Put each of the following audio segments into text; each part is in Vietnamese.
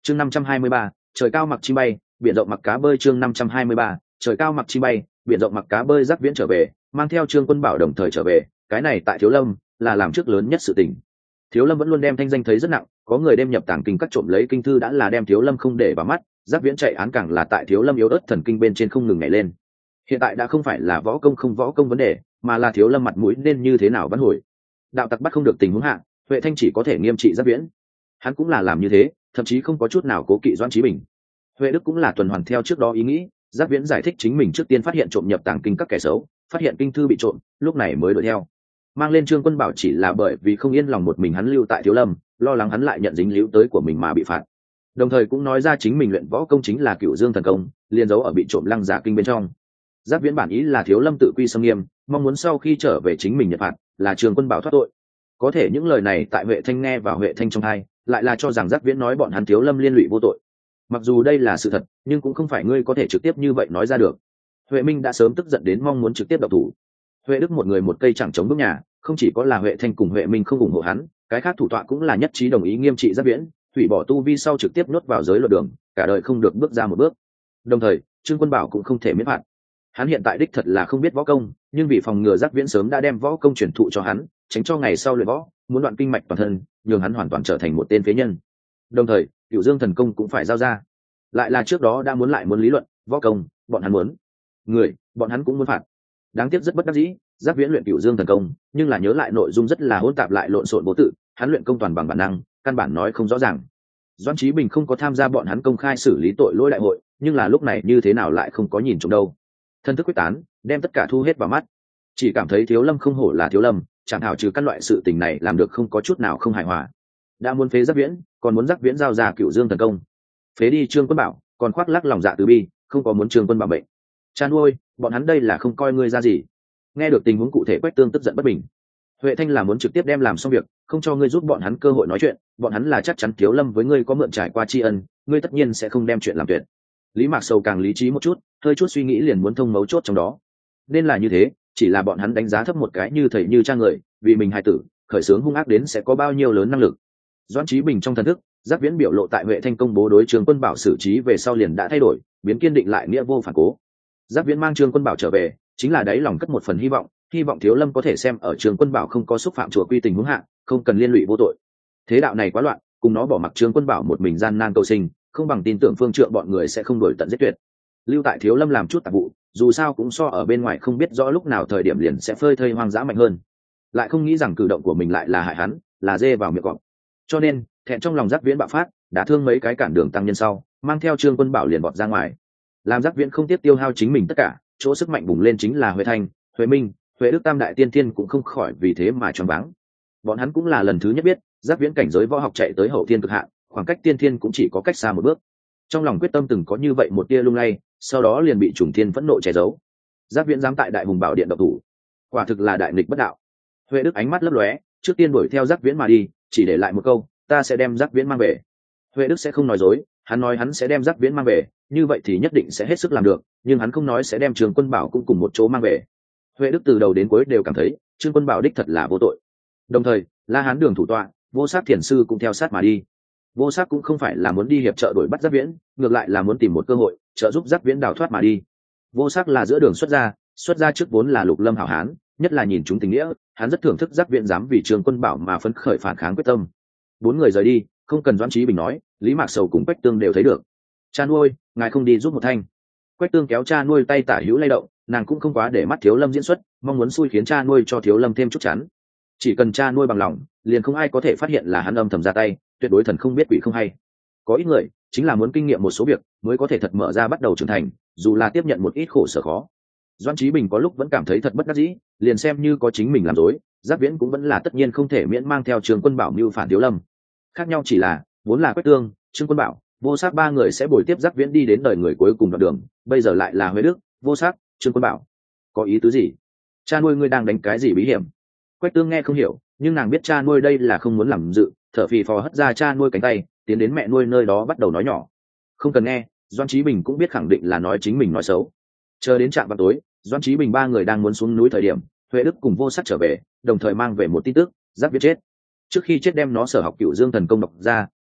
chương 523, trời cao mặc chim bay, biển rộng mặc cá bơi. chương 523, trời cao mặc chim bay, biển rộng mặc cá bơi. Giác Viễn trở về, mang theo Trương Quân Bảo đồng thời trở về, cái này tại Thiếu Lâm là làm trước lớn nhất sự tình. Thiếu Lâm vẫn luôn đem thanh danh thấy rất nặng, có người đem nhập tàng kinh các trộm lấy kinh thư đã là đem Thiếu Lâm không để vào mắt, Giác Viễn chạy án càng là tại Thiếu Lâm yếu ớt thần kinh bên trên không ngừng nhảy lên. Hiện tại đã không phải là võ công không võ công vấn đề, mà là Thiếu Lâm mặt mũi nên như thế nào vãn hồi. Đạo tặc bắt không được tình huống hạ, Huệ Thanh chỉ có thể nghiêm trị Giác Viễn. Hắn cũng là làm như thế, thậm chí không có chút nào cố kỵ Doãn Chí Bình. Huệ Đức cũng là tuần hoàn theo trước đó ý nghĩ, Giác Viễn giải thích chính mình trước tiên phát hiện trộm nhập tàng kinh các kẻ xấu, phát hiện kinh thư bị trộm, lúc này mới đuổi theo. Mang lên Trương Quân Bảo chỉ là bởi vì không yên lòng một mình hắn lưu tại Thiếu Lâm, lo lắng hắn lại nhận dính líu tới của mình mà bị phạt. Đồng thời cũng nói ra chính mình luyện võ công chính là Cửu Dương thần công, liền giấu ở bị trộm Lăng Giả kinh bên trong. Giác Viễn bản ý là Thiếu Lâm tự quy xâm nghiêm, mong muốn sau khi trở về chính mình nhận phạt, là Trương Quân Bảo thoát tội. Có thể những lời này tại Huệ Thanh nghe vào Huệ Thanh trong tai, lại là cho rằng Giác Viễn nói bọn hắn Thiếu Lâm liên lụy vô tội. Mặc dù đây là sự thật, nhưng cũng không phải ngươi có thể trực tiếp như vậy nói ra được. Huệ Minh đã sớm tức giận đến mong muốn trực tiếp động thủ. Huệ Đức một người một cây chẳng chống bước nhà, không chỉ có là Huệ Thanh cùng Huệ Minh không ủng hộ hắn, cái khác thủ tọa cũng là nhất trí đồng ý nghiêm trị Giác Viễn, hủy bỏ tu vi sau trực tiếp nhốt vào giới luật đường, cả đời không được bước ra một bước. Đồng thời, Trương Quân Bảo cũng không thể miễn phạt. Hắn hiện tại đích thật là không biết võ công, nhưng vì phòng ngừa Giác Viễn sớm đã đem võ công truyền thụ cho hắn, tránh cho ngày sau luyện võ muốn đoạn kinh mạch toàn thân, nhường hắn hoàn toàn trở thành một tên phế nhân. Đồng thời, Cửu Dương thần công cũng phải giao ra. Lại là trước đó đã muốn lý luận, võ công, bọn hắn muốn người, bọn hắn cũng muốn phạt. Đáng tiếc rất bất đắc dĩ, Giác Viễn luyện Cửu Dương thần công, nhưng là nhớ lại nội dung rất là hỗn tạp lại lộn xộn vô tự, hắn luyện công toàn bằng bản năng, căn bản nói không rõ ràng. Doãn Chí Bình không có tham gia bọn hắn công khai xử lý tội lỗi đại hội, nhưng là lúc này như thế nào lại không có nhìn trộm đâu. Thân thức quyết tán, đem tất cả thu hết vào mắt, chỉ cảm thấy Thiếu Lâm không hổ là Thiếu Lâm, chẳng thảo trừ căn loại sự tình này làm được không có chút nào không hài hòa. Đã muốn phế Giác Viễn, còn muốn Giác Viễn giao ra Cửu Dương thần công. Phế đi Trương Quân Bảo, còn khoác lác lòng dạ từ bi, không có muốn Trương Quân Bảo bệnh. Cha nuôi, bọn hắn đây là không coi ngươi ra gì. Nghe được tình huống cụ thể, Quách Tương tức giận bất bình. Huệ Thanh là muốn trực tiếp đem làm xong việc, không cho ngươi giúp bọn hắn cơ hội nói chuyện, bọn hắn là chắc chắn Thiếu Lâm với ngươi có mượn trải qua tri ân, ngươi tất nhiên sẽ không đem chuyện làm tuyệt. Lý Mạc Sầu càng lý trí một chút, hơi chút suy nghĩ liền muốn thông mấu chốt trong đó. Nên là như thế, chỉ là bọn hắn đánh giá thấp một cái như thầy như cha người, vì mình hài tử khởi xướng hung ác đến sẽ có bao nhiêu lớn năng lực. Doãn Chí Bình trong thần thức, Giác Viễn biểu lộ tại Huệ Thanh công bố đối Trương Quân Bảo xử trí về sau liền đã thay đổi, biến kiên định lại nghĩa vô phản cố. Giác Viễn mang Trương Quân Bảo trở về, chính là đáy lòng cất một phần hy vọng Thiếu Lâm có thể xem ở Trương Quân Bảo không có xúc phạm chùa quy tình huống hạ, không cần liên lụy vô tội. Thế đạo này quá loạn, cùng nó bỏ mặc Trương Quân Bảo một mình gian nan cầu sinh, không bằng tin tưởng phương trượng bọn người sẽ không đổi tận giết tuyệt. Lưu tại Thiếu Lâm làm chút tạp vụ, dù sao cũng so ở bên ngoài không biết rõ lúc nào thời điểm liền sẽ phơi thây hoang dã mạnh hơn. Lại không nghĩ rằng cử động của mình lại là hại hắn, là dê vào miệng cọp. Cho nên, thẹn trong lòng Giác Viễn bạo phát, đã thương mấy cái cản đường tăng nhân sau, mang theo Trương Quân Bảo liền bọt ra ngoài. Làm Giác Viễn không tiếc tiêu hao chính mình tất cả, chỗ sức mạnh bùng lên chính là Huệ Thanh, Huệ Minh, Huệ Đức tam đại tiên thiên cũng không khỏi vì thế mà choáng váng. Bọn hắn cũng là lần thứ nhất biết, Giác Viễn cảnh giới võ học chạy tới hậu thiên cực hạn, khoảng cách tiên thiên cũng chỉ có cách xa một bước. Trong lòng quyết tâm từng có như vậy một tia lung lay, sau đó liền bị Trùng Thiên phẫn nộ che giấu. Giác Viễn dám tại Đại Hùng Bảo Điện động thủ, quả thực là đại nghịch bất đạo. Huệ Đức ánh mắt lấp lóe, trước tiên đuổi theo Giác Viễn mà đi, chỉ để lại một câu, ta sẽ đem Giác Viễn mang về. Huệ Đức sẽ không nói dối, hắn nói hắn sẽ đem Giác Viễn mang về, như vậy thì nhất định sẽ hết sức làm được, nhưng hắn không nói sẽ đem Trương Quân Bảo cũng cùng một chỗ mang về. Huệ Đức từ đầu đến cuối đều cảm thấy Trương Quân Bảo đích thật là vô tội. Đồng thời, La Hán Đường thủ tọa, Vô Sát thiền sư cũng theo sát mà đi. Vô Sát cũng không phải là muốn đi hiệp trợ đuổi bắt Giác Viễn, ngược lại là muốn tìm một cơ hội trợ giúp Giác Viễn đào thoát mà đi. Vô Sát là giữa đường xuất gia trước vốn là Lục Lâm hảo hán, nhất là nhìn chúng tình nghĩa, hắn rất thưởng thức Giác Viễn dám vì Trương Quân Bảo mà phấn khởi phản kháng quyết tâm. Bốn người rời đi, không cần Doãn Chí Bình nói, Lý Mạc Sầu cùng Quách Tương đều thấy được. Cha nuôi, ngài không đi giúp một thanh. Quách Tương kéo cha nuôi tay tả hữu lay động, nàng cũng không quá để mắt Thiếu Lâm diễn xuất, mong muốn xui khiến cha nuôi cho Thiếu Lâm thêm chút chán. Chỉ cần cha nuôi bằng lòng, liền không ai có thể phát hiện là hắn âm thầm ra tay, tuyệt đối thần không biết quỷ không hay. Có ít người chính là muốn kinh nghiệm một số việc mới có thể thật mở ra bắt đầu trưởng thành, dù là tiếp nhận một ít khổ sở khó. Doãn Chí Bình có lúc vẫn cảm thấy thật bất đắc dĩ, liền xem như có chính mình làm dối, Giác Viễn cũng vẫn là tất nhiên không thể miễn mang theo Trương Quân Bảo mưu phản Thiếu Lâm. Khác nhau chỉ là vốn là Quách Tương, Trương Quân Bảo, Vô Sát ba người sẽ bồi tiếp Giác Viễn đi đến đời người cuối cùng đoạn đường, bây giờ lại là Huệ Đức, Vô Sát, Trương Quân Bảo. Có ý tứ gì? Cha nuôi ngươi đang đánh cái gì bí hiểm? Quách Tương nghe không hiểu, nhưng nàng biết cha nuôi đây là không muốn làm dự, thở phì phò hất ra cha nuôi cánh tay, tiến đến mẹ nuôi nơi đó bắt đầu nói nhỏ. Không cần nghe, Doãn Chí Bình cũng biết khẳng định là nói chính mình nói xấu. Chờ đến trạm vào tối, Doãn Chí Bình ba người đang muốn xuống núi thời điểm, Huệ Đức cùng Vô Sắc trở về, đồng thời mang về một tin tức, Giác Viễn chết. Trước khi chết đem nó sở học Cửu Dương thần công đọc ra,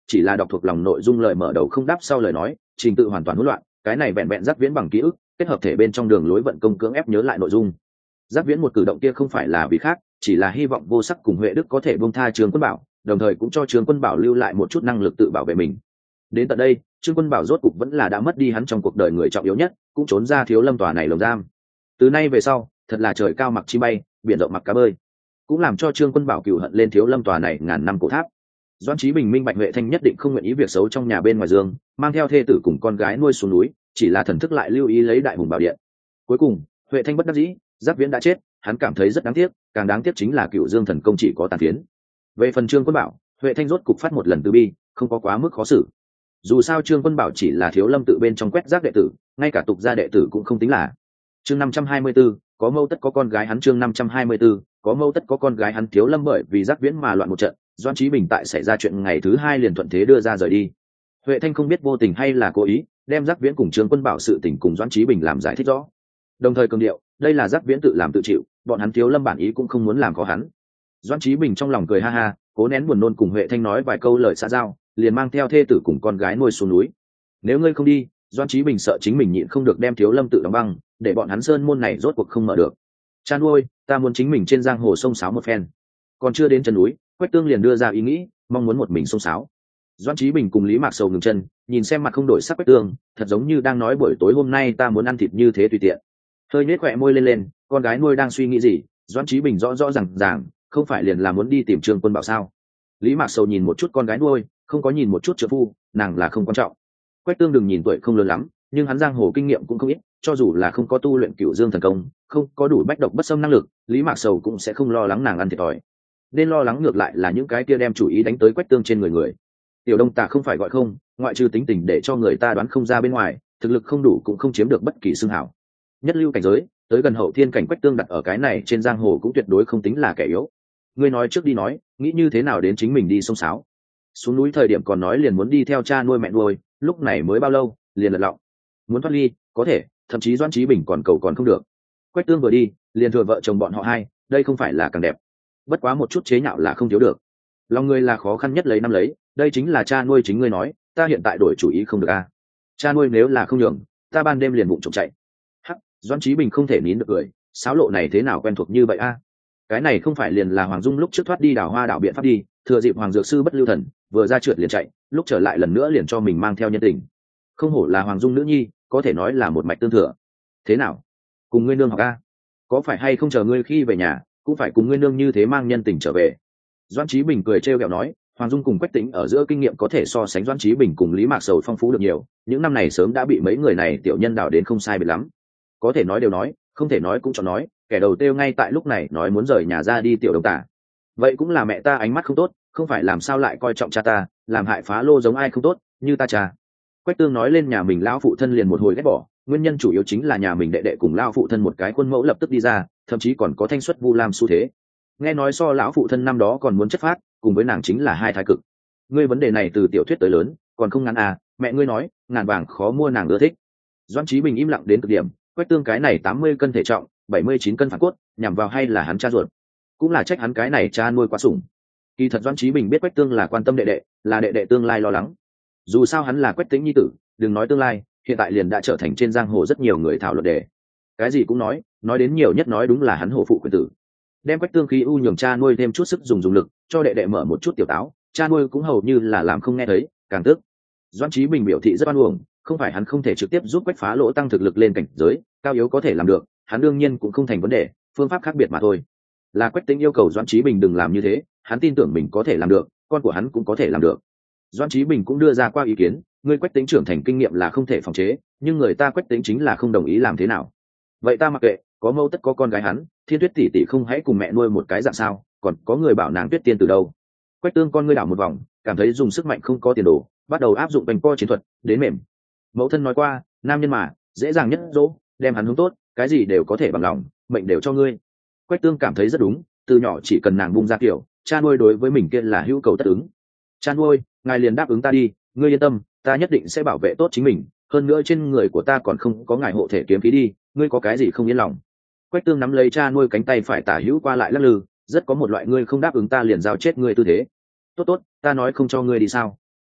chỉ là đọc thuộc lòng nội dung lời mở đầu không đáp sau lời nói, trình tự hoàn toàn hỗn loạn, cái này vẹn vẹn Giác Viễn bằng ký ức kết hợp thể bên trong đường lối vận công cưỡng ép nhớ lại nội dung. Giác Viễn một cử động kia không phải là vì khác, chỉ là hy vọng Vô Sắc cùng Huệ Đức có thể buông tha Trương Quân Bảo, đồng thời cũng cho Trương Quân Bảo lưu lại một chút năng lực tự bảo vệ mình. Đến tận đây, Trương Quân Bảo rốt cục vẫn là đã mất đi hắn trong cuộc đời người trọng yếu nhất, cũng trốn ra Thiếu Lâm tòa này lồng giam. Từ nay về sau, thật là trời cao mặc chim bay, biển rộng mặc cá bơi, cũng làm cho Trương Quân Bảo cừu hận lên Thiếu Lâm tòa này ngàn năm cổ tháp. Doãn Chí Bình minh bạch Huệ Thanh nhất định không nguyện ý việc xấu trong nhà bên ngoài giường, mang theo thê tử cùng con gái nuôi xuống núi, chỉ là thần thức lại lưu ý lấy Đại Hùng Bảo Điện. Cuối cùng, Huệ Thanh bất đắc dĩ, Giác Viễn đã chết, hắn cảm thấy rất đáng tiếc, càng đáng tiếc chính là Cửu Dương thần công chỉ có tàn phiến. Về phần Trương Quân Bảo, Huệ Thanh rốt cục phát một lần từ bi, không có quá mức khó xử. Dù sao Trương Quân Bảo chỉ là Thiếu Lâm tự bên trong quét rác đệ tử, ngay cả tục gia đệ tử cũng không tính là. Chương 524, có mâu tất có con gái hắn. Chương 524, có mâu tất có con gái hắn. Thiếu Lâm bởi vì Giác Viễn mà loạn một trận, Doãn Chí Bình tại xảy ra chuyện ngày thứ hai liền thuận thế đưa ra rời đi. Huệ Thanh không biết vô tình hay là cố ý, đem Giác Viễn cùng Trương Quân Bảo sự tình cùng Doãn Chí Bình làm giải thích rõ. Đồng thời cường điệu, đây là Giác Viễn tự làm tự chịu, bọn hắn Thiếu Lâm bản ý cũng không muốn làm khó hắn. Doãn Chí Bình trong lòng cười ha ha, cố nén buồn nôn cùng Huệ Thanh nói vài câu lời xã giao, liền mang theo thê tử cùng con gái nuôi xuống núi. Nếu ngươi không đi, Doãn Chí Bình sợ chính mình nhịn không được đem Thiếu Lâm tự đóng băng, để bọn hắn sơn môn này rốt cuộc không mở được. Cha nuôi, ta muốn chính mình trên giang hồ sông sáo một phen. Còn chưa đến chân núi, Quách Tương liền đưa ra ý nghĩ, mong muốn một mình sông sáo. Doãn Chí Bình cùng Lý Mạc Sầu ngừng chân, nhìn xem mặt không đổi sắc Quách Tương, thật giống như đang nói buổi tối hôm nay ta muốn ăn thịt như thế tùy tiện. Hơi nhếch khóe môi lên, con gái nuôi đang suy nghĩ gì? Doãn Chí Bình rõ rõ ràng, không phải liền là muốn đi tìm Trương Quân Bảo sao? Lý Mạc Sầu nhìn một chút con gái nuôi, không có nhìn một chút trợ phu, nàng là không quan trọng. Quách Tương đừng nhìn tuổi không lớn lắm, nhưng hắn giang hồ kinh nghiệm cũng không ít, cho dù là không có tu luyện Cửu Dương thần công, không có đủ bách độc bất xâm năng lực, Lý Mạc Sầu cũng sẽ không lo lắng nàng ăn thiệt thòi. Nên lo lắng ngược lại là những cái kia đem chủ ý đánh tới Quách Tương trên người. Tiểu Đông Tà không phải gọi không, ngoại trừ tính tình để cho người ta đoán không ra bên ngoài, thực lực không đủ cũng không chiếm được bất kỳ xưng hảo. Nhất lưu cảnh giới, tới gần hậu thiên cảnh Quách Tương đặt ở cái này trên giang hồ cũng tuyệt đối không tính là kẻ yếu. Ngươi nói trước đi nói, nghĩ như thế nào đến chính mình đi sông sáo. Xuống núi thời điểm còn nói liền muốn đi theo cha nuôi mẹ nuôi, lúc này mới bao lâu, liền lật lọng. Muốn thoát ly, có thể, thậm chí Doãn Chí Bình còn cầu còn không được. Quách Tương vừa đi, liền thừa vợ chồng bọn họ hai, đây không phải là càng đẹp. Bất quá một chút chế nhạo là không thiếu được. Lòng người là khó khăn nhất lấy năm lấy, đây chính là cha nuôi chính ngươi nói, ta hiện tại đổi chủ ý không được a. Cha nuôi nếu là không nhường, ta ban đêm liền bụng trộm chạy. Hắc, Doãn Chí Bình không thể nín được cười, sáo lộ này thế nào quen thuộc như vậy a? Cái này không phải liền là Hoàng Dung lúc trước thoát đi Đào Hoa đảo biện pháp đi, thừa dịp Hoàng Dược sư bất lưu thần, vừa ra trượt liền chạy, lúc trở lại lần nữa liền cho mình mang theo nhân tình. Không hổ là Hoàng Dung nữ nhi, có thể nói là một mạch tương thừa. Thế nào, cùng ngươi nương học a? Có phải hay không chờ ngươi khi về nhà, cũng phải cùng ngươi nương như thế mang nhân tình trở về? Doãn Chí Bình cười trêu ghẹo nói, Hoàng Dung cùng Quách Tĩnh ở giữa kinh nghiệm có thể so sánh Doãn Chí Bình cùng Lý Mạc Sầu phong phú được nhiều, những năm này sớm đã bị mấy người này tiểu nhân đào đến không sai biệt lắm. Có thể nói đều nói, không thể nói cũng cho nói, kẻ đầu tiêu ngay tại lúc này nói muốn rời nhà ra đi Tiểu Đông Tả. Vậy cũng là mẹ ta ánh mắt không tốt, không phải làm sao lại coi trọng cha ta, làm hại phá lô giống ai không tốt, như ta cha. Quách Tương nói lên nhà mình lão phụ thân liền một hồi ghét bỏ, nguyên nhân chủ yếu chính là nhà mình đệ đệ cùng lão phụ thân một cái khuôn mẫu lập tức đi ra, thậm chí còn có thanh xuất vu lam xu thế. Nghe nói so lão phụ thân năm đó còn muốn chất phát, cùng với nàng chính là hai thái cực. Ngươi vấn đề này từ tiểu thuyết tới lớn, còn không ngắn à, mẹ ngươi nói, ngàn vàng khó mua nàng ưa thích. Doãn Chí Bình im lặng đến cực điểm, Quách Tương cái này 80 cân thể trọng, 79 cân phản cốt, nhằm vào hay là hắn cha ruột. Cũng là trách hắn cái này cha nuôi quá sủng. Kỳ thật Doãn Chí Bình biết Quách Tương là quan tâm đệ đệ, là đệ đệ tương lai lo lắng. Dù sao hắn là Quách Tĩnh nhi tử, đừng nói tương lai, hiện tại liền đã trở thành trên giang hồ rất nhiều người thảo luận đề. Cái gì cũng nói đến nhiều nhất nói đúng là hắn hổ phụ quyền tử. Đem Quách Tương khí u nhường cha nuôi thêm chút sức dùng lực, cho đệ đệ mở một chút tiểu táo, cha nuôi cũng hầu như là làm không nghe thấy, càng tức. Doãn Chí Bình biểu thị rất oan uổng, không phải hắn không thể trực tiếp giúp Quách Phá Lỗ tăng thực lực lên cảnh giới, cao yếu có thể làm được, hắn đương nhiên cũng không thành vấn đề, phương pháp khác biệt mà thôi. Là Quách Tĩnh yêu cầu Doãn Chí Bình đừng làm như thế, hắn tin tưởng mình có thể làm được, con của hắn cũng có thể làm được. Doãn Chí Bình cũng đưa ra qua ý kiến, người Quách Tĩnh trưởng thành kinh nghiệm là không thể phòng chế, nhưng người ta Quách Tĩnh chính là không đồng ý làm thế nào. Vậy ta mặc kệ, có mâu tất có con gái hắn, Thiên Tuyết tỷ tỷ không hãy cùng mẹ nuôi một cái dạng sao, còn có người bảo nàng Tuyết tiên từ đâu. Quách Tương con ngươi đảo một vòng, cảm thấy dùng sức mạnh không có tiền đồ, bắt đầu áp dụng bành po chiến thuật, đến mềm. Mẫu thân nói qua, nam nhân mà, dễ dàng nhất dỗ, đem hắn hướng tốt, cái gì đều có thể bằng lòng, mệnh đều cho ngươi. Quách Tương cảm thấy rất đúng, từ nhỏ chỉ cần nàng bung ra kiểu, cha nuôi đối với mình kia là hữu cầu tất ứng. Cha nuôi, ngài liền đáp ứng ta đi, ngươi yên tâm, ta nhất định sẽ bảo vệ tốt chính mình, hơn nữa trên người của ta còn không có ngài hộ thể kiếm khí đi, ngươi có cái gì không yên lòng. Quách Tương nắm lấy cha nuôi cánh tay phải tả hữu qua lại lắc lư, rất có một loại ngươi không đáp ứng ta liền giao chết ngươi tư thế. Tốt, ta nói không cho ngươi đi sao?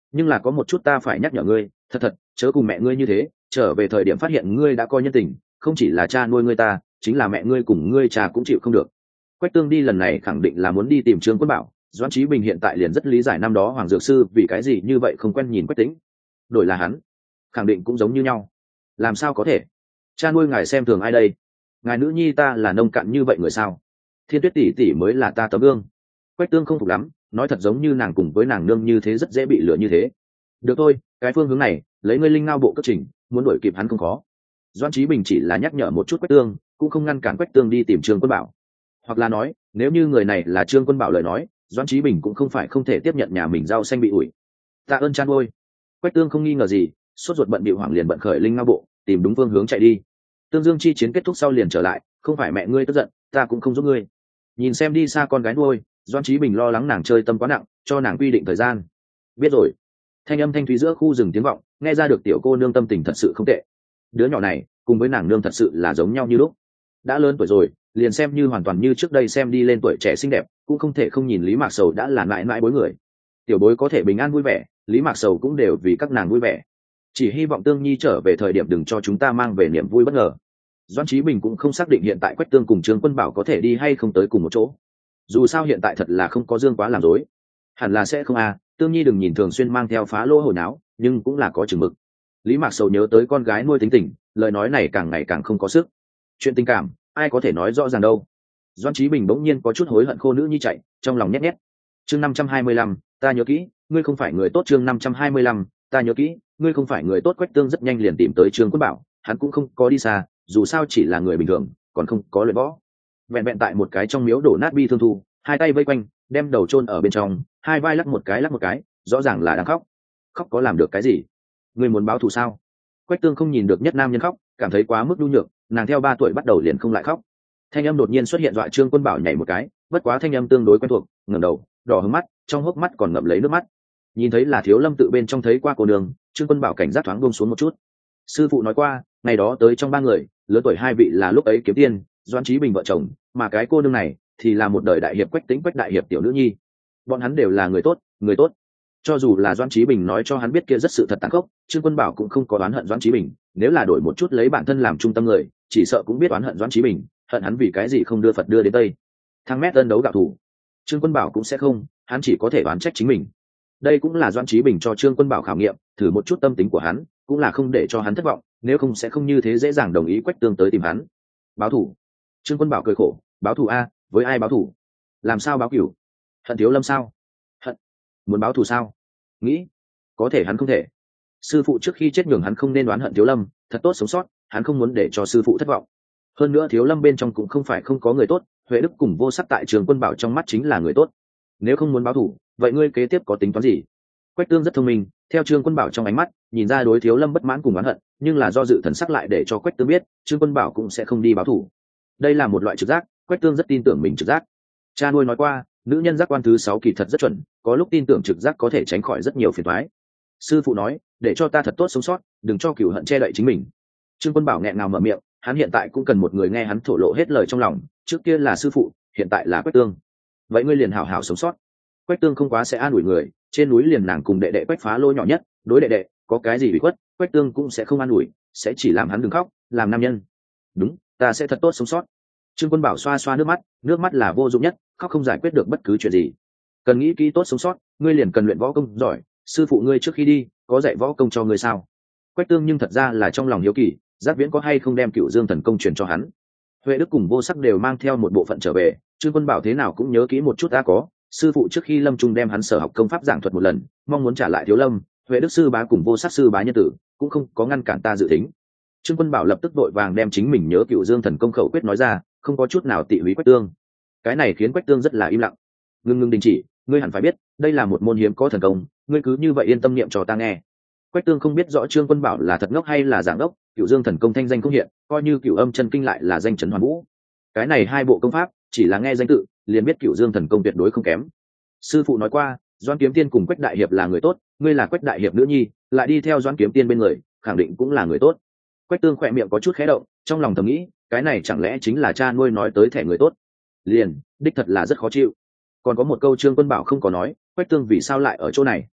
nhưng là có một chút ta phải nhắc nhở ngươi, thật thật chớ cùng mẹ ngươi như thế, trở về thời điểm phát hiện ngươi đã coi nhân tình, không chỉ là cha nuôi ngươi ta, chính là mẹ ngươi cùng ngươi cha cũng chịu không được. Quách Tương đi lần này khẳng định là muốn đi tìm Trương Quân Bảo. Doãn Chí Bình hiện tại liền rất lý giải năm đó Hoàng Dược Sư vì cái gì như vậy không quen nhìn Quách Tĩnh. Đổi là hắn, khẳng định cũng giống như nhau. Làm sao có thể? Cha nuôi ngài xem thường ai đây? Ngài nữ nhi ta là nông cạn như vậy người sao? Thiên Tuyết tỷ tỷ mới là ta tấm gương. Quách Tương không phục lắm, nói thật giống như nàng cùng với nàng nương như thế rất dễ bị lừa như thế. Được thôi, cái phương hướng này, lấy ngươi linh ngao bộ cất trình, muốn đuổi kịp hắn không khó. Doãn Chí Bình chỉ là nhắc nhở một chút Quách Tương, cũng không ngăn cản Quách Tương đi tìm Trương Quân Bảo. Hoặc là nói, nếu như người này là Trương Quân Bảo lời nói, Doãn Chí Bình cũng không phải không thể tiếp nhận nhà mình rau xanh bị ủi. Tạ ơn chan ôi. Quách Tương không nghi ngờ gì, sốt ruột bận bịu hoảng liền bận khởi linh ngao bộ, tìm đúng phương hướng chạy đi. Tương Dương chi chiến kết thúc sau liền trở lại, không phải mẹ ngươi tức giận, ta cũng không giúp ngươi. Nhìn xem đi xa con gái nuôi, Doãn Chí Bình lo lắng nàng chơi tâm quá nặng, cho nàng quy định thời gian. Biết rồi. Thanh âm thanh thúy giữa khu rừng tiếng vọng, nghe ra được tiểu cô nương tâm tình thật sự không tệ. Đứa nhỏ này, cùng với nàng nương thật sự là giống nhau như lúc. Đã lớn tuổi rồi, liền xem như hoàn toàn như trước đây xem đi lên tuổi trẻ xinh đẹp, cũng không thể không nhìn Lý Mạc Sầu đã là mãi mãi bối người. Tiểu bối có thể bình an vui vẻ, Lý Mạc Sầu cũng đều vì các nàng vui vẻ. Chỉ hy vọng Tương Nhi trở về thời điểm đừng cho chúng ta mang về niềm vui bất ngờ. Doãn Chí Bình cũng không xác định hiện tại Quách Tương cùng Trương Quân Bảo có thể đi hay không tới cùng một chỗ. Dù sao hiện tại thật là không có dương quá làm dối, hẳn là sẽ không Tương Nhi đừng nhìn thường xuyên mang theo phá lỗ hồi náo, nhưng cũng là có chừng mực. Lý Mạc Sầu nhớ tới con gái nuôi tính tình, lời nói này càng ngày càng không có sức. Chuyện tình cảm, ai có thể nói rõ ràng đâu. Doãn Chí Bình bỗng nhiên có chút hối hận khô nữ nhi chạy, trong lòng nhét nhét. Chương 525, ta nhớ kỹ, ngươi không phải người tốt. Chương 525, ta nhớ kỹ, ngươi không phải người tốt. Quách Tương rất nhanh liền tìm tới Trương Quân Bảo, hắn cũng không có đi xa, dù sao chỉ là người bình thường, còn không có luyện võ. Vẹn vẹn tại một cái trong miếu đổ nát bi thương thu, hai tay vây quanh, đem đầu chôn ở bên trong, hai vai lắc một cái, rõ ràng là đang khóc. Khóc có làm được cái gì? Ngươi muốn báo thù sao? Quách Tương không nhìn được nhất nam nhân khóc, cảm thấy quá mức nhu nhược, nàng theo 3 tuổi bắt đầu liền không lại khóc. Thanh âm đột nhiên xuất hiện dọa Trương Quân Bảo nhảy một cái, bất quá thanh âm tương đối quen thuộc, ngẩng đầu, đỏ hứng mắt, trong hốc mắt còn ngậm lấy nước mắt. Nhìn thấy là Thiếu Lâm tự bên trong thấy qua cô nương, Trương Quân Bảo cảnh giác thoáng buông xuống một chút. Sư phụ nói qua, ngày đó tới trong 3 người, lớn tuổi 2 vị là lúc ấy Kiếm Tiên, Doãn Chí Bình vợ chồng, mà cái cô nương này thì là một đời đại hiệp Quách Tĩnh, Quách đại hiệp tiểu nữ nhi. Bọn hắn đều là người tốt, người tốt. Cho dù là Doãn Chí Bình nói cho hắn biết kia rất sự thật tàn khốc, Trương Quân Bảo cũng không có oán hận Doãn Chí Bình, nếu là đổi một chút lấy bản thân làm trung tâm người, chỉ sợ cũng biết oán hận Doãn Chí Bình, hận hắn vì cái gì không đưa Phật đưa đến Tây. Thằng mét ân đấu gạo thủ, Trương Quân Bảo cũng sẽ không, hắn chỉ có thể oán trách chính mình. Đây cũng là Doãn Chí Bình cho Trương Quân Bảo khảo nghiệm, thử một chút tâm tính của hắn, cũng là không để cho hắn thất vọng, nếu không sẽ không như thế dễ dàng đồng ý Quách Tương tới tìm hắn. Báo thủ? Trương Quân Bảo cười khổ, báo thủ với ai báo thủ? Làm sao báo cửu? Hận Thiếu Lâm sao? Hận. Muốn báo thù sao? Nghĩ. Có thể hắn không thể. Sư phụ trước khi chết nhường hắn không nên đoán hận Thiếu Lâm, thật tốt sống sót, hắn không muốn để cho sư phụ thất vọng. Hơn nữa Thiếu Lâm bên trong cũng không phải không có người tốt, Huệ Đức cùng Vô Sắc tại Trường Quân Bảo trong mắt chính là người tốt. Nếu không muốn báo thù, vậy ngươi kế tiếp có tính toán gì? Quách Tương rất thông minh, theo Trương Quân Bảo trong ánh mắt, nhìn ra đối Thiếu Lâm bất mãn cùng oán hận, nhưng là do dự thần sắc lại để cho Quách Tương biết, Trương Quân Bảo cũng sẽ không đi báo thù. Đây là một loại trực giác, Quách Tương rất tin tưởng mình trực giác. Cha nuôi nói qua, nữ nhân giác quan thứ 6 kỳ thật rất chuẩn, có lúc tin tưởng trực giác có thể tránh khỏi rất nhiều phiền toái. Sư phụ nói, để cho ta thật tốt sống sót, đừng cho cửu hận che đậy chính mình. Trương Quân Bảo nghẹn ngào mở miệng, hắn hiện tại cũng cần một người nghe hắn thổ lộ hết lời trong lòng, trước kia là sư phụ, hiện tại là Quách Tương. Vậy ngươi liền hảo hảo sống sót. Quách Tương không quá sẽ an ủi người, trên núi liền nàng cùng đệ đệ Quách Phá Lôi nhỏ nhất, đối đệ đệ có cái gì bị khuất, Quách Tương cũng sẽ không an ủi, sẽ chỉ làm hắn đừng khóc, làm nam nhân. Đúng, ta sẽ thật tốt sống sót. Trương Quân Bảo xoa xoa nước mắt là vô dụng nhất, khóc không giải quyết được bất cứ chuyện gì. Cần nghĩ kỹ tốt sống sót, ngươi liền cần luyện võ công giỏi, sư phụ ngươi trước khi đi có dạy võ công cho ngươi sao? Quách Tương nhưng thật ra là trong lòng hiếu kỳ, Giác Viễn có hay không đem Cửu Dương thần công truyền cho hắn. Huệ Đức cùng Vô Sắc đều mang theo một bộ phận trở về, Trương Quân Bảo thế nào cũng nhớ kỹ một chút đã có, sư phụ trước khi lâm trung đem hắn sở học công pháp giảng thuật một lần, mong muốn trả lại Thiếu Lâm. Huệ Đức sư bá cùng Vô Sắc sư bá nhân tử cũng không có ngăn cản ta dự tính. Trương Quân Bảo lập tức vội vàng đem chính mình nhớ Cửu Dương thần công khẩu quyết nói ra, không có chút nào tị húy Quách Tương. Cái này khiến Quách Tương rất là im lặng. Ngưng đình chỉ, ngươi hẳn phải biết, đây là một môn hiếm có thần công, ngươi cứ như vậy yên tâm niệm cho ta nghe. Quách Tương không biết rõ Trương Quân Bảo là thật ngốc hay là giả ngốc, Cửu Dương thần công thanh danh không hiện, coi như Cửu Âm chân kinh lại là danh chấn hoàn vũ. Cái này hai bộ công pháp, chỉ là nghe danh tự, liền biết Cửu Dương thần công tuyệt đối không kém. Sư phụ nói qua, Doãn Kiếm Tiên cùng Quách đại hiệp là người tốt, ngươi là Quách đại hiệp nữ nhi, lại đi theo Doãn Kiếm Tiên bên người, khẳng định cũng là người tốt. Quách Tương khỏe miệng có chút khẽ động, trong lòng thầm nghĩ, cái này chẳng lẽ chính là cha nuôi nói tới thẻ người tốt? Liền, đích thật là rất khó chịu. Còn có một câu Trương Quân Bảo không có nói, Quách Tương vì sao lại ở chỗ này?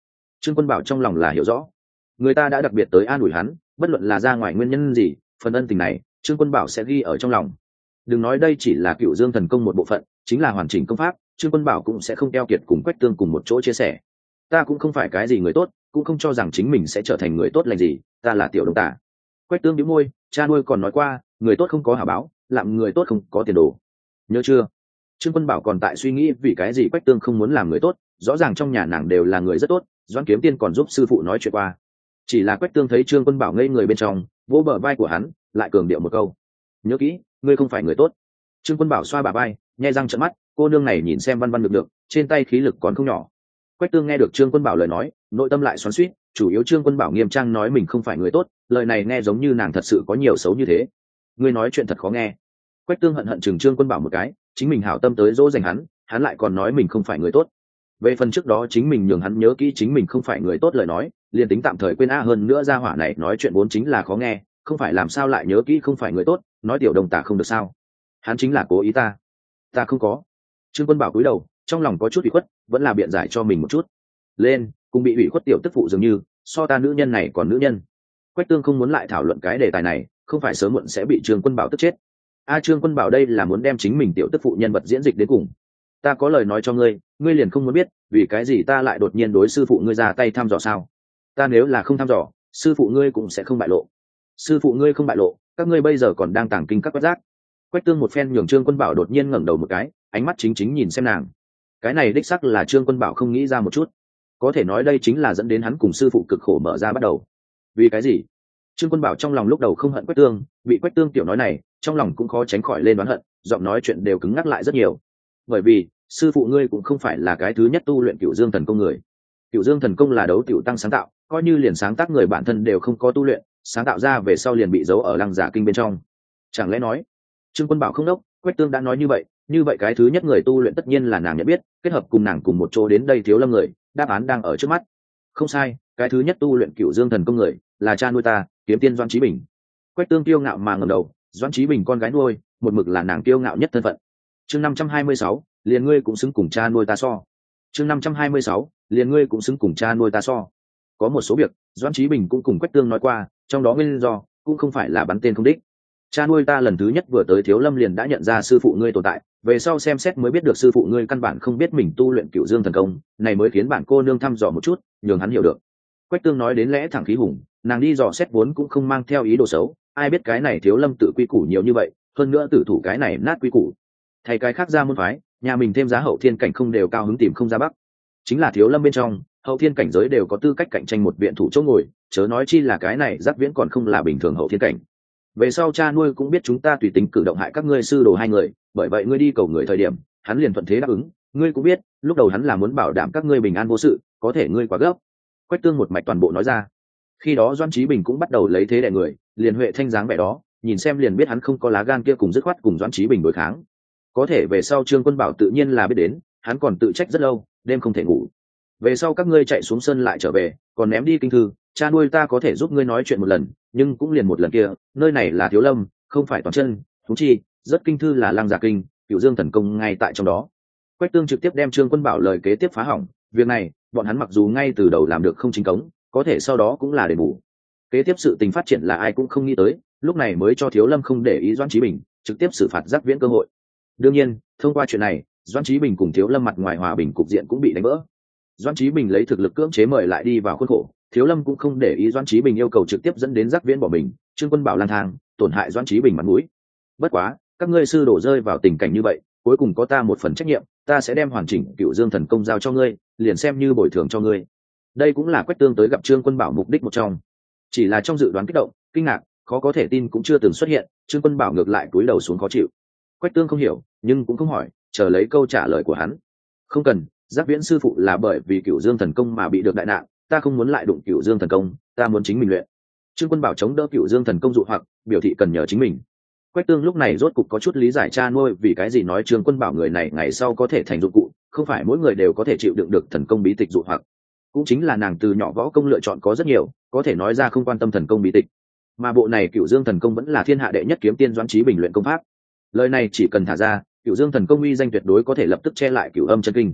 Trương Quân Bảo trong lòng là hiểu rõ, người ta đã đặc biệt tới an ủi hắn, bất luận là ra ngoài nguyên nhân gì, phần ân tình này Trương Quân Bảo sẽ ghi ở trong lòng. Đừng nói đây chỉ là Cửu Dương thần công một bộ phận, chính là hoàn chỉnh công pháp, Trương Quân Bảo cũng sẽ không keo kiệt cùng Quách Tương cùng một chỗ chia sẻ. Ta cũng không phải cái gì người tốt, cũng không cho rằng chính mình sẽ trở thành người tốt lành gì, ta là tiểu đồng tả. Quách Tương bĩu môi, cha nuôi còn nói qua, người tốt không có hảo báo, làm người tốt không có tiền đồ. Nhớ chưa? Trương Quân Bảo còn tại suy nghĩ vì cái gì Quách Tương không muốn làm người tốt, rõ ràng trong nhà nàng đều là người rất tốt, Doãn Kiếm Tiên còn giúp sư phụ nói chuyện qua. Chỉ là Quách Tương thấy Trương Quân Bảo ngây người bên trong, vỗ bờ vai của hắn, lại cường điệu một câu: nhớ kỹ, ngươi không phải người tốt. Trương Quân Bảo xoa bả vai, nhếch răng trợn mắt, cô nương này nhìn xem văn văn được, trên tay khí lực còn không nhỏ. Quách Tương nghe được Trương Quân Bảo lời nói, nội tâm lại xoắn xuýt, chủ yếu Trương Quân Bảo nghiêm trang nói mình không phải người tốt, lời này nghe giống như nàng thật sự có nhiều xấu như thế. Ngươi nói chuyện thật khó nghe. Quách Tương hận hận chừng Trương Quân Bảo một cái, chính mình hảo tâm tới dỗ dành hắn lại còn nói mình không phải người tốt. Về phần trước đó chính mình nhường hắn nhớ kỹ chính mình không phải người tốt lời nói, liền tính tạm thời quên hơn nữa gia hỏa này nói chuyện vốn chính là khó nghe, không phải làm sao lại nhớ kỹ không phải người tốt, nói tiểu đồng tả không được sao? Hắn chính là cố ý ta không có. Trương Quân Bảo cúi đầu, trong lòng có chút ủy khuất, vẫn là biện giải cho mình một chút. Lên, cùng bị ủy khuất tiểu tức phụ dường như, so ta nữ nhân này còn nữ nhân. Quách Tương không muốn lại thảo luận cái đề tài này, không phải sớm muộn sẽ bị Trương Quân Bảo tức chết. Trương Quân Bảo đây là muốn đem chính mình tiểu tức phụ nhân vật diễn dịch đến cùng. Ta có lời nói cho ngươi, ngươi liền không muốn biết, vì cái gì ta lại đột nhiên đối sư phụ ngươi ra tay thăm dò sao? Ta nếu là không thăm dò, sư phụ ngươi cũng sẽ không bại lộ. Sư phụ ngươi không bại lộ, các ngươi bây giờ còn đang tàng kinh các quét rác. Quách Tương một phen nhường Trương Quân Bảo đột nhiên ngẩng đầu một cái, ánh mắt chính chính nhìn xem nàng. Cái này đích xác là Trương Quân Bảo không nghĩ ra một chút, có thể nói đây chính là dẫn đến hắn cùng sư phụ cực khổ mở ra bắt đầu. Vì cái gì? Trương Quân Bảo trong lòng lúc đầu không hận Quách Tương, bị Quách Tương tiểu nói này, trong lòng cũng khó tránh khỏi lên đoán hận, giọng nói chuyện đều cứng ngắc lại rất nhiều. Bởi vì sư phụ ngươi cũng không phải là cái thứ nhất tu luyện Cửu Dương thần công người. Cửu Dương thần công là đấu tiểu tăng sáng tạo, coi như liền sáng tác người bản thân đều không có tu luyện, sáng tạo ra về sau liền bị giấu ở Lăng Giả kinh bên trong. Chẳng lẽ nói? Trương Quân Bảo không đốc, Quách Tương đã nói như vậy cái thứ nhất người tu luyện tất nhiên là nàng nhận biết, kết hợp cùng nàng cùng một chỗ đến đây Thiếu Lâm người, đáp án đang ở trước mắt. Không sai, cái thứ nhất tu luyện Cửu Dương thần công người là cha nuôi ta, Kiếm Tiên Doãn Chí Bình. Quách Tương kiêu ngạo mà ngẩng đầu, Doãn Chí Bình con gái nuôi, một mực là nàng kiêu ngạo nhất thân phận. Chương 526, liền ngươi cũng xứng cùng cha nuôi ta so. Chương 526, liền ngươi cũng xứng cùng cha nuôi ta so. Có một số việc, Doãn Chí Bình cũng cùng Quách Tương nói qua, trong đó nguyên do cũng không phải là bắn tên không đích. Cha nuôi ta lần thứ nhất vừa tới Thiếu Lâm liền đã nhận ra sư phụ ngươi tồn tại, về sau xem xét mới biết được sư phụ ngươi căn bản không biết mình tu luyện Cửu Dương thần công, này mới khiến bạn cô nương thăm dò một chút, nhường hắn hiểu được. Quách Tương nói đến lẽ thẳng khí hùng, nàng đi dò xét vốn cũng không mang theo ý đồ xấu, ai biết cái này Thiếu Lâm tự quy củ nhiều như vậy, hơn nữa tử thủ cái này nát quy củ. Thầy cái khác ra môn phái, nhà mình thêm giá hậu thiên cảnh không đều cao hứng tìm không ra bắc. Chính là Thiếu Lâm bên trong, hậu thiên cảnh giới đều có tư cách cạnh tranh một viện thủ chỗ ngồi, chớ nói chi là cái này Giác Viễn còn không là bình thường hậu thiên cảnh. Về sau cha nuôi cũng biết chúng ta tùy tính cử động hại các ngươi sư đồ hai người, bởi vậy ngươi đi cầu người thời điểm, hắn liền thuận thế đáp ứng, ngươi cũng biết, lúc đầu hắn là muốn bảo đảm các ngươi bình an vô sự, có thể ngươi quá gấp. Quách Tương một mạch toàn bộ nói ra. Khi đó Doãn Chí Bình cũng bắt đầu lấy thế đè người, liền Huệ Thanh dáng vẻ đó, nhìn xem liền biết hắn không có lá gan kia cùng dứt khoát cùng Doãn Chí Bình đối kháng. Có thể về sau Trương Quân Bảo tự nhiên là biết đến, hắn còn tự trách rất lâu, đêm không thể ngủ. Về sau các ngươi chạy xuống sân lại trở về, còn ném đi kinh thư, cha nuôi ta có thể giúp ngươi nói chuyện một lần, nhưng cũng liền một lần kia, nơi này là Thiếu Lâm, không phải toàn chân, huống chi, rất kinh thư là Lăng Giả kinh, Cửu Dương thần công ngay tại trong đó. Quách Tương trực tiếp đem Trương Quân Bảo lời kế tiếp phá hỏng, việc này, bọn hắn mặc dù ngay từ đầu làm được không chính cống, có thể sau đó cũng là để bù. Kế tiếp sự tình phát triển là ai cũng không nghĩ tới, lúc này mới cho Thiếu Lâm không để ý Doãn Chí Bình, trực tiếp xử phạt Giác Viễn cơ hội. Đương nhiên, thông qua chuyện này, Doãn Chí Bình cùng Thiếu Lâm mặt ngoài hòa bình cục diện cũng bị đánh vỡ. Doãn Chí Bình lấy thực lực cưỡng chế mời lại đi vào khuôn khổ, Thiếu Lâm cũng không để ý Doãn Chí Bình yêu cầu trực tiếp dẫn đến Giác Viễn bỏ mình, Trương Quân Bảo lang thang, tổn hại Doãn Chí Bình mặt mũi. Bất quá, các ngươi sư đổ rơi vào tình cảnh như vậy, cuối cùng có ta một phần trách nhiệm, ta sẽ đem hoàn chỉnh Cửu Dương thần công giao cho ngươi, liền xem như bồi thường cho ngươi. Đây cũng là Quách Tương tới gặp Trương Quân Bảo mục đích một trong. Chỉ là trong dự đoán kích động, kinh ngạc, khó có thể tin cũng chưa từng xuất hiện, Trương Quân Bảo ngược lại cúi đầu xuống khó chịu. Quách Tương không hiểu, nhưng cũng không hỏi, chờ lấy câu trả lời của hắn. Không cần, Giác Viễn sư phụ là bởi vì Cửu Dương thần công mà bị được đại nạn, ta không muốn lại đụng Cửu Dương thần công, ta muốn chính mình luyện. Trương Quân Bảo chống đỡ Cửu Dương thần công dụ hoặc, biểu thị cần nhờ chính mình. Quách Tương lúc này rốt cục có chút lý giải cha nuôi vì cái gì nói Trương Quân Bảo người này ngày sau có thể thành dụng cụ, không phải mỗi người đều có thể chịu đựng được thần công bí tịch dụ hoặc. Cũng chính là nàng từ nhỏ võ công lựa chọn có rất nhiều, có thể nói ra không quan tâm thần công bí tịch. Mà bộ này Cửu Dương thần công vẫn là thiên hạ đệ nhất kiếm tiên Doãn Chí Bình luyện công pháp. Lời này chỉ cần thả ra, Cửu Dương thần công uy danh tuyệt đối có thể lập tức che lại Cửu Âm chân kinh.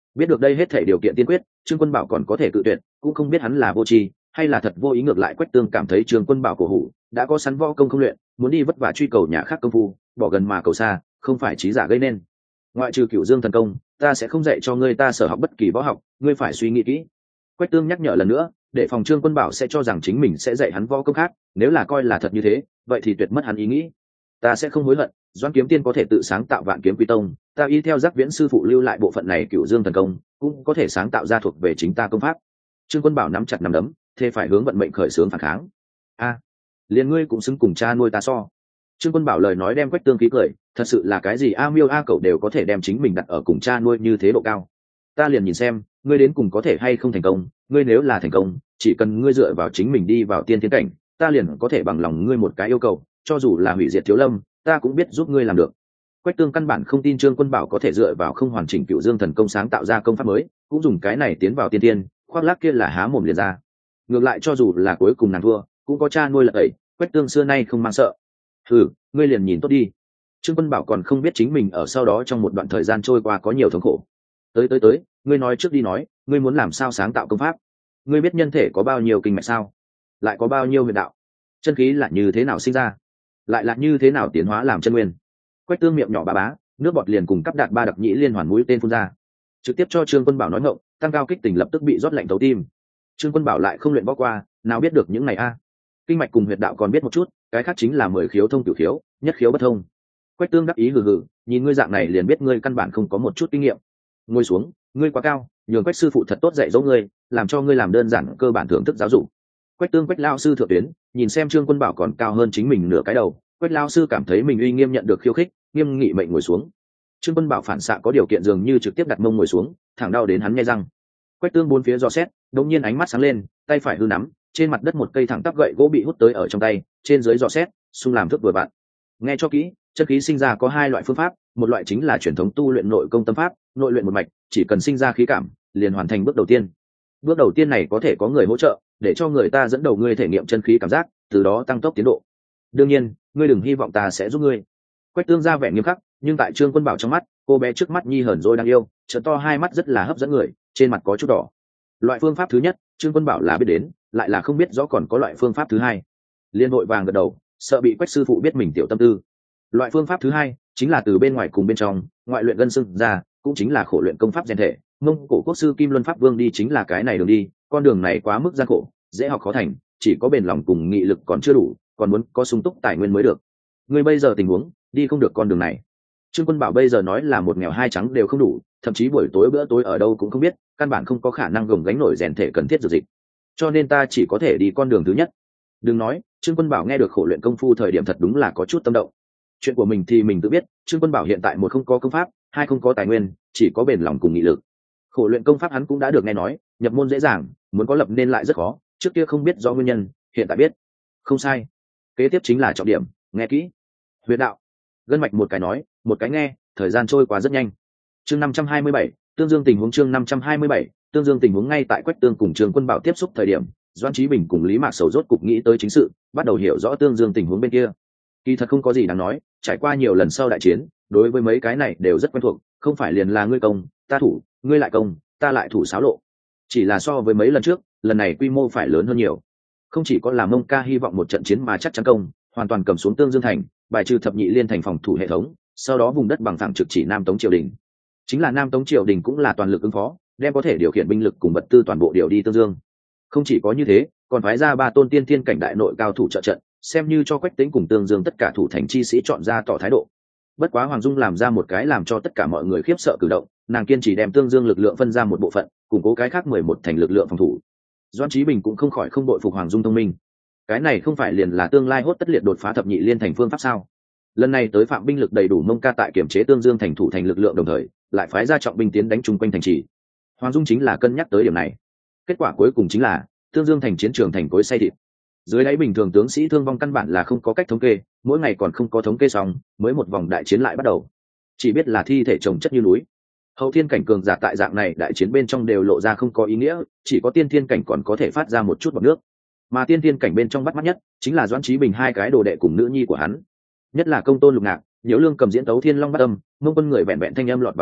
Biết được đây hết thể điều kiện tiên quyết, Trương Quân Bảo còn có thể cự tuyệt, cũng không biết hắn là vô tri hay là thật vô ý. Ngược lại Quách Tương cảm thấy Trương Quân Bảo cổ hủ, đã có sẵn võ công không luyện, muốn đi vất vả truy cầu nhà khác công phu, bỏ gần mà cầu xa, không phải trí giả gây nên. Ngoại trừ Cửu Dương thần công, ta sẽ không dạy cho ngươi ta sở học bất kỳ võ học, ngươi phải suy nghĩ kỹ. Quách Tương nhắc nhở lần nữa, để phòng Trương Quân Bảo sẽ cho rằng chính mình sẽ dạy hắn võ công khác, nếu là coi là thật như thế, vậy thì tuyệt mất hắn ý nghĩ. Ta sẽ không hối hận, Doãn Kiếm Tiên có thể tự sáng tạo Vạn Kiếm Quy Tông, ta y theo Giác Viễn sư phụ lưu lại bộ phận này Cửu Dương thần công, cũng có thể sáng tạo ra thuộc về chính ta công pháp. Trương Quân Bảo nắm chặt nắm đấm, thế phải hướng vận mệnh khởi xướng phản kháng. A, liền ngươi cũng xứng cùng cha nuôi ta so. Trương Quân Bảo lời nói đem Quách Tương khí cười, thật sự là cái gì a miêu a cẩu đều có thể đem chính mình đặt ở cùng cha nuôi như thế độ cao. Ta liền nhìn xem, ngươi đến cùng có thể hay không thành công, ngươi nếu là thành công, chỉ cần ngươi dựa vào chính mình đi vào tiên tiến cảnh, ta liền có thể bằng lòng ngươi một cái yêu cầu, cho dù là hủy diệt Thiếu Lâm, ta cũng biết giúp ngươi làm được. Quách Tương căn bản không tin Trương Quân Bảo có thể dựa vào không hoàn chỉnh Cửu Dương thần công sáng tạo ra công pháp mới, cũng dùng cái này tiến vào tiên tiên, khoác lác kia là há mồm liền ra. Ngược lại cho dù là cuối cùng nàng thua, cũng có cha nuôi là tẩy, Quách Tương xưa nay không mang sợ. Ngươi liền nhìn tốt đi. Trương Quân Bảo còn không biết chính mình ở sau đó trong một đoạn thời gian trôi qua có nhiều thống khổ. Tới, ngươi nói trước đi nói, ngươi muốn làm sao sáng tạo công pháp? Ngươi biết nhân thể có bao nhiêu kinh mạch sao? Lại có bao nhiêu huyệt đạo? Chân khí là như thế nào sinh ra? Lại là như thế nào tiến hóa làm chân nguyên? Quách Tương miệng nhỏ bá bá, nước bọt liền cùng cắp đạt ba đặc nhĩ liên hoàn mũi tên phun ra, trực tiếp cho Trương Quân Bảo nói ngộng, tăng cao kích tình lập tức bị rót lạnh thấu tim. Trương Quân Bảo lại không luyện võ qua, nào biết được những này a? Kinh mạch cùng huyệt đạo còn biết một chút, cái khác chính là 10 khiếu thông cửu khiếu, nhất khiếu bất thông. Quách Tương đắc ý hừ hừ, nhìn ngươi dạng này liền biết ngươi căn bản không có một chút kinh nghiệm. Ngồi xuống, ngươi quá cao, nhường Quách sư phụ thật tốt dạy dỗ ngươi, làm cho ngươi làm đơn giản cơ bản thưởng thức giáo dục. Quách Tương Quách lao sư thượng tuyến, nhìn xem Trương Quân Bảo còn cao hơn chính mình nửa cái đầu, Quách lao sư cảm thấy mình uy nghiêm nhận được khiêu khích, nghiêm nghị mệnh ngồi xuống. Trương Quân Bảo phản xạ có điều kiện dường như trực tiếp đặt mông ngồi xuống, thẳng đau đến hắn nghe răng. Quách Tương bốn phía dò xét, đột nhiên ánh mắt sáng lên, tay phải hư nắm, trên mặt đất một cây thẳng tắp gậy gỗ bị hút tới ở trong tay, trên dưới dò xét, xung làm thước vừa vặn. Nghe cho kỹ, chân khí sinh ra có hai loại phương pháp, một loại chính là truyền thống tu luyện nội công tâm pháp, nội luyện một mạch, chỉ cần sinh ra khí cảm, liền hoàn thành bước đầu tiên. Bước đầu tiên này có thể có người hỗ trợ, để cho người ta dẫn đầu ngươi thể nghiệm chân khí cảm giác, từ đó tăng tốc tiến độ. Đương nhiên, ngươi đừng hy vọng ta sẽ giúp ngươi. Quách Tương ra vẻ nghiêm khắc, nhưng tại Trương Quân Bảo trong mắt, cô bé trước mắt nhi hờn rồi đang yêu, trợ to hai mắt rất là hấp dẫn người, trên mặt có chút đỏ. Loại phương pháp thứ nhất, Trương Quân Bảo là biết đến, lại là không biết rõ còn có loại phương pháp thứ hai. Liên hội vàng gật đầu, sợ bị Quách sư phụ biết mình tiểu tâm tư. Loại phương pháp thứ hai chính là từ bên ngoài cùng bên trong, ngoại luyện gân xương ra, cũng chính là khổ luyện công pháp rèn thể. Mông Cổ quốc sư Kim Luân Pháp Vương đi chính là cái này đường đi, con đường này quá mức gian khổ, dễ học khó thành, chỉ có bền lòng cùng nghị lực còn chưa đủ, còn muốn có sung túc tài nguyên mới được. Ngươi bây giờ tình huống, đi không được con đường này. Trương Quân Bảo bây giờ nói là một nghèo hai trắng đều không đủ, thậm chí buổi tối bữa tối ở đâu cũng không biết, căn bản không có khả năng gồng gánh nổi rèn thể cần thiết dược dịch. Cho nên ta chỉ có thể đi con đường thứ nhất. Đừng nói, Trương Quân Bảo nghe được khổ luyện công phu thời điểm thật đúng là có chút tâm động. Chuyện của mình thì mình tự biết, Trương Quân Bảo hiện tại một không có công pháp, hai không có tài nguyên, chỉ có bền lòng cùng nghị lực. Khổ luyện công pháp hắn cũng đã được nghe nói, nhập môn dễ dàng, muốn có lập nên lại rất khó, trước kia không biết do nguyên nhân, hiện tại biết. Không sai. Kế tiếp chính là trọng điểm, nghe kỹ. Huyệt đạo. Gân mạch một cái nói, một cái nghe, thời gian trôi qua rất nhanh. Chương 527, tương dương tình huống chương 527, tương dương tình huống ngay tại Quách Tương cùng Trương Quân Bảo tiếp xúc thời điểm, Doãn Chí Bình cùng Lý Mạc Sầu rốt cục nghĩ tới chính sự, bắt đầu hiểu rõ tương dương tình huống bên kia. Kỳ thật không có gì đáng nói, trải qua nhiều lần sau đại chiến, đối với mấy cái này đều rất quen thuộc, không phải liền là ngươi công, ta thủ, ngươi lại công, ta lại thủ xáo lộ. Chỉ là so với mấy lần trước, lần này quy mô phải lớn hơn nhiều. Không chỉ có là Mông Ca hy vọng một trận chiến mà chắc chắn công, hoàn toàn cầm xuống Tương Dương thành, bài trừ thập nhị liên thành phòng thủ hệ thống, sau đó vùng đất bằng phẳng trực chỉ Nam Tống triều đình. Chính là Nam Tống triều đình cũng là toàn lực ứng phó, đem có thể điều khiển binh lực cùng vật tư toàn bộ điều đi Tương Dương. Không chỉ có như thế, còn phái ra 3 tôn tiên thiên cảnh đại nội cao thủ trợ trận, xem như cho Quách Tĩnh cùng Tương Dương tất cả thủ thành chi sĩ chọn ra tỏ thái độ. Bất quá Hoàng Dung làm ra một cái làm cho tất cả mọi người khiếp sợ cử động, nàng kiên trì đem Tương Dương lực lượng phân ra một bộ phận, củng cố cái khác 11 thành lực lượng phòng thủ. Doãn Chí Bình cũng không khỏi không bội phục Hoàng Dung thông minh. Cái này không phải liền là tương lai hốt tất liệt đột phá thập nhị liên thành phương pháp sao? Lần này tới phạm binh lực đầy đủ Mông Ca tại kiểm chế Tương Dương thành thủ thành lực lượng đồng thời, lại phái ra trọng binh tiến đánh chung quanh thành trì. Hoàng Dung chính là cân nhắc tới điểm này. Kết quả cuối cùng chính là Tương Dương thành chiến trường thành cối xay thịt. Dưới đáy bình thường tướng sĩ thương vong căn bản là không có cách thống kê, mỗi ngày còn không có thống kê xong, mới một vòng đại chiến lại bắt đầu. Chỉ biết là thi thể chồng chất như núi. Hậu thiên cảnh cường giả tại dạng này đại chiến bên trong đều lộ ra không có ý nghĩa, chỉ có tiên thiên cảnh còn có thể phát ra một chút bọt nước. Mà tiên thiên cảnh bên trong bắt mắt nhất chính là Doãn Chí Bình hai cái đồ đệ cùng nữ nhi của hắn. Nhất là Công Tôn Lục Ngạc, Nhiễu Lương cầm diễn tấu Thiên Long Bát Âm, Mông Quân người vẹn vẹn thanh âm lọt vào tai,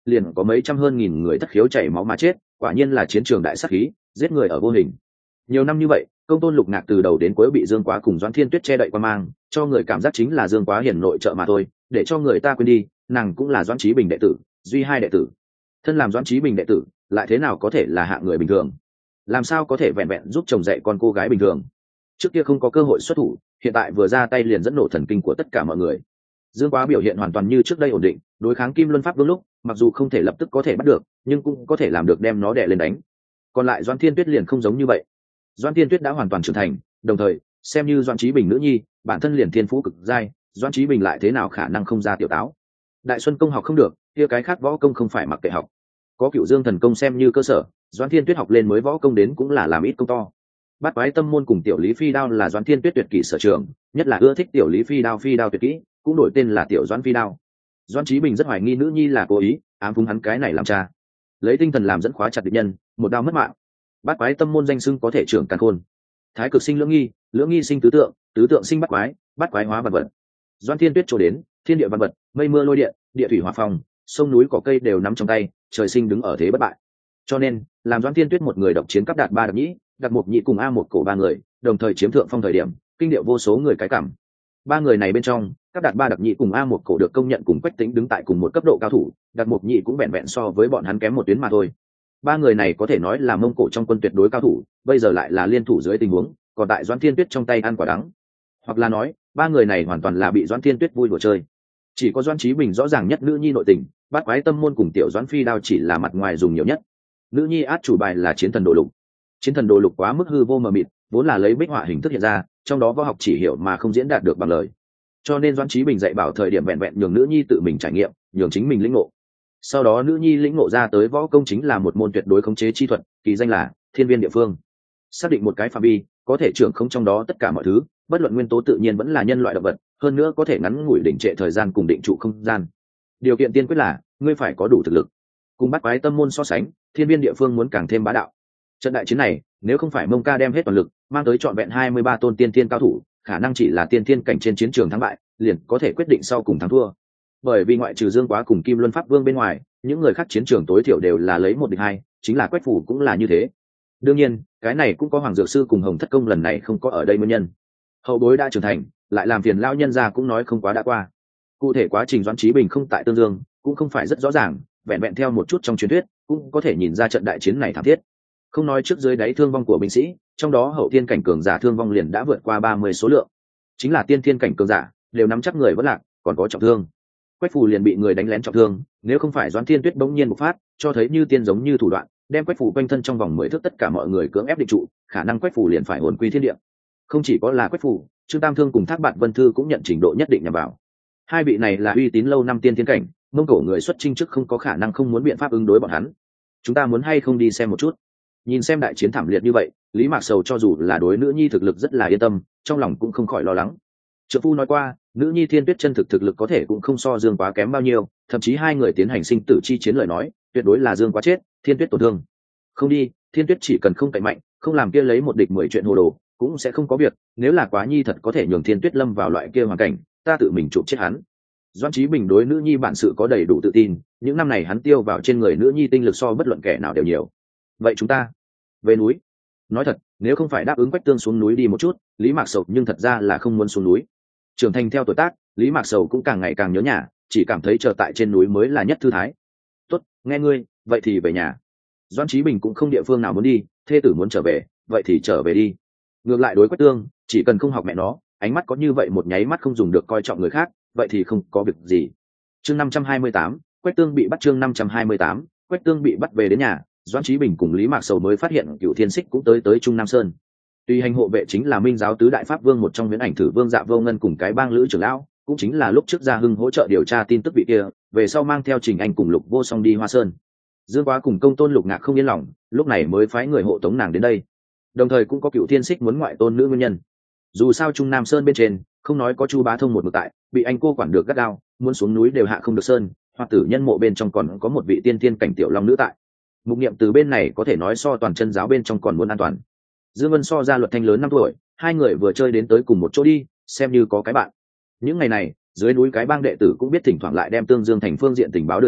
liền có mấy trăm hơn nghìn người thất khiếu chảy máu mà chết, quả nhiên là chiến trường đại sát khí, giết người ở vô hình. Nhiều năm như vậy, công tôn lục ngạc từ đầu đến cuối bị Dương Quá cùng Doãn Thiên Tuyết che đậy qua mang, cho người cảm giác chính là Dương Quá hiển nội trợ mà thôi, để cho người ta quên đi nàng cũng là Doãn Chí Bình đệ tử, duy hai đệ tử. Thân làm Doãn Chí Bình đệ tử, lại thế nào có thể là hạng người bình thường? Làm sao có thể vẹn vẹn giúp chồng dạy con cô gái bình thường? Trước kia không có cơ hội xuất thủ, hiện tại vừa ra tay liền dẫn nổ thần kinh của tất cả mọi người. Dương Quá biểu hiện hoàn toàn như trước đây ổn định, đối kháng Kim Luân Pháp Vương lúc, mặc dù không thể lập tức có thể bắt được, nhưng cũng có thể làm được đem nó đè lên đánh. Còn lại Doãn Thiên Tuyết liền không giống như vậy. Doãn Thiên Tuyết đã hoàn toàn trưởng thành, đồng thời xem như Doãn Chí Bình nữ nhi, bản thân liền thiên phú cực giai, Doãn Chí Bình lại thế nào khả năng không ra tiểu táo? Đại Xuân công học không được, kia cái khác võ công không phải mặc kệ học. Có Cửu Dương thần công xem như cơ sở, Doãn Thiên Tuyết học lên mới võ công đến cũng là làm ít công to. Bát quái tâm môn cùng tiểu Lý Phi đao là Doãn Thiên Tuyết tuyệt kỹ sở trường, nhất là ưa thích tiểu Lý Phi đao tuyệt kỹ, cũng đổi tên là tiểu Doãn Phi đao. Doãn Chí Bình rất hoài nghi nữ nhi là cố ý ám phúng hắn cái này làm cha, lấy tinh thần làm dẫn khóa chặt địch nhân, một đao mất mạng. Bát quái tâm môn danh xưng có thể trưởng càn khôn. Thái cực sinh lưỡng nghi sinh tứ tượng sinh bát quái hóa vật vật. Doãn Thiên Tuyết chỗ đến, thiên địa văn vật, mây mưa lôi điện, địa thủy hỏa phong, sông núi cỏ cây đều nắm trong tay, trời sinh đứng ở thế bất bại. Cho nên, làm Doãn Thiên Tuyết một người độc chiến cấp đạt ba đặc nhĩ, đặt một nhị cùng a một cổ ba người, đồng thời chiếm thượng phong thời điểm, kinh điệu vô số người cái cảm. Ba người này bên trong, các đạt ba đặc nhị cùng a một cổ được công nhận cùng Quách Tĩnh đứng tại cùng một cấp độ cao thủ, đặt một nhị cũng vẹn vẹn so với bọn hắn kém một tuyến mà thôi. Ba người này có thể nói là Mông Cổ trong quân tuyệt đối cao thủ, bây giờ lại là liên thủ dưới tình huống, còn tại Doãn Thiên Tuyết trong tay ăn quả đắng. Hoặc là nói, ba người này hoàn toàn là bị Doãn Thiên Tuyết vui đùa chơi. Chỉ có Doãn Chí Bình rõ ràng nhất nữ nhi nội tình, Bát quái tâm môn cùng tiểu Doãn Phi đao chỉ là mặt ngoài dùng nhiều nhất. Nữ nhi át chủ bài là chiến thần đồ lục. Chiến thần đồ lục quá mức hư vô mờ mịt, vốn là lấy bích họa hình thức hiện ra, trong đó võ học chỉ hiểu mà không diễn đạt được bằng lời. Cho nên Doãn Chí Bình dạy bảo thời điểm vẹn vẹn nhường nữ nhi tự mình trải nghiệm, nhường chính mình lĩnh ngộ. Sau đó nữ nhi lĩnh ngộ ra tới võ công chính là một môn tuyệt đối khống chế chi thuật, kỳ danh là Thiên Viên Địa Phương. Xác định một cái phạm vi, có thể trưởng khống trong đó tất cả mọi thứ, bất luận nguyên tố tự nhiên vẫn là nhân loại động vật, hơn nữa có thể ngắn ngủi định trệ thời gian cùng định trụ không gian. Điều kiện tiên quyết là ngươi phải có đủ thực lực. Cùng Bát quái tâm môn so sánh, Thiên Viên Địa Phương muốn càng thêm bá đạo. Trận đại chiến này, nếu không phải Mông Ca đem hết toàn lực, mang tới trọn vẹn 23 tôn tiên thiên cao thủ, khả năng chỉ là tiên thiên cảnh trên chiến trường thắng bại, liền có thể quyết định sau cùng thắng thua. Bởi vì ngoại trừ Dương Quá cùng Kim Luân Pháp Vương bên ngoài, những người khác chiến trường tối thiểu đều là lấy một địch hai, chính là Quách Phủ cũng là như thế. Đương nhiên, cái này cũng có Hoàng Dược Sư cùng Hồng Thất Công lần này không có ở đây nguyên nhân. Hậu bối đã trưởng thành, lại làm phiền lão nhân gia cũng nói không quá đã qua. Cụ thể quá trình Doãn Chí Bình không tại Tương Dương, cũng không phải rất rõ ràng, vẹn vẹn theo một chút trong truyền thuyết, cũng có thể nhìn ra trận đại chiến này thảm thiết. Không nói trước dưới đáy thương vong của binh sĩ, trong đó hậu thiên cảnh cường giả thương vong liền đã vượt qua 30 số lượng. Chính là tiên thiên cảnh cường giả, đều nắm chắc người vẫn lạc, còn có trọng thương. Quách Phù liền bị người đánh lén trọng thương, nếu không phải Doãn Thiên Tuyết bỗng nhiên bộc phát, cho thấy như tiên giống như thủ đoạn, đem Quách Phù quanh thân trong vòng 10 thước tất cả mọi người cưỡng ép định trụ, khả năng Quách Phù liền phải hồn quy thiên địa. Không chỉ có là Quách Phù, Trương Tam Thương cùng Thác Bạt Vân Thư cũng nhận trình độ nhất định nhằm vào. Hai vị này là uy tín lâu năm tiên thiên cảnh, Mông Cổ người xuất chinh trước không có khả năng không muốn biện pháp ứng đối bọn hắn. Chúng ta muốn hay không đi xem một chút? Nhìn xem đại chiến thảm liệt như vậy, Lý Mạc Sầu cho dù là đối nữ nhi thực lực rất là yên tâm, trong lòng cũng không khỏi lo lắng. Trượng phu nói qua, nữ nhi Thiên Tuyết chân thực lực có thể cũng không so Dương Quá kém bao nhiêu, thậm chí hai người tiến hành sinh tử chi chiến lời nói, tuyệt đối là Dương Quá chết, Thiên Tuyết tổn thương. Không đi, Thiên Tuyết chỉ cần không cậy mạnh, không làm kia lấy một địch 10 chuyện hồ đồ, cũng sẽ không có việc. Nếu là Quá nhi thật có thể nhường Thiên Tuyết lâm vào loại kia hoàn cảnh, ta tự mình chụp chết hắn. Doãn Chí Bình đối nữ nhi bản sự có đầy đủ tự tin, những năm này hắn tiêu vào trên người nữ nhi tinh lực so bất luận kẻ nào đều nhiều. Vậy chúng ta về núi. Nói thật, nếu không phải đáp ứng Quách Tương xuống núi đi một chút, Lý Mạc Sầu nhưng thật ra là không muốn xuống núi. Trưởng thành theo tuổi tác, Lý Mạc Sầu cũng càng ngày càng nhớ nhà, chỉ cảm thấy chờ tại trên núi mới là nhất thư thái. Tốt, nghe ngươi, vậy thì về nhà. Doãn Chí Bình cũng không địa phương nào muốn đi, thê tử muốn trở về, vậy thì trở về đi. Ngược lại đối Quách Tương, chỉ cần không học mẹ nó, ánh mắt có như vậy một nháy mắt không dùng được coi trọng người khác, vậy thì không có việc gì. Chương 528, Quách Tương bị bắt. Chương 528, Quách Tương bị bắt về đến nhà, Doãn Chí Bình cùng Lý Mạc Sầu mới phát hiện Cửu Thiên Xích cũng tới Trung Nam Sơn. Tuy hành hộ vệ chính là Minh giáo tứ đại pháp vương một trong Viễn Ảnh Thử Vương Dạ Vô Ngân cùng cái bang lữ trưởng lão, cũng chính là lúc trước Gia Hưng hỗ trợ điều tra tin tức vị kia, về sau mang theo Trình Anh cùng Lục Vô Song đi Hoa Sơn. Dương Quá cùng Công Tôn Lục Ngạc không yên lòng, lúc này mới phái người hộ tống nàng đến đây. Đồng thời cũng có Cửu Thiên Xích muốn ngoại tôn nữ nguyên nhân. Dù sao Trung Nam Sơn bên trên, không nói có Chu Bá Thông một mực tại, bị anh cô quản được gắt gao, muốn xuống núi đều hạ không được sơn, hoặc tử nhân mộ bên trong còn có một vị tiên thiên cảnh tiểu long nữ tại. Mục Niệm từ bên này có thể nói so toàn chân giáo bên trong còn muốn an toàn. Dương Vân so ra Luật Thanh lớn 5 tuổi, hai người vừa chơi đến tới cùng một chỗ đi, xem như có cái bạn. Những ngày này, dưới núi cái bang đệ tử cũng biết thỉnh thoảng lại đem Tương Dương thành phương diện tình báo đưa ra,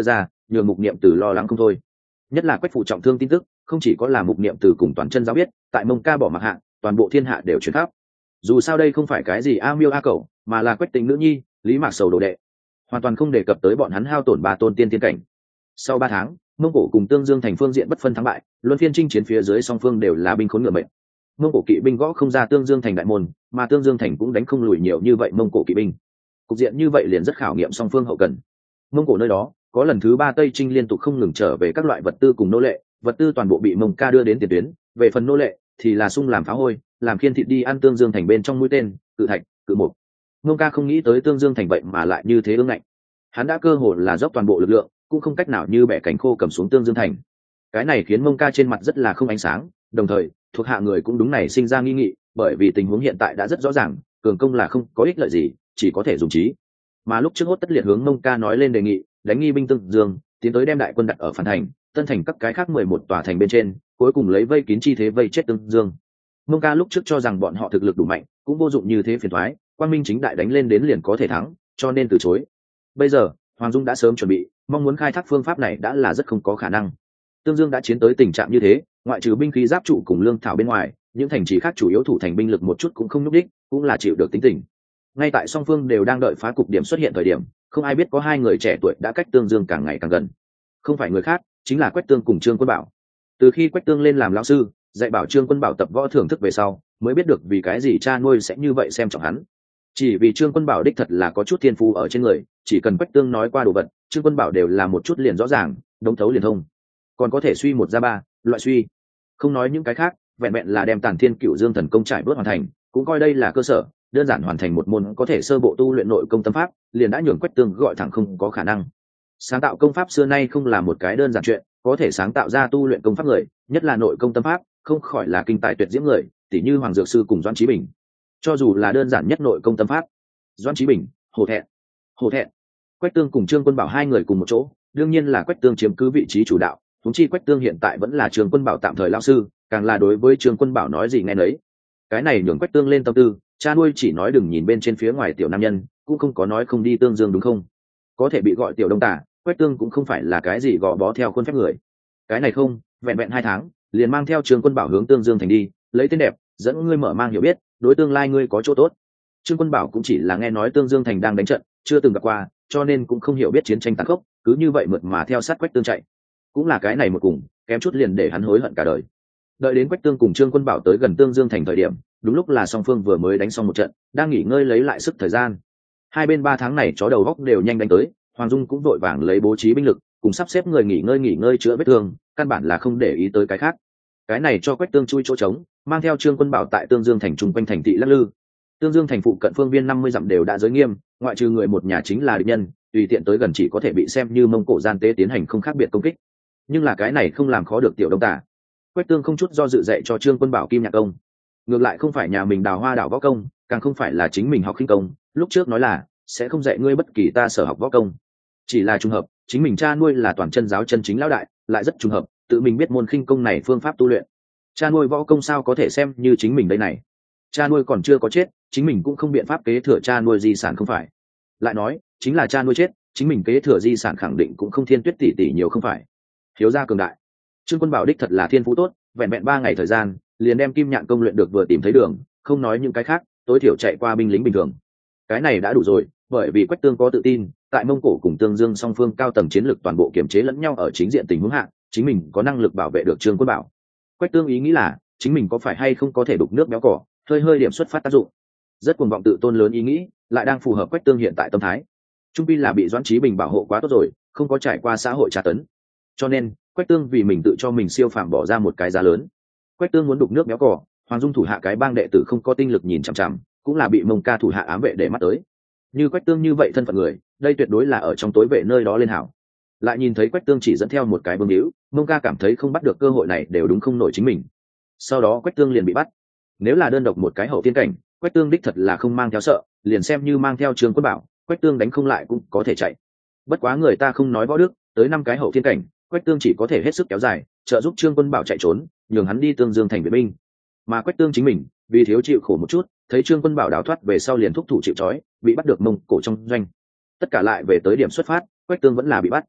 nhường Mục Niệm Từ lo lắng không thôi. Nhất là Quách phụ trọng thương tin tức, không chỉ có là Mục Niệm Từ cùng toàn chân giáo biết, tại Mông Ca bỏ mặc hạ, toàn bộ thiên hạ đều truyền khắp. Dù sao đây không phải cái gì a miêu a cẩu, mà là Quách Tĩnh nữ nhi, Lý Mạc Sầu đồ đệ, hoàn toàn không đề cập tới bọn hắn hao tổn 3 tôn tiên thiên cảnh. Sau 3 tháng, Mông Cổ cùng Tương Dương thành phương diện bất phân thắng bại, luân phiên chinh chiến phía dưới song phương đều là binh khốn ngựa mệt. Mông Cổ kỵ binh gõ không ra Tương Dương thành đại môn, mà Tương Dương thành cũng đánh không lùi nhiều như vậy Mông Cổ kỵ binh. Cục diện như vậy liền rất khảo nghiệm song phương hậu cần. Mông Cổ nơi đó có lần thứ 3 Tây Trinh liên tục không ngừng trở về các loại vật tư cùng nô lệ, vật tư toàn bộ bị Mông Ca đưa đến tiền tuyến, về phần nô lệ thì là sung làm phá hôi, làm khiên thịt đi ăn Tương Dương thành bên trong mũi tên, cự thạch, cự mục. Mông Ca không nghĩ tới Tương Dương thành vậy mà lại như thế ương ngạnh. Hắn đã cơ hồ là dốc toàn bộ lực lượng, cũng không cách nào như bẻ cánh khô cầm xuống Tương Dương thành. Cái này khiến Mông Ca trên mặt rất là không ánh sáng, đồng thời thuộc hạ người cũng đúng này sinh ra nghi nghị, bởi vì tình huống hiện tại đã rất rõ ràng, cường công là không có ích lợi gì, chỉ có thể dùng trí. Mà lúc trước Hốt Tất Liệt hướng Mông Ca nói lên đề nghị đánh nghi binh Tương Dương, tiến tới đem đại quân đặt ở Phan thành, Tân thành các cái khác 11 tòa thành bên trên, cuối cùng lấy vây kín chi thế vây chết Tương Dương. Mông Ca lúc trước cho rằng bọn họ thực lực đủ mạnh, cũng vô dụng như thế phiền toái, quang minh chính đại đánh lên đến liền có thể thắng, cho nên từ chối. Bây giờ Hoàng Dung đã sớm chuẩn bị, mong muốn khai thác phương pháp này đã là rất không có khả năng. Tương Dương đã chiến tới tình trạng như thế, ngoại trừ binh khí giáp trụ cùng lương thảo bên ngoài, những thành trì khác chủ yếu thủ thành binh lực một chút cũng không nhúc đích, cũng là chịu được tính tình. Ngay tại song phương đều đang đợi phá cục điểm xuất hiện thời điểm, không ai biết có 2 người trẻ tuổi đã cách Tương Dương càng ngày càng gần. Không phải người khác, chính là Quách Tương cùng Trương Quân Bảo. Từ khi Quách Tương lên làm lão sư, dạy bảo Trương Quân Bảo tập võ thưởng thức về sau, mới biết được vì cái gì cha nuôi sẽ như vậy xem trọng hắn. Chỉ vì Trương Quân Bảo đích thật là có chút thiên phú ở trên người, chỉ cần Quách Tương nói qua đồ vật, Trương Quân Bảo đều là một chút liền rõ ràng, đống thấu liền thông, còn có thể suy 1 ra 3, loại suy. Không nói những cái khác, vẹn vẹn là đem Tản Thiên Cửu Dương thần công trải bước hoàn thành, cũng coi đây là cơ sở, đơn giản hoàn thành một môn có thể sơ bộ tu luyện nội công tâm pháp, liền đã nhường Quách Tương gọi thẳng không có khả năng. Sáng tạo công pháp xưa nay không là một cái đơn giản chuyện, có thể sáng tạo ra tu luyện công pháp người, nhất là nội công tâm pháp, không khỏi là kinh tài tuyệt diễm người, tỷ như Hoàng Dược Sư cùng Doãn Chí Bình. Cho dù là đơn giản nhất nội công tâm pháp, Doãn Chí Bình, hổ thẹn. Quách Tương cùng Trương Quân Bảo 2 người cùng một chỗ, đương nhiên là Quách Tương chiếm cứ vị trí chủ đạo, huống chi Quách Tương hiện tại vẫn là Trương Quân Bảo tạm thời lão sư, càng là đối với Trương Quân Bảo nói gì nghe nấy. Cái này nhường Quách Tương lên tâm tư, cha nuôi chỉ nói đừng nhìn bên trên phía ngoài tiểu nam nhân, cũng không có nói không đi Tương Dương đúng không? Có thể bị gọi tiểu đông tả, Quách Tương cũng không phải là cái gì gò bó theo khuôn phép người. Cái này không, vẹn vẹn 2 tháng, liền mang theo Trương Quân Bảo hướng Tương Dương thành đi, lấy tên đẹp, dẫn ngươi mở mang hiểu biết, đối tương lai ngươi có chỗ tốt. Trương Quân Bảo cũng chỉ là nghe nói Tương Dương thành đang đánh trận, chưa từng gặp qua, cho nên cũng không hiểu biết chiến tranh tàn khốc, cứ như vậy mượt mà theo sát Quách Tương chạy. Cũng là cái này một cùng, kém chút liền để hắn hối hận cả đời. Đợi đến Quách Tương cùng Trương Quân Bảo tới gần Tương Dương thành thời điểm, đúng lúc là song phương vừa mới đánh xong một trận, đang nghỉ ngơi lấy lại sức thời gian. Hai bên 3 tháng này chó đầu góc đều nhanh đánh tới, Hoàng Dung cũng vội vàng lấy bố trí binh lực, cùng sắp xếp người nghỉ ngơi chữa vết thương, căn bản là không để ý tới cái khác. Cái này cho Quách Tương chui chỗ trống, mang theo Trương Quân Bảo tại Tương Dương thành trung quanh thành thị lắc lư. Tương Dương thành phụ cận phương viên 50 dặm đều đã giới nghiêm, ngoại trừ người một nhà chính là địch nhân, tùy tiện tới gần chỉ có thể bị xem như Mông Cổ gian tế tiến hành không khác biệt công kích. Nhưng là cái này không làm khó được tiểu đông tả. Quách Tương không chút do dự dạy cho Trương Quân Bảo kim nhạc công. Ngược lại không phải nhà mình đào hoa đảo võ công, càng không phải là chính mình học khinh công, lúc trước nói là sẽ không dạy ngươi bất kỳ ta sở học võ công. Chỉ là trùng hợp, chính mình cha nuôi là toàn chân giáo chân chính lão đại, lại rất trùng hợp, tự mình biết môn khinh công này phương pháp tu luyện. Cha nuôi võ công sao có thể xem như chính mình đây này? Cha nuôi còn chưa có chết, chính mình cũng không biện pháp kế thừa cha nuôi di sản không phải? Lại nói, chính là cha nuôi chết, chính mình kế thừa di sản khẳng định cũng không thiên tuyết tỷ tỷ nhiều không phải? Hiếu gia cường đại. Trương Quân Bảo đích thật là thiên phú tốt, vẹn vẹn 3 ngày thời gian, liền đem kim nhạn công luyện được vừa tìm thấy đường, không nói những cái khác, tối thiểu chạy qua binh lính bình thường. Cái này đã đủ rồi, bởi vì Quách Tương có tự tin, tại Mông Cổ cùng Tương Dương song phương cao tầng chiến lược toàn bộ kiểm chế lẫn nhau ở chính diện tình huống hạ, chính mình có năng lực bảo vệ được Trương Quân Bảo. Quách Tương ý nghĩ là, chính mình có phải hay không có thể đục nước béo cỏ, hơi điểm xuất phát tác dụng. Rất cuồng vọng tự tôn lớn ý nghĩ, lại đang phù hợp Quách Tương hiện tại tâm thái. Trung pi là bị Doãn Chí Bình bảo hộ quá tốt rồi, không có trải qua xã hội tra tấn. Cho nên, Quách Tương vì mình tự cho mình siêu phàm bỏ ra một cái giá lớn. Quách Tương muốn đục nước béo cỏ, Hoàng Dung thủ hạ cái bang đệ tử không có tinh lực nhìn chằm chằm, cũng là bị Mông Ca thủ hạ ám vệ để mắt tới. Như Quách Tương như vậy thân phận người, đây tuyệt đối là ở trong tối vệ nơi đó lên hảo. Lại nhìn thấy Quách Tương chỉ dẫn theo một cái bưng hữu, Mông Ca cảm thấy không bắt được cơ hội này đều đúng không nổi chính mình. Sau đó Quách Tương liền bị bắt. Nếu là đơn độc một cái hậu tiên cảnh, Quách Tương đích thật là không mang theo sợ, liền xem như mang theo Trương Quân Bảo, Quách Tương đánh không lại cũng có thể chạy. Bất quá người ta không nói võ đức, tới 5 cái hậu tiên cảnh, Quách Tương chỉ có thể hết sức kéo dài, trợ giúp Trương Quân Bảo chạy trốn, nhường hắn đi Tương Dương thành viện binh. Mà Quách Tương chính mình, vì thiếu chịu khổ một chút, thấy Trương Quân Bảo đào thoát về sau liền thúc thủ chịu trói, bị bắt được Mông Cổ trong doanh. Tất cả lại về tới điểm xuất phát, Quách Tương vẫn là bị bắt.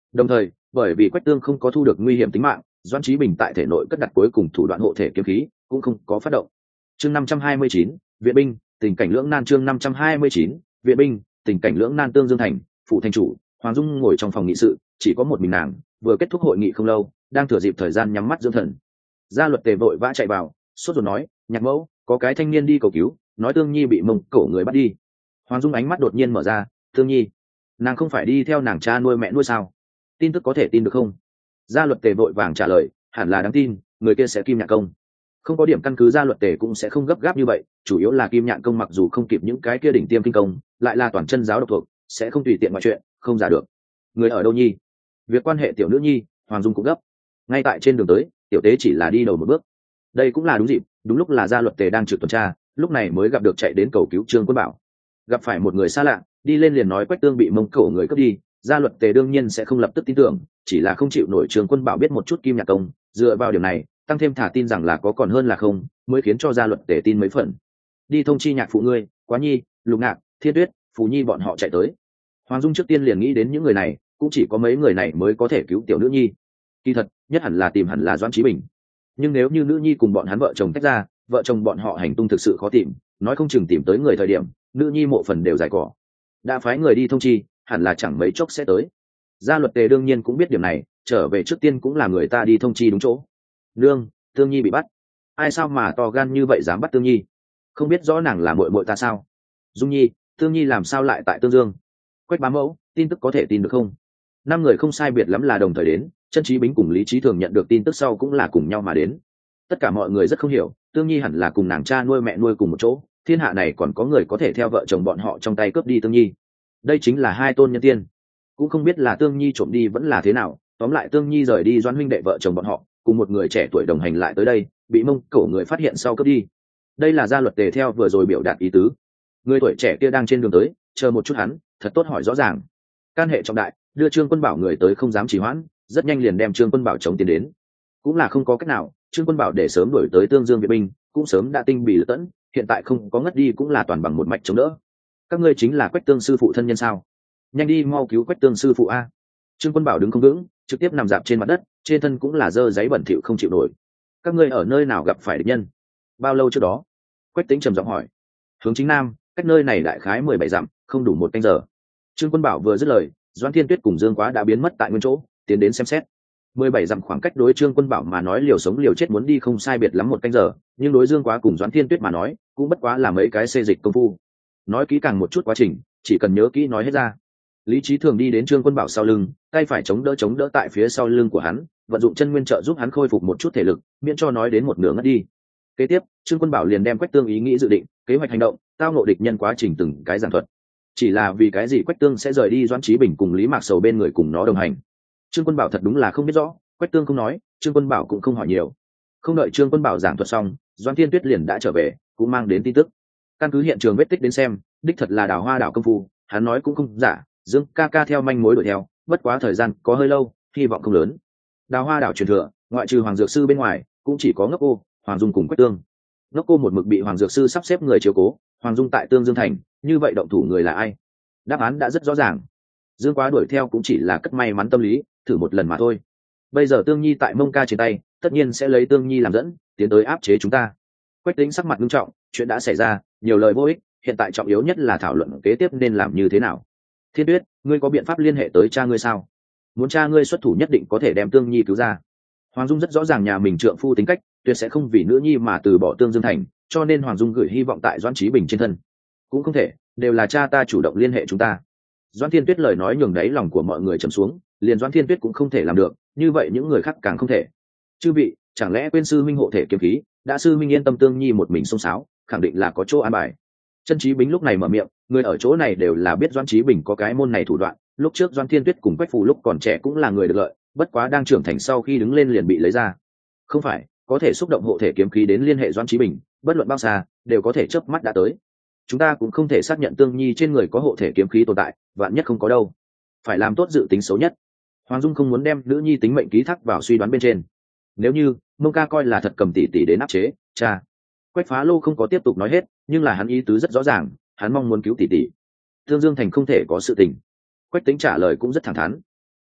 Đồng thời bởi vì Quách Tương không có thu được nguy hiểm tính mạng, Doãn Chí Bình tại thể nội cất đặt cuối cùng thủ đoạn hộ thể kiếm khí cũng không có phát động. Chương 529, viện binh, tình cảnh lưỡng nan. Chương 529, viện binh, tình cảnh lưỡng nan. Tương Dương thành, phụ thành chủ Hoàng Dung ngồi trong phòng nghị sự, chỉ có một mình nàng, vừa kết thúc hội nghị không lâu, đang thừa dịp thời gian nhắm mắt dưỡng thần. Gia Luật Tề vội vã chạy vào, sốt ruột nói: "Nhạc mẫu, có cái thanh niên đi cầu cứu, nói Tương Nhi bị Mông Cổ người bắt đi." Hoàng Dung ánh mắt đột nhiên mở ra: "Tương Nhi? Nàng không phải đi theo nàng cha nuôi mẹ nuôi sao? Tin tức có thể tin được không?" Gia Luật Tề vội vàng trả lời: "Hẳn là đáng tin, người kia sẽ Kim Nhạn Công." Không có điểm căn cứ Gia Luật Tề cũng sẽ không gấp gáp như vậy, chủ yếu là Kim Nhạn Công mặc dù không kịp những cái kia đỉnh tiêm kinh công, lại là toàn chân giáo độc thuộc, sẽ không tùy tiện mọi chuyện, không giả được. Người ở đâu Nhi? Việc quan hệ tiểu nữ Nhi, Hoàng Dung cũng gấp. Ngay tại trên đường tới, tiểu tế chỉ là đi đầu một bước. Đây cũng là đúng dịp, đúng lúc là Gia Luật Tề đang trực tuần tra, lúc này mới gặp được chạy đến cầu cứu Trương Quân Bảo. Gặp phải một người xa lạ, đi lên liền nói Quách Tương bị Mông Cổ người cướp đi, Gia Luật Tề đương nhiên sẽ không lập tức tin tưởng, chỉ là không chịu nổi Trương Quân Bảo biết một chút Kim Nhạn Công, dựa vào điều này, tăng thêm thả tin rằng là có còn hơn là không, mới khiến cho Gia Luật Tề tin mấy phần. Đi thông chi nhạc phụ ngươi, Quá Nhi, Lục Ngạc, Thiên Tuyết, Phù Nhi bọn họ chạy tới. Hoàng Dung trước tiên liền nghĩ đến những người này, cũng chỉ có mấy người này mới có thể cứu tiểu nữ nhi. Kỳ thật, nhất hẳn là tìm hẳn là Doãn Chí Bình. Nhưng nếu như nữ nhi cùng bọn hắn vợ chồng tách ra, vợ chồng bọn họ hành tung thực sự khó tìm, nói không chừng tìm tới người thời điểm, nữ nhi mộ phần đều dài cỏ. Đã phái người đi thông chi, hẳn là chẳng mấy chốc sẽ tới. Gia Luật Tề đương nhiên cũng biết điểm này, trở về trước tiên cũng là người ta đi thông chi đúng chỗ. Nương, Tương Nhi bị bắt. Ai sao mà to gan như vậy dám bắt Tương Nhi? Không biết rõ nàng là muội muội ta sao? Dung Nhi, Tương Nhi làm sao lại tại Tương Dương? Quách Bá Mẫu, tin tức có thể tin được không? Năm người không sai biệt lắm là đồng thời đến, Chân Chí Bính cùng Lý Chí Thường nhận được tin tức sau cũng là cùng nhau mà đến. Tất cả mọi người rất không hiểu, Tương Nhi hẳn là cùng nàng cha nuôi mẹ nuôi cùng một chỗ, thiên hạ này còn có người có thể theo vợ chồng bọn họ trong tay cướp đi Tương Nhi. Đây chính là hai tôn nhân tiên, cũng không biết là Tương Nhi trộm đi vẫn là thế nào, tóm lại Tương Nhi rời đi Doãn huynh đệ vợ chồng bọn họ, cùng một người trẻ tuổi đồng hành lại tới đây, bị Mông Cổ người phát hiện sau cướp đi. Đây là Gia Luật Tề theo vừa rồi biểu đạt ý tứ. Người tuổi trẻ kia đang trên đường tới, chờ một chút hắn, thật tốt hỏi rõ ràng. Can hệ trọng đại, đưa Trương Quân Bảo người tới không dám trì hoãn, rất nhanh liền đem Trương Quân Bảo chống tiến đến. Cũng là không có cách nào, Trương Quân Bảo để sớm đuổi tới Tương Dương viện binh, cũng sớm đã tinh bị lật tẫn, hiện tại không có ngất đi cũng là toàn bằng một mạch chống đỡ. Các ngươi chính là Quách Tương sư phụ thân nhân sao? Nhanh đi mau cứu Quách Tương sư phụ a! Trương Quân Bảo đứng không vững, trực tiếp nằm dạp trên mặt đất, trên thân cũng là dơ giấy bẩn thỉu không chịu nổi. Các ngươi ở nơi nào gặp phải địch nhân? Bao lâu trước đó? Quách Tĩnh trầm giọng hỏi. Hướng chính nam, cách nơi này đại khái 17 dặm, không đủ một canh giờ. Trương Quân Bảo vừa dứt lời, Doãn Thiên Tuyết cùng Dương Quá đã biến mất tại nguyên chỗ, tiến đến xem xét. 17 dặm khoảng cách đối Trương Quân Bảo mà nói liều sống liều chết muốn đi không sai biệt lắm một canh giờ, nhưng đối Dương Quá cùng Doãn Thiên Tuyết mà nói, cũng bất quá là mấy cái xê dịch công phu. Nói kỹ càng một chút quá trình, chỉ cần nhớ kỹ nói hết ra. Lý Chí Thường đi đến Trương Quân Bảo sau lưng, tay phải chống đỡ tại phía sau lưng của hắn, vận dụng chân nguyên trợ giúp hắn khôi phục một chút thể lực, miễn cho nói đến một nửa ngất đi. Kế tiếp, Trương Quân Bảo liền đem Quách Tương ý nghĩ dự định, kế hoạch hành động, tao ngộ địch nhân quá trình từng cái giảng thuật. Chỉ là vì cái gì Quách Tương sẽ rời đi Doãn Chí Bình cùng Lý Mạc Sầu bên người cùng nó đồng hành. Trương Quân Bảo thật đúng là không biết rõ, Quách Tương không nói, Trương Quân Bảo cũng không hỏi nhiều. Không đợi Trương Quân Bảo giảng thuật xong, Doãn Thiên Tuyết liền đã trở về, cũng mang đến tin tức. Căn cứ hiện trường vết tích đến xem, đích thật là Đào Hoa đảo công phu, hắn nói cũng không giả, Dương ca ca theo manh mối đuổi theo, bất quá thời gian có hơi lâu, hy vọng không lớn. Đào Hoa đảo truyền thừa, ngoại trừ Hoàng Dược Sư bên ngoài, cũng chỉ có Ngốc Cô, Hoàng Dung cùng Quách Tương. Ngốc Cô một mực bị Hoàng Dược Sư sắp xếp người chiếu cố, Hoàng Dung tại Tương Dương thành, như vậy động thủ người là ai? Đáp án đã rất rõ ràng. Dương Quá đuổi theo cũng chỉ là cất may mắn tâm lý, thử một lần mà thôi. Bây giờ Tương Nhi tại Mông Ca trên tay, tất nhiên sẽ lấy Tương Nhi làm dẫn, tiến tới áp chế chúng ta. Quách Tĩnh sắc mặt nghiêm trọng, chuyện đã xảy ra, nhiều lời vô ích, hiện tại trọng yếu nhất là thảo luận kế tiếp nên làm như thế nào. Thiên Tuyết, ngươi có biện pháp liên hệ tới cha ngươi sao? Muốn cha ngươi xuất thủ nhất định có thể đem Tương Nhi cứu ra. Hoàng Dung rất rõ ràng nhà mình trượng phu tính cách, tuyệt sẽ không vì nữ nhi mà từ bỏ Tương Dương thành, cho nên Hoàng Dung gửi hy vọng tại Doãn Chí Bình trên thân. Cũng không thể, đều là cha ta chủ động liên hệ chúng ta. Doãn Thiên Tuyết lời nói nhường đáy lòng của mọi người trầm xuống, liền Doãn Thiên Tuyết cũng không thể làm được, như vậy những người khác càng không thể. Chư vị, chẳng lẽ quên sư minh hộ thể kiếm khí, đã sư minh yên tâm Tương Nhi một mình xông xáo, khẳng định là có chỗ an bài. Chân Chí Bính lúc này mở miệng, người ở chỗ này đều là biết Doãn Chí Bình có cái môn này thủ đoạn, lúc trước Doãn Thiên Tuyết cùng Quách Phù lúc còn trẻ cũng là người được lợi, bất quá đang trưởng thành sau khi đứng lên liền bị lấy ra. Không phải, có thể xúc động hộ thể kiếm khí đến liên hệ Doãn Chí Bình, bất luận bao xa, đều có thể chớp mắt đã tới. Chúng ta cũng không thể xác nhận Tương Nhi trên người có hộ thể kiếm khí tồn tại, vạn nhất không có đâu. Phải làm tốt dự tính xấu nhất. Hoàng Dung không muốn đem nữ nhi tính mệnh ký thác vào suy đoán bên trên. Nếu như Mông Ca coi là thật cầm tỷ tỷ đến áp chế, cha. Quách Phá Lô không có tiếp tục nói hết, nhưng là hắn ý tứ rất rõ ràng, hắn mong muốn cứu tỷ tỷ. Tương Dương thành không thể có sự tình. Quách Tĩnh trả lời cũng rất thẳng thắn.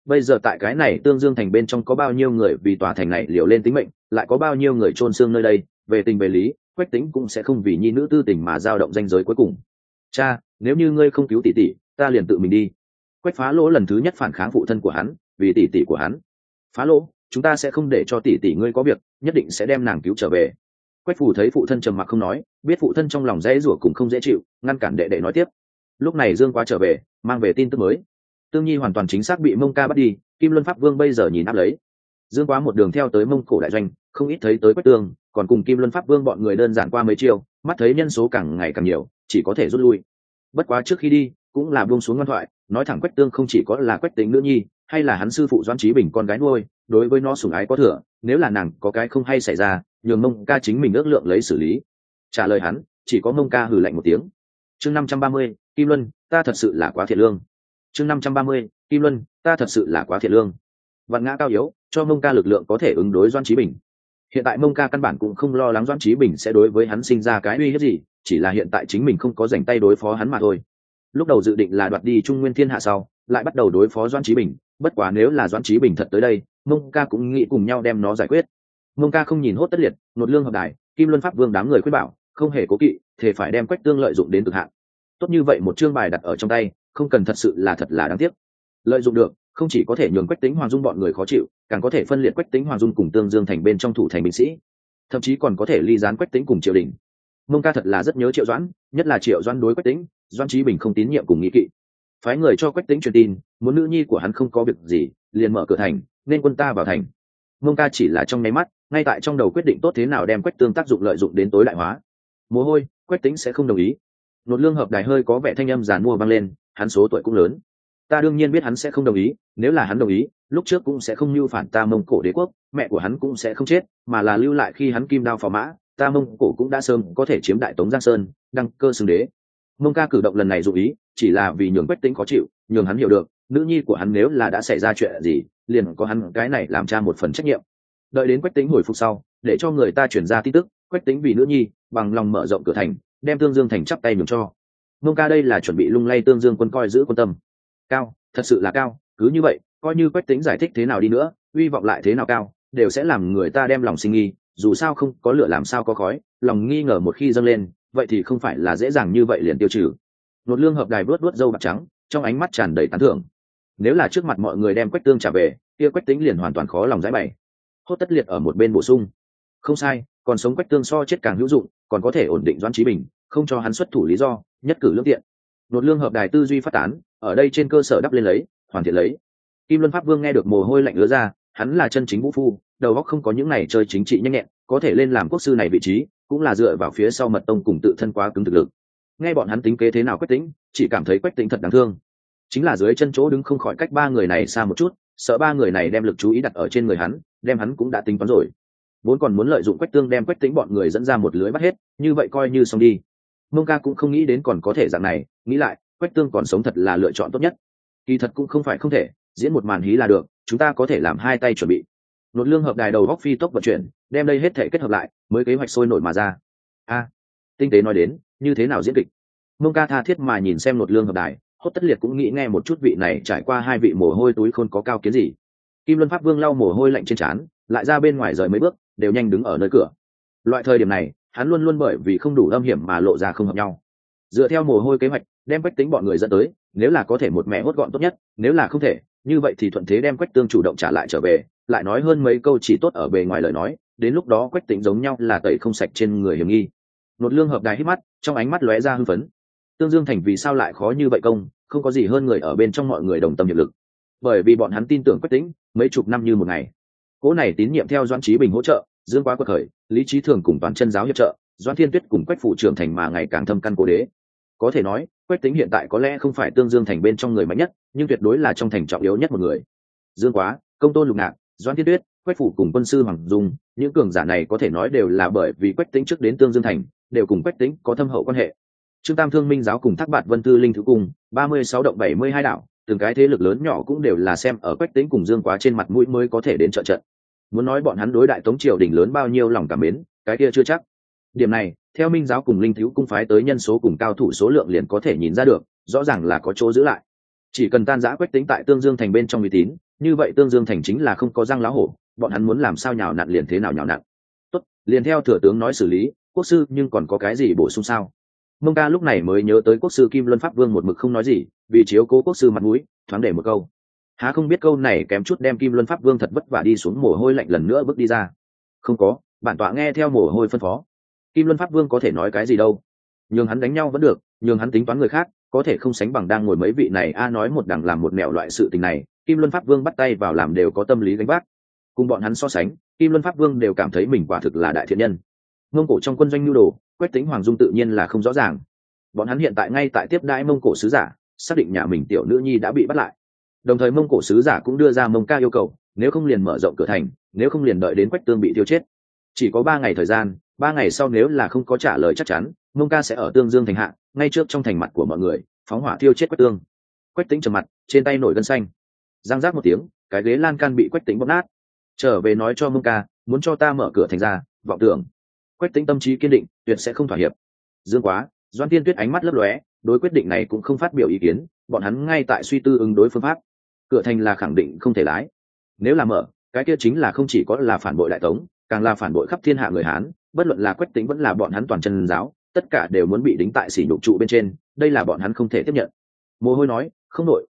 Bây giờ tại cái này Tương Dương thành bên trong có bao nhiêu người vì tòa thành này liều lên tính mệnh, lại có bao nhiêu người chôn xương nơi đây, về tình về lý, Quách Tĩnh cũng sẽ không vì nhi nữ tư tình mà dao động ranh giới cuối cùng. Cha, nếu như ngươi không cứu tỷ tỷ, ta liền tự mình đi. Quách Phá Lỗ lần thứ nhất phản kháng phụ thân của hắn, vì tỷ tỷ của hắn. Phá Lỗ, chúng ta sẽ không để cho tỷ tỷ ngươi có việc, nhất định sẽ đem nàng cứu trở về. Quách Phù thấy phụ thân trầm mặc không nói, biết phụ thân trong lòng dễ rủa cũng không dễ chịu, ngăn cản đệ đệ nói tiếp. Lúc này Dương Quá trở về, mang về tin tức mới. Tương Nhi hoàn toàn chính xác bị Mông Ca bắt đi, Kim Luân Pháp Vương bây giờ nhìn áp lấy. Dương Quá một đường theo tới Mông Cổ đại doanh, không ít thấy tới Quách Tương, còn cùng Kim Luân Pháp Vương bọn người đơn giản qua mấy chiêu, mắt thấy nhân số càng ngày càng nhiều, chỉ có thể rút lui. Bất quá trước khi đi, cũng là buông xuống ngoan thoại, nói thẳng Quách Tương không chỉ có là Quách Tĩnh nữ nhi, hay là hắn sư phụ Doãn Chí Bình con gái nuôi, đối với nó sủng ái có thừa, nếu là nàng có cái không hay xảy ra, nhường Mông Ca chính mình ước lượng lấy xử lý. Trả lời hắn, chỉ có Mông Ca hừ lạnh một tiếng. Chương 530, Kim Luân, ta thật sự là quá thiện lương. Chương 530, Kim Luân, ta thật sự là quá thiện lương. Vạn ngã cao yếu, cho Mông Ca lực lượng có thể ứng đối Doãn Chí Bình. Hiện tại Mông Ca căn bản cũng không lo lắng Doãn Chí Bình sẽ đối với hắn sinh ra cái uy hiếp gì, chỉ là hiện tại chính mình không có rảnh tay đối phó hắn mà thôi. Lúc đầu dự định là đoạt đi Trung Nguyên Thiên Hạ sau, lại bắt đầu đối phó Doãn Chí Bình, bất quá nếu là Doãn Chí Bình thật tới đây, Mông Ca cũng nghĩ cùng nhau đem nó giải quyết. Mông Ca không nhìn Hốt Tất Liệt, Nột Lương Hợp Đài, Kim Luân Pháp Vương đám người khuyên bảo, không hề cố kỵ, thể phải đem Quách Tương lợi dụng đến cực hạn. Tốt như vậy một chương bài đặt ở trong tay, không cần thật sự là thật là đáng tiếc. Lợi dụng được, không chỉ có thể nhường Quách Tĩnh Hoàng Dung bọn người khó chịu, càng có thể phân liệt Quách Tĩnh Hoàng Dung cùng Tương Dương thành bên trong thủ thành binh sĩ, thậm chí còn có thể ly gián Quách Tĩnh cùng triều đình. Mông Ca thật là rất nhớ Triệu Doãn, nhất là Triệu Doãn đối Quách Tĩnh, Doãn Chí Bình không tín nhiệm cùng nghĩ kỵ. Phái người cho Quách Tĩnh truyền tin, muốn nữ nhi của hắn không có việc gì, liền mở cửa thành, nên quân ta vào thành. Mông Ca chỉ là trong nháy mắt, ngay tại trong đầu quyết định tốt thế nào đem Quách Tương tác dụng lợi dụng đến tối đại hóa. Mồ hôi, Quách Tĩnh sẽ không đồng ý. Nột Lương Hợp Đài hơi có vẻ thanh âm giàn mua vang lên, hắn số tuổi cũng lớn. Ta đương nhiên biết hắn sẽ không đồng ý, nếu là hắn đồng ý, lúc trước cũng sẽ không mưu phản ta Mông Cổ đế quốc, mẹ của hắn cũng sẽ không chết, mà là lưu lại khi hắn kim đao phò mã, ta Mông Cổ cũng đã sớm có thể chiếm đại Tống Giang Sơn, đăng cơ xưng đế. Mông Ca cử động lần này dụ ý, chỉ là vì nhường Quách Tĩnh khó chịu, nhường hắn hiểu được, nữ nhi của hắn nếu là đã xảy ra chuyện gì, liền có hắn cái này làm cha một phần trách nhiệm. Đợi đến Quách Tĩnh hồi phục sau, để cho người ta chuyển ra tin tức, Quách Tĩnh vì nữ nhi, bằng lòng mở rộng cửa thành, đem Tương Dương thành chắp tay nhường cho. Mông Ca đây là chuẩn bị lung lay Tương Dương quân coi giữ quân tâm. Cao, thật sự là cao, cứ như vậy, coi như Quách Tĩnh giải thích thế nào đi nữa, uy vọng lại thế nào cao, đều sẽ làm người ta đem lòng sinh nghi, dù sao không có lửa làm sao có khói, lòng nghi ngờ một khi dâng lên, vậy thì không phải là dễ dàng như vậy liền tiêu trừ. Nột Lương Hợp Đài vuốt vuốt râu bạc trắng, trong ánh mắt tràn đầy tán thưởng. Nếu là trước mặt mọi người đem Quách Tương trả về, kia Quách Tĩnh liền hoàn toàn khó lòng giải bày. Hốt Tất Liệt ở một bên bổ sung, không sai, còn sống Quách Tương so chết càng hữu dụng, còn có thể ổn định Doãn Chí Bình, không cho hắn xuất thủ lý do, nhất cử lưỡng tiện. Nột Lương Hợp Đài tư duy phát tán, ở đây trên cơ sở đắp lên lấy, hoàn thiện lấy. Kim Luân Pháp Vương nghe được mồ hôi lạnh ứa ra, hắn là chân chính vũ phu, đầu óc không có những này chơi chính trị nhanh nhẹn, có thể lên làm quốc sư này vị trí, cũng là dựa vào phía sau Mật Tông cùng tự thân quá cứng thực lực. Nghe bọn hắn tính kế thế nào Quách Tĩnh, chỉ cảm thấy Quách Tĩnh thật đáng thương. Chính là dưới chân chỗ đứng không khỏi cách ba người này xa một chút, sợ ba người này đem lực chú ý đặt ở trên người hắn, đem hắn cũng đã tính toán rồi. Vốn còn muốn lợi dụng Quách Tương đem Quách Tĩnh bọn người dẫn ra một lưới bắt hết, như vậy coi như xong đi. Mông Ca cũng không nghĩ đến còn có thể dạng này, nghĩ lại, Quách Tương còn sống thật là lựa chọn tốt nhất. Kỳ thật cũng không phải không thể, diễn một màn hí là được, chúng ta có thể làm hai tay chuẩn bị. Nột Lương Hợp Đài đầu góc phi tốc vận chuyển, đem đây hết thể kết hợp lại, mới kế hoạch sôi nổi mà ra. Tinh tế nói đến, như thế nào diễn kịch? Mông Ca tha thiết mà nhìn xem Nột Lương Hợp Đài, Hốt Tất Liệt cũng nghĩ nghe một chút vị này trải qua hai vị mồ hôi túi khôn có cao kiến gì. Kim Luân Pháp Vương lau mồ hôi lạnh trên trán, lại ra bên ngoài rời mấy bước, đều nhanh đứng ở nơi cửa. Loại thời điểm này, hắn luôn luôn bởi vì không đủ âm hiểm mà lộ ra không hợp nhau. Dựa theo mồ hôi kế hoạch, đem Quách Tĩnh bọn người dẫn tới, nếu là có thể một mẹ hốt gọn tốt nhất, nếu là không thể, như vậy thì thuận thế đem Quách Tương chủ động trả lại trở về, lại nói hơn mấy câu chỉ tốt ở bề ngoài lời nói, đến lúc đó Quách Tĩnh giống nhau là tẩy không sạch trên người hiểm nghi. Nột Lương Hợp Đài hít mắt, trong ánh mắt lóe ra hưng phấn. Tương Dương thành vì sao lại khó như vậy công, không có gì hơn người ở bên trong mọi người đồng tâm hiệp lực. Bởi vì bọn hắn tin tưởng Quách Tĩnh, mấy chục năm như một ngày. Cố này tín nhiệm theo Doãn Chí Bình hỗ trợ, Dương Quá quật khởi, Lý Chí Thường cùng toàn chân giáo hiệp trợ, Doãn Thiên Tuyết cùng Quách phủ trưởng thành mà ngày càng thâm căn cố đế. Có thể nói, Quách Tĩnh hiện tại có lẽ không phải Tương Dương thành bên trong người mạnh nhất, nhưng tuyệt đối là trong thành trọng yếu nhất một người. Dương Quá, Công Tôn Lục Ngạn, Doãn Thiên Tuyết, Quách phủ cùng quân sư Hoàng Dung, những cường giả này có thể nói đều là bởi vì Quách Tĩnh trước đến Tương Dương thành, đều cùng Quách Tĩnh có thâm hậu quan hệ. Trương Tam Thương Minh giáo cùng Thác Bạt Vân Tư Linh Thứ cùng 36 động 72 đạo, từng cái thế lực lớn nhỏ cũng đều là xem ở Quách Tĩnh cùng Dương Quá trên mặt mũi mới có thể đến trợ trận. Muốn nói bọn hắn đối đại Tống triều đỉnh lớn bao nhiêu lòng cảm mến, cái kia chưa chắc. Điểm này, theo Minh giáo cùng Linh Thiếu cung phái tới nhân số cùng cao thủ số lượng liền có thể nhìn ra được, rõ ràng là có chỗ giữ lại. Chỉ cần tan rã Quách Tĩnh tại Tương Dương thành bên trong uy tín, như vậy Tương Dương thành chính là không có răng lá hổ, bọn hắn muốn làm sao nhào nặn liền thế nào nhào nặn. Tốt, liền theo thừa tướng nói xử lý. Quốc sư nhưng còn có cái gì bổ sung sao? Mông Ca lúc này mới nhớ tới quốc sư Kim Luân Pháp Vương một mực không nói gì, vì chiếu cố quốc sư mặt mũi, thoáng để một câu. Há không biết câu này kém chút đem Kim Luân Pháp Vương thật vất vả đi xuống mồ hôi lạnh lần nữa bước đi ra. Không có, bản tọa nghe theo mồ hôi phân phó. Kim Luân Pháp Vương có thể nói cái gì đâu? Nhường hắn đánh nhau vẫn được, nhường hắn tính toán người khác, có thể không sánh bằng đang ngồi mấy vị này nói một đằng làm một nẻo loại sự tình này. Kim Luân Pháp Vương bắt tay vào làm đều có tâm lý gánh vác. Cùng bọn hắn so sánh, Kim Luân Pháp Vương đều cảm thấy mình quả thực là đại thiện nhân. Mông Cổ trong quân doanh nhu đồ, Quách Tĩnh Hoàng Dung tự nhiên là không rõ ràng. Bọn hắn hiện tại ngay tại tiếp đãi Mông Cổ sứ giả, xác định nhà mình tiểu nữ nhi đã bị bắt lại. Đồng thời Mông Cổ sứ giả cũng đưa ra Mông Ca yêu cầu, nếu không liền mở rộng cửa thành, nếu không liền đợi đến Quách Tương bị tiêu chết. Chỉ có 3 ngày thời gian, 3 ngày sau nếu là không có trả lời chắc chắn, Mông Ca sẽ ở Tương Dương thành hạ, ngay trước trong thành mặt của mọi người, phóng hỏa tiêu chết Quách Tương. Quách Tĩnh trầm mặt, trên tay nổi gân xanh. Giang giác một tiếng, cái ghế lan can bị Quách Tĩnh bóp nát. Trở về nói cho Mông Ca, muốn cho ta mở cửa thành ra, vọng tưởng. Quách Tĩnh tâm trí kiên định, tuyệt sẽ không thỏa hiệp. Dương Quá, Doãn Tiên Tuyết ánh mắt lấp lóe, đối quyết định này cũng không phát biểu ý kiến, bọn hắn ngay tại suy tư ứng đối phương pháp. Cửa thành là khẳng định không thể lái. Nếu là mở, cái kia chính là không chỉ có là phản bội đại tống, càng là phản bội khắp thiên hạ người Hán, bất luận là Quách Tĩnh vẫn là bọn hắn toàn chân giáo, tất cả đều muốn bị đính tại sỉ nhục trụ bên trên, đây là bọn hắn không thể tiếp nhận. Mồ Hôi nói, không đội,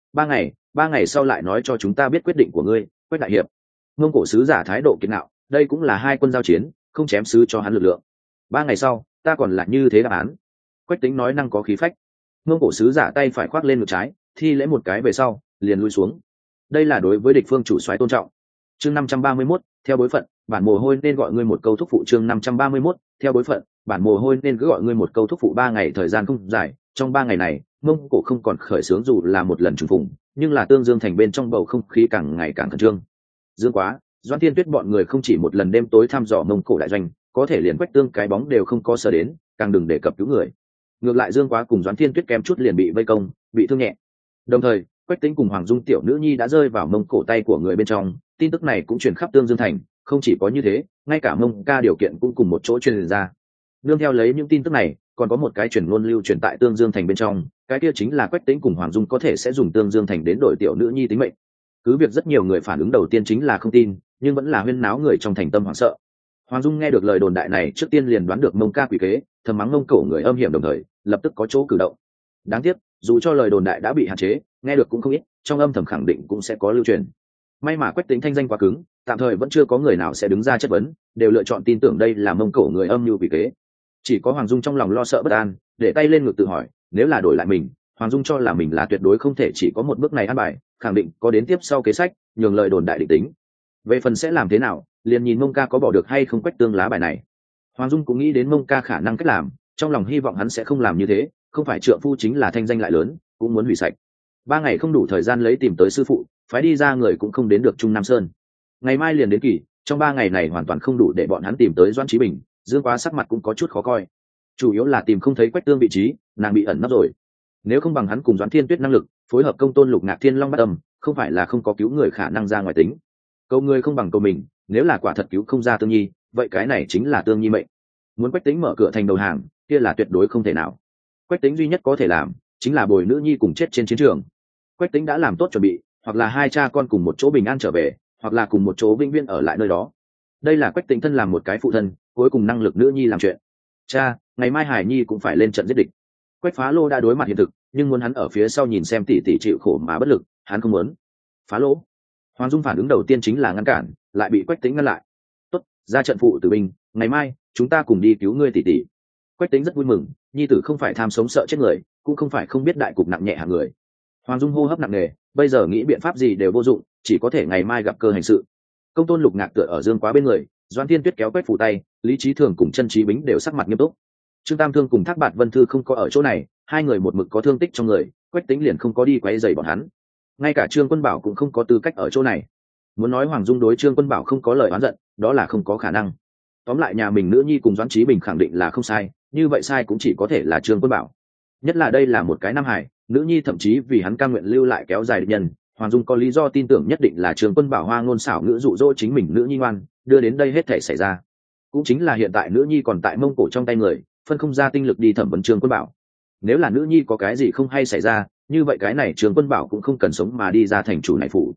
3 ngày sau lại nói cho chúng ta biết quyết định của ngươi, Quách đại hiệp. Mông Cổ sứ giả thái độ kiên nạo, đây cũng là hai quân giao chiến, không chém sứ cho hắn lực lượng. 3 ngày sau, ta còn là như thế đáp án. Quách Tĩnh nói năng có khí phách. Mông Cổ sứ giả tay phải khoác lên ngực trái, thi lễ một cái về sau, liền lui xuống. Đây là đối với địch phương chủ soái tôn trọng. Chương 531, theo bối phận, bản Mồ Hôi nên gọi ngươi một câu thúc phụ. Chương 531, theo bối phận, bản Mồ Hôi nên cứ gọi ngươi một câu thúc phụ. 3 ngày thời gian không dài, trong 3 ngày này, Mông Cổ không còn khởi xướng dù là một lần trùng phùng, nhưng là Tương Dương thành bên trong bầu không khí càng ngày càng khẩn trương. Dương Quá, Doãn Tiên Tuyết bọn người không chỉ một lần đêm tối thăm dò Mông Cổ đại doanh, có thể liền Quách Tương cái bóng đều không có sở đến, càng đừng đề cập cứu người. Ngược lại Dương Quá cùng Doãn Tiên Tuyết kém chút liền bị vây công, bị thương nhẹ. Đồng thời, Quách Tĩnh cùng Hoàng Dung tiểu nữ nhi đã rơi vào Mông Cổ tay của người bên trong, tin tức này cũng truyền khắp Tương Dương thành, không chỉ có như thế, ngay cả Mông Ca điều kiện cũng cùng một chỗ truyền ra. Nương theo lấy những tin tức này, còn có một cái truyền ngôn lưu truyền tại Tương Dương thành bên trong, cái kia chính là Quách Tĩnh cùng Hoàng Dung có thể sẽ dùng Tương Dương thành đến đổi tiểu nữ nhi tính mệnh. Cứ việc rất nhiều người phản ứng đầu tiên chính là không tin, nhưng vẫn là huyên náo người trong thành tâm hoảng sợ. Hoàng Dung nghe được lời đồn đại này trước tiên liền đoán được Mông Ca quỷ kế, thầm mắng Mông Cổ người âm hiểm, đồng thời lập tức có chỗ cử động. Đáng tiếc, dù cho lời đồn đại đã bị hạn chế, nghe được cũng không ít, trong âm thầm khẳng định cũng sẽ có lưu truyền. May mà Quách Tĩnh thanh danh quá cứng, tạm thời vẫn chưa có người nào sẽ đứng ra chất vấn, đều lựa chọn tin tưởng đây là Mông Cổ người âm mưu quỷ kế. Chỉ có Hoàng Dung trong lòng lo sợ bất an, để tay lên ngực tự hỏi, nếu là đổi lại mình, Hoàng Dung cho là mình là tuyệt đối không thể chỉ có một bước này ăn bài, khẳng định có đến tiếp sau kế sách, nhường lời đồn đại định tính. Về phần sẽ làm thế nào, liền nhìn Mông Ca có bỏ được hay không Quách Tương lá bài này. Hoàng Dung cũng nghĩ đến Mông Ca khả năng cách làm, trong lòng hy vọng hắn sẽ không làm như thế, không phải trượng phu chính là thanh danh lại lớn, cũng muốn hủy sạch. 3 ngày không đủ thời gian lấy tìm tới sư phụ, phái đi ra người cũng không đến được Trung Nam Sơn. Ngày mai liền đến kỳ, trong 3 ngày này hoàn toàn không đủ để bọn hắn tìm tới Doãn Chí Bình. Dương Quá sắc mặt cũng có chút khó coi, chủ yếu là tìm không thấy Quách Tương vị trí, nàng bị ẩn nấp rồi. Nếu không bằng hắn cùng Doãn Thiên Tuyết năng lực phối hợp công tôn lục ngạc thiên long bắt âm, không phải là không có cứu người khả năng ra ngoài tính. Câu người không bằng câu mình, nếu là quả thật cứu không ra Tương Nhi, vậy cái này chính là Tương Nhi mệnh. Muốn Quách Tĩnh mở cửa thành đầu hàng, kia là tuyệt đối không thể nào. Quách Tĩnh duy nhất có thể làm chính là bồi nữ nhi cùng chết trên chiến trường. Quách Tĩnh đã làm tốt chuẩn bị, hoặc là hai cha con cùng một chỗ bình an trở về, hoặc là cùng một chỗ vĩnh viễn ở lại nơi đó. Đây là Quách Tĩnh thân làm một cái phụ thân, cuối cùng năng lực nữ nhi làm chuyện. Cha, ngày mai Hải Nhi cũng phải lên trận giết địch. Quách Phá Lô đã đối mặt hiện thực, nhưng muốn hắn ở phía sau nhìn xem tỷ tỷ chịu khổ mà bất lực, hắn không muốn. Phá Lỗ. Hoàng Dung phản ứng đầu tiên chính là ngăn cản, lại bị Quách Tĩnh ngăn lại. Tốt, ra trận phụ tử binh, ngày mai chúng ta cùng đi cứu ngươi tỷ tỷ. Quách Tĩnh rất vui mừng, nhi tử không phải tham sống sợ chết người, cũng không phải không biết đại cục nặng nhẹ hạng người. Hoàng Dung hô hấp nặng nề, bây giờ nghĩ biện pháp gì đều vô dụng, chỉ có thể ngày mai gặp cơ hành sự. Công tôn lục ngạc tựa ở Dương Quá bên người, Doãn Thiên Tuyết kéo Quách phủ tay, Lý Chí Thường cùng Chân Chí Bính đều sắc mặt nghiêm túc. Trương Tam Thương cùng Thác Bạt Vân Thư không có ở chỗ này, hai người một mực có thương tích trong người, Quách Tĩnh liền không có đi quấy rầy bọn hắn. Ngay cả Trương Quân Bảo cũng không có tư cách ở chỗ này. Muốn nói Hoàng Dung đối Trương Quân Bảo không có lời oán giận, đó là không có khả năng. Tóm lại nhà mình nữ nhi cùng Doãn Chí Bình khẳng định là không sai, như vậy sai cũng chỉ có thể là Trương Quân Bảo. Nhất là đây là một cái nam hải, nữ nhi thậm chí vì hắn cam nguyện lưu lại kéo dài địch nhân, Hoàng Dung có lý do tin tưởng nhất định là Trương Quân Bảo hoa ngôn xảo ngữ dụ dỗ chính mình nữ nhi ngoan, đưa đến đây hết thảy xảy ra. Cũng chính là hiện tại nữ nhi còn tại Mông Cổ trong tay người, phân không ra tinh lực đi thẩm vấn Trương Quân Bảo. Nếu là nữ nhi có cái gì không hay xảy ra, như vậy cái này Trương Quân Bảo cũng không cần sống mà đi ra thành chủ này phủ.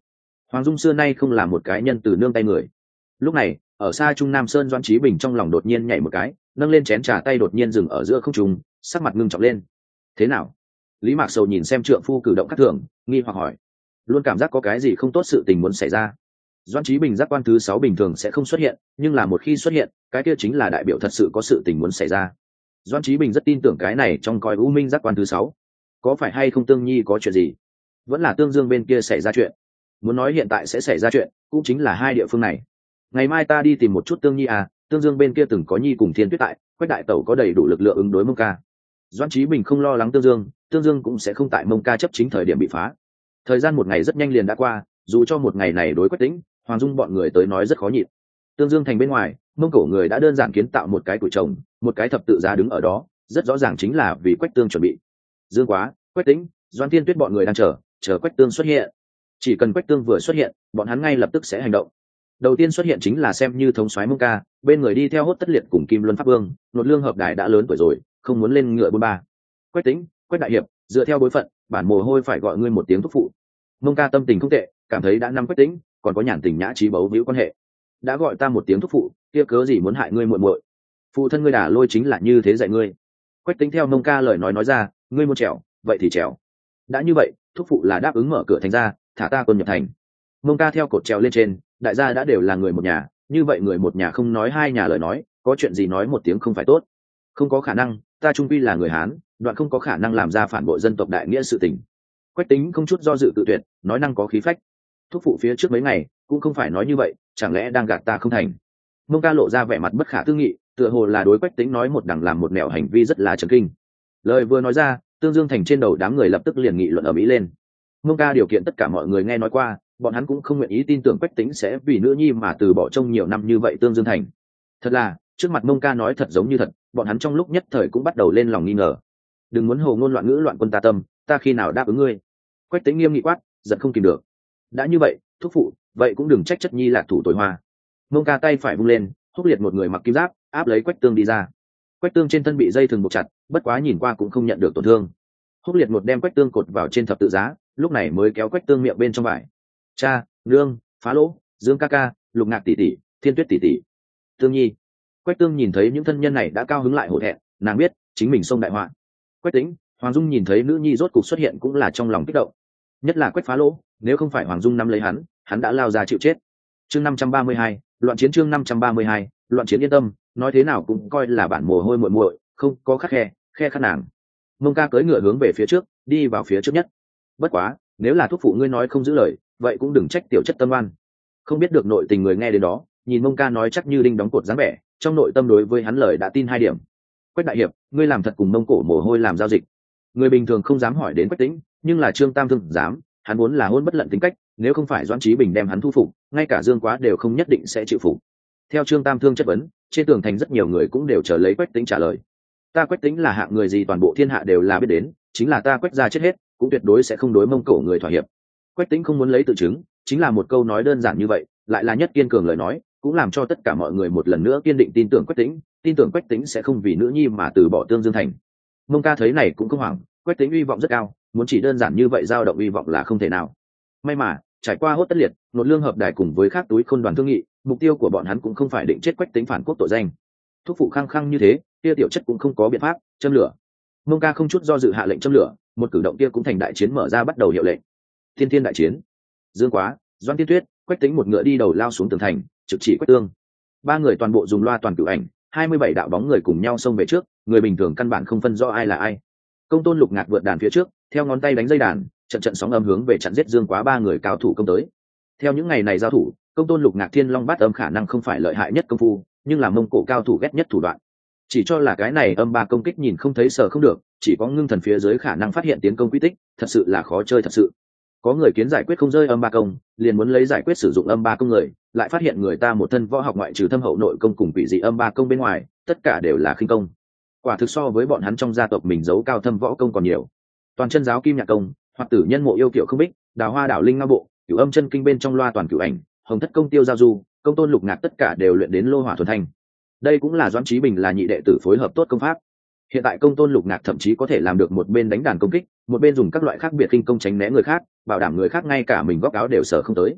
Hoàng Dung xưa nay không là một cái nhân từ nương tay người. Lúc này ở xa Trung Nam Sơn, Doãn Chí Bình trong lòng đột nhiên nhảy một cái, nâng lên chén trà tay đột nhiên dừng ở giữa không trung, sắc mặt ngưng trọng lên. Thế nào? Lý Mạc Sầu nhìn xem trượng phu cử động khác thường, nghi hoặc hỏi. Luôn cảm giác có cái gì không tốt sự tình muốn xảy ra. Doãn Chí Bình giác quan thứ 6 bình thường sẽ không xuất hiện, nhưng là một khi xuất hiện, cái kia chính là đại biểu thật sự có sự tình muốn xảy ra. Doãn Chí Bình rất tin tưởng cái này trong coi U Minh giác quan thứ 6. Có phải hay không Tương Nhi có chuyện gì? Vẫn là Tương Dương bên kia xảy ra chuyện. Muốn nói hiện tại sẽ xảy ra chuyện, cũng chính là hai địa phương này. Ngày mai ta đi tìm một chút Tương Nhi à, Tương Dương bên kia từng có Nhi cùng Thiên Tuyết tại, Quách đại tẩu có đầy đủ lực lượng ứng đối Mông Ca. Doãn Chí Bình không lo lắng Tương Dương cũng sẽ không tại Mông Ca chấp chính thời điểm bị phá. Thời gian một ngày rất nhanh liền đã qua, dù cho một ngày này đối Quách Tĩnh, Hoàng Dung bọn người tới nói rất khó nhịn. Tương Dương thành bên ngoài, Mông Cổ người đã đơn giản kiến tạo một cái củi trồng, một cái thập tự giá đứng ở đó, rất rõ ràng chính là vì Quách Tương chuẩn bị. Dương Quá, Quách Tĩnh, Doãn Thiên Tuyết bọn người đang chờ Quách Tương xuất hiện. Chỉ cần Quách Tương vừa xuất hiện, bọn hắn ngay lập tức sẽ hành động. Đầu tiên xuất hiện chính là xem như thống soái Mông Ca, bên người đi theo Hốt Tất Liệt cùng Kim Luân Pháp Vương, Nột Lương Hợp Đài đã lớn tuổi rồi, không muốn lên ngựa bôn ba. Quách Tĩnh, Quách đại hiệp, dựa theo bối phận, bản mồ hôi phải gọi ngươi một tiếng thúc phụ. Mông Ca tâm tình không tệ, cảm thấy đã năm Quách Tĩnh, còn có nhàn tình nhã trí bấu víu quan hệ. Đã gọi ta một tiếng thúc phụ, kia cớ gì muốn hại ngươi muội muội? Phụ thân ngươi đả lôi chính là như thế dạy ngươi. Quách Tĩnh theo Mông Ca lời nói ra, ngươi muốn trèo, vậy thì trèo. Đã như vậy, thúc phụ là đáp ứng mở cửa thành ra, thả ta quân nhập thành. Mông Ca theo cột trèo lên trên, đại gia đã đều là người một nhà, như vậy người một nhà không nói hai nhà lời nói, có chuyện gì nói một tiếng không phải tốt? Không có khả năng, ta trung quy là người Hán, đoạn không có khả năng làm ra phản bội dân tộc đại nghĩa sự tình. Quách Tĩnh không chút do dự tự tuyệt, nói năng có khí phách. Thúc phụ phía trước mấy ngày cũng không phải nói như vậy, chẳng lẽ đang gạt ta không thành? Mông Ca lộ ra vẻ mặt bất khả tư nghị, tựa hồ là đối Quách Tĩnh nói một đằng làm một nẻo hành vi rất là chấn kinh. Lời vừa nói ra, Tương Dương thành trên đầu đám người lập tức liền nghị luận ở mỹ lên. Mông Ca điều kiện tất cả mọi người nghe nói qua, bọn hắn cũng không nguyện ý tin tưởng Quách Tĩnh sẽ vì nữ nhi mà từ bỏ trông nhiều năm như vậy Tương Dương thành. Thật là, trước mặt Mông Ca nói thật giống như thật, bọn hắn trong lúc nhất thời cũng bắt đầu lên lòng nghi ngờ. Đừng muốn hồ ngôn loạn ngữ loạn quân ta tâm, ta khi nào đáp ứng ngươi? Quách Tĩnh nghiêm nghị quát, giận không kìm được. Đã như vậy, thúc phụ, vậy cũng đừng trách chất nhi lạc thủ tối hoa. Mông Ca tay phải vung lên, Húc Liệt một người mặc kim giáp áp lấy Quách Tương đi ra. Quách Tương trên thân bị dây thừng buộc chặt, bất quá nhìn qua cũng không nhận được tổn thương. Húc Liệt một đem Quách Tương cột vào trên thập tự giá, lúc này mới kéo Quách Tương miệng bên trong vải. Cha, nương, Phá Lỗ, Dương ca ca, Lục Ngạc tỷ tỷ, Thiên Tuyết tỷ tỷ, Tương Nhi. Quách Tương nhìn thấy những thân nhân này đã cao hứng lại hổ thẹn, nàng biết chính mình xông đại họa. Quách Tĩnh, Hoàng Dung nhìn thấy nữ nhi rốt cục xuất hiện cũng là trong lòng kích động. Nhất là Quách Phá Lỗ, nếu không phải Hoàng Dung nắm lấy hắn đã lao ra chịu chết. Chương 532, loạn chiến chương 532, loạn chiến yên tâm, nói thế nào cũng coi là bản mồ hôi muội muội, không có khắc khe khắc nàng. Mông Ca cưỡi ngựa hướng về phía trước, đi vào phía trước nhất. Bất quá, nếu là thúc phụ ngươi nói không giữ lời, vậy cũng đừng trách tiểu chất tâm oan. Không biết được nội tình người nghe đến đó, nhìn Mông Ca nói chắc như đinh đóng cột dáng vẻ, trong nội tâm đối với hắn lời đã tin 2 điểm. Quách đại hiệp, ngươi làm thật cùng Mông Cổ mồ hôi làm giao dịch. Người bình thường không dám hỏi đến Quách Tĩnh, nhưng là Trương Tam Thương dám, hắn vốn là hôn bất lận tính cách, nếu không phải Doãn Chí Bình đem hắn thu phục, ngay cả Dương Quá đều không nhất định sẽ chịu phục. Theo Trương Tam Thương chất vấn, trên tường thành rất nhiều người cũng đều chờ lấy Quách Tĩnh trả lời. Ta Quách Tĩnh là hạng người gì toàn bộ thiên hạ đều là biết đến, chính là ta Quách gia chết hết, cũng tuyệt đối sẽ không đối Mông Cổ người thỏa hiệp. Quách Tĩnh không muốn lấy tự chứng, chính là một câu nói đơn giản như vậy, lại là nhất kiên cường lời nói, cũng làm cho tất cả mọi người một lần nữa kiên định tin tưởng Quách Tĩnh, tin tưởng Quách Tĩnh sẽ không vì nữ nhi mà từ bỏ Tương Dương thành. Mông Ca thấy này cũng không hoảng, Quách Tĩnh uy vọng rất cao, muốn chỉ đơn giản như vậy dao động uy vọng là không thể nào. May mà trải qua Hốt Tất Liệt, Nột Lương Hợp Đài cùng với khác túi khôn đoàn thương nghị, mục tiêu của bọn hắn cũng không phải định chết Quách Tĩnh phản quốc tội danh. Thúc phụ khăng khăng như thế, kia tiểu chất cũng không có biện pháp, châm lửa. Mông Ca không chút do dự hạ lệnh châm lửa, một cử động kia cũng thành đại chiến mở ra bắt đầu hiệu lệnh. Thiên đại chiến. Dương Quá, Doãn Tiên Tuyết, Quách Tĩnh một ngựa đi đầu lao xuống tường thành, trực chỉ Quách Tương. 3 người toàn bộ dùng loa toàn cửu ảnh, 27 đạo bóng người cùng nhau xông về trước, người bình thường căn bản không phân rõ ai là ai. Công Tôn Lục Ngạc vượt đàn phía trước, theo ngón tay đánh dây đàn, trận sóng âm hướng về chặn giết Dương Quá 3 người cao thủ công tới. Theo những ngày này giao thủ, Công Tôn Lục Ngạc Thiên Long Bát Âm khả năng không phải lợi hại nhất công phu, nhưng là Mông Cổ cao thủ ghét nhất thủ đoạn. Chỉ cho là cái này âm 3 công kích nhìn không thấy sờ không được, chỉ có ngưng thần phía dưới khả năng phát hiện tiến công quy tích, thật sự là khó chơi thật sự. Có người kiến giải quyết không rơi âm 3 công, liền muốn lấy giải quyết sử dụng âm 3 công người, lại phát hiện người ta một thân võ học ngoại trừ thâm hậu nội công cùng quỷ dị âm 3 công bên ngoài, tất cả đều là khinh công. Quả thực so với bọn hắn trong gia tộc mình giấu cao thâm võ công còn nhiều. Toàn chân giáo kim nhạc công, hoặc tử nhân mộ yêu kiệu không bích, đào hoa đảo linh nga bộ, cửu âm chân kinh bên trong loa toàn cửu ảnh, hồng thất công tiêu giao du, Công Tôn Lục Ngạc tất cả đều luyện đến lô hỏa thuần thanh. Đây cũng là Doãn Chí Bình là nhị đệ tử phối hợp tốt công pháp. Hiện tại Công Tôn Lục Ngạc thậm chí có thể làm được một bên đánh đàn công kích, một bên dùng các loại khác biệt khinh công tránh né người khác, bảo đảm người khác ngay cả mình góc áo đều sở không tới.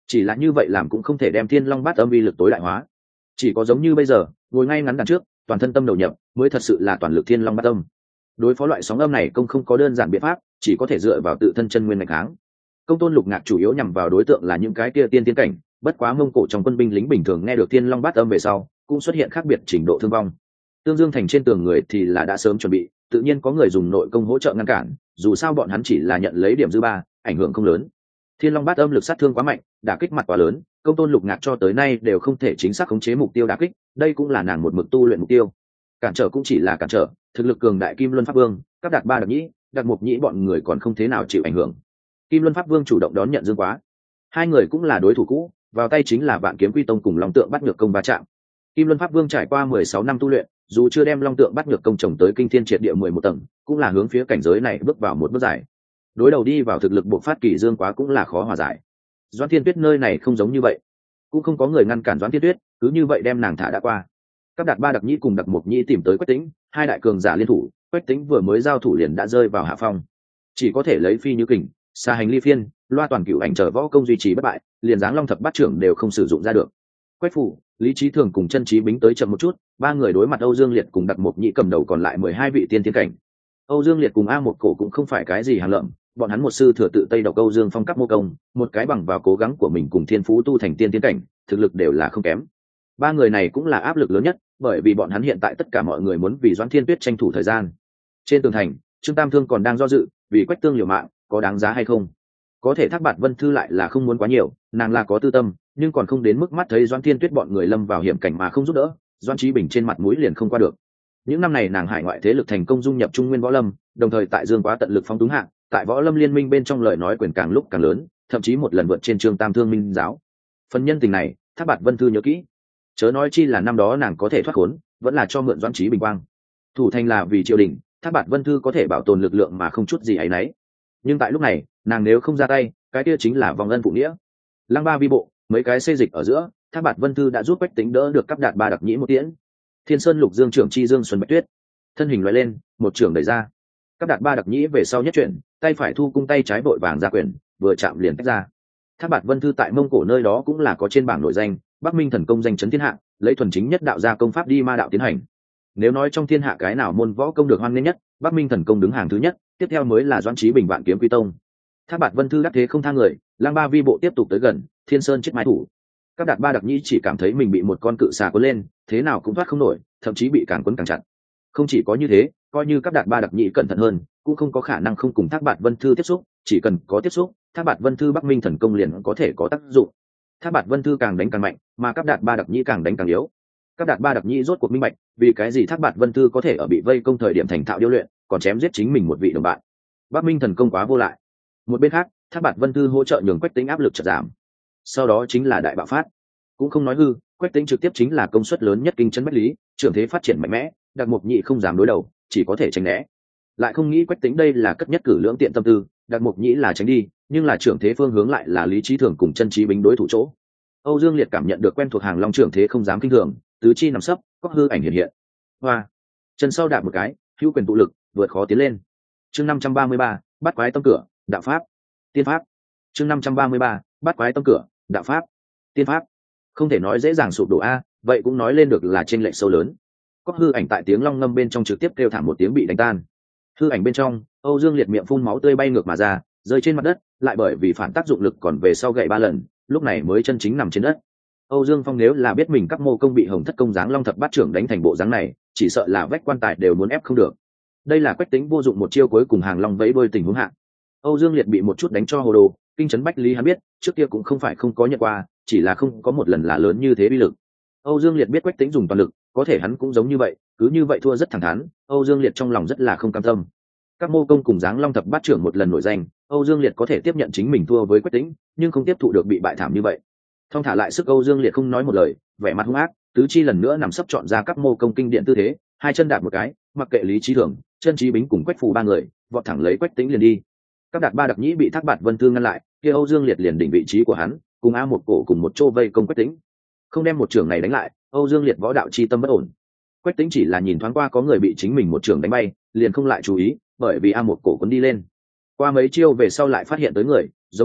chỉ là như vậy làm cũng không thể đem thiên long bát âm vi lực tối đại hóa, chỉ có giống như bây giờ ngồi ngay ngắn đằng trước toàn thân tâm đầu nhập mới thật sự là toàn lực thiên long bát âm. Đối phó loại sóng âm này công không có đơn giản biện pháp, chỉ có thể dựa vào tự thân chân nguyên ngày kháng. Công tôn lục ngạc chủ yếu nhằm vào đối tượng là những cái kia tiên tiến cảnh, bất quá Mông Cổ trong quân binh lính bình thường nghe được thiên long bát âm về sau cũng xuất hiện khác biệt trình độ thương vong. Tương Dương thành trên tường người thì là đã sớm chuẩn bị, tự nhiên có người dùng nội công hỗ trợ ngăn cản, dù sao bọn hắn chỉ là nhận lấy điểm dư ba, ảnh hưởng không lớn. Thiên long bát âm lực sát thương quá mạnh, đả kích mặt quá lớn, công tôn lục ngạc cho tới nay đều không thể chính xác khống chế mục tiêu đả kích, đây cũng là nàng một mực tu luyện mục tiêu. Cản trở cũng chỉ là cản trở, thực lực cường đại Kim Luân Pháp Vương, các Đạt Ba Đặc Nhĩ, Đạt Mục Nhĩ bọn người còn không thế nào chịu ảnh hưởng. Kim Luân Pháp Vương chủ động đón nhận Dương Quá, hai người cũng là đối thủ cũ, vào tay chính là Vạn Kiếm Quy Tông cùng Long Tượng Bắt Nhược Công va chạm. Kim Luân Pháp Vương trải qua 16 năm tu luyện, dù chưa đem Long Tượng Bắt Nhược Công trồng tới kinh thiên triệt địa 11 tầng, cũng là hướng phía cảnh giới này bước vào một bước dài. Đối đầu đi vào thực lực bộc phát kỳ Dương Quá cũng là khó hòa giải. Doãn Thiên Tuyết nơi này không giống như vậy, cũng không có người ngăn cản Doãn Thiên Tuyết, cứ như vậy đem nàng thả đã qua. Các Đạt Ba Đặc Nhĩ cùng Đạt Mục Nhĩ tìm tới Quách Tĩnh, hai đại cường giả liên thủ, Quách Tĩnh vừa mới giao thủ liền đã rơi vào hạ phong, chỉ có thể lấy phi như kình, xa hành ly phiên, loa toàn cửu ảnh chờ võ công duy trì bất bại, liền dáng long thập bát trưởng đều không sử dụng ra được. Quách Phủ, Lý Chí Thường cùng Chân Chí Bính tới chậm một chút, ba người đối mặt Âu Dương Liệt cùng Đạt Mục Nhĩ cầm đầu còn lại 12 vị tiên tiến cảnh. Âu Dương Liệt cùng A Một Cổ cũng không phải cái gì hàng lợm, bọn hắn một sư thừa tự Tây Độc Âu Dương Phong cấp mô công, một cái bằng vào cố gắng của mình cùng thiên phú tu thành tiên tiến cảnh, thực lực đều là không kém. Ba người này cũng là áp lực lớn nhất, bởi vì bọn hắn hiện tại tất cả mọi người muốn vì Doãn Thiên Tuyết tranh thủ thời gian. Trên tường thành, Trương Tam Thương còn đang do dự, vì Quách Tương liều mạng, có đáng giá hay không? Có thể Thác Bạt Vân Thư lại là không muốn quá nhiều, nàng là có tư tâm, nhưng còn không đến mức mắt thấy Doãn Thiên Tuyết bọn người lâm vào hiểm cảnh mà không giúp đỡ, Doãn Chí Bình trên mặt mũi liền không qua được. Những năm này nàng hải ngoại thế lực thành công dung nhập Trung Nguyên võ lâm, đồng thời tại Dương Quá tận lực phóng túng hạng, tại võ lâm liên minh bên trong lời nói quyền càng lúc càng lớn, thậm chí một lần vượt trên Trương Tam Thương minh giáo. Phần nhân tình này, Thác Bạt Vân Thư nhớ kỹ. Chớ nói chi là năm đó nàng có thể thoát khốn, vẫn là cho mượn Doãn Chí Bình quang. Thủ thành là vì triều đình, Thác Bạt Vân Thư có thể bảo tồn lực lượng mà không chút gì ấy nấy. Nhưng tại lúc này, nàng nếu không ra tay, cái kia chính là vòng ân phụ nghĩa. Lăng Ba vi bộ, mấy cái xê dịch ở giữa, Thác Bạt Vân Thư đã giúp Quách Tĩnh đỡ được cấp Đạt Ba Đặc Nhĩ một tiễn. Thiên Sơn Lục Dương trưởng chi Dương Xuân Bạch Tuyết, thân hình lóe lên, một trưởng đẩy ra. Cấp Đạt Ba Đặc Nhĩ về sau nhất chuyển, tay phải thu cung tay trái vội vàng ra quyền, vừa chạm liền tách ra. Thác Bạt Vân Thư tại Mông Cổ nơi đó cũng là có trên bảng nổi danh, Bắc Minh thần công danh chấn thiên hạ, lấy thuần chính nhất đạo gia công pháp đi ma đạo tiến hành. Nếu nói trong thiên hạ cái nào môn võ công được hoan nghênh nhất, Bắc Minh thần công đứng hàng thứ nhất, tiếp theo mới là Doãn Chí Bình Vạn Kiếm Quy Tông. Thác Bạt Vân Thư đắc thế không tha người, Lang Ba vi bộ tiếp tục tới gần, Thiên Sơn chết mái thủ. Các Đạt Ba Đặc Nhĩ chỉ cảm thấy mình bị một con cự xà cuốn lên, thế nào cũng thoát không nổi, thậm chí bị càng cuốn càng chặt. Không chỉ có như thế, coi như các Đạt Ba Đặc Nhĩ cẩn thận hơn, cũng không có khả năng không cùng Thác Bạt Vân Thư tiếp xúc, chỉ cần có tiếp xúc, Thác Bạt Vân Thư Bắc Minh thần công liền có thể có tác dụng. Thác Bạt Vân Thư càng đánh càng mạnh, mà các Đạt Ba Đặc Nhĩ càng đánh càng yếu. Các Đạt Ba Đặc Nhĩ rốt cuộc minh bạch, vì cái gì Thác Bạt Vân Thư có thể ở bị vây công thời điểm thành thạo điêu luyện, còn chém giết chính mình một vị đồng bạn. Bắc Minh thần công quá vô lại. Một bên khác, Thác Bạt Vân Thư hỗ trợ nhường Quách Tĩnh áp lực chợt giảm. Sau đó chính là đại bạo phát. Cũng không nói hư, Quách Tĩnh trực tiếp chính là công suất lớn nhất kinh chân bách lý, trưởng thế phát triển mạnh mẽ, Đạt Mục Nhĩ không dám đối đầu, chỉ có thể tránh né. Lại không nghĩ Quách Tĩnh đây là cất nhất cử lưỡng tiện tâm tư, Đạt Mục Nhĩ là tránh đi, nhưng là trưởng thế phương hướng lại là Lý Chí Thường cùng Chân Chí Bính đối thủ chỗ. Âu Dương Liệt cảm nhận được quen thuộc hàng long trưởng thế không dám kinh thường, tứ chi nằm sấp, có hư ảnh hiện hiện. Hoa, chân sau đạp một cái, hữu quyền tụ lực, vượt khó tiến lên. Chương 533, bắt quái tâm cửa, đạo pháp, tiên pháp. Chương 533, bắt quái tâm cửa, đạo pháp, tiên pháp. Không thể nói dễ dàng sụp đổ a, vậy cũng nói lên được là chênh lệch sâu lớn. Có hư ảnh tại tiếng long ngâm bên trong trực tiếp kêu thảm một tiếng bị đánh tan. Hư ảnh bên trong, Âu Dương Liệt miệng phun máu tươi bay ngược mà ra, rơi trên mặt đất, lại bởi vì phản tác dụng lực còn về sau gậy 3 lần, lúc này mới chân chính nằm trên đất. Âu Dương Phong nếu là biết mình các mô công bị Hồng Thất công dáng Long Thập Bát trưởng đánh thành bộ dáng này, chỉ sợ là vách quan tài đều muốn ép không được. Đây là Quách Tĩnh vô dụng một chiêu cuối cùng hàng long vẫy đuôi tình huống hạ. Âu Dương Liệt bị một chút đánh cho hồ đồ, kinh chấn bách lý hắn biết, trước kia cũng không phải không có nhận qua, chỉ là không có một lần là lớn như thế uy lực. Âu Dương Liệt biết Quách Tĩnh dùng toàn lực, có thể hắn cũng giống như vậy, cứ như vậy thua rất thẳng thắn, Âu Dương Liệt trong lòng rất là không cam tâm. Các mô công cùng dáng Long Thập Bát trưởng một lần nổi danh, Âu Dương Liệt có thể tiếp nhận chính mình thua với Quách Tĩnh, nhưng không tiếp thụ được bị bại thảm như vậy. Thong thả lại sức, Âu Dương Liệt không nói một lời, vẻ mặt hung ác, tứ chi lần nữa nằm sấp chọn ra các mô công kinh điển tư thế, hai chân đạp một cái, mặc kệ Lý Chí Thường, Chân Chí Bính cùng Quách Phù ba người, vọt thẳng lấy Quách Tĩnh liền đi. Các Đạt Ba Đặc Nhĩ bị Thác Bạt Vân Thư ngăn lại, kia Âu Dương Liệt liền định vị trí của hắn, cùng A Một Cổ cùng một chỗ vây công Quách Tĩnh. Không đem một trưởng này đánh lại, Âu Dương Liệt võ đạo chi tâm bất ổn. Quách Tĩnh chỉ là nhìn thoáng qua có người bị chính mình một trưởng đánh bay, liền không lại chú ý, bởi vì A Một Cổ cuốn đi lên. Qua mấy chiêu về sau lại phát hiện tới người, giống con cóc,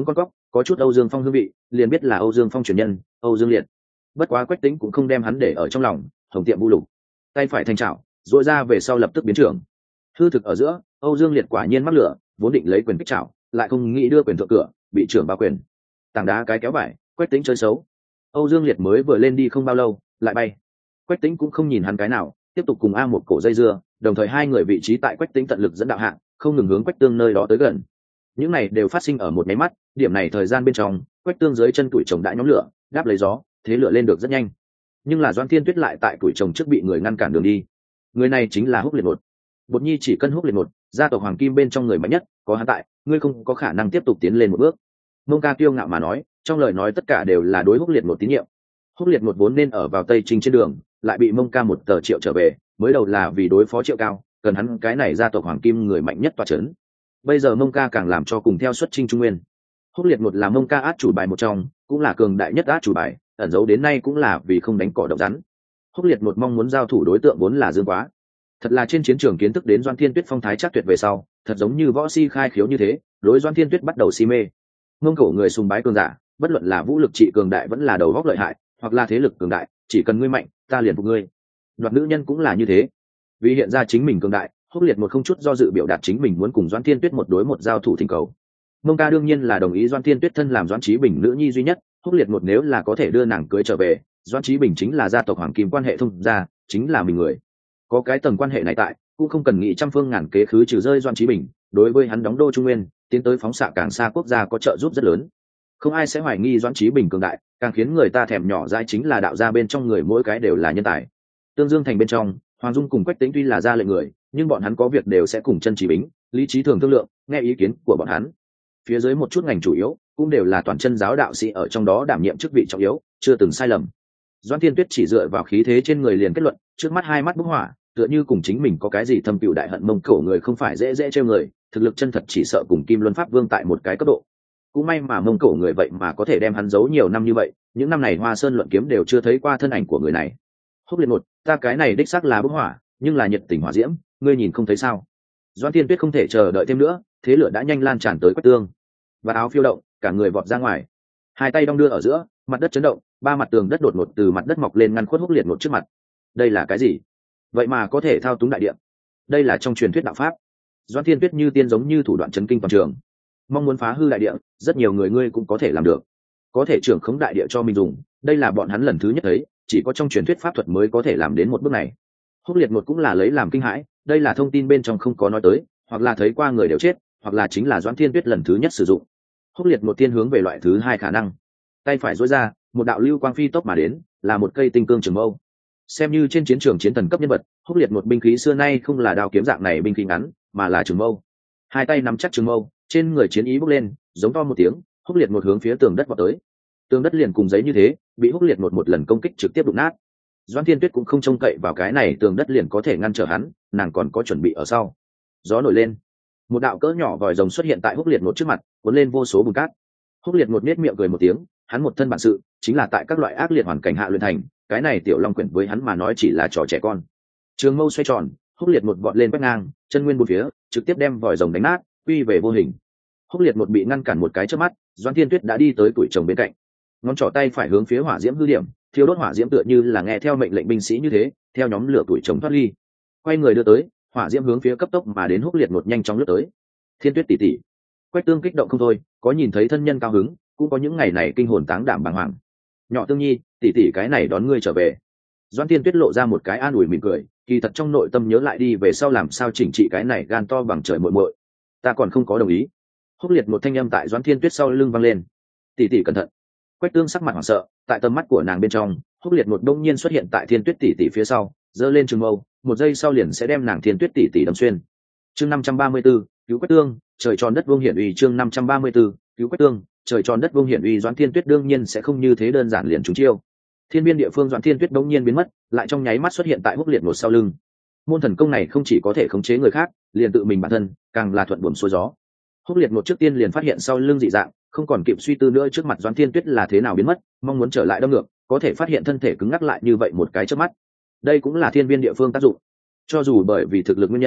có chút Âu Dương Phong hương vị, liền biết là Âu Dương Phong truyền nhân, Âu Dương Liệt. Bất quá Quách Tĩnh cũng không đem hắn để ở trong lòng, hồng tiệm vũ lục, tay phải thành chảo, duỗi ra về sau lập tức biến trưởng. Hư thực ở giữa, Âu Dương Liệt quả nhiên mắc lửa, vốn định lấy quyền kích chảo, lại không nghĩ đưa quyền thượng cửa, bị trưởng bao quyền. Tảng đá cái kéo vải, Quách Tĩnh chơi xấu. Âu Dương Liệt mới vừa lên đi không bao lâu, lại bay. Quách Tĩnh cũng không nhìn hắn cái nào, tiếp tục cùng A một cổ dây dưa, đồng thời hai người vị trí tại Quách Tĩnh tận lực dẫn đạo hạng, không ngừng hướng Quách Tương nơi đó tới gần. Những này đều phát sinh ở một máy mắt, điểm này thời gian bên trong, Quách Tương dưới chân tuổi chồng đã nhóm lửa, đáp lấy gió, thế lửa lên được rất nhanh. Nhưng là Doãn Thiên Tuyết lại tại tuổi chồng trước bị người ngăn cản đường đi. Người này chính là Húc Liệt Nột. Bột Nhi chỉ cân Húc Liệt Nột, gia tộc Hoàng Kim bên trong người mạnh nhất, có hắn tại, ngươi không có khả năng tiếp tục tiến lên một bước. Mông Ca kiêu ngạo mà nói, trong lời nói tất cả đều là đối Húc Liệt Nột tín nhiệm. Húc Liệt Nột vốn nên ở vào Tây Trinh trên đường, lại bị Mông Ca một tờ triệu trở về, mới đầu là vì đối phó Triệu Cao, cần hắn cái này gia tộc Hoàng Kim người mạnh nhất tọa chấn. Bây giờ Mông Ca càng làm cho cùng theo xuất chinh Trung Nguyên. Húc Liệt Nột là Mông Ca át chủ bài một trong, cũng là cường đại nhất át chủ bài, ẩn giấu đến nay cũng là vì không đánh cỏ động rắn. Húc Liệt Nột mong muốn giao thủ đối tượng vốn là Dương Quá. Thật là trên chiến trường kiến thức đến Doãn Thiên Tuyết phong thái chắc tuyệt về sau, thật giống như võ si khai khiếu như thế, đối Doãn Thiên Tuyết bắt đầu si mê. Mông Cổ người sùng bái cường giả, bất luận là vũ lực trị cường đại vẫn là đầu góc lợi hại, hoặc là thế lực cường đại, chỉ cần ngươi mạnh, ta liền phục ngươi. Đoạt nữ nhân cũng là như thế. Vì hiện ra chính mình cường đại, Húc Liệt Một không chút do dự biểu đạt chính mình muốn cùng Doãn Thiên Tuyết một đối một giao thủ thỉnh cầu. Mông Ca đương nhiên là đồng ý Doãn Thiên Tuyết thân làm Doãn Chí Bình nữ nhi duy nhất, Húc Liệt Một nếu là có thể đưa nàng cưới trở về, Doãn Chí Bình chính là gia tộc Hoàng Kim quan hệ thông gia, chính là mình người. Có cái tầng quan hệ này tại, cũng không cần nghĩ trăm phương ngàn kế khứ trừ rơi Doãn Chí Bình, đối với hắn đóng đô Trung Nguyên, tiến tới phóng xạ càng xa quốc gia có trợ giúp rất lớn. Không ai sẽ hoài nghi Doãn Chí Bình cường đại, càng khiến người ta thèm nhỏ dãi chính là đạo gia bên trong người mỗi cái đều là nhân tài. Tương Dương thành bên trong, Hoàng Dung cùng Quách Tĩnh tuy là ra lệnh người, nhưng bọn hắn có việc đều sẽ cùng chân Chí Bính, lý trí thường thương lượng, nghe ý kiến của bọn hắn. Phía dưới một chút ngành chủ yếu cũng đều là toàn chân giáo đạo sĩ ở trong đó đảm nhiệm chức vị trọng yếu, chưa từng sai lầm. Doãn Thiên Tuyết chỉ dựa vào khí thế trên người liền kết luận, trước mắt hai mắt bốc hỏa, tựa như cùng chính mình có cái gì thâm cừu đại hận. Mông Cổ người không phải dễ dễ trêu người, thực lực chân thật chỉ sợ cùng Kim Luân Pháp Vương tại một cái cấp độ. Cũng may mà Mông Cổ người vậy mà có thể đem hắn giấu nhiều năm như vậy, những năm này Hoa Sơn luận kiếm đều chưa thấy qua thân ảnh của người này. Húc Liệt Một, ta cái này đích xác là bốc hỏa, nhưng là nhiệt tình hỏa diễm, ngươi nhìn không thấy sao? Doãn Thiên Tuyết không thể chờ đợi thêm nữa, thế lửa đã nhanh lan tràn tới Quách Tương, và áo phiêu động, cả người vọt ra ngoài, hai tay đong đưa ở giữa, mặt đất chấn động, ba mặt tường đất đột ngột từ mặt đất mọc lên ngăn khuất Húc Liệt Một trước mặt. Đây là cái gì? Vậy mà có thể thao túng đại địa? Đây là trong truyền thuyết đạo pháp. Doãn Thiên Tuyết như tiên giống như thủ đoạn chấn kinh toàn trường. Mong muốn phá hư đại địa, rất nhiều người ngươi cũng có thể làm được. Có thể trưởng khống đại địa cho mình dùng, đây là bọn hắn lần thứ nhất thấy, chỉ có trong truyền thuyết pháp thuật mới có thể làm đến một bước này. Húc Liệt Một cũng là lấy làm kinh hãi, đây là thông tin bên trong không có nói tới, hoặc là thấy qua người đều chết, hoặc là chính là Doãn Thiên Tuyết lần thứ nhất sử dụng. Húc Liệt Một tiên hướng về loại thứ hai khả năng, tay phải duỗi ra, một đạo lưu quang phi tốc mà đến, là một cây tinh cương trường mâu. Xem như trên chiến trường chiến thần cấp nhân vật, Húc Liệt Một binh khí xưa nay không là đao kiếm dạng này binh khí ngắn, mà là trường mâu. Hai tay nắm chắc trường mâu, trên người chiến ý bốc lên, giống to một tiếng, Húc Liệt Một hướng phía tường đất vọt tới. Tường đất liền cùng giấy như thế, bị Húc Liệt một lần công kích trực tiếp đụng nát. Doãn Thiên Tuyết cũng không trông cậy vào cái này tường đất liền có thể ngăn trở hắn, nàng còn có chuẩn bị ở sau. Gió nổi lên, một đạo cỡ nhỏ vòi rồng xuất hiện tại Húc Liệt một trước mặt, cuốn lên vô số bùn cát. Húc Liệt một nét miệng cười một tiếng, hắn một thân bản sự chính là tại các loại ác liệt hoàn cảnh hạ luyện thành, cái này tiểu long quyển với hắn mà nói chỉ là trò trẻ con. Trường mâu xoay tròn, Húc Liệt một vọt lên quét ngang, chân nguyên bốn phía, trực tiếp đem vòi rồng đánh nát, quy về vô hình. Húc Liệt một bị ngăn cản một cái trước mắt, Doãn Thiên Tuyết đã đi tới tuổi chồng bên cạnh, ngón trỏ tay phải hướng phía hỏa diễm hư điểm, thiêu đốt hỏa diễm tựa như là nghe theo mệnh lệnh binh sĩ như thế, theo nhóm lửa tuổi chồng thoát ly, quay người đưa tới, hỏa diễm hướng phía cấp tốc mà đến Húc Liệt một nhanh chóng lướt tới. Thiên Tuyết tỷ tỷ, Quách Tương kích động không thôi, có nhìn thấy thân nhân cao hứng, cũng có những ngày này kinh hồn táng đảm bàng hoàng. Nhỏ Tương Nhi, tỷ tỷ cái này đón ngươi trở về. Doãn Thiên Tuyết lộ ra một cái an ủi mỉm cười, kỳ thật trong nội tâm nhớ lại đi về sau làm sao chỉnh trị cái này gan to bằng trời muội muội. Ta còn không có đồng ý. Húc Liệt một thanh âm tại Doãn Thiên Tuyết sau lưng vang lên. Tỷ tỷ cẩn thận. Quách Tương sắc mặt hoảng sợ, tại tầm mắt của nàng bên trong, Húc Liệt một đông nhiên xuất hiện tại Thiên Tuyết tỷ tỷ phía sau, giơ lên trường mâu, một giây sau liền sẽ đem nàng Thiên Tuyết tỷ tỷ đâm xuyên. Chương 534, cứu Quách Tương, trời tròn đất vuông hiển uy. Chương 534, cứu Quách Tương, trời tròn đất vuông hiển uy. Doãn Thiên Tuyết đương nhiên sẽ không như thế đơn giản liền trúng chiêu. Thiên biên địa phương Doãn Thiên Tuyết đống nhiên biến mất, lại trong nháy mắt xuất hiện tại Húc Liệt một sau lưng. Môn thần công này không chỉ có thể khống chế người khác, liền tự mình bản thân, càng là thuận buồm xuôi gió. Húc Liệt một trước tiên liền phát hiện sau lưng dị dạng, không còn kịp suy tư nữa trước mặt Doãn Thiên Tuyết là thế nào biến mất, mong muốn trở lại đâm ngược, có thể phát hiện thân thể cứng ngắc lại như vậy một cái chớp mắt. Đây cũng là thiên biên địa phương tác dụng. Cho dù bởi vì thực lực nguyên nhân,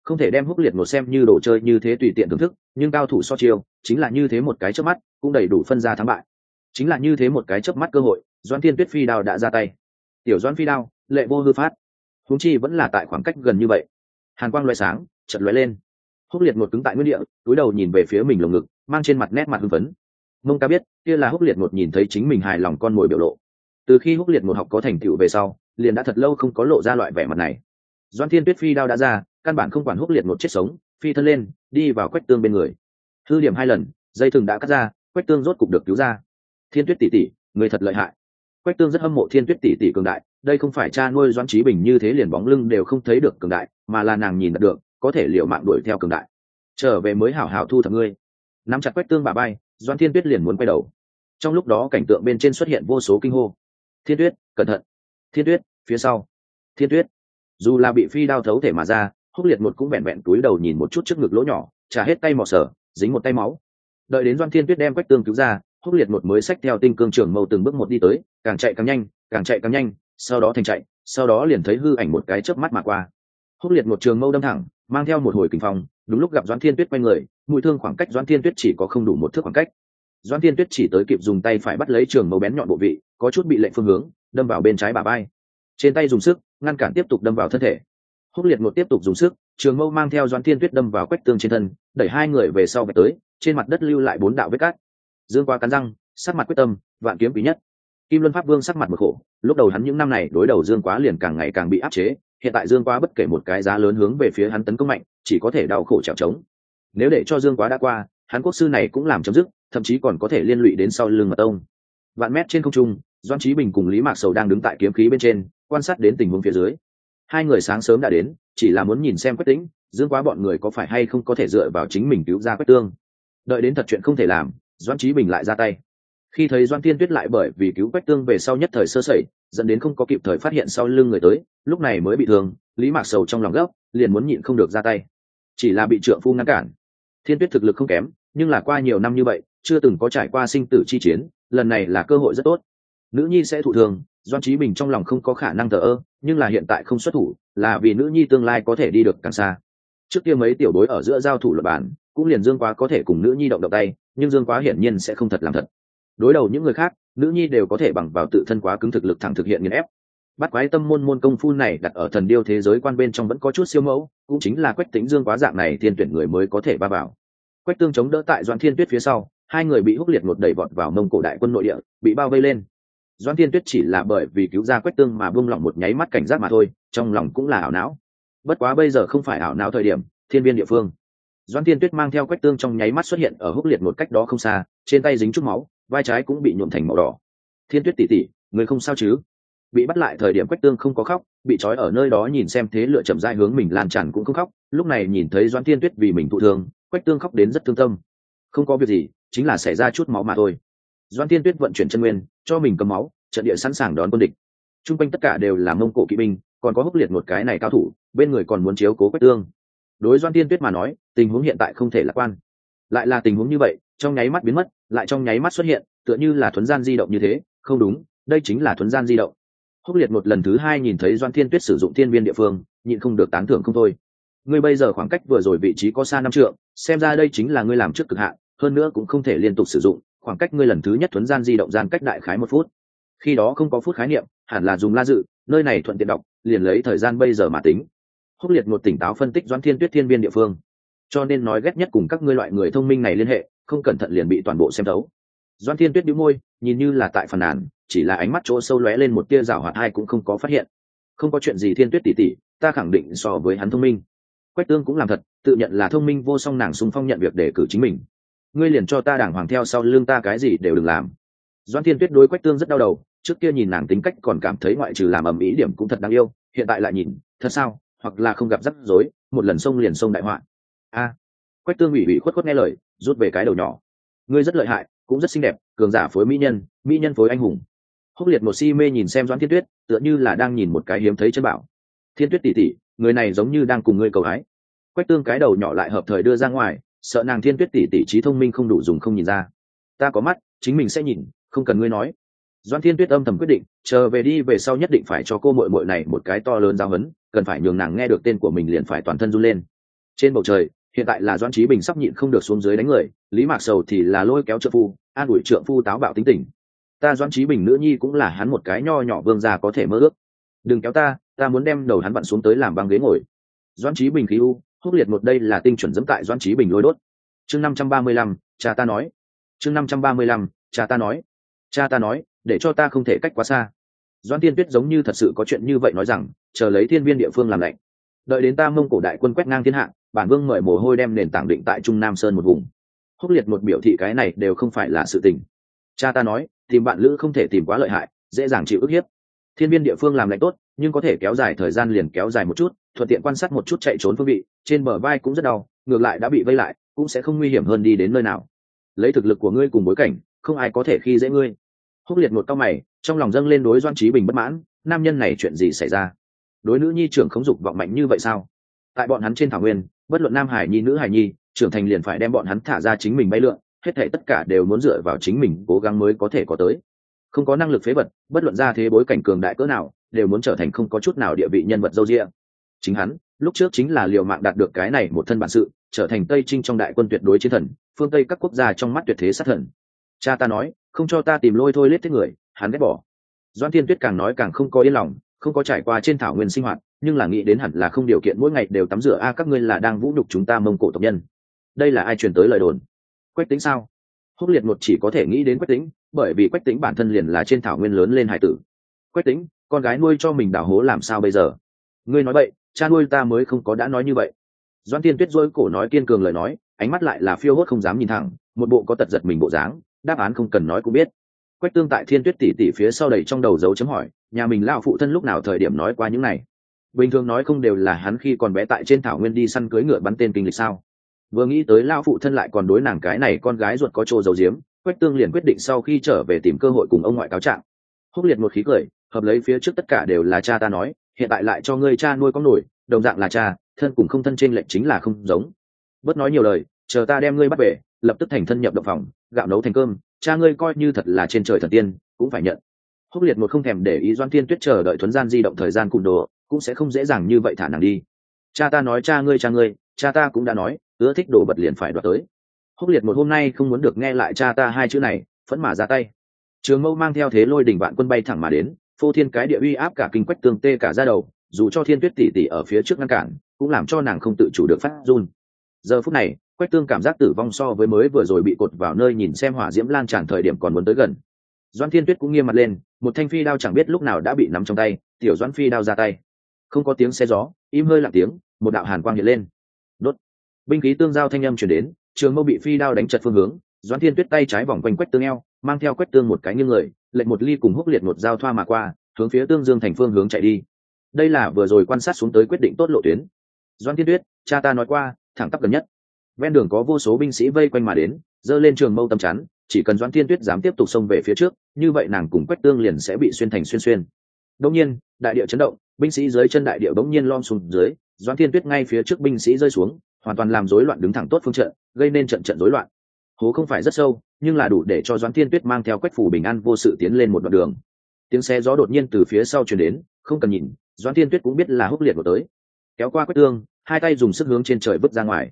không thể đem Húc Liệt một xem như đồ chơi như thế tùy tiện thưởng thức, nhưng cao thủ so chiêu chính là như thế một cái chớp mắt cũng đầy đủ phân ra thắng bại. Chính là như thế một cái chớp mắt cơ hội, Doãn Thiên Tuyết phi đao đã ra tay. Tiểu Doãn phi đao, lệ vô hư phát. Huống chi vẫn là tại khoảng cách gần như vậy. Hàn quang lóe sáng, chợt lóe lên. Húc Liệt một cứng tại nguyên địa, cúi đầu nhìn về phía mình lồng ngực, mang trên mặt nét mặt hưng phấn. Mông ca biết, kia là Húc Liệt một nhìn thấy chính mình hài lòng con mồi biểu lộ. Từ khi Húc Liệt một học có thành tựu về sau, liền đã thật lâu không có lộ ra loại vẻ mặt này. Doãn Thiên Tuyết phi đao đã ra, căn bản không quản Húc Liệt một chết sống, phi thân lên, đi vào Quách Tương bên người. Hư điểm 2 lần, dây thừng đã cắt ra, Quách Tương rốt cục được cứu ra. Thiên Tuyết tỷ tỷ, người thật lợi hại. Quách Tương rất hâm mộ Thiên Tuyết tỷ tỷ cường đại, đây không phải cha nuôi Doãn Chí Bình như thế liền bóng lưng đều không thấy được cường đại, mà là nàng nhìn được, có thể liều mạng đuổi theo cường đại. Trở về mới hảo hảo thu thập ngươi. Nắm chặt Quách Tương bả vai, Doãn Thiên Tuyết liền muốn quay đầu. Trong lúc đó cảnh tượng bên trên xuất hiện vô số kinh hô. Thiên Tuyết, cẩn thận. Thiên Tuyết, phía sau. Thiên Tuyết. Dù là bị phi đao thấu thể mà ra, Húc Liệt một cũng vẹn vẹn túi đầu nhìn một chút trước ngực lỗ nhỏ, trả hết tay mò sở, dính một tay máu. Đợi đến Doãn Thiên Tuyết đem Quách Tương cứu ra, Húc Liệt một mới xách theo tinh cương trường mâu từng bước một đi tới, càng chạy càng nhanh, càng chạy càng nhanh, sau đó thành chạy, sau đó liền thấy hư ảnh một cái chớp mắt mà qua. Húc Liệt một trường mâu đâm thẳng, mang theo một hồi kình phong, đúng lúc gặp Doãn Thiên Tuyết quay người, mũi thương khoảng cách Doãn Thiên Tuyết chỉ có không đủ một thước khoảng cách. Doãn Thiên Tuyết chỉ tới kịp dùng tay phải bắt lấy trường mâu bén nhọn bộ vị, có chút bị lệch phương hướng, đâm vào bên trái bả vai. Trên tay dùng sức, ngăn cản tiếp tục đâm vào thân thể. Húc Liệt một tiếp tục dùng sức, trường mâu mang theo Doãn Thiên Tuyết đâm vào Quách Tương trên thân, đẩy hai người về sau về tới, trên mặt đất lưu lại 4 đạo vết cắt. Dương Quá cắn răng, sắc mặt quyết tâm, vạn kiếm quý nhất. Kim Luân Pháp Vương sắc mặt một khổ, lúc đầu hắn những năm này đối đầu Dương Quá liền càng ngày càng bị áp chế, hiện tại Dương Quá bất kể một cái giá lớn hướng về phía hắn tấn công mạnh, chỉ có thể đau khổ chèo chống. Nếu để cho Dương Quá đã qua, hắn quốc sư này cũng làm chấm dứt, thậm chí còn có thể liên lụy đến sau lưng Mật Tông. Vạn mét trên không trung, Doãn Chí Bình cùng Lý Mạc Sầu đang đứng tại kiếm khí bên trên, quan sát đến tình huống phía dưới. Hai người sáng sớm đã đến, chỉ là muốn nhìn xem Quách Tĩnh, Dương Quá bọn người có phải hay không có thể dựa vào chính mình cứu ra Quách Tương. Đợi đến thật chuyện không thể làm, Doãn Chí Bình lại ra tay. Khi thấy Doãn Thiên Tuyết lại bởi vì cứu Quách Tương về sau nhất thời sơ sẩy, dẫn đến không có kịp thời phát hiện sau lưng người tới, lúc này mới bị thương, Lý Mạc Sầu trong lòng gấp, liền muốn nhịn không được ra tay. Chỉ là bị trượng phu ngăn cản. Thiên Tuyết thực lực không kém, nhưng là qua nhiều năm như vậy, chưa từng có trải qua sinh tử chi chiến, lần này là cơ hội rất tốt. Nữ nhi sẽ thụ thương, Doãn Chí Bình trong lòng không có khả năng thờ ơ, nhưng là hiện tại không xuất thủ, là vì nữ nhi tương lai có thể đi được càng xa. Trước kia mấy tiểu đối ở giữa giao thủ luật bản, cũng liền Dương Quá có thể cùng nữ nhi động tay, nhưng Dương Quá hiển nhiên sẽ không thật làm thật. Đối đầu những người khác, nữ nhi đều có thể bằng vào tự thân quá cứng thực lực thẳng thực hiện nghiền ép. Bắt quái tâm môn công phu này đặt ở thần điêu thế giới quan bên trong vẫn có chút siêu mẫu, cũng chính là Quách Tĩnh Dương Quá dạng này thiên tuyển người mới có thể va vào. Quách Tương chống đỡ tại Doãn Thiên Tuyết phía sau, hai người bị Húc Liệt một đẩy vọt vào Mông Cổ đại quân nội địa, bị bao vây lên. Doãn Thiên Tuyết chỉ là bởi vì cứu ra Quách Tương mà buông lỏng một nháy mắt cảnh giác mà thôi, trong lòng cũng là ảo não. Bất quá bây giờ không phải ảo não thời điểm, thiên viên địa phương. Doãn Thiên Tuyết mang theo Quách Tương trong nháy mắt xuất hiện ở Húc Liệt một cách đó không xa, trên tay dính chút máu, vai trái cũng bị nhuộm thành màu đỏ. Thiên Tuyết tỷ tỷ, người không sao chứ? Bị bắt lại thời điểm Quách Tương không có khóc, bị trói ở nơi đó nhìn xem thế lựa chậm rãi hướng mình lan tràn cũng không khóc, lúc này nhìn thấy Doãn Thiên Tuyết vì mình thụ thương, Quách Tương khóc đến rất thương tâm. Không có việc gì, chính là xảy ra chút máu mà thôi. Doãn Thiên Tuyết vận chuyển chân nguyên, cho mình cầm máu, trận địa sẵn sàng đón quân địch. Trung quanh tất cả đều là Mông Cổ kỵ binh, còn có Húc Liệt một cái này cao thủ, bên người còn muốn chiếu cố Quách Tương. Đối Doãn Thiên Tuyết mà nói, tình huống hiện tại không thể lạc quan. Lại là tình huống như vậy, trong nháy mắt biến mất, lại trong nháy mắt xuất hiện, tựa như là thuấn gian di động như thế, không đúng, đây chính là thuấn gian di động. Húc Liệt một lần thứ hai nhìn thấy Doãn Thiên Tuyết sử dụng thiên viên địa phương, nhịn không được tán thưởng không thôi. Ngươi bây giờ khoảng cách vừa rồi vị trí có xa 5 trượng, xem ra đây chính là ngươi làm trước cực hạn, hơn nữa cũng không thể liên tục sử dụng, khoảng cách ngươi lần thứ nhất thuấn gian di động gian cách đại khái 1 phút. Khi đó không có phút khái niệm, hẳn là dùng la dự, nơi này thuận tiện đọc, liền lấy thời gian bây giờ mà tính. Húc Liệt một tỉnh táo phân tích Doãn Thiên Tuyết thiên viên địa phương. Cho nên nói ghét nhất cùng các ngươi loại người thông minh này liên hệ, không cẩn thận liền bị toàn bộ xem thấu. Doãn Thiên Tuyết bĩu môi, nhìn như là tại phàn nàn, chỉ là ánh mắt chỗ sâu lóe lên một tia giảo hoạt hai cũng không có phát hiện. Không có chuyện gì Thiên Tuyết tỷ tỷ, ta khẳng định so với hắn thông minh. Quách Tương cũng làm thật, tự nhận là thông minh vô song, nàng xung phong nhận việc để cử chính mình. Ngươi liền cho ta đàng hoàng theo sau lưng ta, cái gì đều đừng làm. Doãn Thiên Tuyết đối Quách Tương rất đau đầu, trước kia nhìn nàng tính cách còn cảm thấy ngoại trừ làm ầm ĩ điểm cũng thật đáng yêu, hiện tại lại nhìn, thật sao, hoặc là không gặp rắc rối, một lần xông liền xông đại họa. Quách Tương ủy khuất nghe lời, rút về cái đầu nhỏ. Ngươi rất lợi hại, cũng rất xinh đẹp, cường giả phối mỹ nhân phối anh hùng. Húc Liệt một si mê nhìn xem Doãn Thiên Tuyết, tựa như là đang nhìn một cái hiếm thấy chân bảo. Thiên Tuyết tỷ tỷ, người này giống như đang cùng ngươi cầu hái. Quách Tương cái đầu nhỏ lại hợp thời đưa ra ngoài, sợ nàng Thiên Tuyết tỷ tỷ trí thông minh không đủ dùng không nhìn ra. Ta có mắt, chính mình sẽ nhìn, không cần ngươi nói. Doãn Thiên Tuyết âm thầm quyết định, chờ về đi về sau nhất định phải cho cô muội muội này một cái to lớn giáo huấn, cần phải nhường nàng nghe được tên của mình liền phải toàn thân run lên. Trên bầu trời hiện tại là Doãn Chí Bình sắp nhịn không được xuống dưới đánh người, Lý Mạc Sầu thì là lôi kéo trượng phu an ủi trượng phu táo bạo tính tình. Ta Doãn Chí Bình nữ nhi cũng là hắn một cái nho nhỏ vương gia có thể mơ ước. Đừng kéo ta muốn đem đầu hắn vặn xuống tới làm băng ghế ngồi. Doãn Chí Bình khí u húc liệt một đây là tinh chuẩn dẫm tại Doãn Chí Bình lôi đốt. Chương 535, cha ta nói. Chương 535, cha ta nói để cho ta không thể cách quá xa. Doãn Tiên Tuyết giống như thật sự có chuyện như vậy nói rằng chờ lấy thiên viên địa phương làm lạnh, đợi đến ta Mông Cổ đại quân quét ngang thiên hạ, bản vương mời mồ hôi đem nền tảng định tại Trung Nam Sơn một vùng. Húc liệt một biểu thị cái này đều không phải là sự tình. Cha ta nói tìm bạn lữ không thể tìm quá lợi hại, dễ dàng chịu ức hiếp. Thiên viên địa phương làm lạnh tốt, nhưng có thể kéo dài thời gian liền kéo dài một chút, thuận tiện quan sát một chút chạy trốn phương vị, trên bờ vai cũng rất đau, ngược lại đã bị vây lại cũng sẽ không nguy hiểm hơn đi đến nơi nào. Lấy thực lực của ngươi cùng bối cảnh, không ai có thể khi dễ ngươi. Húc liệt một cao mày, trong lòng dâng lên đối Doãn Chí Bình bất mãn, nam nhân này chuyện gì xảy ra? Đối nữ nhi trưởng không dục vọng mạnh như vậy sao? Tại bọn hắn trên thảo nguyên, bất luận nam hải nhi nữ hải nhi, trưởng thành liền phải đem bọn hắn thả ra chính mình bay lượn, hết thảy tất cả đều muốn dựa vào chính mình cố gắng mới có thể có tới. Không có năng lực phế vật, bất luận ra thế bối cảnh cường đại cỡ nào, đều muốn trở thành không có chút nào địa vị nhân vật dâu dịa. Chính hắn, lúc trước chính là liều mạng đạt được cái này một thân bản sự, trở thành Tây Trinh trong đại quân tuyệt đối chiến thần, phương Tây các quốc gia trong mắt tuyệt thế sát thần. Cha ta nói, không cho ta tìm lôi thôi lết thế người, hắn ghét bỏ. Doãn Thiên Tuyết càng nói càng không có yên lòng, không có trải qua trên thảo nguyên sinh hoạt, nhưng là nghĩ đến hẳn là không điều kiện mỗi ngày đều tắm rửa a các ngươi là đang vũ nhục chúng ta Mông Cổ tộc nhân. Đây là ai truyền tới lời đồn? Quách Tĩnh sao? Húc liệt một chỉ có thể nghĩ đến Quách Tĩnh, bởi vì Quách Tĩnh bản thân liền là trên thảo nguyên lớn lên hải tử. Quách Tĩnh, con gái nuôi cho mình đào hố làm sao bây giờ? Ngươi nói bậy, cha nuôi ta mới không có đã nói như vậy. Doãn Thiên Tuyết dối cổ nói kiên cường lời nói, ánh mắt lại là phiêu hốt không dám nhìn thẳng, một bộ có tật giật mình bộ dáng, đáp án không cần nói cũng biết. Quách Tương tại Thiên Tuyết tỷ tỷ phía sau đầy trong đầu dấu chấm hỏi, nhà mình lão phụ thân lúc nào thời điểm nói qua những này? Bình thường nói không đều là hắn khi còn bé tại trên thảo nguyên đi săn cưỡi ngựa bắn tên kinh lịch sao? Vừa nghĩ tới lão phụ thân lại còn đối nàng cái này con gái ruột có trô dầu diếm, Quách Tương liền quyết định sau khi trở về tìm cơ hội cùng ông ngoại cáo trạng. Húc liệt một khí cười, hợp lấy phía trước tất cả đều là cha ta nói, hiện tại lại cho ngươi cha nuôi có nổi, đồng dạng là cha, thân cùng không thân trên lệnh chính là không giống. Bớt nói nhiều lời, chờ ta đem ngươi bắt về, lập tức thành thân nhập động phòng, gạo nấu thành cơm, cha ngươi coi như thật là trên trời thần tiên cũng phải nhận. Húc liệt một không thèm để ý Doãn Thiên Tuyết chờ đợi thuấn gian di động thời gian cùng đồ, cũng sẽ không dễ dàng như vậy thả nàng đi. Cha ta nói cha ngươi, cha ta cũng đã nói, ưa thích đồ bật liền phải đoạt tới. Húc liệt một hôm nay không muốn được nghe lại cha ta hai chữ này, phẫn mà ra tay. Trường Mâu mang theo thế lôi đỉnh vạn quân bay thẳng mà đến, phô thiên cái địa uy áp cả kinh Quách Tương tê cả da đầu, dù cho Thiên Tuyết tỷ tỷ ở phía trước ngăn cản, cũng làm cho nàng không tự chủ được phát run. Giờ phút này, Quách Tương cảm giác tử vong so với mới vừa rồi bị cột vào nơi nhìn xem hỏa diễm lan tràn thời điểm còn muốn tới gần. Doãn Thiên Tuyết cũng nghiêm mặt lên, một thanh phi đao chẳng biết lúc nào đã bị nắm trong tay, tiểu Doãn phi đao ra tay. Không có tiếng xe gió, im hơi lặng tiếng, một đạo hàn quang hiện lên. Đốt. Binh khí tương giao thanh âm truyền đến, Trường Mâu bị phi đao đánh chật phương hướng, Doãn Thiên Tuyết tay trái vòng quanh Quách Tương eo, mang theo Quách Tương một cái nghiêng người, lệnh một ly cùng Húc liệt một giao thoa mà qua, hướng phía Tương Dương thành phương hướng chạy đi. Đây là vừa rồi quan sát xuống tới quyết định tốt lộ tuyến. Doãn Thiên Tuyết, cha ta nói qua, thẳng tắp gần nhất. Ven đường có vô số binh sĩ vây quanh mà đến, giơ lên trường mâu tầm chắn, chỉ cần Doãn Thiên Tuyết dám tiếp tục xông về phía trước, như vậy nàng cùng Quách Tương liền sẽ bị xuyên thành xuyên. Đột nhiên, đại địa chấn động, binh sĩ dưới chân đại địa bỗng nhiên lom xuống dưới, Doãn Thiên Tuyết ngay phía trước binh sĩ rơi xuống, hoàn toàn làm rối loạn đứng thẳng tốt phương trận, gây nên trận rối loạn. Hố không phải rất sâu, nhưng là đủ để cho Doãn Thiên Tuyết mang theo Quách Phủ bình an vô sự tiến lên một đoạn đường. Tiếng xe gió đột nhiên từ phía sau truyền đến, không cần nhìn, Doãn Thiên Tuyết cũng biết là Húc liệt của tới. Kéo qua Quách Tương, hai tay dùng sức hướng trên trời vứt ra ngoài.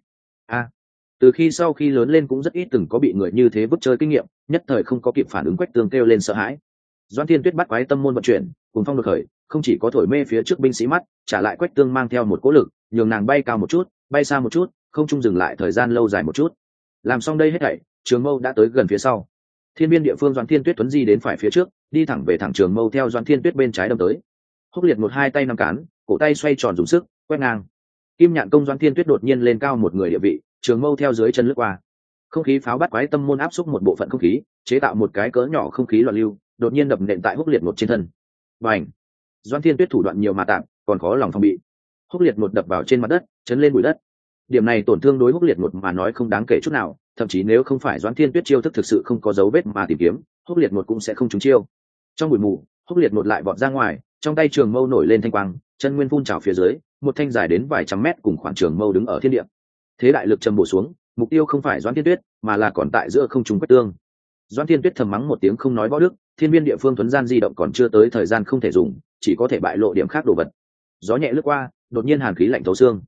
Từ khi sau khi lớn lên cũng rất ít từng có bị người như thế vứt chơi kinh nghiệm, nhất thời không có kịp phản ứng, Quách Tương kêu lên sợ hãi. Doãn Thiên Tuyết bắt quái tâm môn vận chuyển, cùng phong đột khởi, không chỉ có thổi mê phía trước binh sĩ mắt, trả lại Quách Tương mang theo một cỗ lực, nhường nàng bay cao một chút, bay xa một chút, không trung dừng lại thời gian lâu dài một chút. Làm xong đây hết thảy, Trường Mâu đã tới gần phía sau. Thiên biên địa phương Doãn Thiên Tuyết tuấn di đến phải phía trước, đi thẳng về thẳng Trường Mâu theo Doãn Thiên Tuyết bên trái đâm tới. Húc liệt một hai tay nắm cán, cổ tay xoay tròn dùng sức, quét ngang. Kim nhạn công Doãn Thiên Tuyết đột nhiên lên cao một người địa vị, Trường Mâu theo dưới chân lướt qua. Không khí pháo bắt quái tâm môn áp xúc một bộ phận không khí, chế tạo một cái cỡ nhỏ không khí loạn lưu, đột nhiên đập nện tại Húc liệt một trên thân. Bành! Doãn Thiên Tuyết thủ đoạn nhiều mà tạm, còn khó lòng phòng bị. Húc liệt một đập vào trên mặt đất, chấn lên bụi đất. Điểm này tổn thương đối Húc liệt một mà nói không đáng kể chút nào, thậm chí nếu không phải Doãn Thiên Tuyết chiêu thức thực sự không có dấu vết mà tìm kiếm, Húc liệt một cũng sẽ không trúng chiêu. Trong bụi mù, Húc liệt một lại vọt ra ngoài, trong tay trường mâu nổi lên thanh quang, chân nguyên phun trào phía dưới, một thanh dài đến vài trăm mét cùng khoảng trường mâu đứng ở thiên địa. Thế đại lực trầm bổ xuống, mục tiêu không phải Doãn Thiên Tuyết, mà là còn tại giữa không trung Quách Tương. Doãn Thiên Tuyết thầm mắng một tiếng không nói võ đức, thiên biên địa phương tuấn gian di động còn chưa tới thời gian không thể dùng, chỉ có thể bại lộ điểm khác đồ vật. Gió nhẹ lướt qua, đột nhiên hàn khí lạnh thấu xương.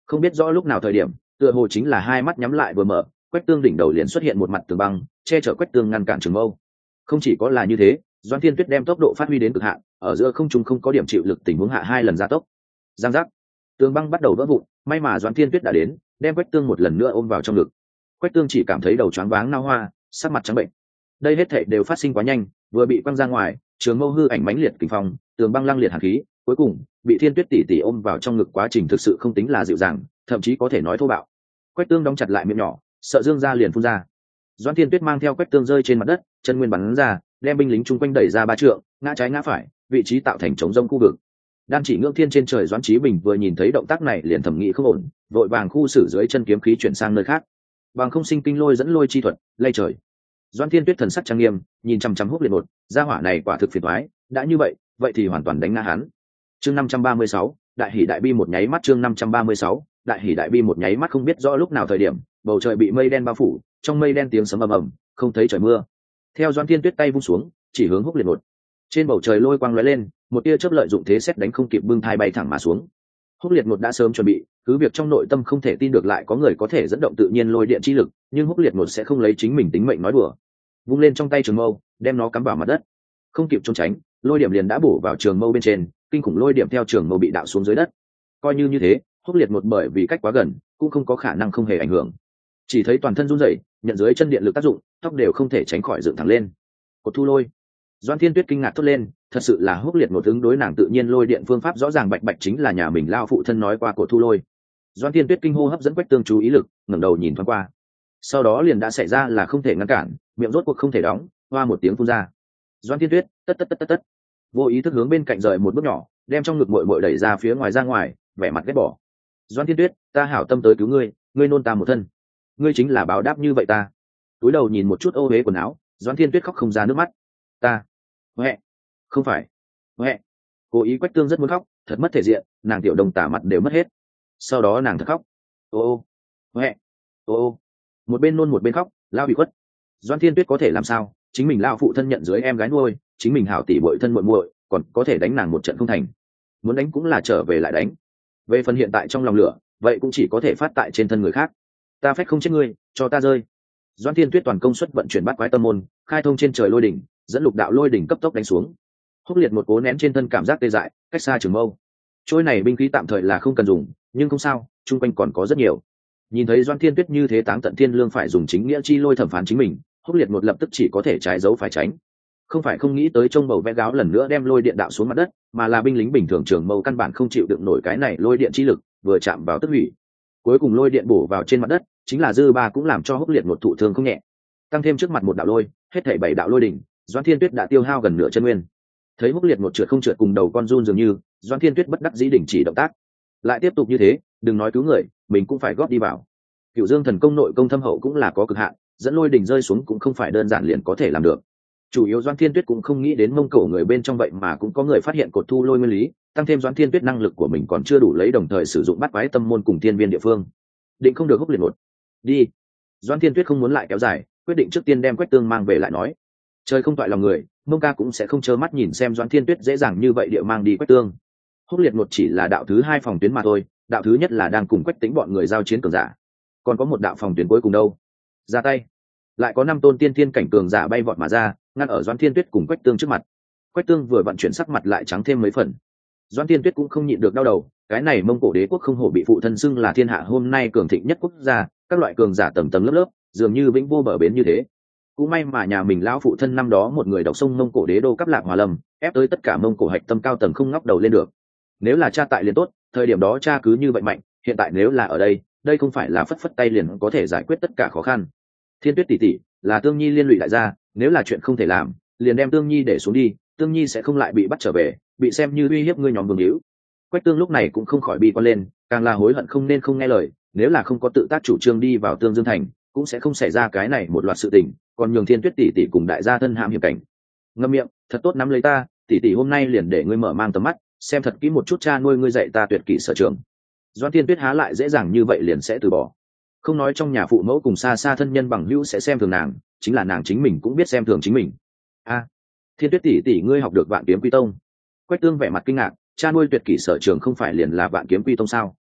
Không biết rõ lúc nào thời điểm, tựa hồ chính là hai mắt nhắm lại vừa mở, Quách Tương đỉnh đầu liền xuất hiện một mặt tường băng, che chở Quách Tương ngăn cản Trường Mâu. Không chỉ có là như thế, Doãn Thiên Tuyết đem tốc độ phát huy đến cực hạn, ở giữa không trung không có điểm chịu lực tình huống hạ hai lần gia tốc. Giang giác, tường băng bắt đầu vỡ vụn, may mà Doãn Thiên Tuyết đã đến, đem Quách Tương một lần nữa ôm vào trong ngực. Quách Tương chỉ cảm thấy đầu choáng váng nao hoa, sắc mặt trắng bệnh. Đây hết thảy đều phát sinh quá nhanh, vừa bị quăng ra ngoài, Trường Mâu hư ảnh mãnh liệt kinh phong, tường băng lăng liệt hàn khí, cuối cùng bị Thiên Tuyết tỷ tỷ ôm vào trong ngực, quá trình thực sự không tính là dịu dàng, thậm chí có thể nói thô bạo. Quách Tương đóng chặt lại miệng nhỏ, sợ dương ra liền phun ra. Doãn Thiên Tuyết mang theo Quách Tương rơi trên mặt đất, chân nguyên bắn ra, đem binh lính chung quanh đẩy ra 3 trượng, ngã trái ngã phải, vị trí tạo thành trống rông khu vực. Đan Chỉ Ngưỡng Thiên trên trời Doãn Chí Bình vừa nhìn thấy động tác này liền thẩm nghĩ không ổn, vội vàng khu xử dưới chân kiếm khí chuyển sang nơi khác. Bằng không sinh kinh lôi dẫn lôi chi thuật, lay trời. Doãn Thiên Tuyết thần sắc trang nghiêm, nhìn chằm chằm Húc Liệt một, gia hỏa này quả thực phiền toái, đã như vậy thì hoàn toàn đánh ngã hắn. Chương 536, đại hỉ đại bi một nháy mắt, chương 536, đại hỉ đại bi một nháy mắt, không biết rõ lúc nào thời điểm, bầu trời bị mây đen bao phủ, trong mây đen tiếng sấm ầm ầm, không thấy trời mưa. Theo Doãn Thiên Tuyết tay vung xuống, chỉ hướng Húc Liệt một. Trên bầu trời lôi quang lóe lên, một tia chớp lợi dụng thế xét đánh không kịp bưng thai bay thẳng mà xuống. Húc Liệt một đã sớm chuẩn bị, cứ việc trong nội tâm không thể tin được lại có người có thể dẫn động tự nhiên lôi điện chi lực, nhưng Húc Liệt một sẽ không lấy chính mình tính mệnh nói đùa. Vung lên trong tay trường mâu, đem nó cắm vào mặt đất. Không kịp trốn tránh, lôi điểm liền đã bổ vào trường mâu bên trên, kinh khủng lôi điểm theo trường mâu bị đạo xuống dưới đất. Coi như thế, Húc Liệt một bởi vì cách quá gần, cũng không có khả năng không hề ảnh hưởng. Chỉ thấy toàn thân run rẩy, nhận dưới chân điện lực tác dụng, tóc đều không thể tránh khỏi dựng thẳng lên. Cột thu lôi. Doãn Thiên Tuyết kinh ngạc thốt lên, thật sự là Húc Liệt một ứng đối nàng tự nhiên lôi điện phương pháp rõ ràng bạch bạch chính là nhà mình lao phụ thân nói qua cột thu lôi. Doãn Thiên Tuyết kinh hô hấp dẫn Quách Tương chú ý lực, ngẩng đầu nhìn thoáng qua. Sau đó liền đã xảy ra là không thể ngăn cản, miệng rốt cuộc không thể đóng, hoa một tiếng phun ra. Doãn Thiên Tuyết, tất, vô ý thức hướng bên cạnh rời một bước nhỏ, đem trong ngực muội muội đẩy ra phía ngoài ra ngoài, vẻ mặt ghét bỏ. Doãn Thiên Tuyết, ta hảo tâm tới cứu ngươi, ngươi nôn ta một thân, ngươi chính là báo đáp như vậy ta. Túi đầu nhìn một chút ô uế quần áo, Doãn Thiên Tuyết khóc không ra nước mắt. Ta, huệ, không phải, huệ. Cố ý Quách Tương rất muốn khóc, thật mất thể diện, nàng tiểu đồng tả mặt đều mất hết. Sau đó nàng thật khóc, ô, huệ, ô. Một bên nôn một bên khóc, lao bị khuất. Doãn Thiên Tuyết có thể làm sao? Chính mình lao phụ thân nhận dưới em gái nuôi, chính mình hảo tỷ bội thân muội muội, còn có thể đánh nàng một trận không thành. Muốn đánh cũng là trở về lại đánh. Về phần hiện tại trong lòng lửa, vậy cũng chỉ có thể phát tại trên thân người khác. Ta phách không chết ngươi, cho ta rơi. Doãn Thiên Tuyết toàn công suất vận chuyển bát quái tâm môn, khai thông trên trời lôi đỉnh, dẫn lục đạo lôi đỉnh cấp tốc đánh xuống. Húc Liệt một cố nén trên thân cảm giác tê dại, cách xa trường mâu. Trôi này binh khí tạm thời là không cần dùng, nhưng không sao, chung quanh còn có rất nhiều. Nhìn thấy Doãn Thiên Tuyết như thế táng tận thiên lương phải dùng chính nghĩa chi lôi thẩm phán chính mình, Húc Liệt một lập tức chỉ có thể trái dấu phải tránh. Không phải không nghĩ tới trông bầu vẽ gáo lần nữa đem lôi điện đạo xuống mặt đất, mà là binh lính bình thường trường mâu căn bản không chịu đựng nổi cái này lôi điện chi lực, vừa chạm vào tức hủy. Cuối cùng lôi điện bổ vào trên mặt đất, chính là dư ba cũng làm cho Húc Liệt một thụ thương không nhẹ. Tăng thêm trước mặt một đạo lôi, hết thảy 7 đạo lôi đỉnh, Doãn Thiên Tuyết đã tiêu hao gần nửa chân nguyên. Thấy Húc Liệt một trượt không trượt cùng đầu con run dường như, Doãn Thiên Tuyết bất đắc dĩ đình chỉ động tác. Lại tiếp tục như thế, đừng nói cứu người, mình cũng phải góp đi vào. Cửu Dương thần công nội công thâm hậu cũng là có cực hạn, dẫn lôi đỉnh rơi xuống cũng không phải đơn giản liền có thể làm được. Chủ yếu Doãn Thiên Tuyết cũng không nghĩ đến Mông Cổ người bên trong vậy mà cũng có người phát hiện cột thu lôi nguyên lý, tăng thêm Doãn Thiên Tuyết năng lực của mình còn chưa đủ lấy đồng thời sử dụng bát quái tâm môn cùng tiên viên địa phương. Định không được Húc Liệt một. Đi. Doãn Thiên Tuyết không muốn lại kéo dài, quyết định trước tiên đem Quách Tương mang về lại nói. Trời không toại lòng người, Mông ca cũng sẽ không trơ mắt nhìn xem Doãn Thiên Tuyết dễ dàng như vậy địa mang đi Quách Tương. Húc Liệt một chỉ là đạo thứ 2 phòng tuyến mà thôi, đạo thứ nhất là đang cùng Quách Tĩnh bọn người giao chiến cường giả. Còn có một đạo phòng tuyến cuối cùng đâu? Ra tay. Lại có 5 tôn tiên thiên cảnh cường giả bay vọt mà ra, ngăn ở Doãn Thiên Tuyết cùng Quách Tương trước mặt. Quách Tương vừa vận chuyển sắc mặt lại trắng thêm mấy phần. Doãn Thiên Tuyết cũng không nhịn được đau đầu, cái này Mông Cổ đế quốc không hổ bị phụ thân xưng là thiên hạ hôm nay cường thịnh nhất quốc gia, các loại cường giả tầng tầng lớp lớp, dường như vĩnh vô bờ bến như thế. Cũng may mà nhà mình lão phụ thân năm đó một người độc sông Mông Cổ đế đô Cáp Lạc Hòa Lâm, ép tới tất cả Mông Cổ hạch tâm cao tầng không ngóc đầu lên được. Nếu là cha tại liền tốt, thời điểm đó cha cứ như vậy mạnh, hiện tại nếu là ở đây, đây không phải là phất phất tay liền có thể giải quyết tất cả khó khăn. Thiên Tuyết tỷ tỷ, là Tương Nhi liên lụy đại gia, nếu là chuyện không thể làm, liền đem Tương Nhi để xuống đi, Tương Nhi sẽ không lại bị bắt trở về, bị xem như uy hiếp ngươi nhóm Vương Hữu. Quách Tương lúc này cũng không khỏi bi quan lên, càng là hối hận không nên không nghe lời, nếu là không có tự tác chủ trương đi vào Tương Dương thành, cũng sẽ không xảy ra cái này một loạt sự tình, còn nhường Thiên Tuyết tỷ tỷ cùng đại gia thân hãm hiểm cảnh. Ngậm miệng, thật tốt nắm lấy ta, tỷ tỷ hôm nay liền để ngươi mở mang tầm mắt, xem thật kỹ một chút cha nuôi ngươi dạy ta tuyệt kỹ sở trường. Doãn Thiên Tuyết há lại dễ dàng như vậy liền sẽ từ bỏ. Không nói trong nhà phụ mẫu cùng xa xa thân nhân bằng hữu sẽ xem thường nàng, chính là nàng chính mình cũng biết xem thường chính mình. A, Thiên Tuyết tỷ tỷ ngươi học được Vạn Kiếm Quy Tông? Quách Tương vẻ mặt kinh ngạc, cha nuôi tuyệt kỹ sở trường không phải liền là Vạn Kiếm Quy Tông sao?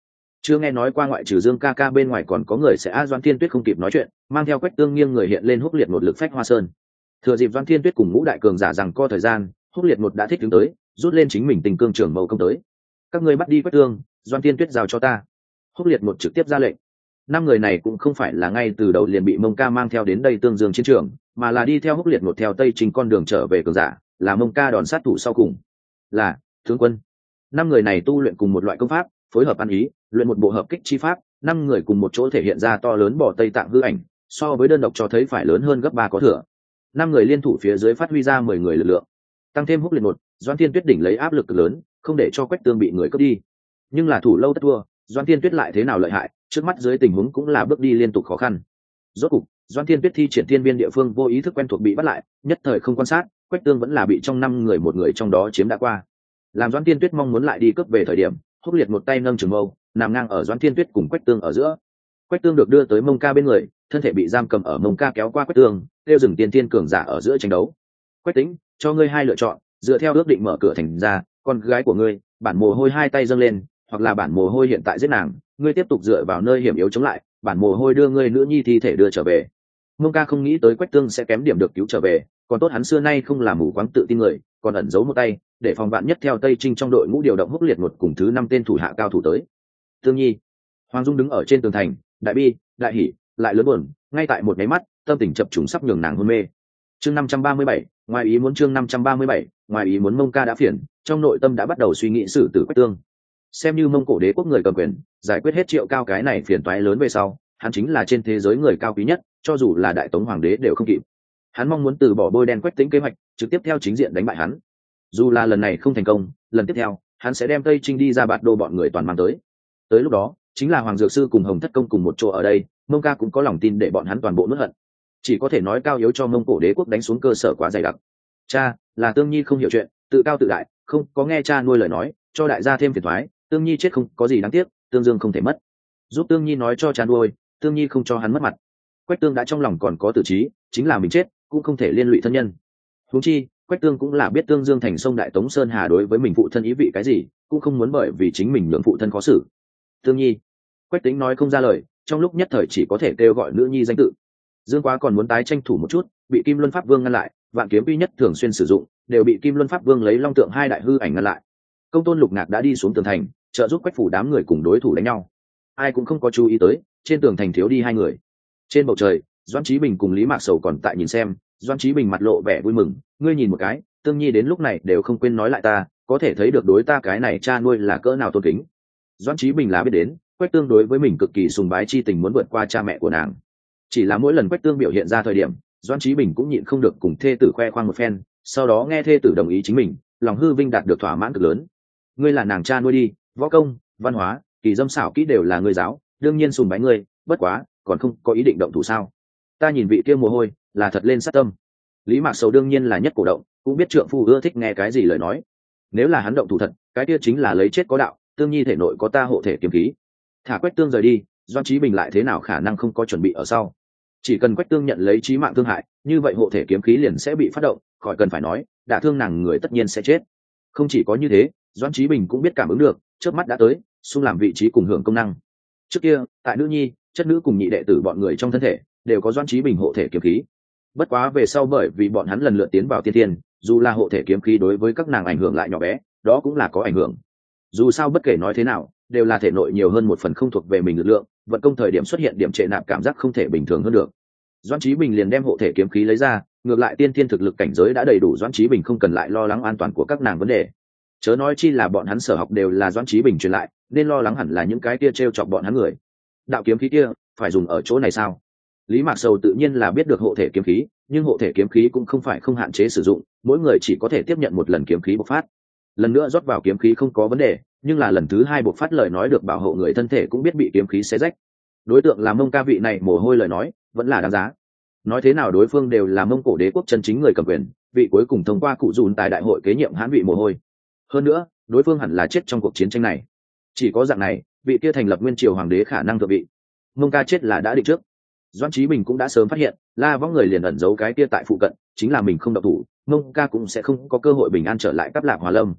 chưa nghe nói qua ngoại trừ Dương ca ca bên ngoài còn có người sẽ Doãn Thiên Tuyết không kịp nói chuyện, mang theo Quách Tương nghiêng người hiện lên húc liệt một lực phách hoa sơn. Thừa dịp Doãn Thiên Tuyết cùng ngũ đại cường giả rằng co thời gian, húc liệt một đã thích đứng tới, rút lên chính mình tình cương trưởng mâu công tới. Các ngươi bắt đi Quách Tương, Doãn Thiên Tuyết giao cho ta. Húc liệt một trực tiếp ra lệnh. Năm người này cũng không phải là ngay từ đầu liền bị Mông Ca mang theo đến đây tương dương chiến trường, mà là đi theo Húc liệt một theo tây trình con đường trở về cường giả, là Mông Ca đòn sát thủ sau cùng. Là tướng quân. Năm người này tu luyện cùng một loại công pháp, phối hợp ăn ý, luyện một bộ hợp kích chi pháp, năm người cùng một chỗ thể hiện ra to lớn bỏ Tây Tạng hư ảnh, so với đơn độc cho thấy phải lớn hơn gấp 3 có thừa. Năm người liên thủ phía dưới phát huy ra 10 người lực lượng, tăng thêm Húc liệt một, Doãn Thiên Tuyết đỉnh lấy áp lực lớn, không để cho Quách Tương bị người cướp đi. Nhưng là thủ lâu tất thua, Doãn Thiên Tuyết lại thế nào lợi hại, trước mắt dưới tình huống cũng là bước đi liên tục khó khăn. Rốt cục, Doãn Thiên Tuyết thi triển thiên biên địa phương vô ý thức quen thuộc bị bắt lại, nhất thời không quan sát, Quách Tương vẫn là bị trong 5 người một người trong đó chiếm đã qua. Làm Doãn Thiên Tuyết mong muốn lại đi cướp về thời điểm, Húc liệt một tay nâng trường mâu, nằm ngang ở Doãn Thiên Tuyết cùng Quách Tương ở giữa. Quách Tương được đưa tới Mông Ca bên người, thân thể bị giam cầm ở Mông Ca kéo qua Quách Tương, kêu dừng tiên thiên cường giả ở giữa tranh đấu. Quách Tĩnh, cho ngươi hai lựa chọn, dựa theo ước định mở cửa thành ra, con gái của ngươi, bản mồ hôi hai tay dâng lên, hoặc là bản mồ hôi hiện tại giết nàng, ngươi tiếp tục dựa vào nơi hiểm yếu chống lại, bản mồ hôi đưa ngươi nữ nhi thi thể đưa trở về. Mông Ca không nghĩ tới Quách Tương sẽ kém điểm được cứu trở về, còn tốt hắn xưa nay không làm mù quáng tự tin người, còn ẩn giấu một tay, để phòng vạn nhất theo Tây Trinh trong đội ngũ điều động Húc liệt một cùng thứ 5 tên thủ hạ cao thủ tới. Tương Nhi, Hoàng Dung đứng ở trên tường thành, đại bi, đại hỉ, lại lớn buồn, ngay tại một cái mắt, tâm tình chập trùng sắp nhường nàng hôn mê. Chương 537, ngoài ý muốn chương 537, ngoài ý muốn Mông Ca đã phiền, trong nội tâm đã bắt đầu suy nghĩ xử tử Quách Tương. Xem như Mông Cổ đế quốc người cầm quyền, giải quyết hết Triệu Cao cái này phiền toái lớn về sau, hắn chính là trên thế giới người cao quý nhất, cho dù là đại tống hoàng đế đều không kịp. Hắn mong muốn từ bỏ bôi đen Quách Tĩnh kế hoạch, trực tiếp theo chính diện đánh bại hắn. Dù là lần này không thành công, lần tiếp theo, hắn sẽ đem Tây Trinh đi ra Bạt Đô bọn người toàn mang tới. Tới lúc đó, chính là Hoàng Dược Sư cùng Hồng Thất Công cùng một chỗ ở đây, Mông Ca cũng có lòng tin để bọn hắn toàn bộ nuốt hận. Chỉ có thể nói cao yếu cho Mông Cổ đế quốc đánh xuống cơ sở quá dày đặc. Cha, là Tương Nhi không hiểu chuyện, tự cao tự đại, không có nghe cha nuôi lời nói, cho đại gia thêm phiền toái, Tương Nhi chết không có gì đáng tiếc, Tương Dương không thể mất. Giúp Tương Nhi nói cho cha nuôi, Tương Nhi không cho hắn mất mặt. Quách Tương đã trong lòng còn có tử trí, chính là mình chết cũng không thể liên lụy thân nhân. Huống chi, Quách Tương cũng là biết Tương Dương thành sông Đại Tống Sơn Hà đối với mình phụ thân ý vị cái gì, cũng không muốn bởi vì chính mình nhường phụ thân khó xử. Tương Nhi, Quách Tĩnh nói không ra lời, trong lúc nhất thời chỉ có thể kêu gọi nữ nhi danh tự. Dương Quá còn muốn tái tranh thủ một chút, bị Kim Luân Pháp Vương ngăn lại, vạn kiếm duy nhất thường xuyên sử dụng, đều bị Kim Luân Pháp Vương lấy long tượng hai đại hư ảnh ngăn lại. Công tôn Lục Ngạc đã đi xuống tường thành, trợ giúp Quách phủ đám người cùng đối thủ đánh nhau. Ai cũng không có chú ý tới, trên tường thành thiếu đi hai người. Trên bầu trời, Doãn Chí Bình cùng Lý Mạc Sầu còn tại nhìn xem, Doãn Chí Bình mặt lộ vẻ vui mừng, ngươi nhìn một cái, Tương Nhi đến lúc này đều không quên nói lại ta, có thể thấy được đối ta cái này cha nuôi là cỡ nào tôn kính. Doãn Chí Bình là biết đến, Quách Tương đối với mình cực kỳ sùng bái chi tình muốn vượt qua cha mẹ của nàng. Chỉ là mỗi lần Quách Tương biểu hiện ra thời điểm, Doãn Chí Bình cũng nhịn không được cùng thê tử khoe khoang một phen, sau đó nghe thê tử đồng ý chính mình, lòng hư vinh đạt được thỏa mãn cực lớn. Ngươi là nàng cha nuôi đi, võ công, văn hóa, kỳ dâm xảo kỹ đều là ngươi giáo, đương nhiên sùng bái ngươi, bất quá, còn không có ý định động thủ sao? Ta nhìn vị kia mồ hôi, là thật lên sát tâm. Lý Mạc Sầu đương nhiên là nhất cổ động, cũng biết trượng phu ưa thích nghe cái gì lời nói. Nếu là hắn động thủ thật, cái kia chính là lấy chết có đạo, Tương Nhi thể nội có ta hộ thể kiếm khí. Thả Quách Tương rời đi, Doãn Chí Bình lại thế nào khả năng không có chuẩn bị ở sau? Chỉ cần Quách Tương nhận lấy chí mạng thương hại, như vậy hộ thể kiếm khí liền sẽ bị phát động, khỏi cần phải nói, đả thương nàng người tất nhiên sẽ chết. Không chỉ có như thế, Doãn Chí Bình cũng biết cảm ứng được, chớp mắt đã tới, xung làm vị trí cùng hưởng công năng. Trước kia, tại nữ nhi, chất nữ cùng nhị đệ tử bọn người trong thân thể đều có Doãn Chí Bình hộ thể kiếm khí. Bất quá về sau bởi vì bọn hắn lần lượt tiến vào tiên thiên, dù là hộ thể kiếm khí đối với các nàng ảnh hưởng lại nhỏ bé, đó cũng là có ảnh hưởng. Dù sao bất kể nói thế nào, đều là thể nội nhiều hơn một phần không thuộc về mình lực lượng, vận công thời điểm xuất hiện điểm trệ nạp cảm giác không thể bình thường hơn được. Doãn Chí Bình liền đem hộ thể kiếm khí lấy ra, ngược lại tiên thiên thực lực cảnh giới đã đầy đủ, Doãn Chí Bình không cần lại lo lắng an toàn của các nàng vấn đề. Chớ nói chi là bọn hắn sở học đều là Doãn Chí Bình truyền lại, nên lo lắng hẳn là những cái kia trêu chọc bọn hắn người. Đạo kiếm khí kia, phải dùng ở chỗ này sao? Lý Mạc Sầu tự nhiên là biết được hộ thể kiếm khí, nhưng hộ thể kiếm khí cũng không phải không hạn chế sử dụng, mỗi người chỉ có thể tiếp nhận một lần kiếm khí bộc phát. Lần nữa rót vào kiếm khí không có vấn đề, nhưng là lần thứ hai bộc phát lời nói được bảo hộ người thân thể cũng biết bị kiếm khí xé rách. Đối tượng là Mông Ca vị này mồ hôi lời nói, vẫn là đáng giá. Nói thế nào đối phương đều là Mông Cổ đế quốc chân chính người cầm quyền, vị cuối cùng thông qua cụ dùn tại đại hội kế nhiệm Hán vị mồ hôi. Hơn nữa, đối phương hẳn là chết trong cuộc chiến tranh này. Chỉ có dạng này, vị kia thành lập nguyên triều hoàng đế khả năng thượng vị. Mông Ca chết là đã định trước. Doãn Chí Bình cũng đã sớm phát hiện, La Vong người liền ẩn giấu cái kia tại phụ cận, chính là mình không động thủ, Mông Ca cũng sẽ không có cơ hội bình an trở lại Cáp Lạc Hòa Lâm.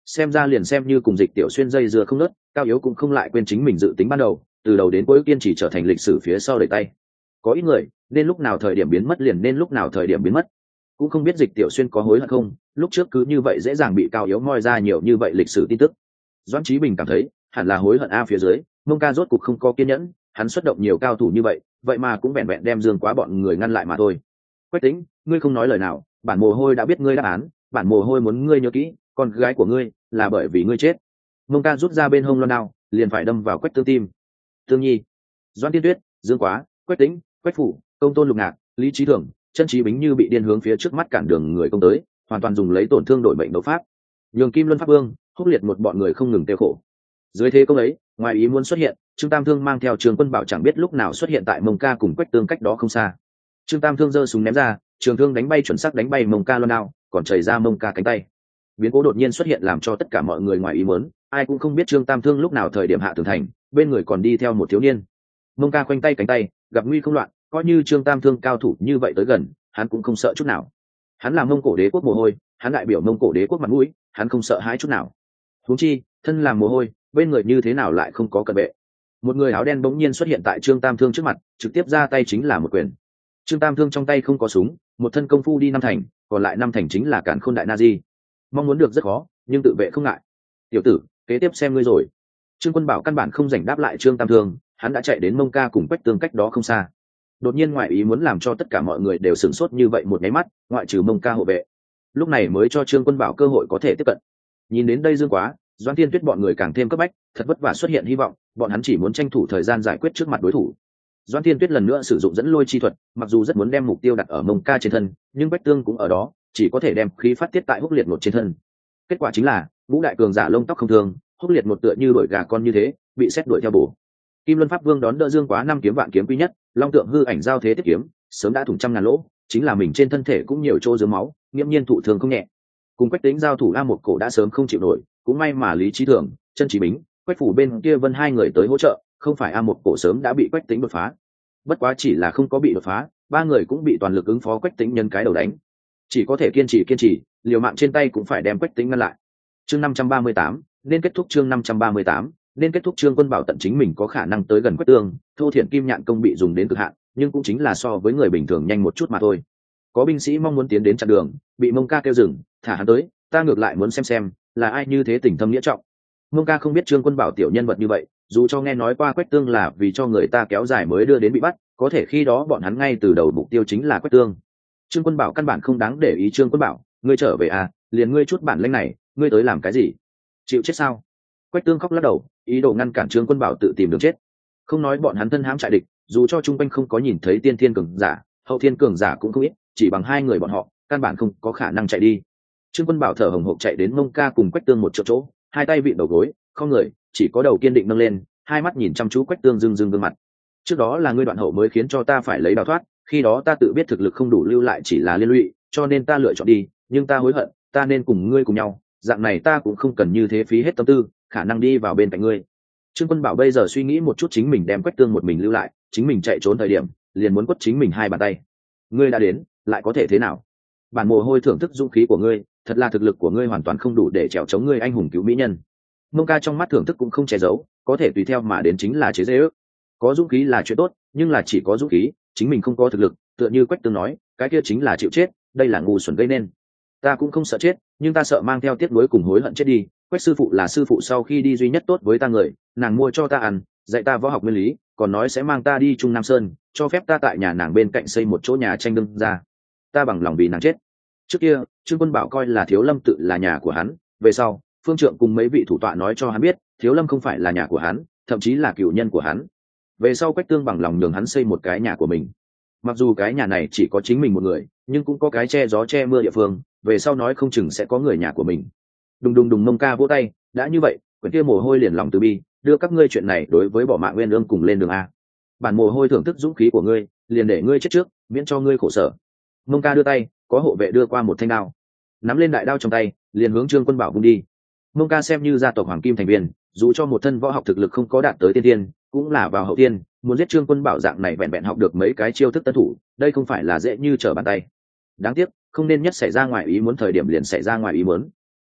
xem ra liền xem như cùng Dịch Tiểu Xuyên dây dưa không nớt, Cao Yếu cũng không lại quên chính mình dự tính ban đầu, từ đầu đến cuối kiên trì trở thành lịch sử phía sau đẩy tay. Có ít người nên lúc nào thời điểm biến mất liền nên lúc nào thời điểm biến mất, cũng không biết Dịch Tiểu Xuyên có hối hận không, lúc trước cứ như vậy dễ dàng bị Cao Yếu moi ra nhiều như vậy lịch sử tin tức. Doãn Chí Bình cảm thấy hẳn là hối hận phía dưới, Mông Ca rốt cục không có kiên nhẫn, hắn xuất động nhiều cao thủ như vậy mà cũng vẹn vẹn đem Dương Quá bọn người ngăn lại mà thôi. Quách Tĩnh, ngươi không nói lời nào, bản mồ hôi đã biết ngươi đáp án, bản mồ hôi muốn ngươi nhớ kỹ, con gái của ngươi là bởi vì ngươi chết. Mông Ca rút ra bên hông loan đao, liền phải đâm vào Quách Tương tim. Tương Nhi, Doãn Tiên Tuyết, Dương Quá, Quách Tĩnh, Quách Phủ, Công Tôn Lục Ngạc, Lý Chí Thường, Chân Chí Bính như bị điên hướng phía trước mắt cản đường người công tới, hoàn toàn dùng lấy tổn thương đổi bệnh đấu pháp. Nhường Kim Luân Pháp Vương, Húc Liệt một bọn người không ngừng tiêu khổ. Dưới thế công ấy, ngoài ý muốn xuất hiện, Trương Tam Thương mang theo Trường Quân Bảo chẳng biết lúc nào xuất hiện tại Mông Ca cùng Quách Tương cách đó không xa. Trương Tam Thương giơ súng ném ra, trường thương đánh bay chuẩn xác đánh bay Mông Ca loan đao, còn chảy ra Mông Ca cánh tay. Biến cố đột nhiên xuất hiện làm cho tất cả mọi người ngoài ý muốn, ai cũng không biết Trương Tam Thương lúc nào thời điểm hạ tường thành, bên người còn đi theo một thiếu niên. Mông Ca khoanh tay cánh tay, gặp nguy không loạn, coi như Trương Tam Thương cao thủ như vậy tới gần, hắn cũng không sợ chút nào. Hắn là Mông Cổ Đế quốc mồ hôi, hắn đại biểu Mông Cổ Đế quốc mặt mũi, hắn không sợ hãi chút nào. Huống chi, thân làm mồ hôi, bên người như thế nào lại không có cận vệ. Một người áo đen bỗng nhiên xuất hiện tại Trương Tam Thương trước mặt, trực tiếp ra tay chính là một quyền. Trương Tam Thương trong tay không có súng, một thân công phu đi năm thành, còn lại năm thành chính là Càn Khôn Đại Na Di. Mong muốn được rất khó, nhưng tự vệ không ngại. Tiểu tử, kế tiếp xem ngươi rồi. Trương Quân Bảo căn bản không rảnh đáp lại Trương Tam Thương, hắn đã chạy đến Mông Ca cùng Quách Tương cách đó không xa. Đột nhiên ngoại ý muốn làm cho tất cả mọi người đều sửng sốt như vậy một nháy mắt, ngoại trừ Mông Ca hộ vệ. Lúc này mới cho Trương Quân Bảo cơ hội có thể tiếp cận. Nhìn đến đây Dương Quá, Doãn Tiên Tuyết bọn người càng thêm cấp bách, thật vất vả xuất hiện hy vọng, bọn hắn chỉ muốn tranh thủ thời gian giải quyết trước mặt đối thủ. Doãn Tiên Tuyết lần nữa sử dụng dẫn lôi chi thuật, mặc dù rất muốn đem mục tiêu đặt ở Mông Ca trên thân, nhưng Quách Tương cũng ở đó, chỉ có thể đem khí phát tiết tại Húc Liệt một trên thân. Kết quả chính là, ngũ đại cường giả lông tóc không thương, Húc Liệt một tựa như đuổi gà con như thế, bị xét đuổi theo bổ. Kim Luân Pháp Vương đón đỡ Dương Quá năm kiếm vạn kiếm quý nhất, Long Tượng hư ảnh giao thế tiếp kiếm, sớm đã thủng trăm ngàn lỗ, chính là mình trên thân thể cũng nhiều chỗ dướng máu, nghiễm nhiên thụ thương không nhẹ. Cùng Quách Tĩnh giao thủ A một cổ đã sớm không chịu nổi, cũng may mà Lý Chí Thường, Chân Chí Bính, Quách Phủ bên kia Vân hai người tới hỗ trợ, không phải A một cổ sớm đã bị Quách Tĩnh đột phá. Bất quá chỉ là không có bị đột phá, ba người cũng bị toàn lực ứng phó Quách Tĩnh nhân cái đầu đánh. Chỉ có thể kiên trì, liều mạng trên tay cũng phải đem Quách Tĩnh ngăn lại. Chương 538, nên kết thúc chương 538, nên kết thúc. Trương Quân Bảo tận chính mình có khả năng tới gần Quách Tương, Thô Thiện Kim Nhạn công bị dùng đến cực hạn, nhưng cũng chính là so với người bình thường nhanh một chút mà thôi. Có binh sĩ mong muốn tiến đến chặn đường, bị Mông Ca kêu dừng, thả hắn tới, ta ngược lại muốn xem là ai như thế tình thâm nghĩa trọng. Mông Ca không biết Trương Quân Bảo tiểu nhân vật như vậy, dù cho nghe nói qua Quách Tương là vì cho người ta kéo dài mới đưa đến bị bắt, có thể khi đó bọn hắn ngay từ đầu mục tiêu chính là Quách Tương. Trương Quân Bảo căn bản không đáng để ý. Trương Quân Bảo, ngươi trở về à, liền ngươi chút bản lĩnh này, ngươi tới làm cái gì? Chịu chết sao? Quách Tương khóc lắc đầu, ý đồ ngăn cản Trương Quân Bảo tự tìm đường chết. Không nói bọn hắn thân hãm trại địch, dù cho trung quanh không có nhìn thấy tiên thiên cường giả, hậu thiên cường giả cũng không ít, chỉ bằng hai người bọn họ, căn bản không có khả năng chạy đi. Trương Quân Bảo thở hồng hộc chạy đến Mông Ca cùng Quách Tương một chỗ, hai tay vịn đầu gối, không người, chỉ có đầu kiên định nâng lên, hai mắt nhìn chăm chú Quách Tương rưng gương mặt. Trước đó là ngươi đoạn hậu mới khiến cho ta phải lấy đào thoát, khi đó ta tự biết thực lực không đủ lưu lại chỉ là liên lụy, cho nên ta lựa chọn đi, nhưng ta hối hận, ta nên cùng ngươi cùng nhau, dạng này ta cũng không cần như thế phí hết tâm tư, khả năng đi vào bên cạnh ngươi. Trương Quân Bảo bây giờ suy nghĩ một chút, chính mình đem Quách Tương một mình lưu lại, chính mình chạy trốn thời điểm, liền muốn quất chính mình hai bàn tay. Ngươi đã đến, lại có thể thế nào? Bản mồ hôi thưởng thức dũng khí của ngươi, thật là thực lực của ngươi hoàn toàn không đủ để trèo chống ngươi anh hùng cứu mỹ nhân. Mông Ca trong mắt thưởng thức cũng không che giấu, có thể tùy theo mà đến chính là chế giễu. Có dũng khí là chuyện tốt, nhưng là chỉ có dũng khí, chính mình không có thực lực, tựa như Quách Tương nói, cái kia chính là chịu chết, đây là ngu xuẩn gây nên. Ta cũng không sợ chết, nhưng ta sợ mang theo tiếc nuối cùng hối hận chết đi. Quách sư phụ là sư phụ sau khi đi duy nhất tốt với ta người, nàng mua cho ta ăn, dạy ta võ học nguyên lý, còn nói sẽ mang ta đi Trung Nam Sơn, cho phép ta tại nhà nàng bên cạnh xây một chỗ nhà tranh đương ra. Ta bằng lòng vì nàng chết. Trước kia, Trương Quân Bảo coi là Thiếu Lâm tự là nhà của hắn, về sau, Phương Trượng cùng mấy vị thủ tọa nói cho hắn biết, Thiếu Lâm không phải là nhà của hắn, thậm chí là cửu nhân của hắn. Về sau Quách Tương bằng lòng nhường hắn xây một cái nhà của mình. Mặc dù cái nhà này chỉ có chính mình một người, nhưng cũng có cái che gió che mưa địa phương, về sau nói không chừng sẽ có người nhà của mình. Đùng đùng đùng. Mông Ca vỗ tay, đã như vậy, quyển kia mồ hôi liền lòng từ bi, đưa các ngươi chuyện này đối với bỏ mạng nguyên ương cùng lên đường a. Bản mồ hôi thưởng thức dũng khí của ngươi, liền để ngươi chết trước, miễn cho ngươi khổ sở. Mông Ca đưa tay, có hộ vệ đưa qua một thanh đao, nắm lên đại đao trong tay, liền hướng Trương Quân Bảo vung đi. Mông Ca xem như gia tộc Hoàng Kim thành viên, dù cho một thân võ học thực lực không có đạt tới tiên tiên, cũng là vào hậu tiên, muốn giết Trương Quân Bảo dạng này vẹn vẹn học được mấy cái chiêu thức tân thủ, đây không phải là dễ như trở bàn tay. Đáng tiếc, không nên nhất xảy ra ngoài ý muốn thời điểm liền xảy ra ngoài ý muốn.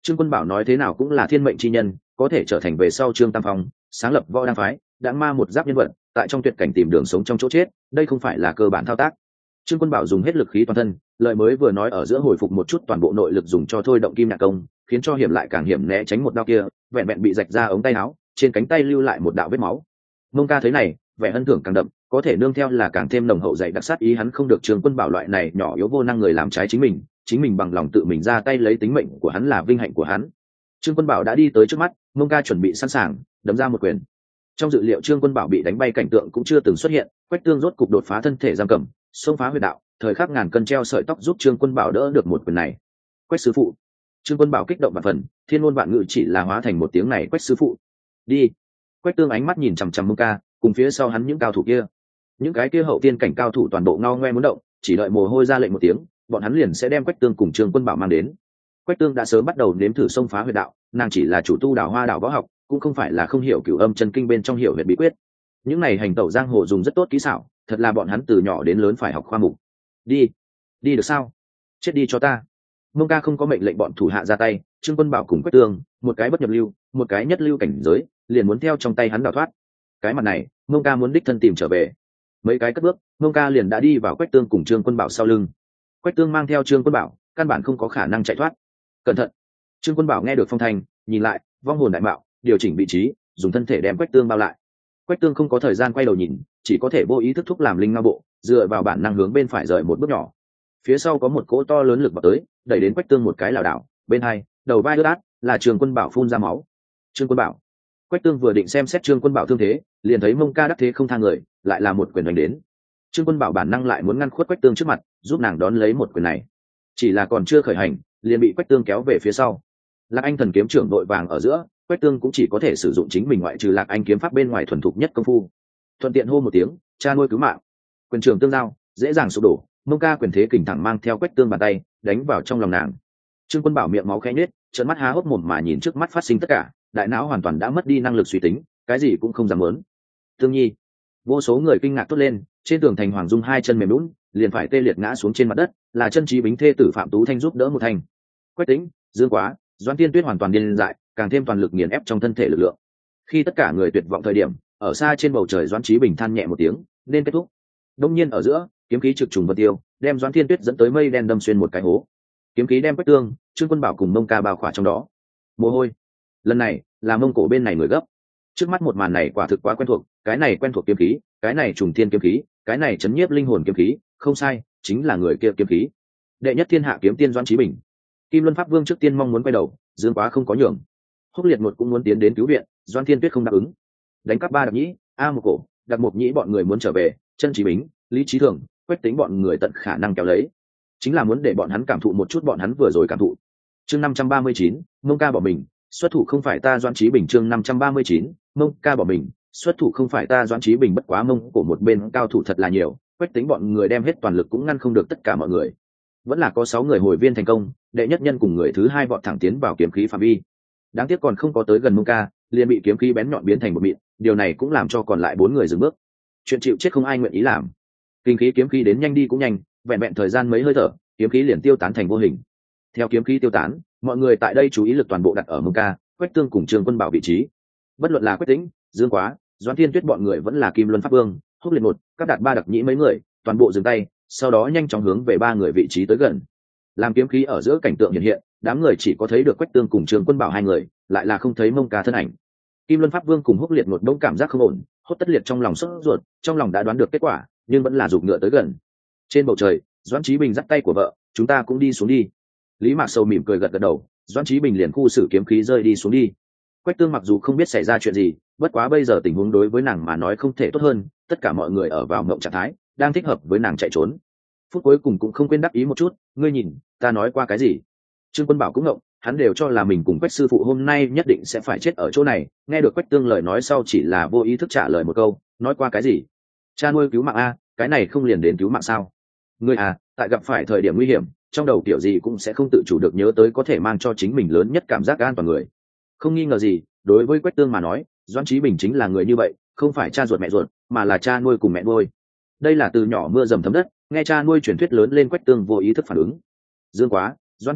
Trương Quân Bảo nói thế nào cũng là thiên mệnh chi nhân, có thể trở thành về sau Trương Tam Phong sáng lập võ đăng phái, đãng ma một giáp nhân vật, tại trong tuyệt cảnh tìm đường sống trong chỗ chết, đây không phải là cơ bản thao tác. Trương Quân Bảo dùng hết lực khí toàn thân, lời mới vừa nói ở giữa hồi phục một chút toàn bộ nội lực dùng cho thôi động kim nhạc công, khiến cho hiểm lại càng hiểm né tránh một đao kia, vẹn vẹn bị rạch ra ống tay áo, trên cánh tay lưu lại một đạo vết máu. Mông Ca thấy này, vẻ hân thưởng càng đậm, có thể nương theo là càng thêm nồng hậu dày đặc sát ý, hắn không được Trương Quân Bảo loại này nhỏ yếu vô năng người làm trái chính mình bằng lòng tự mình ra tay lấy tính mệnh của hắn là vinh hạnh của hắn. Trương Quân Bảo đã đi tới trước mắt, Mông Ca chuẩn bị sẵn sàng đấm ra một quyền. Trong dự liệu Trương Quân Bảo bị đánh bay cảnh tượng cũng chưa từng xuất hiện, Quách Tương rốt cục đột phá thân thể giam cầm, xông phá huyệt đạo, thời khắc ngàn cân treo sợi tóc giúp Trương Quân Bảo đỡ được một quyền này. Quách sư phụ. Trương Quân Bảo kích động vạn phần, thiên ngôn vạn ngữ chỉ là hóa thành một tiếng này: Quách sư phụ. Đi. Quách Tương ánh mắt nhìn chằm chằm Mông Ca, cùng phía sau hắn những cao thủ kia. Những cái kia hậu tiên cảnh cao thủ toàn bộ ngao ngoe muốn động, chỉ đợi mồ hôi ra lệnh một tiếng, bọn hắn liền sẽ đem Quách Tương cùng Trương Quân Bảo mang đến. Quách Tương đã sớm bắt đầu nếm thử xông phá huyệt đạo, nàng chỉ là chủ tu Đào Hoa đạo võ học, cũng không phải là không hiểu Cửu Âm chân kinh bên trong hiểu huyệt bí quyết. Những này hành tẩu giang hồ dùng rất tốt kỹ xảo, thật là bọn hắn từ nhỏ đến lớn phải học khoa mục. Đi. Đi được sao? Chết đi cho ta. Mông Ca không có mệnh lệnh bọn thủ hạ ra tay, Trương Quân Bảo cùng Quách Tương, một cái bất nhập lưu, một cái nhất lưu cảnh giới, liền muốn theo trong tay hắn đào thoát. Cái mặt này, Mông Ca muốn đích thân tìm trở về. Mấy cái cất bước, Mông Ca liền đã đi vào Quách Tương cùng Trương Quân Bảo sau lưng. Quách Tương mang theo Trương Quân Bảo, căn bản không có khả năng chạy thoát. Cẩn thận. Trương Quân Bảo nghe được phong thanh, nhìn lại, vong hồn đại mạo, điều chỉnh vị trí, dùng thân thể đem Quách Tương bao lại. Quách Tương không có thời gian quay đầu nhìn, chỉ có thể vô ý thức thúc làm linh ngao bộ, dựa vào bản năng hướng bên phải rời một bước nhỏ. Phía sau có một cỗ to lớn lực vào tới, đẩy đến Quách Tương một cái lảo đảo, bên hai, đầu vai ướt át, là Trương Quân Bảo phun ra máu. Trương Quân Bảo. Quách Tương vừa định xem xét Trương Quân Bảo thương thế, liền thấy Mông Ca đắc thế không tha người, lại là một quyền đánh đến. Trương Quân Bảo bản năng lại muốn ngăn khuất Quách Tương trước mặt, giúp nàng đón lấy một quyền này. Chỉ là còn chưa khởi hành, liền bị Quách Tương kéo về phía sau. Lạc Anh thần kiếm trưởng đội vàng ở giữa, Quách Tương cũng chỉ có thể sử dụng chính mình ngoại trừ Lạc Anh kiếm pháp bên ngoài thuần thục nhất công phu. Thuận tiện hô một tiếng, cha nuôi cứu mạng. Quyền trường tương giao, dễ dàng sụp đổ, Mông Ca quyền thế kình thẳng mang theo Quách Tương bàn tay, đánh vào trong lòng nàng. Trương Quân Bảo miệng máu khẽ nhếch, trợn mắt há hốc mồm mà nhìn trước mắt phát sinh tất cả, đại não hoàn toàn đã mất đi năng lực suy tính, cái gì cũng không dám muốn. Tương Nhi. Vô số người kinh ngạc thốt lên, trên tường thành Hoàng Dung hai chân mềm lún, liền phải tê liệt ngã xuống trên mặt đất, là chân trí bính thê tử Phạm Tú Thanh giúp đỡ một thành. Quách Tĩnh, Dương Quá, Doãn Tiên Tuyết hoàn toàn điên dại, càng thêm toàn lực nghiền ép trong thân thể lực lượng. Khi tất cả người tuyệt vọng thời điểm, ở xa trên bầu trời Doãn Chí Bình than nhẹ một tiếng, nên kết thúc. Đông nhiên ở giữa, kiếm khí trực trùng vân tiêu, đem Doãn Tiên Tuyết dẫn tới mây đen đâm xuyên một cái hố. Kiếm khí đem Quách Tương, Trương Quân Bảo cùng Mông Ca bao khỏa trong đó. Mồ hôi. Lần này, là Mông Cổ bên này người gấp. Trước mắt một màn này quả thực quá quen thuộc, cái này quen thuộc kiếm khí, cái này trùng thiên kiếm khí, cái này chấn nhiếp linh hồn kiếm khí, không sai, chính là người kia kiếm khí. Đệ nhất thiên hạ kiếm tiên Doãn Chí Bình. Kim Luân Pháp Vương trước tiên mong muốn quay đầu, Dương Quá không có nhường. Húc Liệt một cũng muốn tiến đến cứu viện, Doãn Thiên Tuyết không đáp ứng. Đánh cắp ba đặc nhĩ, A Một Cổ, Đặc Mộc Nhĩ bọn người muốn trở về, Chân Chí Bính, Lý Chí Thường, Quách Tính bọn người tận khả năng kéo lấy, chính là muốn để bọn hắn cảm thụ một chút bọn hắn vừa rồi cảm thụ. Chương 539, Mông Ca bỏ mình, xuất thủ không phải ta Doãn Chí Bình. Chương 539, Mông Ca bỏ mình, xuất thủ không phải ta Doãn Chí Bình. Bất quá Mông của một bên cao thủ thật là nhiều, Quách Tính bọn người đem hết toàn lực cũng ngăn không được tất cả mọi người. Vẫn là có 6 người hồi viên thành công, đệ nhất nhân cùng người thứ hai vọt thẳng tiến vào kiếm khí phạm vi. Đáng tiếc còn không có tới gần Mông Ca, liền bị kiếm khí bén nhọn biến thành một mịn, điều này cũng làm cho còn lại 4 người dừng bước. Chuyện chịu chết không ai nguyện ý làm. Kinh khí kiếm khí đến nhanh đi cũng nhanh, vẹn vẹn thời gian mấy hơi thở, kiếm khí liền tiêu tán thành vô hình. Theo kiếm khí tiêu tán, mọi người tại đây chú ý lực toàn bộ đặt ở Mông Ca, Quách Tương cùng Trương Quân Bảo vị trí. Bất luận là Quách Tĩnh, Dương Quá, Doãn Thiên Tuyết bọn người vẫn là Kim Luân Pháp Vương, Húc Liệt một, các đạt ba đặc nhĩ mấy người, toàn bộ dừng tay, sau đó nhanh chóng hướng về 3 người vị trí tới gần. Làm kiếm khí ở giữa cảnh tượng hiện hiện, đám người chỉ có thấy được Quách Tương cùng Trương Quân Bảo 2 người, lại là không thấy Mông Ca thân ảnh. Kim Luân Pháp Vương cùng Húc Liệt một bỗng cảm giác không ổn, Hốt Tất Liệt trong lòng sốt ruột, trong lòng đã đoán được kết quả, nhưng vẫn là giục ngựa tới gần. Trên bầu trời, Doãn Chí Bình dắt tay của vợ, chúng ta cũng đi xuống đi. Lý Mạc Sầu mỉm cười gật gật đầu, Doãn Chí Bình liền khu xử kiếm khí rơi đi xuống đi. Quách Tương mặc dù không biết xảy ra chuyện gì, bất quá bây giờ tình huống đối với nàng mà nói không thể tốt hơn, tất cả mọi người ở vào mộng trạng thái, đang thích hợp với nàng chạy trốn. Phút cuối cùng cũng không quên đắc ý một chút, ngươi nhìn, ta nói qua cái gì? Trương Quân Bảo cũng ngộng, hắn đều cho là mình cùng Quách sư phụ hôm nay nhất định sẽ phải chết ở chỗ này, nghe được Quách Tương lời nói sau chỉ là vô ý thức trả lời một câu, nói qua cái gì? Cha nuôi cứu mạng a, cái này không liền đến cứu mạng sao? Ngươi à, tại gặp phải thời điểm nguy hiểm, trong đầu kiểu gì cũng sẽ không tự chủ được nhớ tới có thể mang cho chính mình lớn nhất cảm giác an toàn người. Không nghi ngờ gì, đối với Quách Tương mà nói, Doãn Chí Bình chính là người như vậy, không phải cha ruột mẹ ruột, mà là cha nuôi cùng mẹ nuôi. Đây là từ nhỏ mưa dầm thấm đất, nghe cha nuôi truyền thuyết lớn lên Quách Tương vô ý thức phản ứng. Dương Quá, Doãn Tiên Tuyết,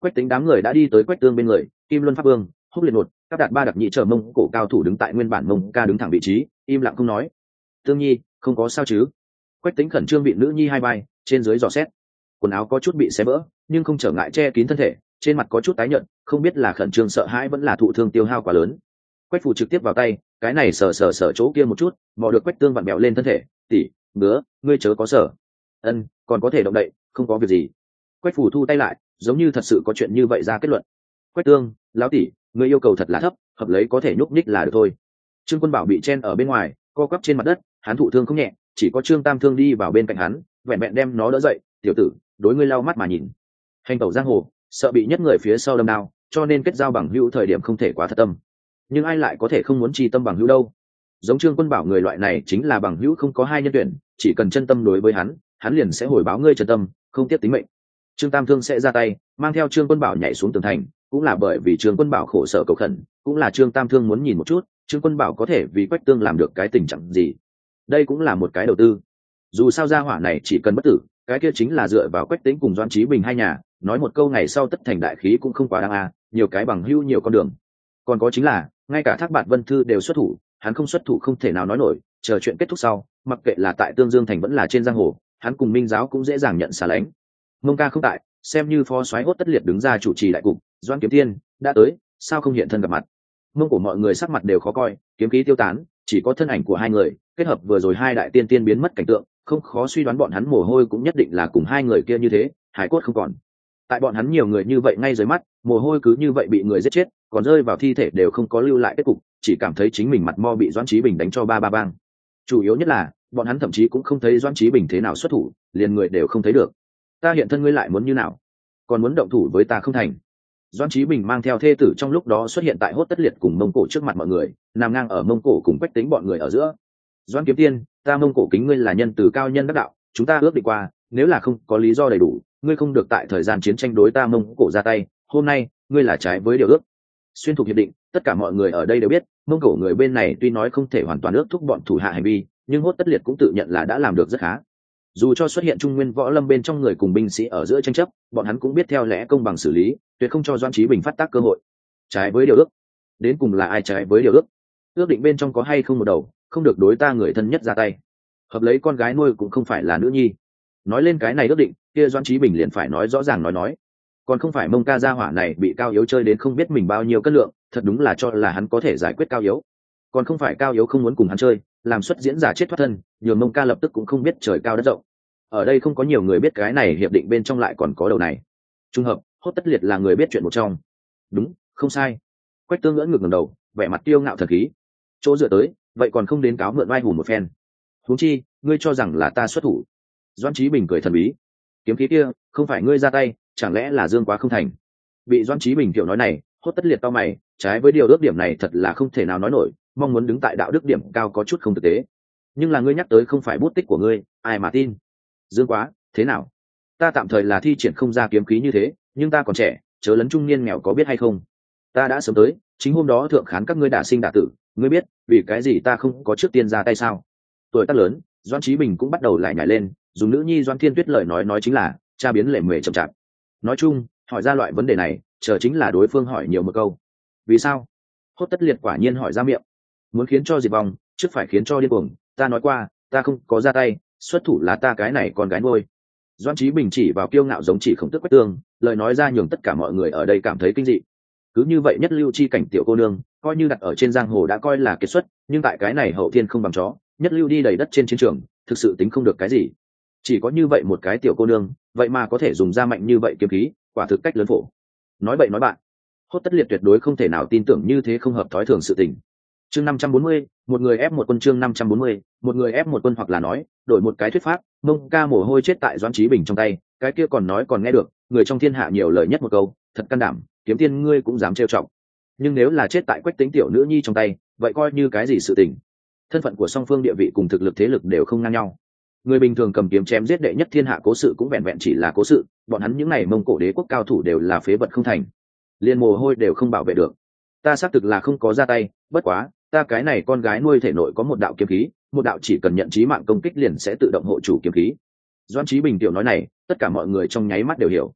Quách Tĩnh đám người đã đi tới Quách Tương bên người, Kim Luân Pháp Vương, Húc Liệt Nột, các đạt ba đặc nhị chờ Mông Cổ cao thủ đứng tại nguyên bản Mông Ca đứng thẳng vị trí, im lặng không nói. Tương Nhi, không có sao chứ? Quách Tĩnh khẩn trương bị nữ nhi hai vai, trên dưới dò xét. Quần áo có chút bị xé vỡ, nhưng không trở ngại che kín thân thể, trên mặt có chút tái nhợt, không biết là khẩn trương sợ hãi vẫn là thụ thương tiêu hao quá lớn. Quách Phủ trực tiếp vào tay, cái này sờ chỗ kia một chút, mò được Quách Tương vặn bẹo lên thân thể, "Tỷ, ngứa, ngươi chớ có sợ." "Ân, còn có thể động đậy, không có việc gì." Quách Phủ thu tay lại, giống như thật sự có chuyện như vậy ra kết luận. "Quách Tương, lão tỷ, ngươi yêu cầu thật là thấp, hợp lấy có thể nhúc nhích là được thôi." Trương Quân Bảo bị chen ở bên ngoài, co quắp trên mặt đất, hắn thụ thương không nhẹ, chỉ có Trương Tam Thương đi vào bên cạnh hắn, vẹn vẹn đem nó đỡ dậy. "Tiểu tử, đối ngươi lau mắt mà nhìn." Hành tẩu giang hồ, sợ bị nhất người phía sau đâm đao, cho nên kết giao bằng hữu thời điểm không thể quá thật tâm. Nhưng ai lại có thể không muốn chi tâm bằng hữu đâu? Giống Trương Quân Bảo người loại này chính là bằng hữu không có hai nhân tuyển, chỉ cần chân tâm đối với hắn liền sẽ hồi báo ngươi chân tâm, không tiếc tính mệnh. Trương Tam Thương sẽ ra tay, mang theo Trương Quân Bảo nhảy xuống tường thành, cũng là bởi vì Trương Quân Bảo khổ sở cầu khẩn, cũng là Trương Tam Thương muốn nhìn một chút, Trương Quân Bảo có thể vì Quách Tương làm được cái tình trạng gì. Đây cũng là một cái đầu tư. Dù sao gia hỏa này chỉ cần bất tử, cái kia chính là dựa vào Quách Tĩnh cùng Doãn Chí Bình hai nhà, nói một câu ngày sau tất thành đại khí cũng không quá đáng a, nhiều cái bằng hữu nhiều con đường. Còn có chính là, ngay cả Thác Bạt Vân Thư đều xuất thủ, hắn không xuất thủ không thể nào nói nổi, chờ chuyện kết thúc sau, mặc kệ là tại Tương Dương thành vẫn là trên giang hồ, hắn cùng Minh giáo cũng dễ dàng nhận xả lánh. Mông Ca không tại, xem như phó soái Hốt Tất Liệt đứng ra chủ trì đại cục, Doãn Kiếm Tiên đã tới, sao không hiện thân gặp mặt. Mông của mọi người sắc mặt đều khó coi, kiếm khí tiêu tán, chỉ có thân ảnh của hai người, kết hợp vừa rồi hai đại tiên tiên biến mất cảnh tượng, không khó suy đoán bọn hắn mồ hôi cũng nhất định là cùng hai người kia như thế, hải cốt không còn. Tại bọn hắn nhiều người như vậy ngay dưới mắt, mồ hôi cứ như vậy bị người giết chết, còn rơi vào thi thể đều không có lưu lại kết cục, chỉ cảm thấy chính mình mặt mo bị Doãn Chí Bình đánh cho ba ba bang. Chủ yếu nhất là, bọn hắn thậm chí cũng không thấy Doãn Chí Bình thế nào xuất thủ, liền người đều không thấy được. Ta hiện thân ngươi lại muốn như nào? Còn muốn động thủ với ta không thành? Doãn Chí Bình mang theo thê tử trong lúc đó xuất hiện tại Hốt Tất Liệt cùng Mông Cổ trước mặt mọi người, nằm ngang ở Mông Cổ cùng Quách Tĩnh bọn người ở giữa. Doãn Kiếm Tiên, ta Mông Cổ kính ngươi là nhân từ cao nhân đắc đạo, chúng ta ước định qua, nếu là không có lý do đầy đủ, ngươi không được tại thời gian chiến tranh đối ta Mông Cổ ra tay, hôm nay, ngươi là trái với điều ước. Xuyên thuộc hiệp định, tất cả mọi người ở đây đều biết, Mông Cổ người bên này tuy nói không thể hoàn toàn ước thúc bọn thủ hạ hành vi, nhưng Hốt Tất Liệt cũng tự nhận là đã làm được rất khá. Dù cho xuất hiện trung nguyên võ lâm bên trong người cùng binh sĩ ở giữa tranh chấp, bọn hắn cũng biết theo lẽ công bằng xử lý, tuyệt không cho Doãn Chí Bình phát tác cơ hội. Trái với điều ước, đến cùng là ai trái với điều ước? Ước định bên trong có hay không một đầu, không được đối ta người thân nhất ra tay. Hợp lấy con gái nuôi cũng không phải là nữ nhi. Nói lên cái này ước định, kia Doãn Chí Bình liền phải nói rõ ràng nói. Còn không phải Mông Ca gia hỏa này bị Cao Yếu chơi đến không biết mình bao nhiêu cân lượng, thật đúng là cho là hắn có thể giải quyết Cao Yếu. Còn không phải Cao Yếu không muốn cùng hắn chơi, làm xuất diễn giả chết thoát thân, nhường Mông Ca lập tức cũng không biết trời cao đất rộng. Ở đây không có nhiều người biết cái này hiệp định bên trong lại còn có đầu này. Trung hợp, Hốt Tất Liệt là người biết chuyện một trong. Đúng, không sai. Quách Tương ngẩng ngược ngẩng đầu, vẻ mặt tiêu ngạo thần khí. Chỗ dựa tới, vậy còn không đến cáo mượn oai hùng một phen. Huống chi, ngươi cho rằng là ta xuất thủ? Doãn Chí Bình cười thần bí. Kiếm khí kia, không phải ngươi ra tay, chẳng lẽ là Dương Quá không thành? Bị Doãn Chí Bình kiểu nói này, Hốt Tất Liệt cau mày, trái với điều ước điểm này thật là không thể nào nói nổi, mong muốn đứng tại đạo đức điểm cao có chút không thực tế. Nhưng là ngươi nhắc tới không phải bút tích của ngươi, ai mà tin? Dương Quá, thế nào? Ta tạm thời là thi triển không ra kiếm khí như thế, nhưng ta còn trẻ, chớ lấn trung niên nghèo có biết hay không? Ta đã sớm tới, chính hôm đó thượng khán các ngươi đả sinh đả tử, ngươi biết vì cái gì ta không có trước tiên ra tay sao? Tuổi tác lớn, Doãn Chí Bình cũng bắt đầu lại nhảy lên, dùng nữ nhi Doãn Thiên Tuyết lời nói chính là cha biến lệ mề chậm chạp. Nói chung, hỏi ra loại vấn đề này, chờ chính là đối phương hỏi nhiều một câu. Vì sao? Hốt Tất Liệt quả nhiên hỏi ra miệng. Muốn khiến cho diệt vong, trước phải khiến cho điên cuồng. Ta nói qua, ta không có ra tay, xuất thủ là ta cái này con gái nuôi. Doãn Chí Bình chỉ vào kiêu ngạo giống chỉ Khổng Tước Quách Tương, lời nói ra nhường tất cả mọi người ở đây cảm thấy kinh dị. Cứ như vậy nhất lưu chi cảnh tiểu cô nương, coi như đặt ở trên giang hồ đã coi là kiệt xuất, nhưng tại cái này hậu thiên không bằng chó, nhất lưu đi đầy đất trên chiến trường, thực sự tính không được cái gì. Chỉ có như vậy một cái tiểu cô nương, vậy mà có thể dùng ra mạnh như vậy kiếm khí, quả thực cách lớn phổ. Nói bậy nói bạn, Hốt Tất Liệt tuyệt đối không thể nào tin tưởng như thế không hợp thói thường sự tình. Chương 540, một người ép một quân. Chương 540, một người ép một quân, hoặc là nói, đổi một cái thuyết pháp, Mông Ca mồ hôi chết tại Doãn Chí Bình trong tay, cái kia còn nói còn nghe được, người trong thiên hạ nhiều lời nhất một câu, thật can đảm, Kiếm Tiên ngươi cũng dám trêu chọc. Nhưng nếu là chết tại Quách Tĩnh tiểu nữ nhi trong tay, vậy coi như cái gì sự tình? Thân phận của song phương địa vị cùng thực lực thế lực đều không ngang nhau. Người bình thường cầm kiếm chém giết đệ nhất thiên hạ cố sự cũng vẹn vẹn chỉ là cố sự, bọn hắn những này Mông Cổ đế quốc cao thủ đều là phế vật không thành, liền mồ hôi đều không bảo vệ được. Ta xác thực là không có ra tay, bất quá ta cái này con gái nuôi thể nội có một đạo kiếm khí, một đạo chỉ cần nhận chí mạng công kích liền sẽ tự động hộ chủ kiếm khí. Doãn Chí Bình tiểu nói này, tất cả mọi người trong nháy mắt đều hiểu.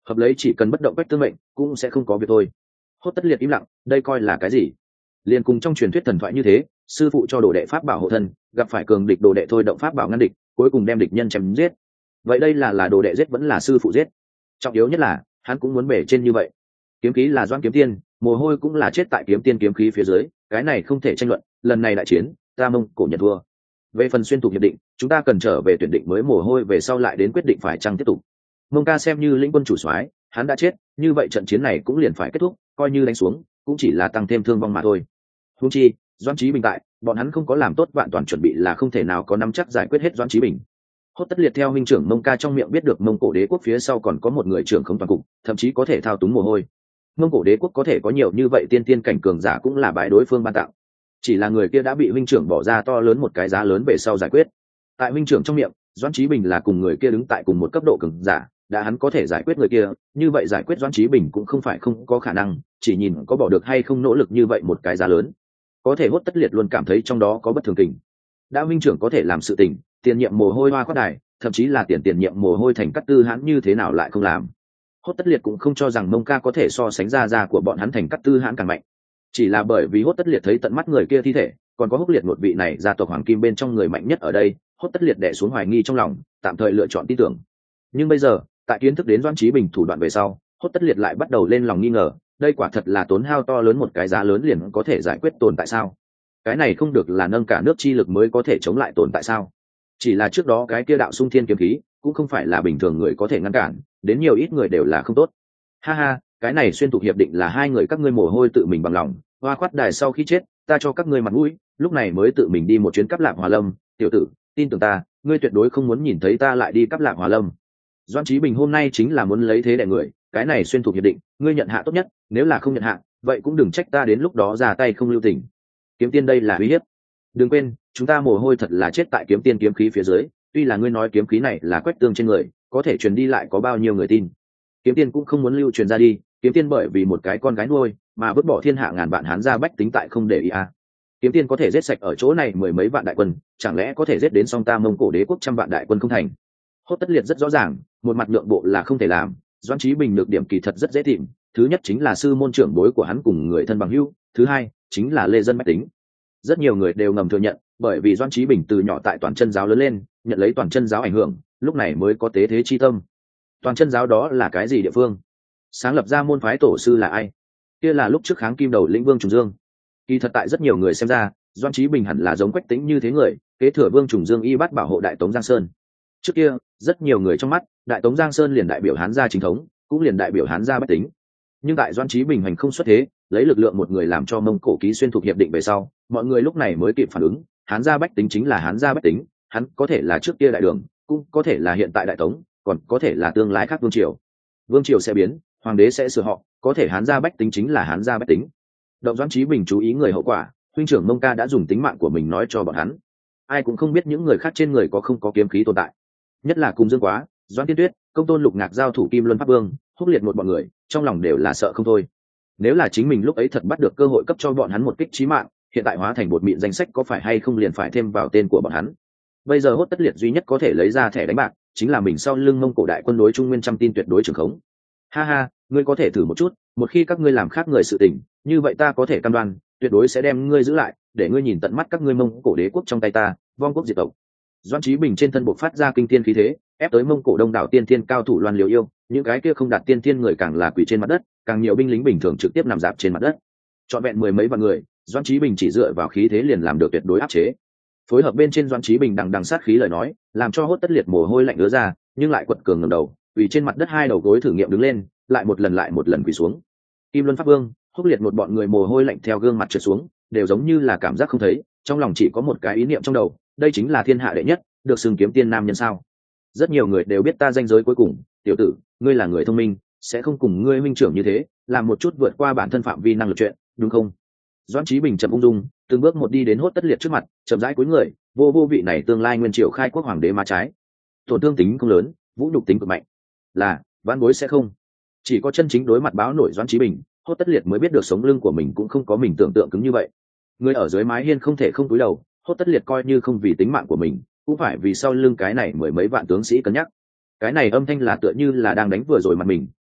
hợp lấy chỉ cần bất động quách tương mệnh cũng sẽ không có việc thôi. Hốt Tất Liệt im lặng, đây coi là cái gì? Liên cùng trong truyền thuyết thần thoại như thế, sư phụ cho đồ đệ pháp bảo hộ thân, gặp phải cường địch đồ đệ thôi động pháp bảo ngăn địch, cuối cùng đem địch nhân chém giết. Vậy đây là đồ đệ giết vẫn là sư phụ giết? Trọng yếu nhất là hắn cũng muốn bể trên như vậy. Kiếm khí là Doãn Kiếm Tiên, mồ hôi cũng là chết tại kiếm tiên kiếm khí phía dưới, cái này không thể tranh luận. Lần này đại chiến, ta Mông Cổ nhận thua. Về phần xuyên thục hiệp định, chúng ta cần trở về tuyển định mới mồ hôi về sau lại đến quyết định phải chăng tiếp tục. Mông Ca xem như lĩnh quân chủ soái, hắn đã chết, như vậy trận chiến này cũng liền phải kết thúc, coi như đánh xuống, cũng chỉ là tăng thêm thương vong mà thôi. Huống chi, Doãn Chí Bình tại, bọn hắn không có làm tốt vạn toàn chuẩn bị là không thể nào có nắm chắc giải quyết hết Doãn Chí Bình. Hốt Tất Liệt theo huynh trưởng Mông Ca trong miệng biết được Mông Cổ đế quốc phía sau còn có một người trưởng không toàn cục, thậm chí có thể thao túng mồ hôi. Mông Cổ đế quốc có thể có nhiều như vậy tiên tiên cảnh cường giả cũng là bãi đối phương ban tặng. Chỉ là người kia đã bị huynh trưởng bỏ ra to lớn một cái giá lớn về sau giải quyết. Tại huynh trưởng trong miệng, Doãn Chí Bình là cùng người kia đứng tại cùng một cấp độ cường giả, đã hắn có thể giải quyết người kia, như vậy giải quyết Doãn Chí Bình cũng không phải không có khả năng, chỉ nhìn có bỏ được hay không nỗ lực như vậy một cái giá lớn. Có thể Hốt Tất Liệt luôn cảm thấy trong đó có bất thường tình. Đã huynh trưởng có thể làm sự tình, tiền nhiệm mồ hôi hoa khoát đài, thậm chí là tiền nhiệm mồ hôi thành cắt tư hãn như thế nào lại không làm. Hốt Tất Liệt cũng không cho rằng Mông Ca có thể so sánh ra của bọn hắn thành cắt tư hãn càng mạnh, chỉ là bởi vì Hốt Tất Liệt thấy tận mắt người kia thi thể, còn có Húc Liệt một vị này gia tộc hoàng kim bên trong người mạnh nhất ở đây, Hốt Tất Liệt đè xuống hoài nghi trong lòng, tạm thời lựa chọn tin tưởng. Nhưng bây giờ, tại kiến thức đến Doãn Chí Bình thủ đoạn về sau, Hốt Tất Liệt lại bắt đầu lên lòng nghi ngờ, đây quả thật là tốn hao to lớn một cái giá lớn liền có thể giải quyết tồn tại sao? Cái này không được là nâng cả nước chi lực mới có thể chống lại tồn tại sao? Chỉ là trước đó cái kia đạo xung thiên kiếm khí, cũng không phải là bình thường người có thể ngăn cản, đến nhiều ít người đều là không tốt. Ha ha, cái này xuyên thục hiệp định là hai người các ngươi mồ hôi tự mình bằng lòng, hoa khoát đài sau khi chết, ta cho các ngươi mặt mũi, lúc này mới tự mình đi một chuyến Cáp Lạp Hòa Lâm, tiểu tử, tin tưởng ta, ngươi tuyệt đối không muốn nhìn thấy ta lại đi Cáp Lạp Hòa Lâm. Doãn Chí Bình hôm nay chính là muốn lấy thế đè người, cái này xuyên thục hiệp định, ngươi nhận hạ tốt nhất, nếu là không nhận hạ, vậy cũng đừng trách ta đến lúc đó ra tay không lưu tình. Kiếm Tiên đây là uy hiếp. Đừng quên, chúng ta mồ hôi thật là chết tại Kiếm Tiên kiếm khí phía dưới, tuy là ngươi nói kiếm khí này là quét tương trên người, có thể truyền đi lại có bao nhiêu người tin. Kiếm Tiên cũng không muốn lưu truyền ra đi, Kiếm Tiên bởi vì một cái con gái nuôi mà vứt bỏ thiên hạ ngàn vạn hán gia bách tính tại không để ý à. Kiếm Tiên có thể giết sạch ở chỗ này mười mấy vạn đại quân, chẳng lẽ có thể giết đến song ta Mông Cổ đế quốc trăm vạn đại quân không thành? Hốt Tất Liệt rất rõ ràng, một mặt nhượng bộ là không thể làm. Doãn Chí Bình nhược điểm kỳ thật rất dễ tìm, thứ nhất chính là sư môn trưởng bối của hắn cùng người thân bằng hữu, thứ hai chính là lê dân bách tính. Rất nhiều người đều ngầm thừa nhận, bởi vì Doãn Chí Bình từ nhỏ tại Toàn Chân giáo lớn lên, nhận lấy Toàn Chân giáo ảnh hưởng, lúc này mới có tế thế chi tâm. Toàn Chân giáo đó là cái gì địa phương? Sáng lập ra môn phái tổ sư là ai? Kia là lúc trước kháng kim đầu lĩnh Vương Trùng Dương. Kỳ thật tại rất nhiều người xem ra, Doãn Chí Bình hẳn là giống Quách Tĩnh như thế người, kế thừa Vương Trùng Dương y bát bảo hộ Đại Tống Giang Sơn. Trước kia, rất nhiều người trong mắt, Đại Tống Giang Sơn liền đại biểu Hán gia chính thống, cũng liền đại biểu Hán gia bách tính. Nhưng tại Doãn Chí Bình hành không xuất thế, lấy lực lượng một người làm cho Mông Cổ ký xuyên thuộc hiệp định về sau, mọi người lúc này mới kịp phản ứng, Hán gia bách tính chính là Hán gia bách tính, hắn có thể là trước kia đại đường, cũng có thể là hiện tại Đại Tống, còn có thể là tương lai khác vương triều. Vương triều sẽ biến, hoàng đế sẽ sửa họ, có thể Hán gia bách tính chính là Hán gia bách tính. Động Doãn Chí Bình chú ý người hậu quả, huynh trưởng Mông Ca đã dùng tính mạng của mình nói cho bọn hắn. Ai cũng không biết những người khác trên người có không có kiếm khí tồn tại. Nhất là cùng Dương Quá, Doãn Tiên Tuyết, Công Tôn Lục Ngạc giao thủ Kim Luân Pháp Vương, Húc Liệt một bọn người, trong lòng đều là sợ không thôi. Nếu là chính mình lúc ấy thật bắt được cơ hội cấp cho bọn hắn một kích chí mạng, hiện tại hóa thành bột mịn danh sách có phải hay không liền phải thêm vào tên của bọn hắn. Bây giờ Hốt Tất Liệt duy nhất có thể lấy ra thẻ đánh bạc, chính là mình sau lưng Mông Cổ đại quân đối Trung Nguyên trăm tin tuyệt đối trường khống. Ha ha, ngươi có thể thử một chút, một khi các ngươi làm khác người sự tình, như vậy ta có thể cam đoan, tuyệt đối sẽ đem ngươi giữ lại, để ngươi nhìn tận mắt các ngươi Mông Cổ đế quốc trong tay ta, vong quốc diệt tộc. Doãn Chí Bình trên thân bộc phát ra kinh thiên khí thế, ép tới Mông Cổ đông đảo tiên thiên cao thủ Loan Liều Yêu, những cái kia không đạt tiên thiên người càng là quỳ trên mặt đất, càng nhiều binh lính bình thường trực tiếp nằm dạp trên mặt đất. Trọn vẹn mười mấy vạn người, Doãn Chí Bình chỉ dựa vào khí thế liền làm được tuyệt đối áp chế. Phối hợp bên trên Doãn Chí Bình đằng đằng sát khí lời nói, làm cho Hốt Tất Liệt mồ hôi lạnh ứa ra, nhưng lại quật cường ngẩng đầu, quỳ trên mặt đất hai đầu gối thử nghiệm đứng lên, lại một lần quỳ xuống. Kim Luân Pháp Vương, Húc Liệt một bọn người mồ hôi lạnh theo gương mặt trượt xuống, đều giống như là cảm giác không thấy, trong lòng chỉ có một cái ý niệm trong đầu, đây chính là thiên hạ đệ nhất, được xưng kiếm tiên nam nhân sao? Rất nhiều người đều biết ta danh giới cuối cùng, tiểu tử, ngươi là người thông minh, sẽ không cùng ngươi huynh trưởng như thế, làm một chút vượt qua bản thân phạm vi năng lực chuyện, đúng không? Doãn Chí Bình chậm ung dung, từng bước một đi đến Hốt Tất Liệt trước mặt, chậm rãi cúi người, vô vị này tương lai nguyên triều khai quốc hoàng đế má trái, tổn thương tính không lớn, vũ nhục tính cực mạnh, là vãn bối sẽ không. Chỉ có chân chính đối mặt báo nổi Doãn Chí Bình, Hốt Tất Liệt mới biết được sống lưng của mình cũng không có mình tưởng tượng cứng như vậy. Người ở dưới mái hiên không thể không cúi đầu, Hốt Tất Liệt coi như không vì tính mạng của mình, cũng phải vì sau lưng cái này mười mấy vạn tướng sĩ cân nhắc. Cái này âm thanh là tựa như là đang đánh vừa rồi mặt mình,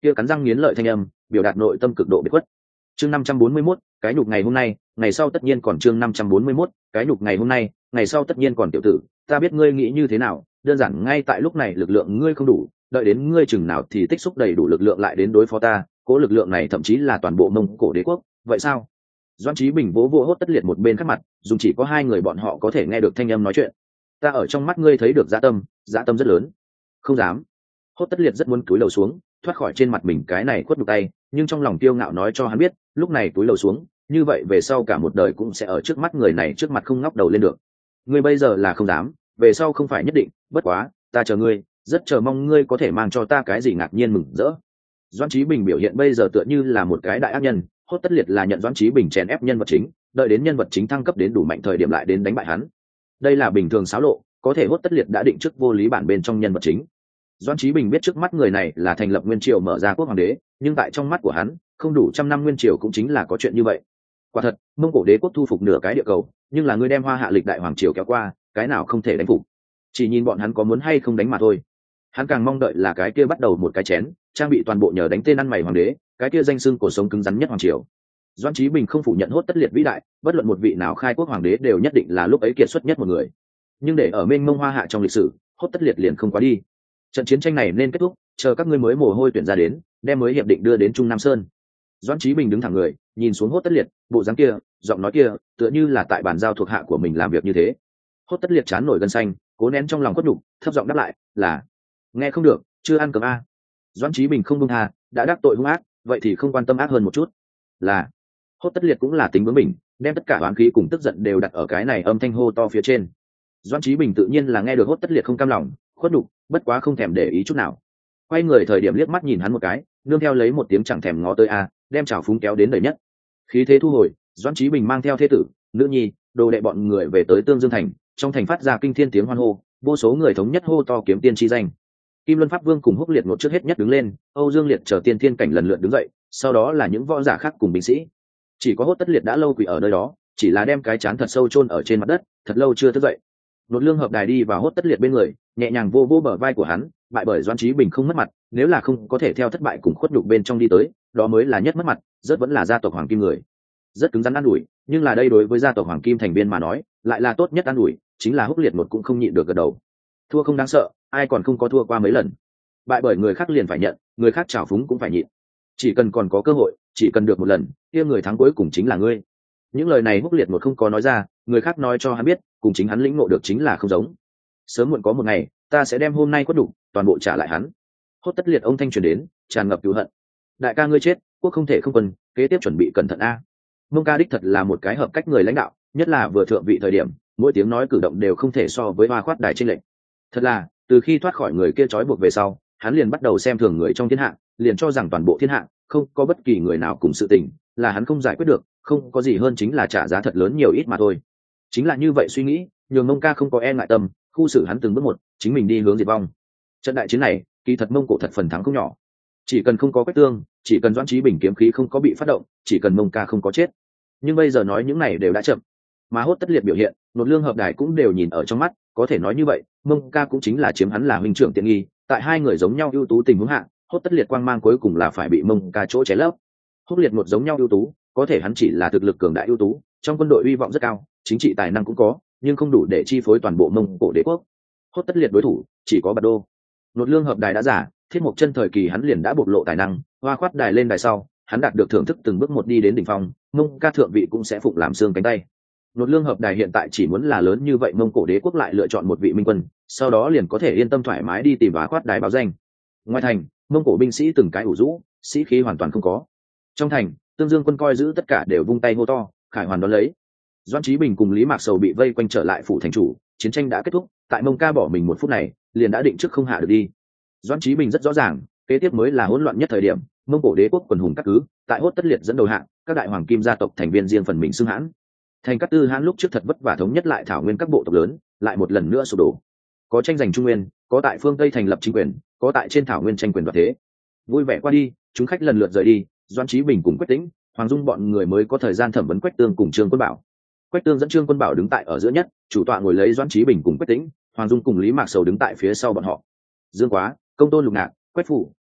kia cắn răng nghiến lợi thanh âm biểu đạt nội tâm cực độ biệt khuất. Chương 541, cái nhục ngày hôm nay, ngày sau tất nhiên còn. Chương 541, cái nhục ngày hôm nay, ngày sau tất nhiên còn. Tiểu tử, ta biết ngươi nghĩ như thế nào, đơn giản ngay tại lúc này lực lượng ngươi không đủ, đợi đến ngươi chừng nào thì tích xúc đầy đủ lực lượng lại đến đối phó ta, cố lực lượng này thậm chí là toàn bộ Mông Cổ đế quốc, vậy sao? Doãn Chí Bình vỗ vỗ Hốt Tất Liệt một bên khác mặt, dùng chỉ có hai người bọn họ có thể nghe được thanh âm nói chuyện. Ta ở trong mắt ngươi thấy được dã tâm rất lớn. Không dám. Hốt Tất Liệt rất muốn cúi đầu xuống, thoát khỏi trên mặt mình cái này khuất nhục tay, nhưng trong lòng kiêu ngạo nói cho hắn biết, lúc này cúi đầu xuống, như vậy về sau cả một đời cũng sẽ ở trước mắt người này trước mặt không ngóc đầu lên được. Ngươi bây giờ là không dám, về sau không phải nhất định, bất quá, ta chờ ngươi, rất chờ mong ngươi có thể mang cho ta cái gì ngạc nhiên mừng rỡ. Doãn Chí Bình biểu hiện bây giờ tựa như là một cái đại ác nhân, Hốt Tất Liệt là nhận Doãn Chí Bình chèn ép nhân vật chính, đợi đến nhân vật chính thăng cấp đến đủ mạnh thời điểm lại đến đánh bại hắn. Đây là bình thường xáo lộ, có thể Hốt Tất Liệt đã định trước vô lý bản bên trong nhân vật chính. Doãn Chí Bình biết trước mắt người này là thành lập nguyên triều mở ra quốc hoàng đế, nhưng tại trong mắt của hắn, không đủ trăm năm nguyên triều cũng chính là có chuyện như vậy. Quả thật, Mông Cổ đế quốc thu phục nửa cái địa cầu, nhưng là người đem Hoa Hạ lịch đại hoàng triều kéo qua, cái nào không thể đánh phục. Chỉ nhìn bọn hắn có muốn hay không đánh mà thôi. Hắn càng mong đợi là cái kia bắt đầu một cái chén, trang bị toàn bộ nhờ đánh tên ăn mày hoàng đế, cái kia danh xưng cổ sống cứng rắn nhất hoàng triều. Doãn Chí Bình không phủ nhận Hốt Tất Liệt vĩ đại, bất luận một vị nào khai quốc hoàng đế đều nhất định là lúc ấy kiệt xuất nhất một người. Nhưng để ở mênh mông Hoa Hạ trong lịch sử, Hốt Tất Liệt liền không quá đi. Trận chiến tranh này nên kết thúc, chờ các ngươi mới mồ hôi tuyển ra đến, đem mới hiệp định đưa đến Trung Nam Sơn. Doãn Chí Bình đứng thẳng người, nhìn xuống Hốt Tất Liệt, bộ dáng kia, giọng nói kia, tựa như là tại bàn giao thuộc hạ của mình làm việc như thế. Hốt Tất Liệt chán nổi gân xanh, cố nén trong lòng khuất nhục, thấp giọng đáp lại, là nghe không được, chưa ăn cơm a. Doãn Chí Bình không buông tha, đã đắc tội hung ác, vậy thì không quan tâm ác hơn một chút. Là. Hốt Tất Liệt cũng là tính bướng mình, đem tất cả oán khí cùng tức giận đều đặt ở cái này âm thanh hô to phía trên. Doãn Chí Bình tự nhiên là nghe được Hốt Tất Liệt không cam lòng, khuất nhục, bất quá không thèm để ý chút nào. Quay người thời điểm liếc mắt nhìn hắn một cái, nương theo lấy một tiếng chẳng thèm ngó tới a, đem chảo phúng kéo đến đầy nhất. Khí thế thu hồi, Doãn Chí Bình mang theo thê tử, nữ nhi, đồ đệ bọn người về tới Tương Dương thành, trong thành phát ra kinh thiên tiếng hoan hô, vô số người thống nhất hô to kiếm tiên chi danh. Kim Luân Pháp Vương cùng Húc Liệt một trước hết nhất đứng lên, Âu Dương Liệt chờ tiên thiên cảnh lần lượt đứng dậy, sau đó là những võ giả khác cùng binh sĩ. Chỉ có Hốt Tất Liệt đã lâu quỳ ở nơi đó, chỉ là đem cái chán thật sâu chôn ở trên mặt đất, thật lâu chưa thức dậy. Nột Lương Hợp Đài đi vào Hốt Tất Liệt bên người, nhẹ nhàng vô vô bờ vai của hắn, bại bởi Doãn Chí Bình không mất mặt, nếu là không có thể theo thất bại cùng khuất nhục bên trong đi tới, đó mới là nhất mất mặt, rất vẫn là gia tộc Hoàng Kim người. Rất cứng rắn an ủi, nhưng là đây đối với gia tộc Hoàng Kim thành viên mà nói, lại là tốt nhất an ủi, chính là Húc Liệt một cũng không nhịn được gật đầu. Thua không đáng sợ, ai còn không có thua qua mấy lần. Bại bởi người khác liền phải nhận, người khác trào phúng cũng phải nhịn. Chỉ cần còn có cơ hội, chỉ cần được một lần, kia người thắng cuối cùng chính là ngươi. Những lời này Húc Liệt một không có nói ra, người khác nói cho hắn biết, cùng chính hắn lĩnh ngộ được chính là không giống. Sớm muộn có một ngày, ta sẽ đem hôm nay quất đủ, toàn bộ trả lại hắn. Hốt Tất Liệt ông thanh truyền đến, tràn ngập cứu hận. Đại ca ngươi chết, quốc không thể không quân, kế tiếp chuẩn bị cẩn thận a. Mông ca đích thật là một cái hợp cách người lãnh đạo, nhất là vừa thượng vị thời điểm, mỗi tiếng nói cử động đều không thể so với Hoa Khoát Đài trên lệnh. Thật là, từ khi thoát khỏi người kia trói buộc về sau, hắn liền bắt đầu xem thường người trong thiên hạ, liền cho rằng toàn bộ thiên hạ không có bất kỳ người nào cùng sự tình là hắn không giải quyết được, không có gì hơn chính là trả giá thật lớn nhiều ít mà thôi. Chính là như vậy suy nghĩ, nhường Mông ca không có e ngại tâm, khu xử hắn từng bước một, chính mình đi hướng diệt vong. Trận đại chiến này, kỳ thật Mông Cổ thật phần thắng không nhỏ. Chỉ cần không có Quách Tương, chỉ cần Doãn Chí Bình kiếm khí không có bị phát động, chỉ cần Mông ca không có chết. Nhưng bây giờ nói những này đều đã chậm. Mà Hốt Tất Liệt biểu hiện, Nột Lương Hợp Đài cũng đều nhìn ở trong mắt, có thể nói như vậy, Mông ca cũng chính là chiếm hắn là huynh trưởng tiện nghi, tại hai người giống nhau ưu tú tình huống hạ, Hốt Tất Liệt quang mang cuối cùng là phải bị Mông ca chỗ ché lấp. Húc Liệt một giống nhau ưu tú, có thể hắn chỉ là thực lực cường đại ưu tú, trong quân đội uy vọng rất cao, chính trị tài năng cũng có, nhưng không đủ để chi phối toàn bộ Mông Cổ đế quốc. Hốt Tất Liệt đối thủ chỉ có Bạt Đô. Nột Lương Hợp Đài đã giả, Thiết Mộc Chân thời kỳ hắn liền đã bộc lộ tài năng, Hoa Khoát Đài lên đài sau, hắn đạt được thưởng thức từng bước một đi đến đỉnh phong, Mông ca thượng vị cũng sẽ phụng làm xương cánh tay. Nột Lương Hợp Đài hiện tại chỉ muốn là lớn như vậy Mông Cổ đế quốc lại lựa chọn một vị minh quân, sau đó liền có thể yên tâm thoải mái đi tìm Hoa Khoát Đài báo danh. Ngoài thành, Mông Cổ binh sĩ từng cái ủ rũ, sĩ khí hoàn toàn không có. Trong thành, Tương Dương quân coi giữ tất cả đều vung tay hô to, khải hoàn đón lấy. Doãn Chí Bình cùng Lý Mạc Sầu bị vây quanh trở lại phủ thành chủ, chiến tranh đã kết thúc, tại Mông ca bỏ mình một phút này, liền đã định trước không hạ được đi. Doãn Chí Bình rất rõ ràng, kế tiếp mới là hỗn loạn nhất thời điểm, Mông Cổ đế quốc quần hùng các cứ, tại Hốt Tất Liệt dẫn đầu hạng, các đại hoàng kim gia tộc thành viên riêng phần mình xưng hãn. Thành Cát Tư Hãn lúc trước thật vất vả thống nhất lại thảo nguyên các bộ tộc lớn, lại một lần nữa sụp đổ. Có tranh giành trung nguyên, có tại phương Tây thành lập chính quyền, có tại trên thảo nguyên tranh quyền đoạt thế. Vui vẻ qua đi, chúng khách lần lượt rời đi, Doãn Chí Bình cùng Quách Tĩnh, Hoàng Dung bọn người mới có thời gian thẩm vấn Quách Tương cùng Trương Quân Bảo. Quách Tương dẫn Trương Quân Bảo đứng tại ở giữa nhất, chủ tọa ngồi lấy Doãn Chí Bình cùng Quách Tĩnh, Hoàng Dung cùng Lý Mạc Sầu đứng tại phía sau bọn họ. Dương Quá, Công Tôn Lục Ngạn, Quách Phủ,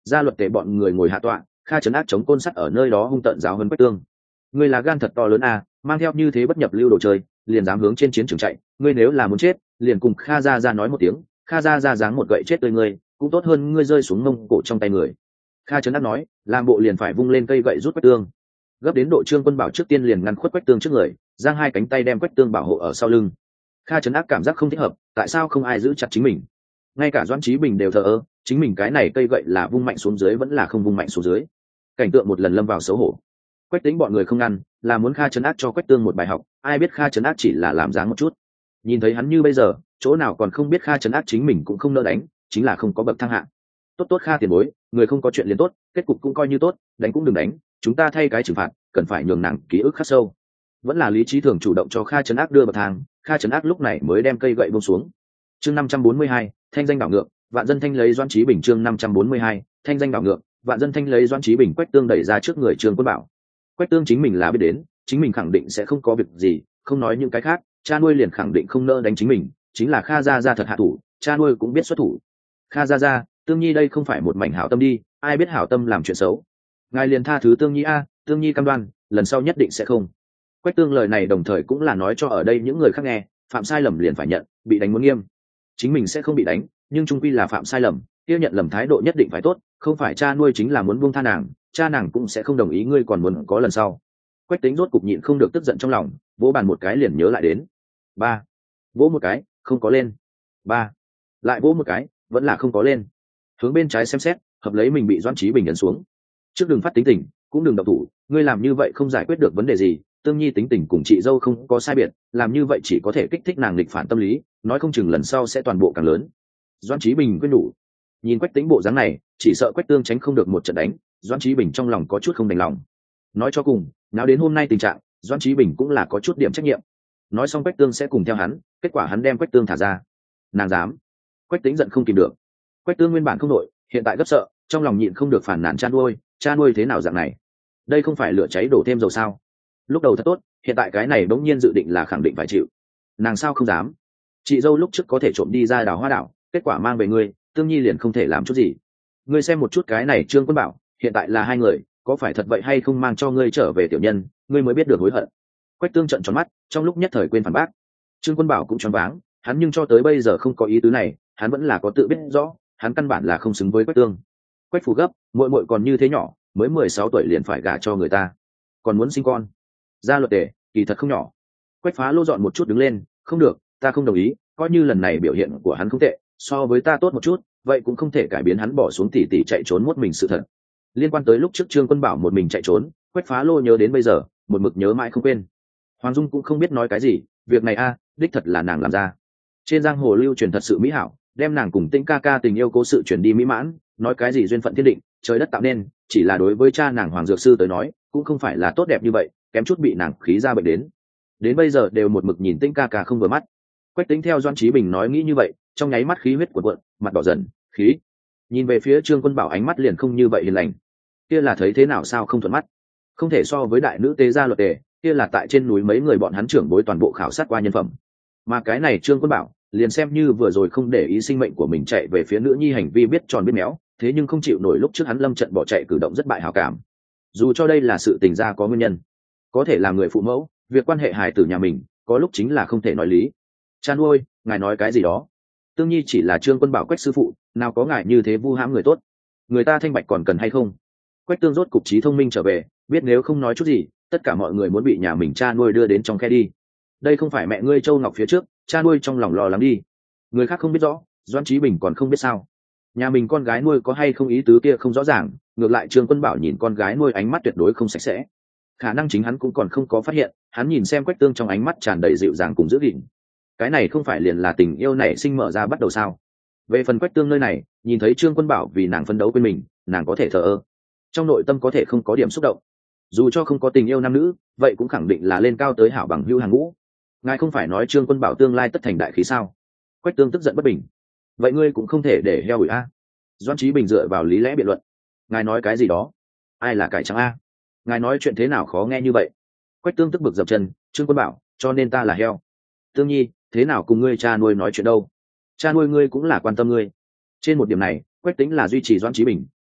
Gia Luật Tề bọn người ngồi hạ tọa, Kha Trấn Ác chống côn sắt ở nơi đó hung tợn giáo huấn Quách Tương. Ngươi là gan thật to lớn à, mang theo như thế bất nhập lưu đồ chơi, liền dám hướng trên chiến trường chạy, ngươi nếu là muốn chết, liền cùng Kha gia gia nói một tiếng, Kha gia gia giáng một gậy chết tươi ngươi, cũng tốt hơn ngươi rơi xuống mông cổ trong tay người. Kha Trấn Ác nói, làm bộ liền phải vung lên cây gậy rút Quách Tương. Gấp đến độ Trương Quân Bảo trước tiên liền ngăn khuất Quách Tương trước người, giang hai cánh tay đem Quách Tương bảo hộ ở sau lưng. Kha Trấn Ác cảm giác không thích hợp, tại sao không ai giữ chặt chính mình? Ngay cả Doãn Chí Bình đều thờ ơ, chính mình cái này cây gậy là vung mạnh xuống dưới vẫn là không vung mạnh xuống dưới. Cảnh tượng một lần lâm vào xấu hổ. Quách Tĩnh bọn người không ngăn, là muốn Kha Trấn Ác cho Quách Tương một bài học, ai biết Kha Trấn Ác chỉ là làm dáng một chút. Nhìn thấy hắn như bây giờ, chỗ nào còn không biết Kha Trấn Ác chính mình cũng không nỡ đánh, chính là không có bậc thang hạng. Tốt tốt Kha tiền bối, người không có chuyện liền tốt, kết cục cũng coi như tốt, đánh cũng đừng đánh, chúng ta thay cái trừng phạt, cần phải nhường nàng ký ức khắc sâu. Vẫn là Lý Chí Thường chủ động cho Kha Trấn Ác đưa bậc thang, Kha Trấn Ác lúc này mới đem cây gậy buông xuống. Chương 542, thanh danh đảo ngược, vạn dân thanh lấy Doãn Chí Bình. Chương 542, thanh danh đảo ngược, vạn dân thanh lấy Doãn Chí Bình. Quách Tương đẩy ra trước người Trương Quân Bảo. Quách Tương chính mình là biết đến, chính mình khẳng định sẽ không có việc gì, không nói những cái khác, cha nuôi liền khẳng định không nỡ đánh chính mình, chính là Kha gia gia thật hạ thủ, cha nuôi cũng biết xuất thủ. Kha gia gia, Tương Nhi đây không phải một mảnh hảo tâm đi, ai biết hảo tâm làm chuyện xấu. Ngài liền tha thứ Tương Nhi a, Tương Nhi cam đoan, lần sau nhất định sẽ không. Quách Tương lời này đồng thời cũng là nói cho ở đây những người khác nghe, phạm sai lầm liền phải nhận, bị đánh muốn nghiêm. Chính mình sẽ không bị đánh, nhưng chung quy là phạm sai lầm, kia nhận lầm thái độ nhất định phải tốt, không phải cha nuôi chính là muốn buông tha nàng, cha nàng cũng sẽ không đồng ý ngươi còn muốn có lần sau. Quách Tính rốt cục nhịn không được tức giận trong lòng, vỗ bàn một cái liền nhớ lại đến. Ba, vỗ một cái, không có lên. Ba, lại vỗ một cái, vẫn là không có lên. Hướng bên trái xem xét, hợp lấy mình bị Doãn Chí Bình ấn xuống. Trước đừng phát tính tình, cũng đừng động thủ, ngươi làm như vậy không giải quyết được vấn đề gì. Tương Nhi tính tình cùng chị dâu không có sai biệt, làm như vậy chỉ có thể kích thích nàng nghịch phản tâm lý, nói không chừng lần sau sẽ toàn bộ càng lớn. Doãn Chí Bình quên đủ. Nhìn Quách Tính bộ dáng này, chỉ sợ Quách Tương tránh không được một trận đánh, Doãn Chí Bình trong lòng có chút không đành lòng. Nói cho cùng, nào đến hôm nay tình trạng, Doãn Chí Bình cũng là có chút điểm trách nhiệm. Nói xong Quách Tương sẽ cùng theo hắn, kết quả hắn đem Quách Tương thả ra. Nàng dám. Quách Tính giận không kìm được. Quách Tương nguyên bản không nổi, hiện tại gấp sợ, trong lòng nhịn không được phản nàn cha nuôi thế nào dạng này? Đây không phải lửa cháy đổ thêm dầu sao? Lúc đầu thật tốt, hiện tại cái này bỗng nhiên dự định là khẳng định phải chịu. Nàng sao không dám? Chị dâu lúc trước có thể trộm đi ra đào hoa đảo, kết quả mang về ngươi, Tương Nhi liền không thể làm chút gì. Ngươi xem một chút cái này Trương Quân Bảo, hiện tại là hai người, có phải thật vậy hay không mang cho ngươi trở về tiểu nhân, ngươi mới biết được hối hận. Quách Tương trợn tròn mắt, trong lúc nhất thời quên phản bác. Trương Quân Bảo cũng choáng váng, hắn nhưng cho tới bây giờ không có ý tứ này, hắn vẫn là có tự biết rõ, hắn căn bản là không xứng với Quách Tương. Quách Phù gấp, muội muội còn như thế nhỏ, mới 16 tuổi liền phải gả cho người ta, còn muốn sinh con. Gia Luật Tề, kỳ thật không nhỏ. Quách Phá Lô dọn một chút đứng lên, không được, ta không đồng ý, coi như lần này biểu hiện của hắn không tệ, so với ta tốt một chút, vậy cũng không thể cải biến hắn bỏ xuống tỉ chạy trốn một mình sự thật. Liên quan tới lúc trước Trương Quân Bảo một mình chạy trốn, Quách Phá Lô nhớ đến bây giờ, một mực nhớ mãi không quên. Hoàng Dung cũng không biết nói cái gì, việc này đích thật là nàng làm ra. Trên giang hồ lưu truyền thật sự mỹ hảo, đem nàng cùng Tĩnh ca ca tình yêu cố sự truyền đi mỹ mãn, nói cái gì duyên phận thiên định, trời đất tạo nên, chỉ là đối với cha nàng Hoàng Dược Sư tới nói, cũng không phải là tốt đẹp như vậy, kém chút bị nàng khí ra bệnh đến bây giờ đều một mực nhìn Tĩnh ca ca không vừa mắt. Quách Tính theo Doãn Chí Bình nói nghĩ như vậy, trong nháy mắt khí huyết cuộn, mặt đỏ dần, khí. Nhìn về phía Trương Quân Bảo ánh mắt liền không như vậy hiền lành. Kia là thấy thế nào sao không thuận mắt, không thể so với đại nữ tế Gia Luật Tề, kia là tại trên núi mấy người bọn hắn trưởng bối toàn bộ khảo sát qua nhân phẩm. Mà cái này Trương Quân Bảo, liền xem như vừa rồi không để ý sinh mệnh của mình chạy về phía nữ nhi hành vi biết tròn biết méo, thế nhưng không chịu nổi lúc trước hắn lâm trận bỏ chạy cử động rất bại hảo cảm. Dù cho đây là sự tình ra có nguyên nhân, có thể là người phụ mẫu, việc quan hệ hài tử nhà mình, có lúc chính là không thể nói lý. Cha nuôi, ngài nói cái gì đó? Tương Nhi chỉ là Trương Quân Bảo Quách sư phụ, nào có ngài như thế vu hãm người tốt, người ta thanh bạch còn cần hay không? Quách Tương rốt cục trí thông minh trở về, biết nếu không nói chút gì, tất cả mọi người muốn bị nhà mình cha nuôi đưa đến trong khe đi. Đây không phải mẹ ngươi Châu Ngọc phía trước, cha nuôi trong lòng lo lắng đi. Người khác không biết rõ, Doãn Chí Bình còn không biết sao? Nhà mình con gái nuôi có hay không ý tứ kia không rõ ràng, ngược lại Trương Quân Bảo nhìn con gái nuôi ánh mắt tuyệt đối không sạch sẽ. Khả năng chính hắn cũng còn không có phát hiện, hắn nhìn xem Quách Tương trong ánh mắt tràn đầy dịu dàng cùng giữ gìn. Cái này không phải liền là tình yêu nảy sinh mở ra bắt đầu sao? Về phần Quách Tương nơi này, nhìn thấy Trương Quân Bảo vì nàng phấn đấu quên mình, nàng có thể thờ ơ, trong nội tâm có thể không có điểm xúc động. Dù cho không có tình yêu nam nữ, vậy cũng khẳng định là lên cao tới hảo bằng hữu hàng ngũ. Ngài không phải nói Trương Quân Bảo tương lai tất thành đại khí sao? Quách Tương tức giận bất bình. Vậy ngươi cũng không thể để heo ủi Doãn Chí Bình dựa vào lý lẽ biện luận. Ngài nói cái gì đó? Ai là cải trắng ngài nói chuyện thế nào khó nghe như vậy? Quách Tương tức bực dập chân. Trương Quân Bảo, cho nên ta là heo. Tương Nhi, thế nào cùng ngươi cha nuôi nói chuyện đâu? Cha nuôi ngươi cũng là quan tâm ngươi. Trên một điểm này, Quách Tĩnh là duy trì Doãn Chí Bình,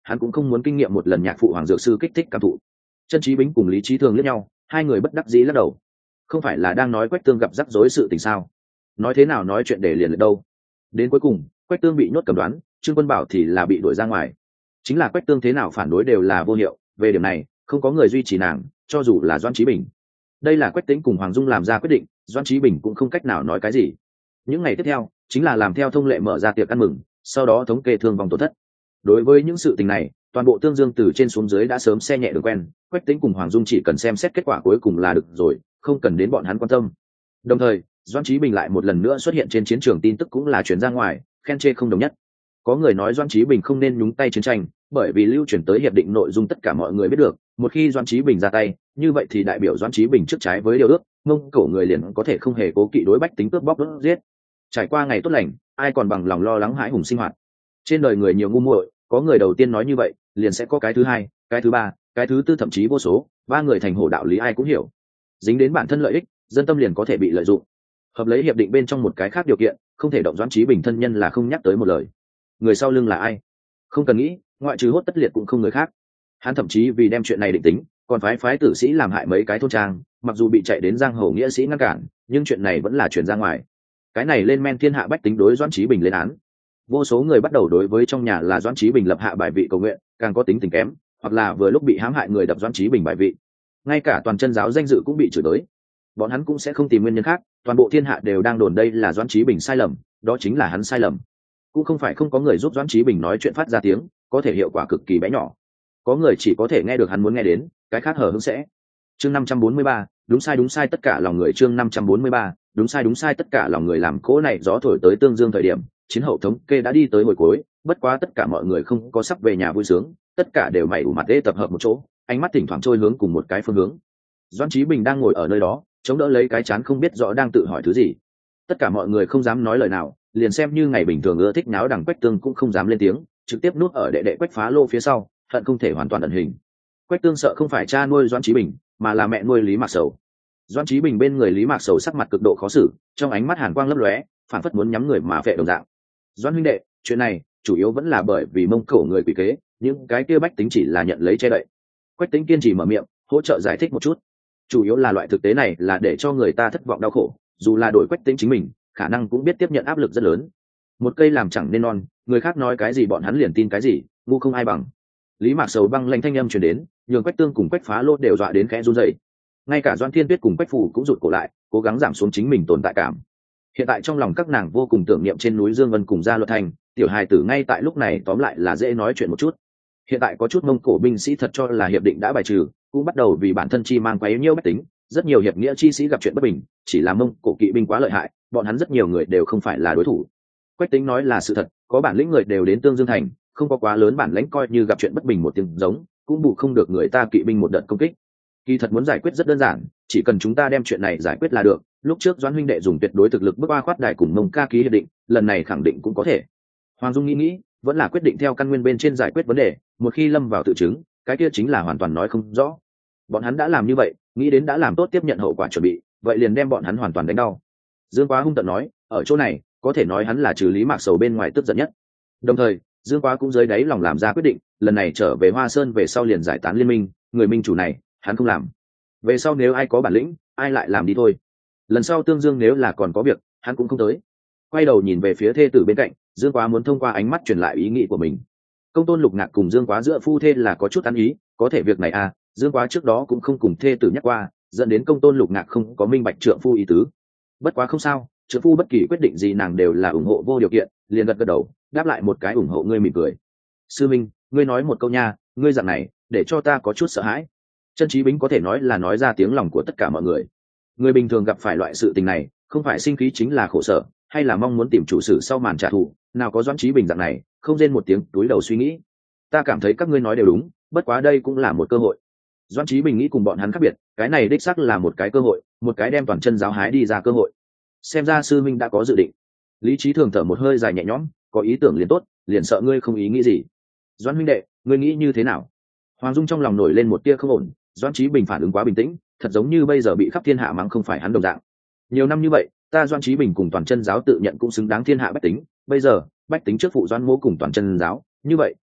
hắn cũng không muốn kinh nghiệm một lần nhạc phụ hoàng dược sư kích thích cảm thụ. Chân Chí Bính cùng Lý Chí Thường liếc nhau, hai người bất đắc dĩ lắc đầu. Không phải là đang nói Quách Tương gặp rắc rối sự tình sao? Nói thế nào nói chuyện để liền lượt đâu? Đến cuối cùng, Quách Tương bị nhốt cầm đoán, Trương Quân Bảo thì là bị đuổi ra ngoài. Chính là Quách Tương thế nào phản đối đều là vô hiệu, về điểm này, không có người duy trì nàng, cho dù là Doãn Chí Bình. Đây là Quách Tĩnh cùng Hoàng Dung làm ra quyết định, Doãn Chí Bình cũng không cách nào nói cái gì. Những ngày tiếp theo, chính là làm theo thông lệ mở ra tiệc ăn mừng, sau đó thống kê thương vong tổn thất. Đối với những sự tình này, toàn bộ Tương Dương từ trên xuống dưới đã sớm xe nhẹ đường quen, Quách Tĩnh cùng Hoàng Dung chỉ cần xem xét kết quả cuối cùng là được rồi, không cần đến bọn hắn quan tâm. Đồng thời, Doãn Chí Bình lại một lần nữa xuất hiện trên chiến trường, tin tức cũng là truyền ra ngoài, khen chê không đồng nhất. Có người nói Doãn Chí Bình không nên nhúng tay chiến tranh, bởi vì lưu truyền tới hiệp định nội dung tất cả mọi người biết được, một khi Doãn Chí Bình ra tay, như vậy thì đại biểu Doãn Chí Bình trước trái với điều ước, Mông Cổ người liền có thể không hề cố kỵ đối bách tính cướp bóc đốt giết. Trải qua ngày tốt lành, ai còn bằng lòng lo lắng hãi hùng sinh hoạt. Trên đời người nhiều ngu muội, có người đầu tiên nói như vậy, liền sẽ có cái thứ hai, cái thứ ba, cái thứ tư, thậm chí vô số, ba người thành hổ đạo lý ai cũng hiểu. Dính đến bản thân lợi ích, dân tâm liền có thể bị lợi dụng. Hợp lấy hiệp định bên trong một cái khác điều kiện, không thể động Doãn Chí Bình thân nhân là không nhắc tới một lời. Người sau lưng là ai? Không cần nghĩ, ngoại trừ Hốt Tất Liệt cũng không người khác. Hắn thậm chí vì đem chuyện này định tính, còn phái tử sĩ làm hại mấy cái thôn trang, mặc dù bị chạy đến giang hồ nghĩa sĩ ngăn cản, nhưng chuyện này vẫn là truyền ra ngoài. Cái này lên men thiên hạ bách tính đối Doãn Chí Bình lên án. Vô số người bắt đầu đối với trong nhà là Doãn Chí Bình lập hạ bài vị cầu nguyện, càng có tính tình kém, hoặc là vừa lúc bị hãm hại người đập Doãn Chí Bình bài vị. Ngay cả toàn chân giáo danh dự cũng bị chửi tới. Bọn hắn cũng sẽ không tìm nguyên nhân khác, toàn bộ thiên hạ đều đang đồn đây là Doãn Chí Bình sai lầm, đó chính là hắn sai lầm. Cũng không phải không có người giúp Doãn Chí Bình nói chuyện phát ra tiếng, có thể hiệu quả cực kỳ bé nhỏ. Có người chỉ có thể nghe được hắn muốn nghe đến, cái khác hở hững sẽ. Chương 543, đúng sai tất cả lòng người. Chương 543, đúng sai tất cả lòng người. Làm cỗ này gió thổi tới Tương Dương thời điểm, chiến hậu thống kê đã đi tới hồi cuối, bất quá tất cả mọi người không có sắp về nhà vui sướng, tất cả đều mày ủ mặt ê tập hợp một chỗ, ánh mắt thỉnh thoảng trôi hướng cùng một cái phương hướng. Doãn Chí Bình đang ngồi ở nơi đó, chống đỡ lấy cái chán không biết rõ đang tự hỏi thứ gì. Tất cả mọi người không dám nói lời nào, liền xem như ngày bình thường ưa thích náo đằng Quách Tương cũng không dám lên tiếng, trực tiếp núp ở đệ đệ Quách Phá Lô phía sau, hận không thể hoàn toàn ẩn hình. Quách Tương sợ không phải cha nuôi Doãn Chí Bình, mà là mẹ nuôi Lý Mạc Sầu. Doãn Chí Bình bên người Lý Mạc Sầu sắc mặt cực độ khó xử, trong ánh mắt hàn quang lấp lóe, phản phất muốn nhắm người mà phệ đồng dạng. Doãn huynh đệ, chuyện này chủ yếu vẫn là bởi vì Mông Cổ người quỷ kế, những cái kia bách tính chỉ là nhận lấy che đậy. Quách Tĩnh kiên trì mở miệng, hỗ trợ giải thích một chút. Chủ yếu là loại thực tế này là để cho người ta thất vọng đau khổ, dù là đổi Quách Tĩnh chính mình, khả năng cũng biết tiếp nhận áp lực rất lớn. Một cây làm chẳng nên non, người khác nói cái gì bọn hắn liền tin cái gì, ngu không ai bằng. Lý Mạc Sầu băng lanh thanh âm truyền đến, nhường Quách Tương cùng Quách Phá Lô đều dọa đến khẽ run rẩy. Ngay cả Doãn Thiên Tuyết cùng Quách Phủ cũng rụt cổ lại, cố gắng giảm xuống chính mình tồn tại cảm. Hiện tại trong lòng các nàng vô cùng tưởng niệm trên núi Dương Vân cùng Gia Luật Thành, tiểu hài tử ngay tại lúc này tóm lại là dễ nói chuyện một chút. Hiện tại có chút Mông Cổ binh sĩ thật cho là hiệp định đã bài trừ, cũng bắt đầu vì bản thân chi mang quấy nhiễu bách tính, rất nhiều hiệp nghĩa chi sĩ gặp chuyện bất bình, chỉ là Mông Cổ kỵ binh quá lợi hại, bọn hắn rất nhiều người đều không phải là đối thủ. Quách Tĩnh nói là sự thật, có bản lĩnh người đều đến Tương Dương thành, không có quá lớn bản lãnh coi như gặp chuyện bất bình một tiếng giống, cũng bù không được người ta kỵ binh một đợt công kích. Kỳ thật muốn giải quyết rất đơn giản, chỉ cần chúng ta đem chuyện này giải quyết là được. Lúc trước Doãn huynh đệ dùng tuyệt đối thực lực bước qua khoát đài cùng Mông Ca ký hiệp định, lần này khẳng định cũng có thể. Hoàng Dung nghĩ, vẫn là quyết định theo căn nguyên bên trên giải quyết vấn đề, một khi lâm vào tự chứng, cái kia chính là hoàn toàn nói không rõ. Bọn hắn đã làm như vậy, nghĩ đến đã làm tốt tiếp nhận hậu quả chuẩn bị, vậy liền đem bọn hắn hoàn toàn đánh đau. Dương Quá hung tợn nói, ở chỗ này, có thể nói hắn là trừ Lý Mạc Sầu bên ngoài tức giận nhất. Đồng thời, Dương Quá cũng dưới đáy lòng làm ra quyết định, lần này trở về Hoa Sơn về sau liền giải tán liên minh, người minh chủ này, hắn không làm. Về sau nếu ai có bản lĩnh, ai lại làm đi thôi. Lần sau Tương Dương nếu là còn có việc, hắn cũng không tới. Quay đầu nhìn về phía thê tử bên cạnh, Dương Quá muốn thông qua ánh mắt truyền lại ý nghĩ của mình. Công tôn Lục Ngạc cùng Dương Quá giữa phu thê là có chút ăn ý, có thể việc này Dương Quá trước đó cũng không cùng thê tử nhắc qua, dẫn đến công tôn Lục Ngạc không có minh bạch trượng phu ý tứ. Bất quá không sao, trượng phu bất kỳ quyết định gì nàng đều là ủng hộ vô điều kiện, liền gật gật đầu, đáp lại một cái ủng hộ. Ngươi mỉm cười. Sư Minh, ngươi nói một câu nha, ngươi dạng này để cho ta có chút sợ hãi. Chân Chí Bính có thể nói là nói ra tiếng lòng của tất cả mọi người. Người bình thường gặp phải loại sự tình này, không phải sinh khí chính là khổ sở, hay là mong muốn tìm chủ sử sau màn trả thù, nào có Doãn Chí Bình dạng này, không rên một tiếng túi đầu suy nghĩ. Ta cảm thấy các ngươi nói đều đúng, bất quá đây cũng là một cơ hội. Doãn Chí Bình nghĩ cùng bọn hắn khác biệt, cái này đích xác là một cái cơ hội, một cái đem toàn chân giáo hái đi ra cơ hội. Xem ra sư minh đã có dự định. Lý Chí Thường thở một hơi dài nhẹ nhõm, có ý tưởng liền tốt, liền sợ ngươi không ý nghĩ gì. Doãn huynh đệ, ngươi nghĩ như thế nào? Hoàng Dung trong lòng nổi lên một tia không ổn, Doãn Chí Bình phản ứng quá bình tĩnh, thật giống như bây giờ bị khắp thiên hạ mắng không phải hắn đồng dạng. Nhiều năm như vậy, ta Doãn Chí Bình cùng toàn chân giáo tự nhận cũng xứng đáng thiên hạ bách tính, bây giờ bách tính trước phụ Doãn Mỗ cùng toàn chân giáo, như vậy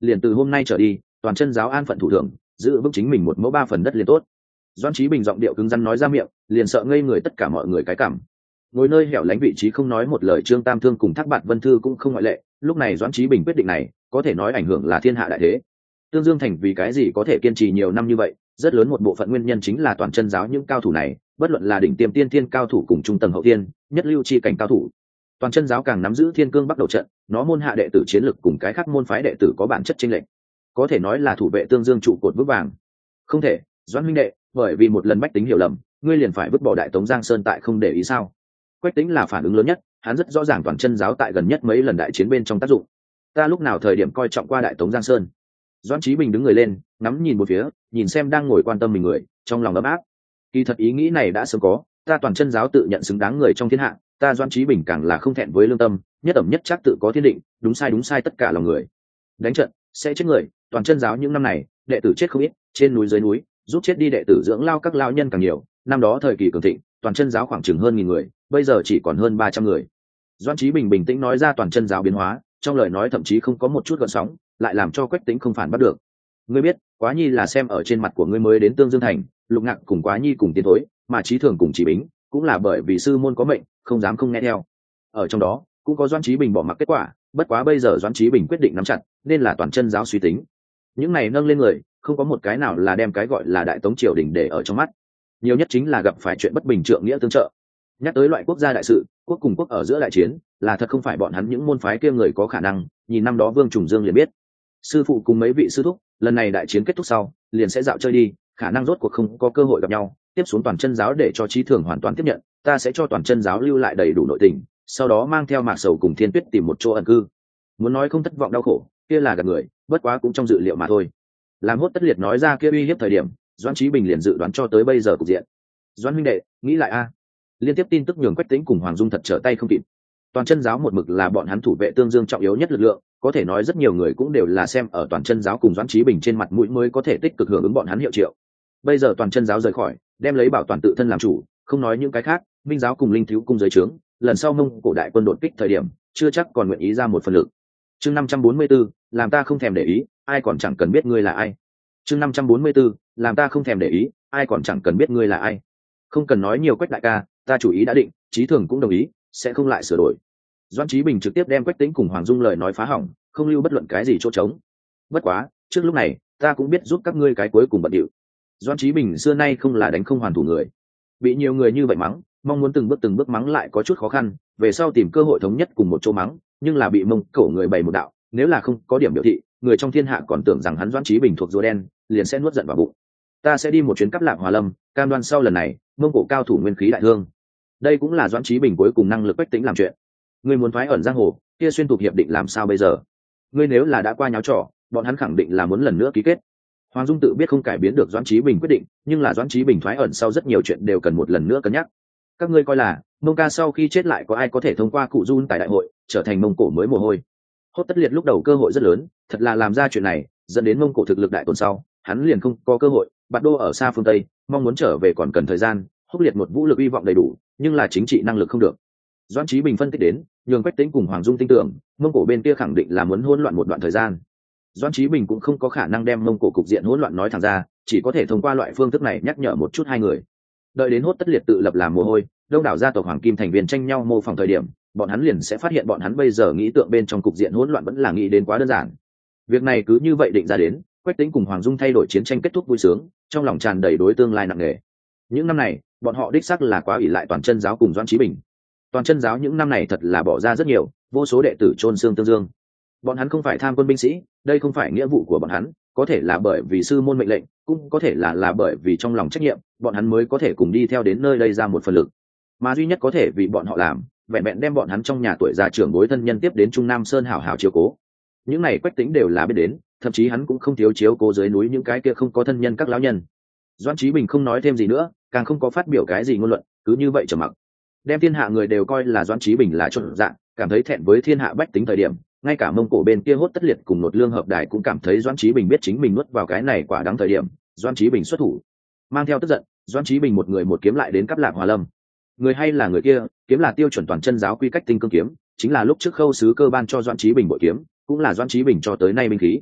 liền từ hôm nay trở đi toàn chân giáo an phận thủ thường, giữ vững chính mình 1 mẫu 3 phần đất liền tốt. Doãn Chí Bình giọng điệu cứng rắn nói ra miệng, liền sợ ngây người tất cả mọi người cái cảm. Ngồi nơi hẻo lánh vị trí không nói một lời Trương Tam Thương cùng Thác Bạt Vân Thư cũng không ngoại lệ. Lúc này Doãn Chí Bình quyết định này có thể nói ảnh hưởng là thiên hạ đại thế. Tương Dương Thành vì cái gì có thể kiên trì nhiều năm như vậy, rất lớn một bộ phận nguyên nhân chính là toàn chân giáo những cao thủ này, bất luận là đỉnh tiêm tiên thiên cao thủ cùng trung tầng hậu tiên, nhất lưu chi cảnh cao thủ. Toàn chân giáo càng nắm giữ thiên cương bắc đầu trận, nó môn hạ đệ tử chiến lực cùng cái khác môn phái đệ tử có bản chất chênh lệch, có thể nói là thủ vệ Tương Dương trụ cột vững vàng. Không thể, Doãn huynh đệ, bởi vì một lần bách tính hiểu lầm, ngươi liền phải vứt bỏ Đại Tống Giang Sơn tại không để ý sao? Quách Tĩnh là phản ứng lớn nhất, hắn rất rõ ràng toàn chân giáo tại gần nhất mấy lần đại chiến bên trong tác dụng. Ta lúc nào thời điểm coi trọng qua Đại Tống Giang Sơn? Doãn Chí Bình đứng người lên, ngắm nhìn một phía, nhìn xem đang ngồi quan tâm mình người, trong lòng ấm áp. Kỳ thật ý nghĩ này đã sớm có, ta toàn chân giáo tự nhận xứng đáng người trong thiên hạ, ta Doãn Chí Bình càng là không thẹn với lương tâm, nhất ẩm nhất chắc tự có thiên định, đúng sai tất cả lòng người. Đánh trận sẽ chết người, toàn chân giáo những năm này, đệ tử chết không ít, trên núi dưới núi, giúp chết đi đệ tử dưỡng lao các lao nhân càng nhiều. Năm đó thời kỳ cường thịnh, toàn chân giáo khoảng chừng hơn 1000 người, bây giờ chỉ còn hơn 300 người. Doãn Chí Bình bình tĩnh nói ra toàn chân giáo biến hóa, trong lời nói thậm chí không có một chút gợn sóng, lại làm cho Quách Tĩnh không phản bắt được. Ngươi biết, Quá Nhi là xem ở trên mặt của ngươi mới đến Tương Dương Thành, Lục Ngạc cùng Quá Nhi cùng tiến thối, mà Chí Thường cùng Chỉ Bính cũng là bởi vì sư môn có mệnh, không dám không nghe theo. Ở trong đó cũng có Doãn Chí Bình bỏ mặc kết quả, bất quá bây giờ Doãn Chí Bình quyết định nắm chặt, nên là toàn chân giáo suy tính. Những này nâng lên người, không có một cái nào là đem cái gọi là Đại Tống triều đình để ở trong mắt, nhiều nhất chính là gặp phải chuyện bất bình trượng nghĩa tương trợ. Nhắc tới loại quốc gia đại sự, quốc cùng quốc ở giữa đại chiến, là thật không phải bọn hắn những môn phái kia người có khả năng. Nhìn năm đó Vương Trùng Dương liền biết, sư phụ cùng mấy vị sư thúc lần này đại chiến kết thúc sau liền sẽ dạo chơi đi, khả năng rốt cuộc không có cơ hội gặp nhau. Tiếp xuống toàn chân giáo để cho Chí Thường hoàn toàn tiếp nhận, ta sẽ cho toàn chân giáo lưu lại đầy đủ nội tình, sau đó mang theo Mạc Sầu cùng Thiên Tuyết tìm một chỗ ẩn cư. Muốn nói không thất vọng đau khổ, kia là gạt người, bất quá cũng trong dự liệu mà thôi. Làm Hốt Tất Liệt nói ra kia uy hiếp thời điểm, Doãn Chí Bình liền dự đoán cho tới bây giờ cục diện. Doãn huynh đệ, nghĩ lại a. Liên tiếp tin tức nhường Quách Tĩnh cùng Hoàng Dung thật trở tay không kịp. Toàn chân giáo một mực là bọn hắn thủ vệ Tương Dương trọng yếu nhất lực lượng, có thể nói rất nhiều người cũng đều là xem ở toàn chân giáo cùng Doãn Chí Bình trên mặt mũi mới có thể tích cực hưởng ứng bọn hắn hiệu triệu. Bây giờ toàn chân giáo rời khỏi, đem lấy bảo toàn tự thân làm chủ, không nói những cái khác, Minh giáo cùng Linh thiếu cung dưới trướng, lần sau Mông Cổ đại quân đột kích thời điểm, chưa chắc còn nguyện ý ra một phần lực. Chương 544, làm ta không thèm để ý, ai còn chẳng cần biết ngươi là ai. Chương 544, làm ta không thèm để ý, ai còn chẳng cần biết ngươi là ai. Không cần nói nhiều Quách đại ca, ta chủ ý đã định, Chí Thường cũng đồng ý, sẽ không lại sửa đổi. Doãn Chí Bình trực tiếp đem Quách Tĩnh cùng Hoàng Dung lời nói phá hỏng, không lưu bất luận cái gì chỗ trống. Bất quá, trước lúc này, ta cũng biết giúp các ngươi cái cuối cùng bận điệu. Doãn Chí Bình xưa nay không là đánh không hoàn thủ người, bị nhiều người như vậy mắng, mong muốn từng bước mắng lại có chút khó khăn, về sau tìm cơ hội thống nhất cùng một chỗ mắng, nhưng là bị Mông Cổ người bày một đạo, nếu là không có điểm biểu thị, người trong thiên hạ còn tưởng rằng hắn Doãn Chí Bình thuộc rùa đen, liền sẽ nuốt giận vào bụng. Ta sẽ đi một chuyến Cáp Lạc Hòa Lâm, cam đoan sau lần này, Mông Cổ cao thủ nguyên khí đại thương. Đây cũng là Doãn Chí Bình cuối cùng năng lực Quách Tĩnh làm chuyện. Ngươi muốn thoái ẩn giang hồ, kia xuyên thuộc hiệp định làm sao bây giờ? Ngươi nếu là đã qua nháo trò, bọn hắn khẳng định là muốn lần nữa ký kết. Hoàng Dung tự biết không cải biến được Doãn Chí Bình quyết định, nhưng là Doãn Chí Bình thoái ẩn sau rất nhiều chuyện đều cần một lần nữa cân nhắc. Các ngươi coi là Mông Ca sau khi chết lại có ai có thể thông qua cụ Jun tại đại hội trở thành Mông Cổ mới mồ hôi? Hốt Tất Liệt lúc đầu cơ hội rất lớn, thật là làm ra chuyện này, dẫn đến Mông Cổ thực lực đại tổn sau, hắn liền không có cơ hội. Bạt Đô ở xa phương Tây, mong muốn trở về còn cần thời gian. Húc Liệt một vũ lực hy vọng đầy đủ, nhưng là chính trị năng lực không được. Doãn Chí Bình phân tích đến, nhường Quách Tĩnh cùng Hoàng Dung tin tưởng, Mông Cổ bên kia khẳng định là muốn hỗn loạn một đoạn thời gian. Doãn Chí Bình cũng không có khả năng đem Mông Cổ cục diện hỗn loạn nói thẳng ra, chỉ có thể thông qua loại phương thức này nhắc nhở một chút hai người. Đợi đến Hốt Tất Liệt tự lập làm mồ hôi, đông đảo gia tộc Hoàng Kim thành viên tranh nhau mô phỏng thời điểm, bọn hắn liền sẽ phát hiện bọn hắn bây giờ nghĩ tượng bên trong cục diện hỗn loạn vẫn là nghĩ đến quá đơn giản. Việc này cứ như vậy định ra đến, Quách Tĩnh cùng Hoàng Dung thay đổi chiến tranh kết thúc vui sướng, trong lòng tràn đầy đối tương lai nặng nề. Những năm này, bọn họ đích xác là quá ỷ lại toàn chân giáo cùng Doãn Chí Bình. Toàn chân giáo những năm này thật là bỏ ra rất nhiều, vô số đệ tử chôn xương Tương Dương. Bọn hắn không phải tham quân binh sĩ, đây không phải nghĩa vụ của bọn hắn, có thể là bởi vì sư môn mệnh lệnh, cũng có thể là bởi vì trong lòng trách nhiệm, bọn hắn mới có thể cùng đi theo đến nơi đây ra một phần lực. Mà duy nhất có thể vì bọn họ làm, vẹn vẹn đem bọn hắn trong nhà tuổi già trưởng bối thân nhân tiếp đến Trung Nam Sơn hảo hảo chiếu cố. Những này Quách Tĩnh đều là biết đến, thậm chí hắn cũng không thiếu chiếu cố dưới núi những cái kia không có thân nhân các lão nhân. Doãn Chí Bình không nói thêm gì nữa, càng không có phát biểu cái gì ngôn luận, cứ như vậy trầm mặc. Đem thiên hạ người đều coi là Doãn Chí Bình là trộn dạng, cảm thấy thẹn với thiên hạ bách tính thời điểm, ngay cả Mông Cổ bên kia Hốt Tất Liệt cùng Nột Lương hợp đài cũng cảm thấy Doãn Chí Bình biết chính mình nuốt vào cái này quả đắng thời điểm, Doãn Chí Bình xuất thủ, mang theo tức giận, Doãn Chí Bình một người một kiếm lại đến Cáp Lạc Hòa Lâm. Người hay là người kia, kiếm là tiêu chuẩn toàn chân giáo quy cách tinh cương kiếm, chính là lúc trước Khâu sứ cơ ban cho Doãn Chí Bình bội kiếm, cũng là Doãn Chí Bình cho tới nay binh khí.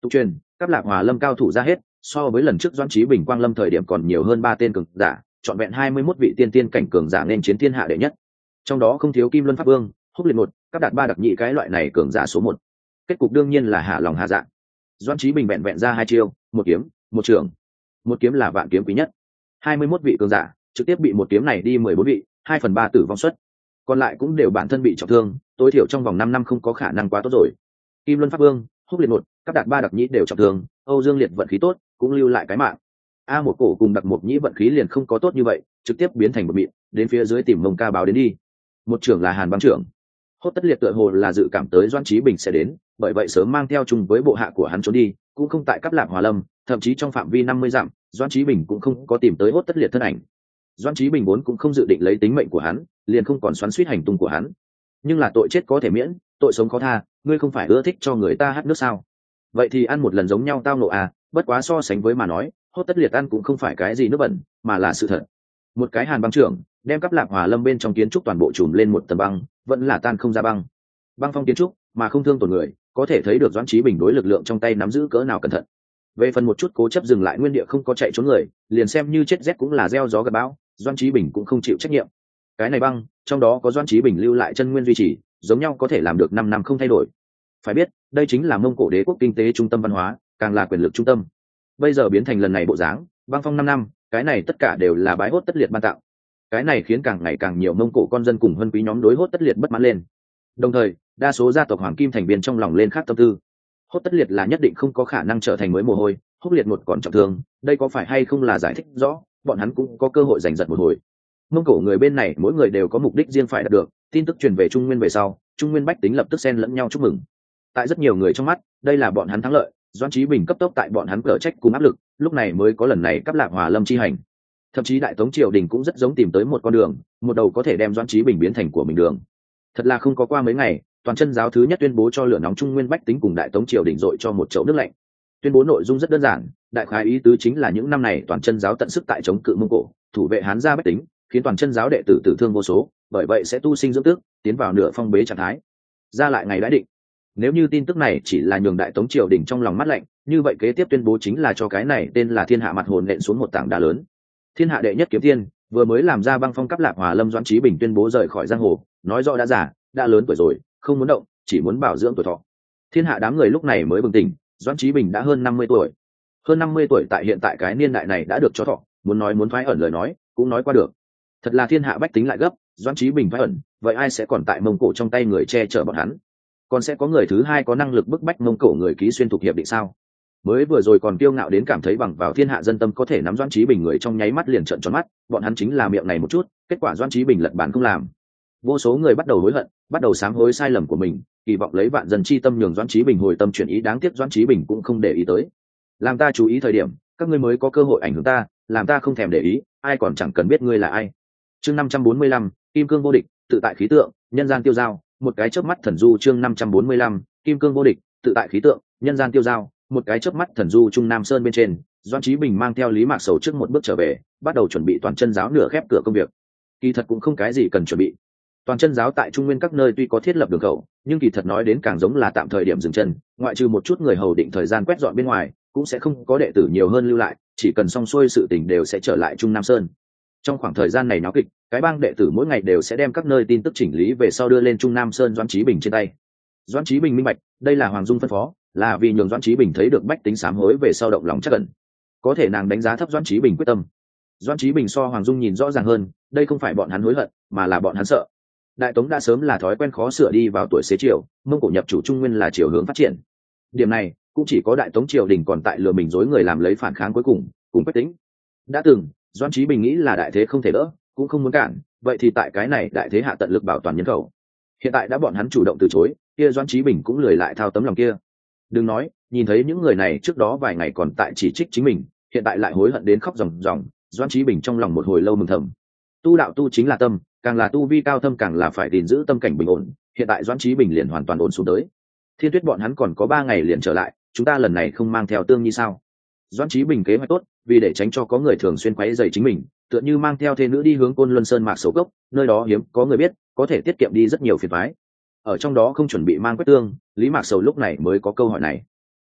tục truyền các lạc hòa lâm cao thủ ra hết, so với lần trước doãn trí bình quang lâm thời điểm còn nhiều hơn 3 tên cường giả, trọn vẹn 21 vị tiên tiên cảnh cường giả nên chiến thiên hạ đệ nhất. Trong đó không thiếu Kim Luân Pháp Vương, Húc Liệt một, các đạt ba đặc nhị cái loại này cường giả số 1. Kết cục đương nhiên là hạ lòng hạ dạ. Doãn trí bình vẹn vẹn ra 2 chiêu, một kiếm, một trường. Một kiếm là vạn kiếm quý nhất. 21 vị cường giả trực tiếp bị một kiếm này đi 14 vị, 2/3 tử vong suất. Còn lại cũng đều bản thân bị trọng thương, tối thiểu trong vòng 5 năm không có khả năng quá tốt rồi. Kim Luân Pháp Vương, Húc Liệt một, các đạt ba đặc nhĩ đều trọng thương, Âu Dương Liệt vận khí tốt, cũng lưu lại cái mạng. A một cổ cùng đặc một nhĩ vận khí liền không có tốt như vậy, trực tiếp biến thành một mịn, đến phía dưới tìm Mông Ca báo đến đi. Một trưởng là Hàn Băng trưởng. Hốt Tất Liệt tựa hồ là dự cảm tới Doãn Chí Bình sẽ đến, bởi vậy sớm mang theo chung với bộ hạ của hắn trốn đi, cũng không tại Cáp Lạc Hòa Lâm, thậm chí trong phạm vi 50 dặm, Doãn Chí Bình cũng không có tìm tới Hốt Tất Liệt thân ảnh. Doãn Chí Bình vốn cũng không dự định lấy tính mệnh của hắn, liền không còn xoắn xuýt hành tung của hắn. Nhưng là tội chết có thể miễn, tội sống khó tha, ngươi không phải ưa thích cho người ta hát nước sao? Vậy thì ăn một lần giống nhau tao nộ à, bất quá so sánh với mà nói, Hốt Tất Liệt ăn cũng không phải cái gì nước bẩn, mà là sự thật. Một cái Hàn Băng trưởng, đem Cáp Lạc Hòa Lâm bên trong kiến trúc toàn bộ trùm lên một tầng băng, vẫn là tan không ra băng. Băng phong kiến trúc, mà không thương tổn người, có thể thấy được Doãn Chí Bình đối lực lượng trong tay nắm giữ cỡ nào cẩn thận. Về phần một chút cố chấp dừng lại nguyên địa không có chạy trốn người, liền xem như chết rét cũng là gieo gió gặt bão, Doãn Chí Bình cũng không chịu trách nhiệm. Cái này băng, trong đó có Doãn Chí Bình lưu lại chân nguyên duy trì, giống nhau có thể làm được 5 năm không thay đổi. Phải biết, đây chính là Mông Cổ Đế quốc kinh tế trung tâm văn hóa, càng là quyền lực trung tâm. Bây giờ biến thành lần này bộ dáng, băng phong 5 năm, cái này tất cả đều là bái Hốt Tất Liệt ban tặng. Cái này khiến càng ngày càng nhiều Mông Cổ con dân cùng huân quý nhóm đối Hốt Tất Liệt bất mãn lên. Đồng thời, đa số gia tộc hoàng kim thành viên trong lòng lên khác tâm tư. Hốt Tất Liệt là nhất định không có khả năng trở thành mới mồ hôi, Húc Liệt một còn trọng thương, đây có phải hay không là giải thích rõ, bọn hắn cũng có cơ hội giành giật một hồi. Mông Cổ người bên này mỗi người đều có mục đích riêng phải đạt được, tin tức truyền về Trung Nguyên về sau, Trung Nguyên bách tính lập tức xen lẫn nhau chúc mừng. Tại rất nhiều người trong mắt, đây là bọn hắn thắng lợi, Doãn Chí Bình cấp tốc tại bọn hắn cở trách cùng áp lực, lúc này mới có lần này Cáp Lạc Hòa Lâm chi hành. Thậm chí Đại Tống triều đình cũng rất giống tìm tới một con đường, một đầu có thể đem Doãn Chí Bình biến thành của mình đường. Thật là không có qua mấy ngày, toàn chân giáo thứ nhất tuyên bố cho lửa nóng Trung Nguyên bách tính cùng Đại Tống triều đình dội cho một chậu nước lạnh. Tuyên bố nội dung rất đơn giản, đại khái ý tứ chính là những năm này toàn chân giáo tận sức tại chống cự Mông Cổ, thủ vệ Hán gia bách tính, khiến toàn chân giáo đệ tử tử thương vô số, bởi vậy sẽ tu sinh dưỡng tước, tiến vào nửa phong bế trạng thái. Ra lại ngày đã định. Nếu như tin tức này chỉ là nhường Đại Tống triều đình trong lòng mát lạnh, như vậy kế tiếp tuyên bố chính là cho cái này tên là Thiên Hạ mặt hồn nện xuống một tảng đá lớn. Thiên hạ đệ nhất kiếm tiên, vừa mới làm ra băng phong Cáp Lạc Hòa Lâm Doãn Chí Bình tuyên bố rời khỏi giang hồ, nói rõ đã già, đã lớn tuổi rồi, không muốn động, chỉ muốn bảo dưỡng tuổi thọ. Thiên hạ đám người lúc này mới bừng tỉnh, Doãn Chí Bình đã hơn 50 tuổi. Hơn 50 tuổi tại hiện tại cái niên đại này đã được cho thọ, muốn nói muốn thoái ẩn lời nói, cũng nói qua được. Thật là thiên hạ bách tính lại gấp, Doãn Chí Bình thoái ẩn, vậy ai sẽ còn tại Mông Cổ trong tay người che chở bọn hắn? Còn sẽ có người thứ hai có năng lực bức bách Mông Cổ người ký xuyên thuộc hiệp định sao? Mới vừa rồi còn kiêu ngạo đến cảm thấy bằng vào thiên hạ dân tâm có thể nắm Doãn Chí Bình người trong nháy mắt liền trợn tròn mắt, bọn hắn chính là miệng này một chút, kết quả Doãn Chí Bình lật bản không làm. Vô số người bắt đầu hối hận, bắt đầu sám hối sai lầm của mình, kỳ vọng lấy vạn dân chi tâm nhường Doãn Chí Bình hồi tâm chuyển ý, đáng tiếc Doãn Chí Bình cũng không để ý tới. Làm ta chú ý thời điểm, các ngươi mới có cơ hội ảnh hưởng ta, làm ta không thèm để ý, ai còn chẳng cần biết ngươi là ai. Chương 545, Kim Cương vô địch, tự tại khí tượng, nhân gian tiêu dao, một cái chớp mắt thần du. Chương 545, Kim Cương vô địch, tự tại khí tượng, nhân gian tiêu dao, một cái chớp mắt thần du. Trung Nam Sơn bên trên, Doãn Chí Bình mang theo Lý Mạc Sầu trước một bước trở về, bắt đầu chuẩn bị toàn chân giáo nửa khép cửa công việc. Kỳ thật cũng không cái gì cần chuẩn bị. Toàn chân giáo tại Trung Nguyên các nơi tuy có thiết lập đường khẩu, nhưng kỳ thật nói đến càng giống là tạm thời điểm dừng chân, ngoại trừ một chút người hầu định thời gian quét dọn bên ngoài, cũng sẽ không có đệ tử nhiều hơn lưu lại, chỉ cần xong xuôi sự tình đều sẽ trở lại Trung Nam Sơn. Trong khoảng thời gian này náo kịch, cái bang đệ tử mỗi ngày đều sẽ đem các nơi tin tức chỉnh lý về sau đưa lên Trung Nam Sơn Doãn Chí Bình trên tay. Doãn Chí Bình minh bạch, đây là Hoàng Dung phân phó, là vì nhường Doãn Chí Bình thấy được bách tính sám hối về sau động lòng chắc ẩn. Có thể nàng đánh giá thấp Doãn Chí Bình quyết tâm. Doãn Chí Bình so Hoàng Dung nhìn rõ ràng hơn, đây không phải bọn hắn hối hận, mà là bọn hắn sợ. Đại Tống đã sớm là thói quen khó sửa đi vào tuổi xế chiều, Mông Cổ nhập chủ Trung Nguyên là chiều hướng phát triển. Điểm này cũng chỉ có Đại Tống triều đình còn tại lừa mình dối người làm lấy phản kháng cuối cùng, cùng quyết tính. Đã từng, Doãn Chí Bình nghĩ là đại thế không thể đỡ, cũng không muốn cản, vậy thì tại cái này đại thế hạ tận lực bảo toàn nhân khẩu. Hiện tại đã bọn hắn chủ động từ chối, kia Doãn Chí Bình cũng lười lại thao tấm lòng kia. Đừng nói, nhìn thấy những người này trước đó vài ngày còn tại chỉ trích chính mình, hiện tại lại hối hận đến khóc ròng ròng, Doãn Chí Bình trong lòng một hồi lâu mừng thầm. Tu đạo tu chính là tâm, càng là tu vi cao thâm càng là phải gìn giữ tâm cảnh bình ổn, hiện tại Doãn Chí Bình liền hoàn toàn ổn xuống tới. Thiên Tuyết bọn hắn còn có 3 ngày liền trở lại, chúng ta lần này không mang theo Tương Nhi sao? Doãn Chí Bình kế hoạch tốt, vì để tránh cho có người thường xuyên quấy rầy chính mình, tựa như mang theo thê nữ đi hướng Côn Luân Sơn Mạc Sầu Cốc, nơi đó hiếm có người biết, có thể tiết kiệm đi rất nhiều phiền toái. Ở trong đó không chuẩn bị mang Quách Tương, Lý Mạc Sầu lúc này mới có câu hỏi này.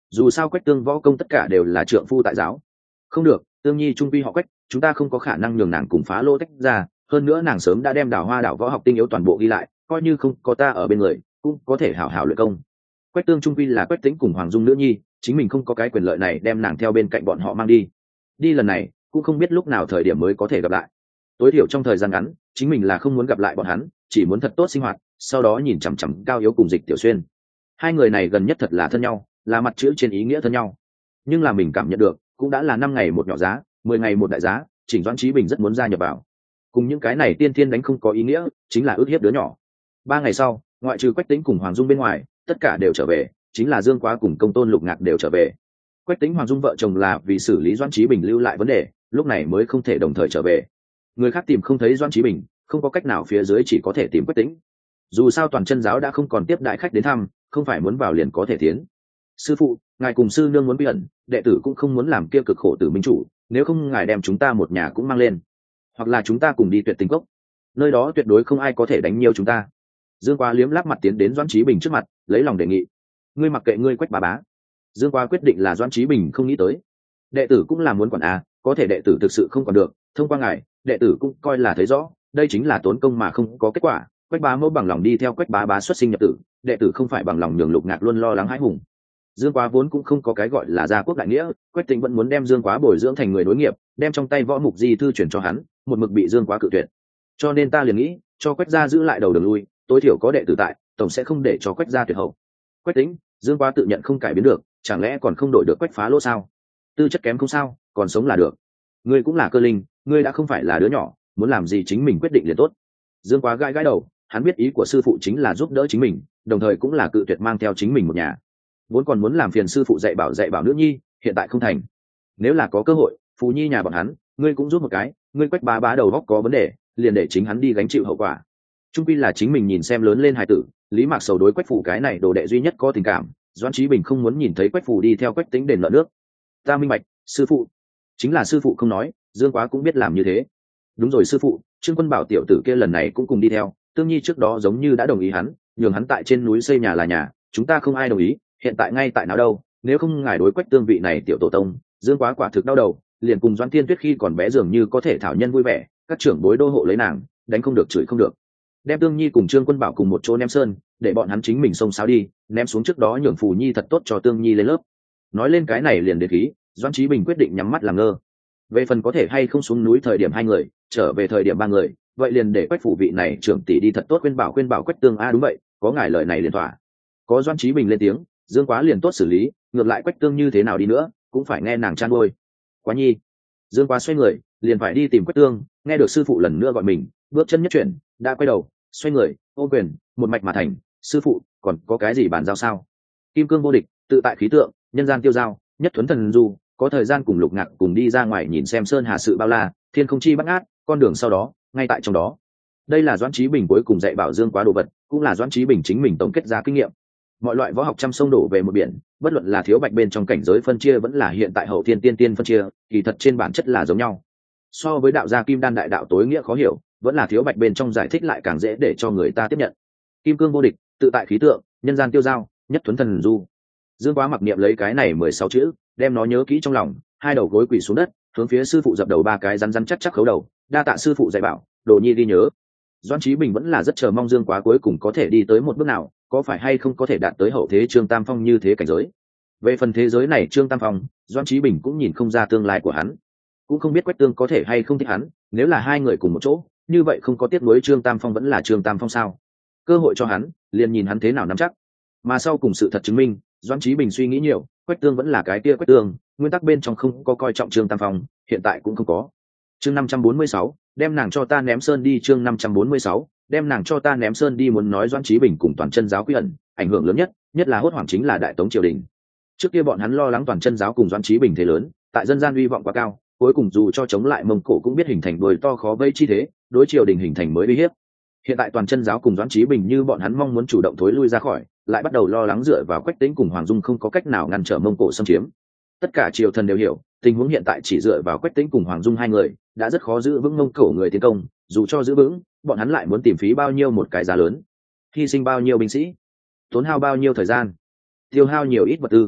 dù sao Quách Tương võ công tất cả đều là trượng phu tại giáo. Không được, Tương Nhi trung quy họ Quách, chúng ta không có khả năng nhường nàng cùng Phá Lô tách ra, hơn nữa nàng sớm đã đem Đào Hoa đảo võ học tinh yếu toàn bộ ghi lại, coi như không có ta ở bên người cũng có thể hảo hảo luyện công. Quách Tương trung quy là Quách Tĩnh cùng Hoàng Dung nữ nhi, chính mình không có cái quyền lợi này đem nàng theo bên cạnh bọn họ mang đi. Đi lần này cũng không biết lúc nào thời điểm mới có thể gặp lại, tối thiểu trong thời gian ngắn chính mình là không muốn gặp lại bọn hắn, chỉ muốn thật tốt sinh hoạt, sau đó nhìn chằm chằm Cao Yếu cùng Dịch Tiểu Xuyên. Hai người này gần nhất thật là thân nhau, là mặt chữ trên ý nghĩa thân nhau, nhưng là mình cảm nhận được cũng đã là 5 ngày một nhỏ giá, 10 ngày một đại giá. Chỉnh Doãn Chí Bình rất muốn gia nhập vào, cùng những cái này tiên thiên đánh không có ý nghĩa, chính là ước hiếp đứa nhỏ. 3 ngày sau, ngoại trừ Quách Tĩnh cùng Hoàng Dung bên ngoài, tất cả đều trở về, chính là Dương Quá cùng Công Tôn Lục Ngạc đều trở về. Quách Tĩnh Hoàng Dung vợ chồng là vì xử lý Doãn Chí Bình lưu lại vấn đề, lúc này mới không thể đồng thời trở về. Người khác tìm không thấy Doãn Chí Bình, không có cách nào, phía dưới chỉ có thể tìm Quách Tĩnh. Dù sao toàn chân giáo đã không còn tiếp đại khách đến thăm, không phải muốn vào liền có thể tiến. Sư phụ, ngài cùng sư nương muốn bí ẩn, đệ tử cũng không muốn làm kia cực khổ tử minh chủ, nếu không ngài đem chúng ta một nhà cũng mang lên, hoặc là chúng ta cùng đi Tuyệt Tình Cốc, nơi đó tuyệt đối không ai có thể đánh nhiều chúng ta. Dương Quá liếm láp mặt tiến đến Doãn Chí Bình trước mặt, lấy lòng đề nghị. Ngươi mặc kệ ngươi Quách bá bá. Dương Quá quyết định là Doãn Chí Bình không nghĩ tới. Đệ tử cũng là muốn quản à, có thể đệ tử thực sự không còn được, thông qua ngài, đệ tử cũng coi là thấy rõ, đây chính là tốn công mà không có kết quả. Quách bá mẫu bằng lòng đi theo Quách bá bá xuất sinh nhập tử, đệ tử không phải bằng lòng nhường Lục Ngạc luôn lo lắng hãi hùng. Dương Quá vốn cũng không có cái gọi là gia quốc đại nghĩa, Quách Tĩnh vẫn muốn đem Dương Quá bồi dưỡng thành người nối nghiệp, đem trong tay võ mục di thư chuyển cho hắn, một mực bị Dương Quá cự tuyệt. Cho nên ta liền nghĩ, cho Quách gia giữ lại đầu đường lui, tối thiểu có đệ tử tại, tổng sẽ không để cho Quách gia tuyệt hậu. Quách Tĩnh, Dương Quá tự nhận không cải biến được, chẳng lẽ còn không đổi được Quách Phá Lỗ sao? Tư chất kém không sao, còn sống là được. Ngươi cũng là cơ linh, ngươi đã không phải là đứa nhỏ, muốn làm gì chính mình quyết định liền tốt. Dương Quá gãi gãi đầu, hắn biết ý của sư phụ chính là giúp đỡ chính mình, đồng thời cũng là cự tuyệt mang theo chính mình một nhà. Vốn còn muốn làm phiền sư phụ dạy bảo nữ nhi, hiện tại không thành. Nếu là có cơ hội, Phù Nhi nhà bọn hắn, ngươi cũng giúp một cái, ngươi Quách bá bá đầu góc có vấn đề, liền để chính hắn đi gánh chịu hậu quả. Trung quy là chính mình nhìn xem lớn lên hài tử, Lý Mạc Sầu đối Quách Phủ cái này đồ đệ duy nhất có tình cảm, Doãn Chí Bình không muốn nhìn thấy Quách Phủ đi theo Quách Tĩnh đền nợ nước. Ta minh bạch, sư phụ. Chính là sư phụ không nói, Dương Quá cũng biết làm như thế. Đúng rồi sư phụ, Trương Quân bảo tiểu tử kia lần này cũng cùng đi theo, Tương Nhi trước đó giống như đã đồng ý hắn, nhường hắn tại trên núi xây nhà là nhà, chúng ta không ai đồng ý, hiện tại ngay tại nào đâu, nếu không ngài đối Quách Tương vị này tiểu tổ tông, Dương Quá quả thực đau đầu, liền cùng Doãn Tiên Tuyết khi còn bé dường như có thể thảo nhân vui vẻ, các trưởng bối đô hộ lấy nàng, đánh không được chửi không được. Đem Tương Nhi cùng Trương Quân bảo cùng một chỗ ném sơn, để bọn hắn chính mình xông xáo đi, ném xuống trước đó nhường Phù Nhi thật tốt cho Tương Nhi lên lớp. Nói lên cái này liền đến khí, Doãn Chí Bình quyết định nhắm mắt làm ngơ. Về phần có thể hay không xuống núi thời điểm 2 người, trở về thời điểm 3 người, vậy liền để Quách phủ vị này trưởng tỷ đi thật tốt khuyên bảo Quách Tương a đúng vậy, có ngài lời này liền thỏa. Có Doãn Chí Bình lên tiếng, Dương Quá liền tốt xử lý, ngược lại Quách Tương như thế nào đi nữa, cũng phải nghe nàng chan ngôi. Quá Nhi. Dương Quá xoay người, liền phải đi tìm Quách Tương, nghe được sư phụ lần nữa gọi mình, bước chân nhất chuyển, đã quay đầu, xoay người, ôm quyền, một mạch mà thành, sư phụ, còn có cái gì bàn giao sao? Kim cương vô địch, tự tại khí tượng, nhân gian tiêu giao, nhất thuấn thần du, có thời gian cùng Lục Ngạc cùng đi ra ngoài nhìn xem sơn hà sự bao la, thiên không chi bát ngát, con đường sau đó, ngay tại trong đó. Đây là Doãn Chí Bình cuối cùng dạy bảo Dương Quá đồ vật, cũng là Doãn Chí Bình chính mình tổng kết ra kinh nghiệm. Mọi loại võ học trăm sông đổ về một biển, bất luận là thiếu bạch bên trong cảnh giới phân chia vẫn là hiện tại hậu thiên tiên phân chia, kỳ thật trên bản chất là giống nhau. So với đạo gia kim đan đại đạo tối nghĩa khó hiểu, vẫn là thiếu bạch bên trong giải thích lại càng dễ để cho người ta tiếp nhận. Kim cương vô địch, tự tại khí tượng, nhân gian tiêu giao, nhất thuấn thần du. Dương Quá mặc niệm lấy cái này 16 chữ, đem nó nhớ kỹ trong lòng, 2 đầu gối quỳ xuống đất, hướng phía sư phụ dập đầu 3 cái rắn chắc khấu đầu, đa tạ sư phụ dạy bảo, đồ nhi ghi nhớ. Doãn Chí Bình vẫn là rất chờ mong Dương Quá cuối cùng có thể đi tới một bước nào, có phải hay không có thể đạt tới hậu thế Trương Tam Phong như thế cảnh giới. Về phần thế giới này Trương Tam Phong, Doãn Chí Bình cũng nhìn không ra tương lai của hắn, cũng không biết Quách Tương có thể hay không thích hắn, nếu là 2 người cùng một chỗ, như vậy không có tiếc nuối Trương Tam Phong vẫn là Trương Tam Phong sao? Cơ hội cho hắn, liền nhìn hắn thế nào nắm chắc. Mà sau cùng sự thật chứng minh, Doãn Chí Bình suy nghĩ nhiều, Quách Tương vẫn là cái kia Quách Tương, nguyên tắc bên trong không có coi trọng Trương Tam Phong, hiện tại cũng không có. Chương 546, đem nàng cho ta ném sơn đi. Chương 546, đem nàng cho ta ném sơn đi. Muốn nói Doãn Chí Bình cùng toàn chân giáo quy ẩn, ảnh hưởng lớn nhất là hốt hoảng chính là Đại Tống triều đình. Trước kia bọn hắn lo lắng toàn chân giáo cùng Doãn Chí Bình thế lớn, tại dân gian uy vọng quá cao, cuối cùng dù cho chống lại Mông Cổ cũng biết hình thành đuôi to khó vây chi thế, đối triều đình hình thành mới uy hiếp. Hiện tại toàn chân giáo cùng Doãn Chí Bình như bọn hắn mong muốn chủ động thối lui ra khỏi, lại bắt đầu lo lắng dựa vào Quách Tĩnh cùng Hoàng Dung không có cách nào ngăn trở Mông Cổ xâm chiếm. Tất cả triều thần đều hiểu, tình huống hiện tại chỉ dựa vào Quách Tĩnh cùng Hoàng Dung 2 người đã rất khó giữ vững Mông Cổ người tiến công, dù cho giữ vững, bọn hắn lại muốn tìm phí bao nhiêu một cái giá lớn, hy sinh bao nhiêu binh sĩ, tốn hao bao nhiêu thời gian, tiêu hao nhiều ít vật tư.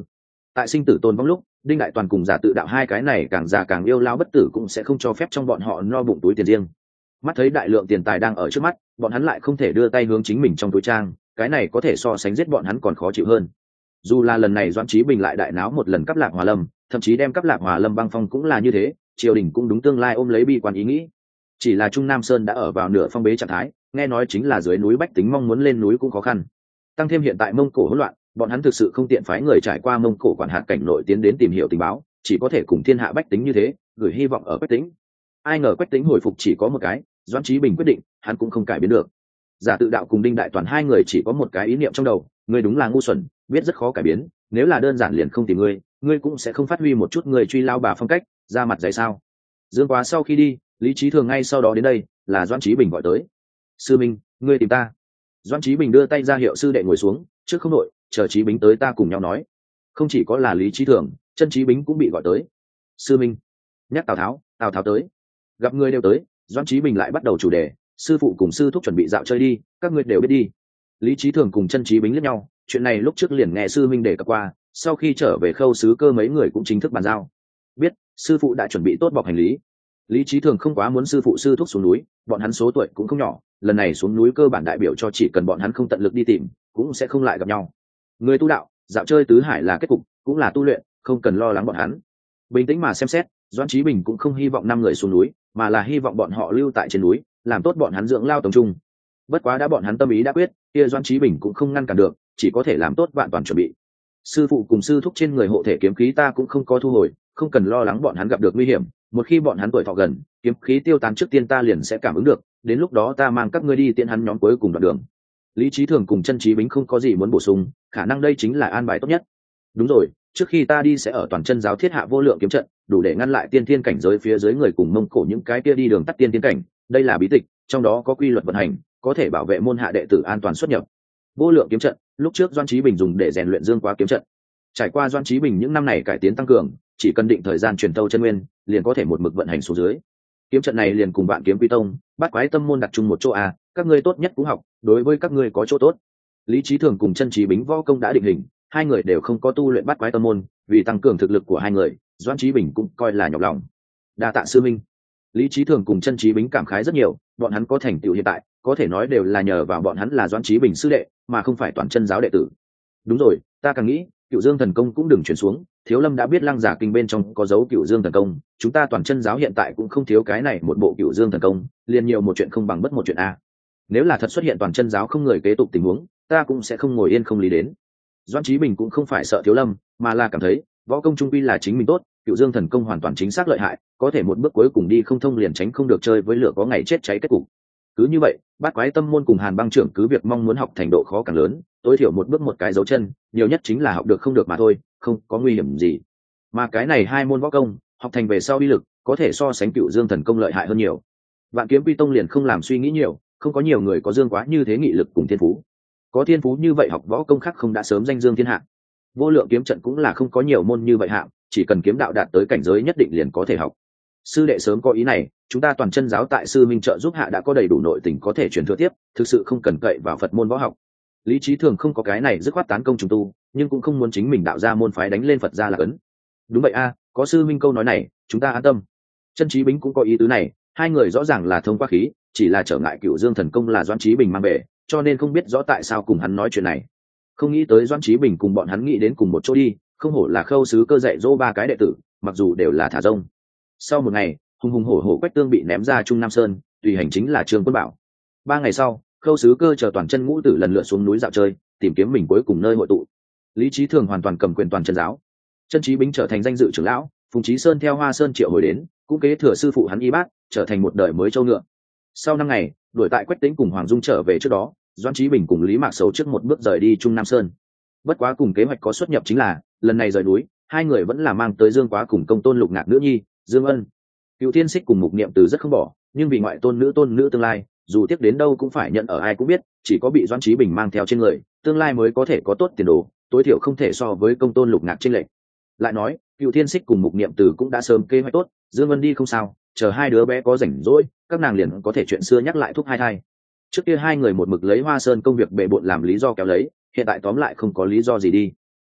tại sinh tử tồn vong lúc, đinh đại toàn cùng giả tự đạo hai cái này càng già càng yêu lao bất tử cũng sẽ không cho phép trong bọn họ no bụng túi tiền riêng. Mắt thấy đại lượng tiền tài đang ở trước mắt, bọn hắn lại không thể đưa tay hướng chính mình trong túi trang, cái này có thể so sánh giết bọn hắn còn khó chịu hơn. Dù là lần này Doãn Chí Bình lại đại náo một lần cắp lạc Hòa Lâm, thậm chí đem cắp lạc Hòa Lâm băng phong cũng là như thế, triều đình cũng đúng tương lai ôm lấy bi quan ý nghĩ. Chỉ là Trung Nam Sơn đã ở vào nửa phong bế trạng thái, nghe nói chính là dưới núi bách tính mong muốn lên núi cũng khó khăn. Tăng thêm hiện tại Mông Cổ hỗn loạn, bọn hắn thực sự không tiện phái người trải qua Mông Cổ quản hạt cảnh nội tiến đến tìm hiểu tình báo, chỉ có thể cùng thiên hạ bách tính như thế, gửi hy vọng ở Quách Tĩnh. Ai ngờ Quách Tĩnh hồi phục chỉ có một cái, Doãn Chí Bình quyết định, hắn cũng không cải biến được. Giả tự đạo cùng Đinh Đại Toàn hai người chỉ có một cái ý niệm trong đầu, ngươi đúng là ngu xuẩn, biết rất khó cải biến, nếu là đơn giản liền không tìm ngươi cũng sẽ không phát huy một chút người truy lao bà phong cách, ra mặt dày sao? Dương Quá sau khi đi, Lý Chí Thường ngay sau đó đến đây, là Doãn Chí Bình gọi tới. Sư Minh, ngươi tìm ta. Doãn Chí Bình đưa tay ra hiệu sư đệ ngồi xuống, trước không nội, chờ Chí Bính tới ta cùng nhau nói. Không chỉ có là Lý Chí Thường, chân Chí Bính cũng bị gọi tới. Sư Minh, nhắc Tào Tháo tới. Gặp người đều tới, Doãn Chí Bình lại bắt đầu chủ đề, sư phụ cùng sư thúc chuẩn bị dạo chơi đi, các ngươi đều biết đi. Lý Chí Thường cùng chân Chí Bính liếc nhau, chuyện này lúc trước liền nghe sư minh đề cập qua, sau khi trở về Khâu Sứ Cơ mấy người cũng chính thức bàn giao. Biết, sư phụ đã chuẩn bị tốt bọc hành lý. Lý Chí Thường không quá muốn sư phụ sư thúc xuống núi, bọn hắn số tuổi cũng không nhỏ, lần này xuống núi cơ bản đại biểu cho chỉ cần bọn hắn không tận lực đi tìm, cũng sẽ không lại gặp nhau. Người tu đạo, dạo chơi tứ hải là kết cục, cũng là tu luyện, không cần lo lắng bọn hắn. Bình tĩnh mà xem xét, Doãn Chí Bình cũng không hy vọng 5 người xuống núi, mà là hy vọng bọn họ lưu tại trên núi, làm tốt bọn hắn dưỡng lao tổng trung. Bất quá đã bọn hắn tâm ý đã quyết, kia Doãn Chí Bình cũng không ngăn cản được, chỉ có thể làm tốt vạn toàn chuẩn bị. Sư phụ cùng sư thúc trên người hộ thể kiếm khí ta cũng không có thu hồi, không cần lo lắng bọn hắn gặp được nguy hiểm, một khi bọn hắn tuổi thọ gần, kiếm khí tiêu tán trước tiên ta liền sẽ cảm ứng được, đến lúc đó ta mang các ngươi đi tiễn hắn nhóm cuối cùng đoạn đường. Lý Chí Thường cùng chân Chí Bính không có gì muốn bổ sung, khả năng đây chính là an bài tốt nhất. Đúng rồi, trước khi ta đi sẽ ở toàn chân giáo thiết hạ vô lượng kiếm trận, đủ để ngăn lại tiên thiên cảnh giới phía dưới người cùng Mông Cổ những cái kia đi đường tắt tiên thiên cảnh, đây là bí tịch, trong đó có quy luật vận hành, có thể bảo vệ môn hạ đệ tử an toàn xuất nhập. Vô lượng kiếm trận, lúc trước Doãn Chí Bình dùng để rèn luyện Dương Quá kiếm trận. Trải qua Doãn Chí Bình những năm này cải tiến tăng cường, chỉ cần định thời gian truyền tâu chân nguyên, liền có thể một mực vận hành xuống dưới. Kiếm trận này liền cùng Vạn Kiếm Quy Tông, Bát Quái Tâm môn đặt chung một chỗ a, các ngươi tốt nhất cũng học, đối với các ngươi có chỗ tốt. Lý Chí Thường cùng chân Chí Bính võ công đã định hình, hai người đều không có tu luyện Bát Quái Tâm môn, vì tăng cường thực lực của hai người, Doãn Chí Bình cũng coi là nhọc lòng. Đa tạ sư minh. Lý Chí Thường cùng chân Chí Bính cảm khái rất nhiều, bọn hắn có thành tựu hiện tại, có thể nói đều là nhờ vào bọn hắn là Doãn Chí Bình sư đệ, mà không phải toàn chân giáo đệ tử. Đúng rồi, ta càng nghĩ, Cựu Dương thần công cũng đừng chuyển xuống, Thiếu Lâm đã biết Lăng Giả kinh bên trong có dấu Cựu Dương thần công, chúng ta toàn chân giáo hiện tại cũng không thiếu cái này một bộ Cựu Dương thần công, liền nhiều một chuyện không bằng bất một chuyện a. Nếu là thật xuất hiện toàn chân giáo không người kế tục tình huống, ta cũng sẽ không ngồi yên không lý đến. Doãn Chí Bình cũng không phải sợ Thiếu Lâm, mà là cảm thấy võ công trung quy là chính mình tốt, Cựu Dương thần công hoàn toàn chính xác lợi hại, có thể một bước cuối cùng đi không thông liền tránh không được chơi với lửa có ngày chết cháy kết cục. Cứ như vậy, Bát Quái Tâm môn cùng Hàn Băng trưởng cứ việc mong muốn học thành độ khó càng lớn, tối thiểu một bước một cái dấu chân, nhiều nhất chính là học được không được mà thôi, không có nguy hiểm gì. Mà cái này hai môn võ công, học thành về sau uy lực, có thể so sánh Cựu Dương thần công lợi hại hơn nhiều. Vạn Kiếm Quy Tông liền không làm suy nghĩ nhiều, không có nhiều người có Dương Quá như thế nghị lực cùng thiên phú. Có thiên phú như vậy học võ công khác không đã sớm danh dương thiên hạ. Vô lượng kiếm trận cũng là không có nhiều môn như vậy hạng, chỉ cần kiếm đạo đạt tới cảnh giới nhất định liền có thể học. Sư đệ sớm có ý này, chúng ta toàn chân giáo tại sư minh trợ giúp hạ đã có đầy đủ nội tình có thể truyền thừa tiếp, thực sự không cần cậy vào Phật môn võ học. Lý Chí Thường không có cái này dứt khoát tán công trùng tu, nhưng cũng không muốn chính mình đạo ra môn phái đánh lên Phật gia là ấn. Đúng vậy a, có sư minh câu nói này, chúng ta an tâm. Chân Chí Bính cũng có ý tứ này, hai người rõ ràng là thông qua khí, chỉ là trở ngại Cựu Dương thần công là Doãn Chí Bình mang về, cho nên không biết rõ tại sao cùng hắn nói chuyện này. Không nghĩ tới Doãn Chí Bình cùng bọn hắn nghĩ đến cùng một chỗ đi, không hổ là Khâu Sứ Cơ dạy dỗ ba cái đệ tử, mặc dù đều là thả rông. Sau một ngày, hùng hùng hổ hổ Quách Tương bị ném ra Trung Nam Sơn, tùy hành chính là Trương Quân Bảo. 3 ngày sau, Khâu Sứ Cơ chờ toàn chân ngũ tử lần lượt xuống núi dạo chơi, tìm kiếm mình cuối cùng nơi hội tụ. Lý Chí Thường hoàn toàn cầm quyền toàn chân giáo, chân Chí Bính trở thành danh dự trưởng lão, Phùng Chí Sơn theo Hoa Sơn triệu hồi đến, cũng kế thừa sư phụ hắn Y Bát, trở thành một đời mới châu ngựa. Sau 5 ngày, đuổi tại Quách Tĩnh cùng Hoàng Dung trở về trước đó, Doãn Chí Bình cùng Lý Mạc Sầu trước một bước rời đi Trung Nam Sơn. Bất quá cùng kế hoạch có xuất nhập chính là, lần này rời núi, hai người vẫn là mang tới Dương Quá cùng công tôn Lục Ngạc nữ nhi, Dương Ân. Cựu Thiên Xích cùng Mục Niệm Từ rất không bỏ, nhưng vì ngoại tôn nữ tương lai, dù tiếc đến đâu cũng phải nhận ở ai cũng biết, chỉ có bị Doãn Chí Bình mang theo trên người, tương lai mới có thể có tốt tiền đồ, tối thiểu không thể so với công tôn Lục Ngạc chênh lệch. Lại nói, Cựu Thiên Xích cùng Mục Niệm Từ cũng đã sớm kế hoạch tốt, Dương Ân đi không sao, chờ hai đứa bé có rảnh rỗi, các nàng liền có thể chuyện xưa nhắc lại thúc hai thai. Trước kia hai người một mực lấy Hoa Sơn công việc bệ bội làm lý do kéo lấy, hiện tại tóm lại không có lý do gì đi.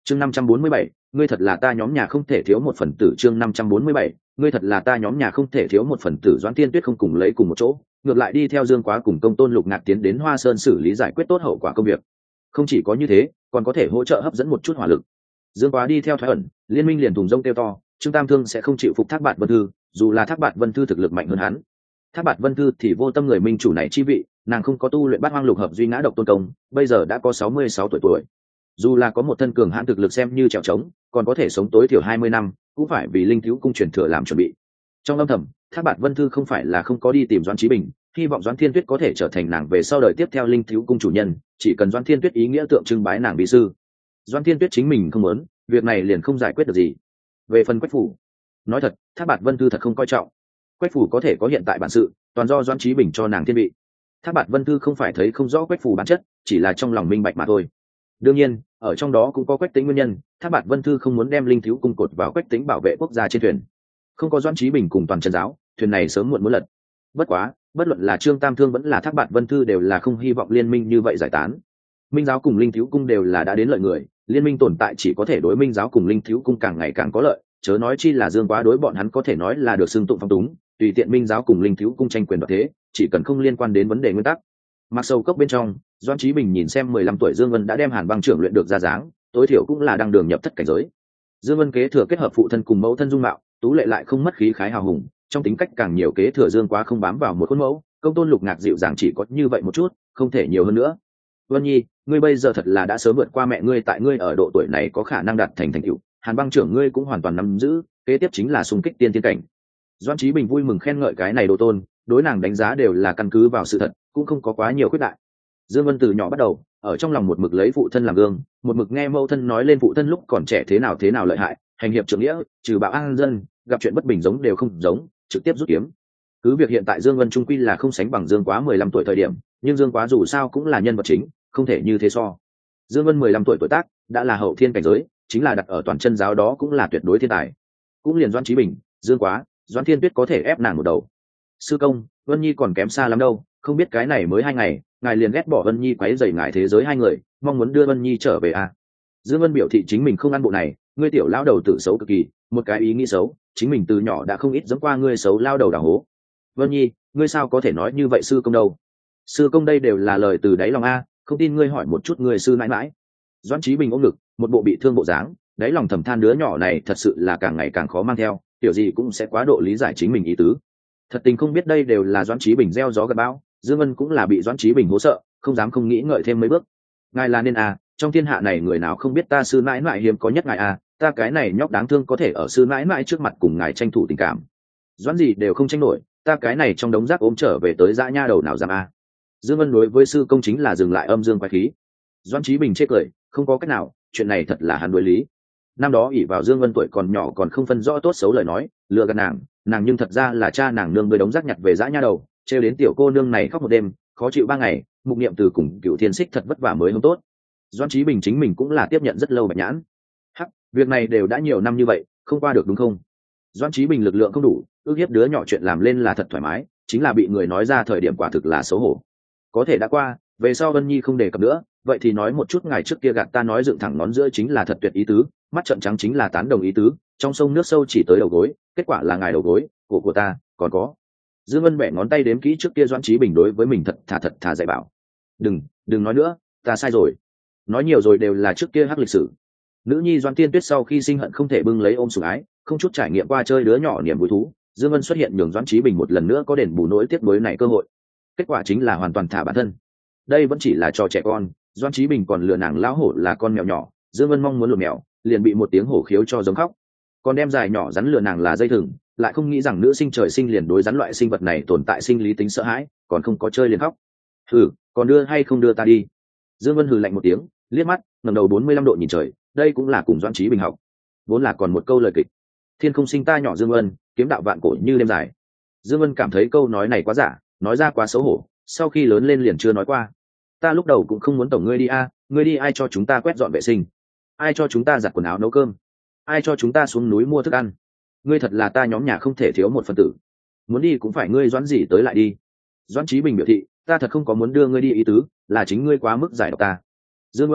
chương 547, ngươi thật là ta nhóm nhà không thể thiếu một phần tử. Chương 547, ngươi thật là ta nhóm nhà không thể thiếu một phần tử. Doãn Thiên Tuyết không cùng lấy cùng một chỗ, ngược lại đi theo Dương Quá cùng Công Tôn Lục Ngạn tiến đến Hoa Sơn xử lý giải quyết tốt hậu quả công việc. Không chỉ có như thế, còn có thể hỗ trợ hấp dẫn một chút hỏa lực. Dương Quá đi theo thoái ẩn, liên minh liền thùng rông kêu to, Trương Tam Thương sẽ không chịu phục Thác Bạt Vân Thư, dù là Thác Bạt Vân Thư thực lực mạnh hơn hắn. Thác Bạt Vân Thư thì vô tâm người minh chủ này chi vị, nàng không có tu luyện Bát Hoang Lục Hợp Duy Ngã Độc Tôn Công, bây giờ đã có 66 tuổi. Dù là có một thân cường hãn thực lực xem như trèo trống, còn có thể sống tối thiểu 20 năm, cũng phải vì linh thiếu cung truyền thừa làm chuẩn bị. Trong âm thầm, Thác Bạt Vân Thư không phải là không có đi tìm Doãn Chí Bình, hy vọng Doãn Thiên Tuyết có thể trở thành nàng về sau đời tiếp theo linh thiếu cung chủ nhân, chỉ cần Doãn Thiên Tuyết ý nghĩa tượng trưng bái nàng vi sư. Doãn Thiên Tuyết chính mình không muốn, việc này liền không giải quyết được gì. Về phần Quách phủ, nói thật, Thác Bạt Vân Thư thật không coi trọng. Quách phủ có thể có hiện tại bản sự, toàn do Doãn Chí Bình cho nàng thiên vị. Thác Bạt Vân Thư không phải thấy không rõ Quách phủ bản chất, chỉ là trong lòng minh bạch mà thôi. Đương nhiên, ở trong đó cũng có Quách Tĩnh nguyên nhân, Thác Bạt Vân Thư không muốn đem linh thiếu cung cột vào Quách Tĩnh bảo vệ quốc gia trên thuyền. Không có Doãn Chí Bình cùng toàn chân giáo, thuyền này sớm muộn muốn lật. Bất quá, bất luận là Trương Tam Thương vẫn là Thác Bạt Vân Thư đều là không hy vọng liên minh như vậy giải tán. Minh giáo cùng linh thiếu cung đều là đã đến lợi người, liên minh tồn tại chỉ có thể đối Minh giáo cùng linh thiếu cung càng ngày càng có lợi, chớ nói chi là Dương Quá đối bọn hắn có thể nói là được xưng tụng phong túng, tùy tiện Minh giáo cùng linh thiếu cung tranh quyền đoạt thế, chỉ cần không liên quan đến vấn đề nguyên tắc. Mặc sâu cốc bên trong, Doãn Chí Bình nhìn xem 15 tuổi Dương Vân đã đem Hàn Băng trưởng luyện được ra dáng, tối thiểu cũng là đang đường nhập thất cảnh giới. Dương Vân kế thừa kết hợp phụ thân cùng mẫu thân dung mạo, tú lệ lại không mất khí khái hào hùng, trong tính cách càng nhiều kế thừa Dương Quá không bám vào một khuôn mẫu, Công Tôn Lục Ngạc dịu dàng chỉ có như vậy một chút, không thể nhiều hơn nữa. Vân Nhi, ngươi bây giờ thật là đã sớm vượt qua mẹ ngươi, tại ngươi ở độ tuổi này có khả năng đạt thành tựu, Hàn Băng trưởng ngươi cũng hoàn toàn nắm giữ, kế tiếp chính là xung kích tiên tiên cảnh. Doãn Chí Bình vui mừng khen ngợi cái này đồ tôn, đối nàng đánh giá đều là căn cứ vào sự thật, cũng không có quá nhiều khuyết đại. Dương Vân từ nhỏ bắt đầu, ở trong lòng một mực lấy phụ thân làm gương, một mực nghe mẫu thân nói lên phụ thân lúc còn trẻ thế nào lợi hại, hành hiệp trượng nghĩa, trừ bạo an dân, gặp chuyện bất bình giống đều không giống, trực tiếp rút kiếm. Cứ việc hiện tại Dương Vân trung quy là không sánh bằng Dương Quá 15 tuổi thời điểm, nhưng Dương Quá dù sao cũng là nhân vật chính, không thể như thế so. Dương Vân 15 tuổi tuổi tác, đã là hậu thiên cảnh giới, chính là đặt ở toàn chân giáo đó cũng là tuyệt đối thiên tài. Cũng liền Doãn Chí Bình, Dương Quá, Doãn Thiên Tuyết có thể ép nàng một đầu. Sư công, Vân Nhi còn kém xa lắm đâu, không biết cái này mới 2 ngày, ngài liền ghét bỏ Vân Nhi quấy rầy ngài thế giới hai người, mong muốn đưa Vân Nhi trở về à? Dương Vân biểu thị chính mình không ăn bộ này, ngươi tiểu lão đầu tự xấu cực kỳ, một cái ý nghĩ xấu, chính mình từ nhỏ đã không ít giống qua ngươi xấu lao đầu đào hố. Vân Nhi, ngươi sao có thể nói như vậy sư công đâu? Sư công đây đều là lời từ đáy lòng a, không tin ngươi hỏi một chút ngươi sư mãi mãi. Doãn Chí Bình ôm ngực, một bộ bị thương bộ dáng, đáy lòng thầm than đứa nhỏ này thật sự là càng ngày càng khó mang theo, kiểu gì cũng sẽ quá độ lý giải chính mình ý tứ. Thật tình không biết đây đều là Doãn Chí Bình gieo gió gặt bão, Dương Vân cũng là bị Doãn Chí Bình hố sợ, không dám không nghĩ ngợi thêm mấy bước. Ngài là nên à, trong thiên hạ này người nào không biết ta sư mãi mãi hiếm có nhất ngài à, ta cái này nhóc đáng thương có thể ở sư mãi mãi trước mặt cùng ngài tranh thủ tình cảm. Doãn gì đều không tranh nổi, ta cái này trong đống rác ôm trở về tới dã nha đầu nào dám à. Dương Vân đối với sư công chính là dừng lại âm dương quái khí. Doãn Chí Bình chê cười, không có cách nào, chuyện này thật là hắn đối lý. Năm đó ỷ vào Dương Vân tuổi còn nhỏ còn không phân rõ tốt xấu lời nói, lừa gạt nàng nhưng thật ra là cha nàng nương bơi đống rác nhặt về dã nha đầu, trêu đến tiểu cô nương này khóc một đêm, khó chịu 3 ngày, Mục Niệm từ cùng Cửu Thiên Xích thật vất vả mới hôm tốt. Doãn Chí Bình chính mình cũng là tiếp nhận rất lâu bạch nhãn. Hắc, việc này đều đã nhiều năm như vậy, không qua được đúng không? Doãn Chí Bình lực lượng không đủ, ước hiếp đứa nhỏ chuyện làm lên là thật thoải mái, chính là bị người nói ra thời điểm quả thực là xấu hổ. Có thể đã qua, về sau Vân Nhi không đề cập nữa, vậy thì nói một chút ngày trước kia gạt ta nói dựng thẳng nón giữa chính là thật tuyệt ý tứ, mắt trợn trắng chính là tán đồng ý tứ, trong sông nước sâu chỉ tới đầu gối, kết quả là ngài đầu gối của ta còn có. Dương Vân bẻ ngón tay đếm kỹ trước kia Doãn Chí Bình đối với mình thật thà dạy bảo. Đừng nói nữa, ta sai rồi. Nói nhiều rồi đều là trước kia hắc lịch sử. Nữ nhi Doãn Tiên Tuyết sau khi sinh hận không thể bưng lấy ôm sủng ái, không chút trải nghiệm qua chơi đứa nhỏ niềm vui thú, Dương Vân xuất hiện nhường Doãn Chí Bình một lần nữa có đền bù nỗi tiếc nuối này cơ hội. Kết quả chính là hoàn toàn thả bản thân. Đây vẫn chỉ là trò trẻ con, Doãn Chí Bình còn lừa nàng lão hổ là con mèo nhỏ, Dương Vân mong muốn lừa mèo, liền bị một tiếng hổ khiếu cho giống khóc. Còn đem dài nhỏ rắn lừa nàng là dây thừng, lại không nghĩ rằng nữ sinh trời sinh liền đối rắn loại sinh vật này tồn tại sinh lý tính sợ hãi, còn không có chơi liền khóc. Còn đưa hay không đưa ta đi? Dương Vân hừ lạnh một tiếng, liếc mắt, ngẩng đầu 45 độ nhìn trời, đây cũng là cùng Doãn Chí Bình học. Vốn là còn một câu lời kịch. Thiên không sinh ta nhỏ Dương Vân, kiếm đạo vạn cổ như đêm dài. Dương Vân cảm thấy câu nói này quá giả, nói ra quá xấu hổ, sau khi lớn lên liền chưa nói qua. Ta lúc đầu cũng không muốn tổng ngươi đi a, ngươi đi ai cho chúng ta quét dọn vệ sinh? Ai cho chúng ta giặt quần áo nấu cơm? Ai cho chúng ta xuống núi mua thức ăn? Ngươi thật là ta nhóm nhà không thể thiếu một phần tử. Muốn đi cũng phải ngươi Doãn gì tới lại đi. Doãn Chí Bình biểu thị, ta thật không có muốn đưa ngươi đi ý tứ, là chính ngươi quá mức giải độc ta. Dương Vân,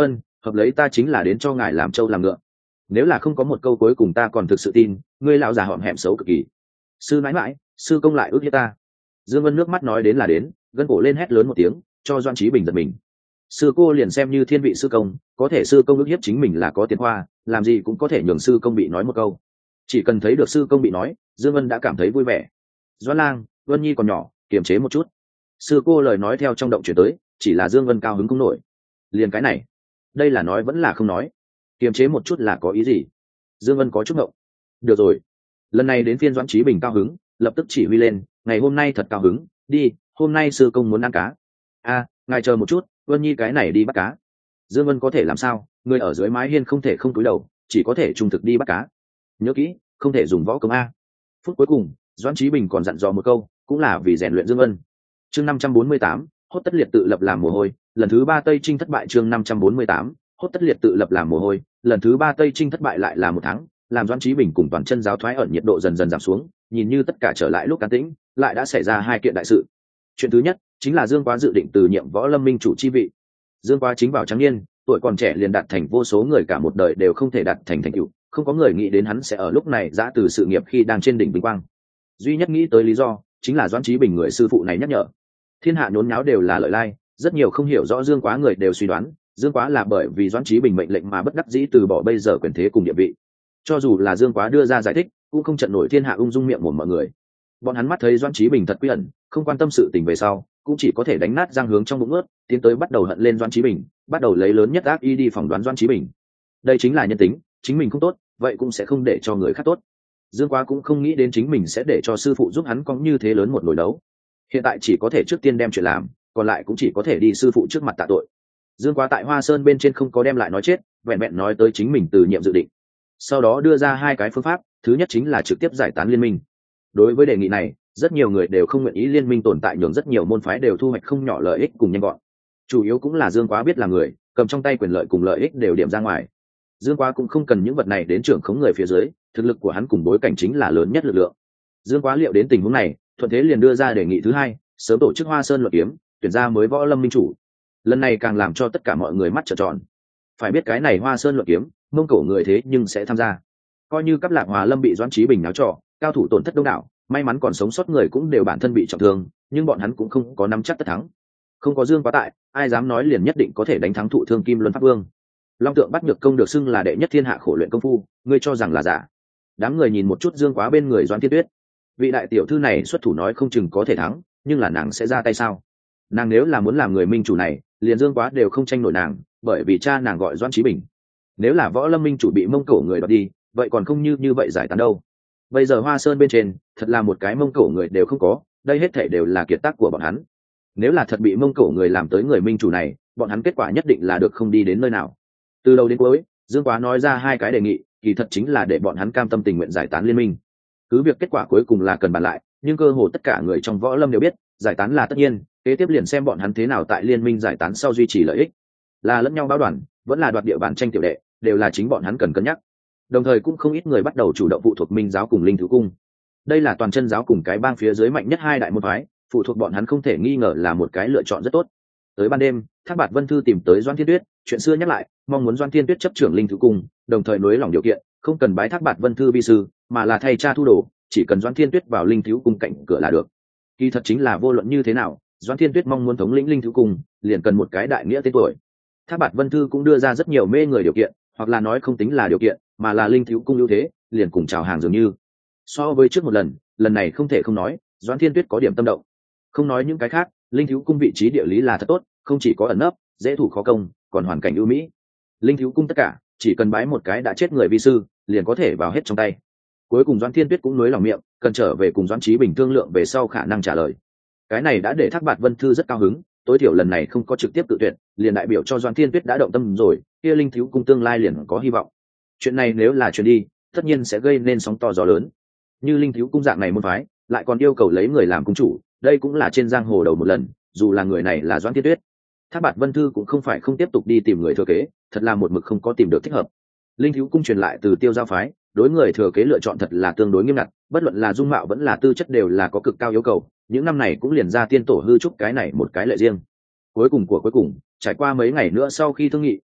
hợp lấy ta chính là đến cho ngài làm trâu làm ngựa. Nếu là không có một câu cuối cùng ta còn thực sự tin ngươi lão già hõm hẹm xấu cực kỳ. Sư mãi mãi, sư công lại ước hiếp ta. Dương Vân nước mắt nói đến là đến, gân cổ lên hét lớn một tiếng, cho Doan Chí Bình giật mình. Sư cô liền xem như thiên vị sư công, có thể sư công ước hiếp chính mình là có tiền khoa, làm gì cũng có thể nhường sư công bị nói một câu. Chỉ cần thấy được sư công bị nói, Dương Vân đã cảm thấy vui vẻ. Doãn Lang, Vân Nhi còn nhỏ, kiềm chế một chút. Sư cô lời nói theo trong động chuyển tới, chỉ là Dương Vân cao hứng cũng nổi. Liền cái này, đây là nói vẫn là không nói? Kiềm chế một chút là có ý gì? Dương Vân có chút ngộng. Được rồi, lần này đến phiên Doãn Chí Bình cao hứng, lập tức chỉ huy lên, ngày hôm nay thật cao hứng, đi, hôm nay sư công muốn ăn cá. Ngài chờ một chút, Vân Nhi cái này đi bắt cá. Dương Vân có thể làm sao, người ở dưới mái hiên không thể không cúi đầu, chỉ có thể trung thực đi bắt cá. Nhớ kỹ, không thể dùng võ công a. Phút cuối cùng, Doãn Chí Bình còn dặn dò một câu, cũng là vì rèn luyện Dương Vân. Chương 548, hốt tất liệt tự lập làm mồ hôi, lần thứ 3 Tây Trinh thất bại. Chương 548, hốt tất liệt tự lập làm mồ hôi, lần thứ 3 Tây Trinh thất bại lại là một tháng, làm Doãn Chí Bình cùng toàn chân giáo thoái ẩn nhiệt độ dần dần giảm xuống, nhìn như tất cả trở lại lúc can tĩnh, lại đã xảy ra hai kiện đại sự. Chuyện thứ nhất chính là Dương Quá dự định từ nhiệm Võ Lâm minh chủ chi vị. Dương Quá chính vào trắng niên, tuổi còn trẻ liền đạt thành vô số người cả một đời đều không thể đạt thành thành tựu, không có người nghĩ đến hắn sẽ ở lúc này giã từ sự nghiệp khi đang trên đỉnh vinh quang. Duy nhất nghĩ tới lý do chính là Doãn Chí Bình người sư phụ này nhắc nhở. Thiên hạ nhốn nháo đều là lợi lai, rất nhiều không hiểu rõ Dương Quá người đều suy đoán Dương Quá là bởi vì Doãn Chí Bình mệnh lệnh mà bất đắc dĩ từ bỏ bây giờ quyền thế cùng địa vị. Cho dù là Dương Quá đưa ra giải thích, cũng không trận nổi thiên hạ ung dung miệng một mọi người. Bọn hắn mắt thấy Doãn Chí Bình thật quy ẩn, không quan tâm sự tình về sau, cũng chỉ có thể đánh nát răng hướng trong bụng ướt, tiến tới bắt đầu hận lên Doãn Chí Bình, bắt đầu lấy lớn nhất ác ý đi phỏng đoán Doãn Chí Bình. Đây chính là nhân tính, chính mình không tốt, vậy cũng sẽ không để cho người khác tốt. Dương Quá cũng không nghĩ đến chính mình sẽ để cho sư phụ giúp hắn có như thế lớn một nồi đấu. Hiện tại chỉ có thể trước tiên đem chuyện làm, còn lại cũng chỉ có thể đi sư phụ trước mặt tạ tội. Dương Quá tại Hoa Sơn bên trên không có đem lại nói chết, vẹn vẹn nói tới chính mình từ nhiệm dự định. Sau đó đưa ra hai cái phương pháp, thứ nhất chính là trực tiếp giải tán liên minh. Đối với đề nghị này, rất nhiều người đều không nguyện ý liên minh tồn tại, nhường rất nhiều môn phái đều thu hoạch không nhỏ lợi ích cùng nhanh gọn. Chủ yếu cũng là Dương Quá biết là người, cầm trong tay quyền lợi cùng lợi ích đều điểm ra ngoài. Dương Quá cũng không cần những vật này đến trưởng khống người phía dưới, thực lực của hắn cùng bối cảnh chính là lớn nhất lực lượng. Dương Quá liệu đến tình huống này, thuận thế liền đưa ra đề nghị thứ hai, sớm tổ chức Hoa Sơn luận kiếm, tuyển ra mới Võ Lâm minh chủ. Lần này càng làm cho tất cả mọi người mắt trợn tròn. Phải biết cái này Hoa Sơn luận kiếm, Mông Cổ người thế nhưng sẽ tham gia. Coi như Cáp Lạc Hòa Lâm bị Doãn Chí Bình náo trò, cao thủ tổn thất đông đảo, may mắn còn sống sót người cũng đều bản thân bị trọng thương, nhưng bọn hắn cũng không có nắm chắc tất thắng. Không có Dương Quá tại, ai dám nói liền nhất định có thể đánh thắng thụ thương Kim Luân Pháp Vương. Long Tượng Bắt Nhược Công được xưng là đệ nhất thiên hạ khổ luyện công phu, ngươi cho rằng là giả? Đám người nhìn một chút Dương Quá bên người Doãn Thiên Tuyết. Vị đại tiểu thư này xuất thủ nói không chừng có thể thắng, nhưng là nàng sẽ ra tay sao? Nàng nếu là muốn làm người minh chủ này, liền Dương Quá đều không tranh nổi nàng, bởi vì cha nàng gọi Doãn Chí Bình. Nếu là Võ Lâm minh chủ bị Mông Cổ người đoạt đi, vậy còn không như vậy giải tán đâu. Bây giờ Hoa Sơn bên trên, thật là một cái Mông Cổ người đều không có, đây hết thảy đều là kiệt tác của bọn hắn. Nếu là thật bị Mông Cổ người làm tới người minh chủ này, bọn hắn kết quả nhất định là được không đi đến nơi nào. Từ đầu đến cuối, Dương Quá nói ra hai cái đề nghị, kỳ thật chính là để bọn hắn cam tâm tình nguyện giải tán liên minh. Cứ việc kết quả cuối cùng là cần bàn lại, nhưng cơ hồ tất cả người trong Võ Lâm đều biết, giải tán là tất nhiên, kế tiếp liền xem bọn hắn thế nào tại liên minh giải tán sau duy trì lợi ích, là lẫn nhau báo đoàn, vẫn là đoạt địa bàn tranh tiểu đệ, đều là chính bọn hắn cần cân nhắc. Đồng thời cũng không ít người bắt đầu chủ động phụ thuộc Minh giáo cùng Linh Thứ Cung. Đây là toàn chân giáo cùng cái bang phía dưới mạnh nhất hai đại môn phái, phụ thuộc bọn hắn không thể nghi ngờ là một cái lựa chọn rất tốt. Tới ban đêm, Thác Bạt Vân Thư tìm tới Doãn Thiên Tuyết, chuyện xưa nhắc lại, mong muốn Doãn Thiên Tuyết chấp trưởng Linh Thứ Cung, đồng thời nối lòng điều kiện, không cần bái Thác Bạt Vân Thư vi sư, mà là thay cha thu đồ, chỉ cần Doãn Thiên Tuyết vào Linh Thứ Cung cạnh cửa là được. Kỳ thật chính là vô luận như thế nào, Doãn Thiên Tuyết mong muốn thống lĩnh Linh Thứ Cung, liền cần một cái đại nghĩa tên tuổi. Thác Bạt Vân Thư cũng đưa ra rất nhiều mê người điều kiện, hoặc là nói không tính là điều kiện, mà là Linh Thứ Cung ưu thế, liền cùng chào hàng dường như. So với trước một lần này không thể không nói, Doãn Thiên Tuyết có điểm tâm động. Không nói những cái khác, Linh Thứ Cung vị trí địa lý là thật tốt, không chỉ có ẩn nấp, dễ thủ khó công, còn hoàn cảnh ưu mỹ. Linh Thứ Cung tất cả, chỉ cần bái một cái đã chết người vi sư, liền có thể vào hết trong tay. Cuối cùng Doãn Thiên Tuyết cũng nuối lòng miệng, cần trở về cùng Doãn Chí Bình thương lượng về sau khả năng trả lời. Cái này đã để Thác Bạt Vân Thư rất cao hứng, tối thiểu lần này không có trực tiếp tự tuyệt, liền đại biểu cho Doãn Thiên Tuyết đã động tâm rồi, kia Linh Thứ Cung tương lai liền có hy vọng. Chuyện này nếu là truyền đi, tất nhiên sẽ gây nên sóng to gió lớn. Như Linh Thứ Cung dạng này môn phái, lại còn yêu cầu lấy người làm cung chủ, đây cũng là trên giang hồ đầu một lần, dù là người này là Doãn Thiên Tuyết. Thác Bạt Vân Thư cũng không phải không tiếp tục đi tìm người thừa kế, thật là một mực không có tìm được thích hợp. Linh Thứ Cung truyền lại từ Tiêu Giao phái, đối người thừa kế lựa chọn thật là tương đối nghiêm ngặt, bất luận là dung mạo vẫn là tư chất đều là có cực cao yêu cầu, những năm này cũng liền ra tiên tổ hư trúc cái này một cái lệ riêng. Cuối cùng, trải qua mấy ngày nữa sau khi thương nghị,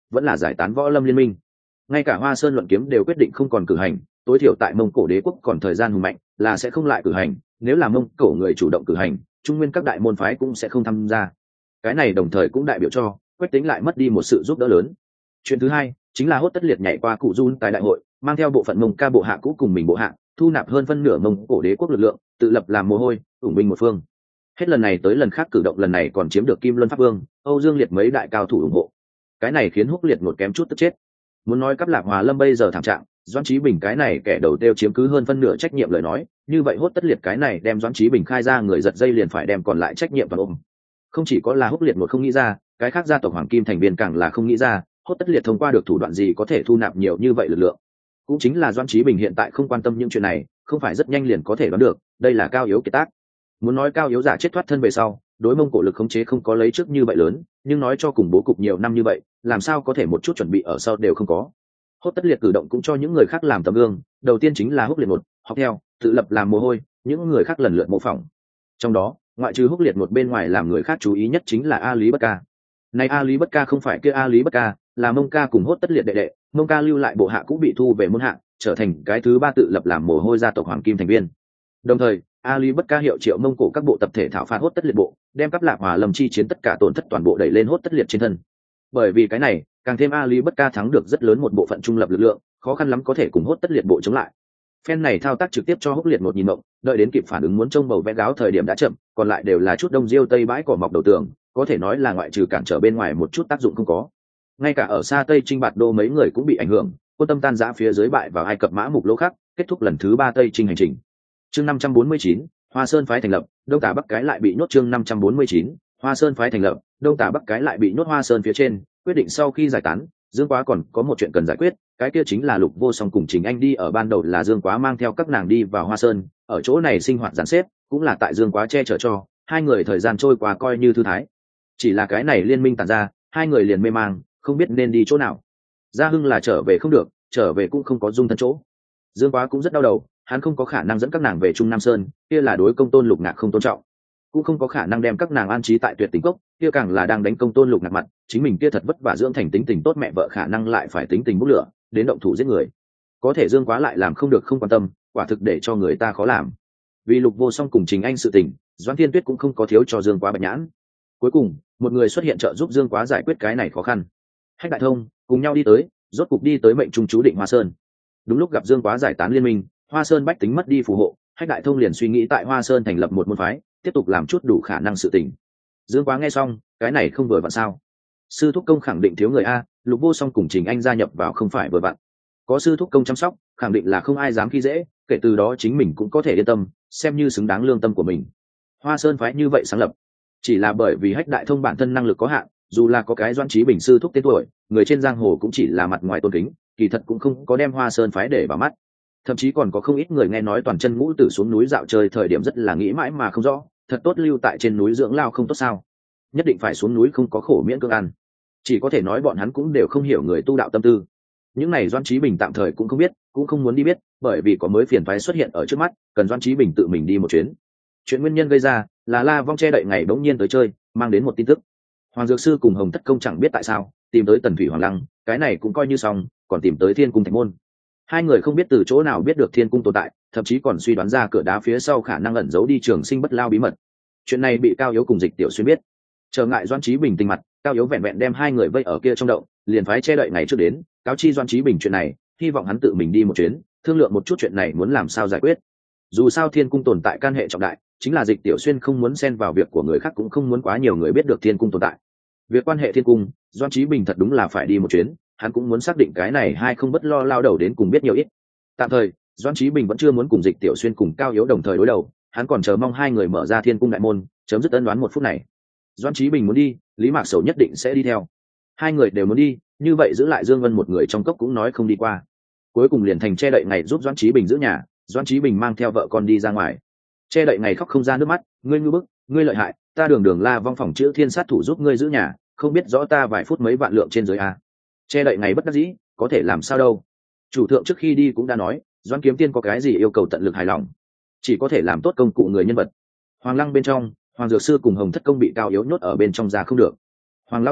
vẫn là giải tán võ lâm liên minh. Ngay cả Hoa Sơn luận kiếm đều quyết định không còn cử hành, tối thiểu tại Mông Cổ đế quốc còn thời gian hùng mạnh là sẽ không lại cử hành, nếu là Mông Cổ người chủ động cử hành, trung nguyên các đại môn phái cũng sẽ không tham gia. Cái này đồng thời cũng đại biểu cho Quách Tĩnh lại mất đi một sự giúp đỡ lớn. Chuyện thứ hai chính là Hốt Tất Liệt nhảy qua Cụ Dun tại đại hội, mang theo bộ phận Mông Ca bộ hạ cũ cùng mình bộ hạ, thu nạp hơn phân nửa Mông Cổ đế quốc lực lượng, tự lập làm mồ hôi, ủng binh một phương. Hết lần này tới lần khác cử động lần này còn chiếm được Kim Luân Pháp Vương, Âu Dương Liệt mấy đại cao thủ ủng hộ. Cái này khiến Húc Liệt một kém chút tức chết. Muốn nói Cáp Lạc Hòa Lâm bây giờ thảm trạng, Doãn Chí Bình cái này kẻ đầu tiêu chiếm cứ hơn phân nửa trách nhiệm lời nói, như vậy Hốt Tất Liệt cái này đem Doãn Chí Bình khai ra người giật dây liền phải đem còn lại trách nhiệm toàn ôm. Không chỉ có là Húc Liệt một không nghĩ ra, cái khác gia tộc Hoàng Kim thành viên càng là không nghĩ ra, Hốt Tất Liệt thông qua được thủ đoạn gì có thể thu nạp nhiều như vậy lực lượng. Cũng chính là Doãn Chí Bình hiện tại không quan tâm những chuyện này, không phải rất nhanh liền có thể đoán được, đây là Cao Yếu kiệt tác. Muốn nói Cao Yếu giả chết thoát thân về sau, đối Mông Cổ lực khống chế không có lấy trước như vậy lớn, nhưng nói cho cùng bố cục nhiều năm như vậy, làm sao có thể một chút chuẩn bị ở sau đều không có. Hốt Tất Liệt cử động cũng cho những người khác làm tấm gương, đầu tiên chính là Húc Liệt một, học theo, tự lập làm mồ hôi, những người khác lần lượt模phỏng. Trong đó, ngoại trừ Húc Liệt một bên ngoài làm người khác chú ý nhất chính là A Lý Bất Ca. Này A Lý Bất Ca không phải kia A Lý Bất Ca, là Mông Ca cùng Hốt Tất Liệt đệ đệ, Mông Ca lưu lại bộ hạ cũng bị thu về môn hạ, trở thành cái thứ ba tự lập làm mồ hôi gia tộc Hoàng Kim thành viên. Đồng thời, A Lý Bất Ca hiệu triệu Mông Cổ các bộ tập thể thảo phạt Hốt Tất Liệt bộ, đem Cáp Lạc Hòa Lâm chi chiến tất cả tổn thất toàn bộ đẩy lên Hốt Tất Liệt trên thân. Bởi vì cái này, càng thêm A Lý Bất Ca thắng được rất lớn một bộ phận trung lập lực lượng, khó khăn lắm có thể cùng Hốt Tất Liệt bộ chống lại. Phen này thao tác trực tiếp cho Húc Liệt một nhìn mộng, đợi đến kịp phản ứng muốn trông bầu vẽ gáo thời điểm đã chậm, còn lại đều là chút đông diêu tây bãi cỏ mọc đầu tường, có thể nói là ngoại trừ cản trở bên ngoài một chút tác dụng không có. Ngay cả ở xa Tây Trinh Bạt Đô mấy người cũng bị ảnh hưởng, quân tâm tan rã phía dưới bại vào Ai Cập Mã Mục Lỗ Khắc, kết thúc lần thứ 3 Tây Trinh hành trình. Chương 549, Hoa Sơn phái thành lập, Đông Tả Bắc cái lại bị nhốt. Chương 549, Hoa Sơn phái thành lập, Đông Tả Bắc cái lại bị nhốt. Hoa Sơn phía trên, quyết định sau khi giải tán, Dương Quá còn có một chuyện cần giải quyết, cái kia chính là Lục Vô Song cùng Trình Anh đi. Ở ban đầu là Dương Quá mang theo các nàng đi vào Hoa Sơn, ở chỗ này sinh hoạt giản xếp, cũng là tại Dương Quá che chở cho hai người thời gian trôi qua coi như thư thái. Chỉ là cái này liên minh tản ra, hai người liền mê mang, không biết nên đi chỗ nào. Gia Hưng là trở về không được, trở về cũng không có dung thân chỗ. Dương Quá cũng rất đau đầu, hắn không có khả năng dẫn các nàng về Trung Nam Sơn, kia là đối Công Tôn Lục Ngạc không tôn trọng, cũng không có khả năng đem các nàng an trí tại Tuyệt Tình Cốc, kia càng là đang đánh Công Tôn Lục Ngạc mặt, chính mình kia thật vất vả dưỡng thành tính tình tốt mẹ vợ khả năng lại phải tính tình bốc lửa, đến động thủ giết người. Có thể Dương Quá lại làm không được không quan tâm, quả thực để cho người ta khó làm. Vì Lục Vô Song cùng Trình Anh sự tình, Doãn Thiên Tuyết cũng không có thiếu cho Dương Quá bạch nhãn. Cuối cùng, một người xuất hiện trợ giúp Dương Quá giải quyết cái này khó khăn. Hách Đại Thông cùng nhau đi tới, rốt cục đi tới mệnh trung chú định Hoa Sơn. Đúng lúc gặp Dương Quá giải tán liên minh, Hoa Sơn bách tính mất đi phù hộ, Hách Đại Thông liền suy nghĩ tại Hoa Sơn thành lập một môn phái, tiếp tục làm chút đủ khả năng sự tình. Dương Quá nghe xong, cái này không vừa vặn sao? Sư thúc công khẳng định thiếu người a, Lục Vô Song cùng Trình Anh gia nhập vào không phải vừa vặn. Có sư thúc công chăm sóc, khẳng định là không ai dám khi dễ, kể từ đó chính mình cũng có thể yên tâm, xem như xứng đáng lương tâm của mình. Hoa Sơn phái như vậy sáng lập, chỉ là bởi vì Hách Đại Thông bản thân năng lực có hạn, dù là có cái Doãn Chí Bình sư thúc tên tuổi, người trên giang hồ cũng chỉ là mặt ngoài tôn kính, kỳ thật cũng không có đem Hoa Sơn phái để vào mắt. Thậm chí còn có không ít người nghe nói toàn chân ngũ tử xuống núi dạo chơi thời điểm rất là nghĩ mãi mà không rõ, thật tốt lưu tại trên núi dưỡng lao không tốt sao? Nhất định phải xuống núi không có khổ miễn cưỡng ăn. Chỉ có thể nói bọn hắn cũng đều không hiểu người tu đạo tâm tư. Những này Doãn Chí Bình tạm thời cũng không biết, cũng không muốn đi biết, bởi vì có mới phiền phái xuất hiện ở trước mắt, cần Doãn Chí Bình tự mình đi một chuyến. Chuyện nguyên nhân gây ra là La Vong che đậy ngày bỗng nhiên tới chơi, mang đến một tin tức. Hoàng Dược Sư cùng Hồng Thất Công chẳng biết tại sao tìm tới Tần Thủy Hoàng Lăng, cái này cũng coi như xong, còn tìm tới Thiên Cung Thạch Môn. Hai người không biết từ chỗ nào biết được Thiên Cung tồn tại, thậm chí còn suy đoán ra cửa đá phía sau khả năng ẩn giấu đi Trường Sinh Bất Lao bí mật. Chuyện này bị Cao Yếu cùng Dịch Tiểu Xuyên biết. Trở ngại Doãn Chí Bình tình mặt, Cao Yếu vẹn vẹn đem hai người vây ở kia trong động, liền phái che đậy ngày trước đến, cáo chi Doãn Chí Bình chuyện này, hy vọng hắn tự mình đi một chuyến, thương lượng một chút chuyện này muốn làm sao giải quyết. Dù sao Thiên Cung tồn tại can hệ trọng đại, chính là Dịch Tiểu Xuyên không muốn xen vào việc của người khác, cũng không muốn quá nhiều người biết được Thiên Cung tồn tại. Việc quan hệ Thiên Cung, Doãn Chí Bình thật đúng là phải đi một chuyến, hắn cũng muốn xác định cái này hai không bất lo lao đầu đến cùng biết nhiều ít. Tạm thời, Doãn Chí Bình vẫn chưa muốn cùng Dịch Tiểu Xuyên cùng Cao Yếu đồng thời đối đầu, hắn còn chờ mong hai người mở ra Thiên Cung đại môn, chấm dứt ân đoán một phút này. Doãn Chí Bình muốn đi, Lý Mạc Sầu nhất định sẽ đi theo. Hai người đều muốn đi, như vậy giữ lại Dương Vân một người trong cốc cũng nói không đi qua. Cuối cùng liền thành che đậy ngày giúp Doãn Chí Bình giữ nhà, Doãn Chí Bình mang theo vợ con đi ra ngoài. Che đậy ngày khóc không ra nước mắt, ngươi ngu bức, ngươi lợi hại, ta đường đường La Vong phòng chữ Thiên sát thủ giúp ngươi giữ nhà, không biết rõ ta vài phút mấy vạn lượng trên dưới a. Che đậy ngày bất đắc dĩ, có thể làm sao đâu. Chủ thượng trước khi đi cũng đã nói, Doãn Kiếm Tiên có cái gì yêu cầu tận lực hài lòng, chỉ có thể làm tốt công cụ người nhân vật. Hoàng Lăng bên trong, Hoàng Dược Sư cùng Hồng Thất Công bị Cao Yếu nhốt ở bên trong ra không được. Hoàng Lão Tả,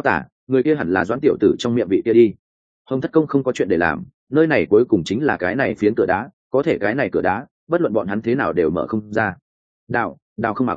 người kia hẳn là Doãn tiểu tử trong miệng vị kia đi. Hồng Thất Công không có chuyện để làm, nơi này cuối cùng chính là cái này phiến cửa đá, có thể cái này cửa đá bất luận bọn hắn thế nào đều mở không ra. Đào không mặc,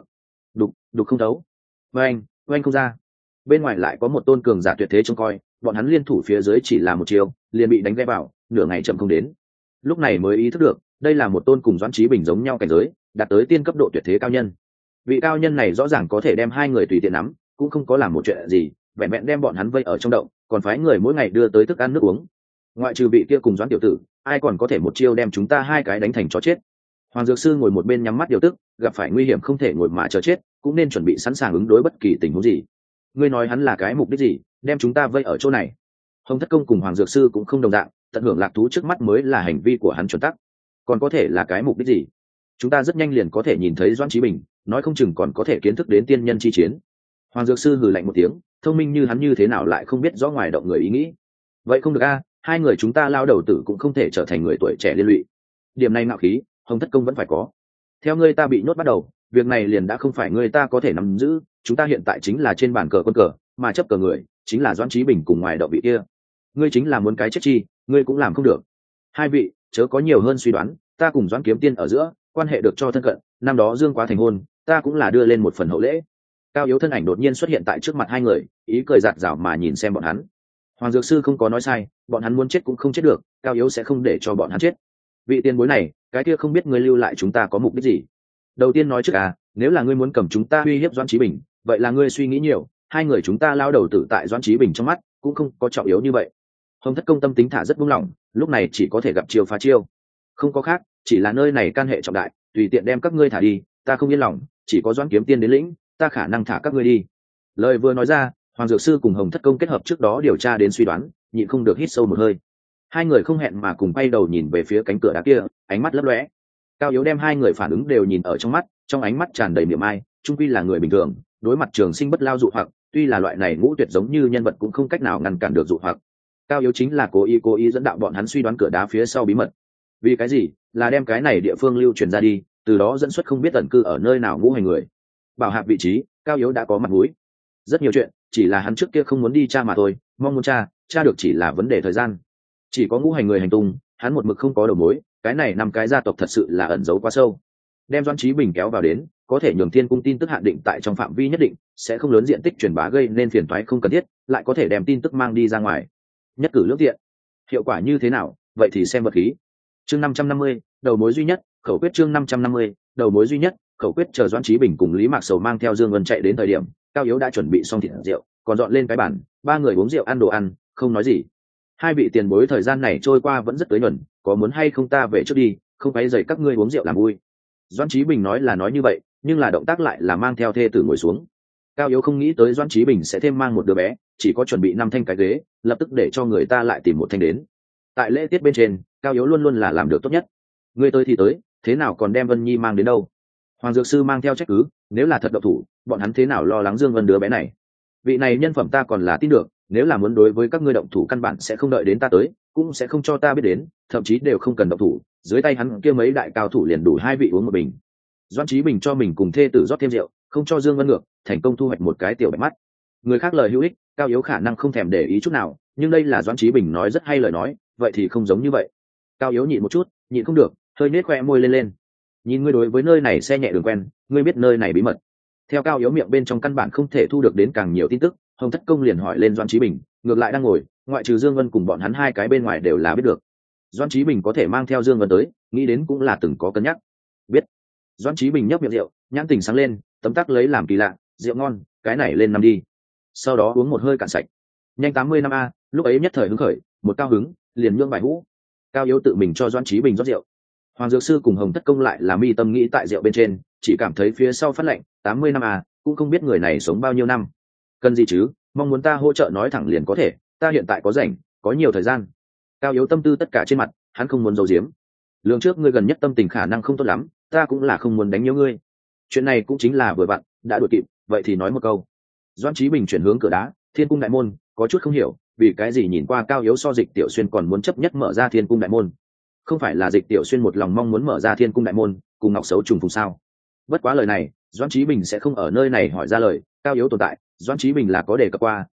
đục không thấu, oanh không ra. Bên ngoài lại có một tôn cường giả tuyệt thế trông coi, bọn hắn liên thủ phía dưới chỉ là một chiều liền bị đánh ghé vào, nửa ngày chậm không đến. Lúc này mới ý thức được đây là một tôn cùng Doãn Chí Bình giống nhau cảnh giới, đạt tới tiên cấp độ tuyệt thế cao nhân. Vị cao nhân này rõ ràng có thể đem hai người tùy tiện nắm, cũng không có làm một chuyện gì, vẹn vẹn đem bọn hắn vây ở trong động, còn phái người mỗi ngày đưa tới thức ăn nước uống. Ngoại trừ vị kia cùng Doãn tiểu tử, ai còn có thể một chiêu đem chúng ta hai cái đánh thành chó chết. Hoàng Dược Sư ngồi một bên nhắm mắt điều tức, gặp phải nguy hiểm không thể ngồi mà chờ chết, cũng nên chuẩn bị sẵn sàng ứng đối bất kỳ tình huống gì. Ngươi nói hắn là cái mục đích gì, đem chúng ta vây ở chỗ này? Hồng Thất Công cùng Hoàng Dược Sư cũng không đồng dạng, tận hưởng lạc thú trước mắt mới là hành vi của hắn chuẩn tắc. Còn có thể là cái mục đích gì? Chúng ta rất nhanh liền có thể nhìn thấy Doãn Chí Bình, nói không chừng còn có thể kiến thức đến tiên nhân chi chiến. Hoàng Dược Sư hừ lạnh một tiếng, thông minh như hắn như thế nào lại không biết rõ ngoài động người ý nghĩ. Vậy không được a, hai người chúng ta lao đầu tử cũng không thể trở thành người tuổi trẻ liên lụy. Điểm này ngạo khí, Hồng Thất Công vẫn phải có. Theo ngươi ta bị nhốt bắt đầu, việc này liền đã không phải ngươi ta có thể nắm giữ, chúng ta hiện tại chính là trên bàn cờ quân cờ, mà chấp cờ người chính là Doãn Chí Bình cùng ngoài động vị kia. Ngươi chính là muốn cái chết chi, ngươi cũng làm không được. Hai vị chớ có nhiều hơn suy đoán, ta cùng Doãn Kiếm Tiên ở giữa quan hệ được cho thân cận, năm đó Dương Quá thành hôn, ta cũng là đưa lên một phần hậu lễ. Cao Yếu thân ảnh đột nhiên xuất hiện tại trước mặt hai người, ý cười giạt giảo mà nhìn xem bọn hắn. Hoàng Dược Sư không có nói sai, bọn hắn muốn chết cũng không chết được, Cao Yếu sẽ không để cho bọn hắn chết. Vị tiền bối này, cái kia không biết ngươi lưu lại chúng ta có mục đích gì? Đầu tiên nói trước nếu là ngươi muốn cầm chúng ta uy hiếp Doãn Chí Bình, vậy là ngươi suy nghĩ nhiều, hai người chúng ta lao đầu tử tại Doãn Chí Bình trong mắt cũng không có trọng yếu như vậy. Hồng Thất Công tâm tính thả rất buông lỏng, lúc này chỉ có thể gặp chiêu phá chiêu, không có khác, chỉ là nơi này can hệ trọng đại, tùy tiện đem các ngươi thả đi, ta không yên lòng, chỉ có Doãn Kiếm Tiên đến lĩnh, ta khả năng thả các ngươi đi. Lời vừa nói ra, Hoàng Dược Sư cùng Hồng Thất Công kết hợp trước đó điều tra đến suy đoán, nhịn không được hít sâu một hơi. Hai người không hẹn mà cùng bay đầu nhìn về phía cánh cửa đá kia, ánh mắt lấp lóe. Cao Yếu đem hai người phản ứng đều nhìn ở trong mắt, trong ánh mắt tràn đầy miệng ai, chung quy là người bình thường, đối mặt trường sinh bất lao dụ hoặc, tuy là loại này ngũ tuyệt giống như nhân vật cũng không cách nào ngăn cản được dụ hoặc. Cao Yếu chính là cố ý dẫn đạo bọn hắn suy đoán cửa đá phía sau bí mật. Vì cái gì? Là đem cái này địa phương lưu truyền ra đi, từ đó dẫn xuất không biết tận cư ở nơi nào ngũ hành người. Bảo hạp vị trí, Cao Yếu đã có mặt mũi. Rất nhiều chuyện, chỉ là hắn trước kia không muốn đi tra mà thôi, mong muốn tra được chỉ là vấn đề thời gian. Chỉ có ngũ hành người hành tung, hắn một mực không có đầu mối, cái này năm cái gia tộc thật sự là ẩn giấu quá sâu. Đem Doãn Chí Bình kéo vào đến, có thể nhường Thiên Cung tin tức hạn định tại trong phạm vi nhất định, sẽ không lớn diện tích truyền bá gây nên phiền toái không cần thiết, lại có thể đem tin tức mang đi ra ngoài. Nhất cử lưỡng tiện. Hiệu quả như thế nào, vậy thì xem vật khí. Chương 550, đầu mối duy nhất, khẩu quyết chương 550, đầu mối duy nhất, khẩu quyết chờ Doãn Chí Bình cùng Lý Mạc Sầu mang theo Dương Vân chạy đến thời điểm, Cao Yếu đã chuẩn bị xong thịt rượu, còn dọn lên cái bàn, ba người uống rượu ăn đồ ăn, không nói gì. Hai vị tiền bối thời gian này trôi qua vẫn rất tới nhuần, có muốn hay không ta về trước đi, không phải dậy các ngươi uống rượu làm vui. Doãn Chí Bình nói là nói như vậy, nhưng là động tác lại là mang theo thê tử ngồi xuống. Cao Yếu không nghĩ tới Doãn Chí Bình sẽ thêm mang một đứa bé, chỉ có chuẩn bị 5 thanh cái ghế, lập tức để cho người ta lại tìm một thanh đến. Tại lễ tiết bên trên, Cao Yếu luôn luôn là làm được tốt nhất. Ngươi tới thì tới, thế nào còn đem Vân Nhi mang đến đâu? Hoàng Dược Sư mang theo trách cứ, nếu là thật động thủ, bọn hắn thế nào lo lắng Dương Vân đứa bé này? Vị này nhân phẩm ta còn là tin được, nếu là muốn đối với các ngươi động thủ căn bản sẽ không đợi đến ta tới, cũng sẽ không cho ta biết đến, thậm chí đều không cần động thủ, dưới tay hắn kia mấy đại cao thủ liền đủ hai vị uống một bình. Doãn Chí Bình cho mình cùng thê tử rót thêm rượu, không cho Dương Vân ngược, thành công thu hoạch một cái tiểu bạch mắt. Người khác lời hữu ích, Cao Yếu khả năng không thèm để ý chút nào, nhưng đây là Doãn Chí Bình nói rất hay lời nói, vậy thì không giống như vậy. Cao Yếu nhịn một chút, nhịn không được, hơi nết khoe môi lên. Nhìn ngươi đối với nơi này xe nhẹ đường quen, ngươi biết nơi này bí mật. Theo Cao Yếu miệng bên trong căn bản không thể thu được đến càng nhiều tin tức, Hồng Thất Công liền hỏi lên Doãn Chí Bình, ngược lại đang ngồi, ngoại trừ Dương Vân cùng bọn hắn hai cái bên ngoài đều là biết được. Doãn Chí Bình có thể mang theo Dương Vân tới, nghĩ đến cũng là từng có cân nhắc. Biết. Doãn Chí Bình nhấp miệng rượu, nhãn tình sáng lên, tấm tắc lấy làm kỳ lạ, rượu ngon, cái này lên năm đi. Sau đó uống một hơi cạn sạch. Nhanh 80 năm a, lúc ấy nhất thời hứng khởi, một cao hứng, liền nhương bài hũ. Cao Yếu tự mình cho Doãn Chí Bình rót rượu. Hoàng Dược Sư cùng Hồng Thất Công lại là mi tâm nghĩ tại rượu bên trên, chỉ cảm thấy phía sau phát lạnh, 80 năm a, cũng không biết người này sống bao nhiêu năm. Cần gì chứ, mong muốn ta hỗ trợ nói thẳng liền có thể, ta hiện tại có rảnh, có nhiều thời gian. Cao Yếu tâm tư tất cả trên mặt, hắn không muốn giấu giếm. Lương trước ngươi gần nhất tâm tình khả năng không tốt lắm, ta cũng là không muốn đánh nhiễu ngươi. Chuyện này cũng chính là vừa vặn, đã đuổi kịp, vậy thì nói một câu. Doãn Chí Bình chuyển hướng cửa đá, Thiên Cung đại môn, có chút không hiểu, vì cái gì nhìn qua Cao Yếu so Dịch Tiểu Xuyên còn muốn chấp nhất mở ra Thiên Cung đại môn. Không phải là Dịch Tiểu Xuyên một lòng mong muốn mở ra Thiên Cung đại môn, cùng Ngọc Sấu trùng phùng sao? Bất quá lời này, Doãn Chí Bình sẽ không ở nơi này hỏi ra lời, Cao Yếu tồn tại, Doãn Chí Bình là có đề cập qua,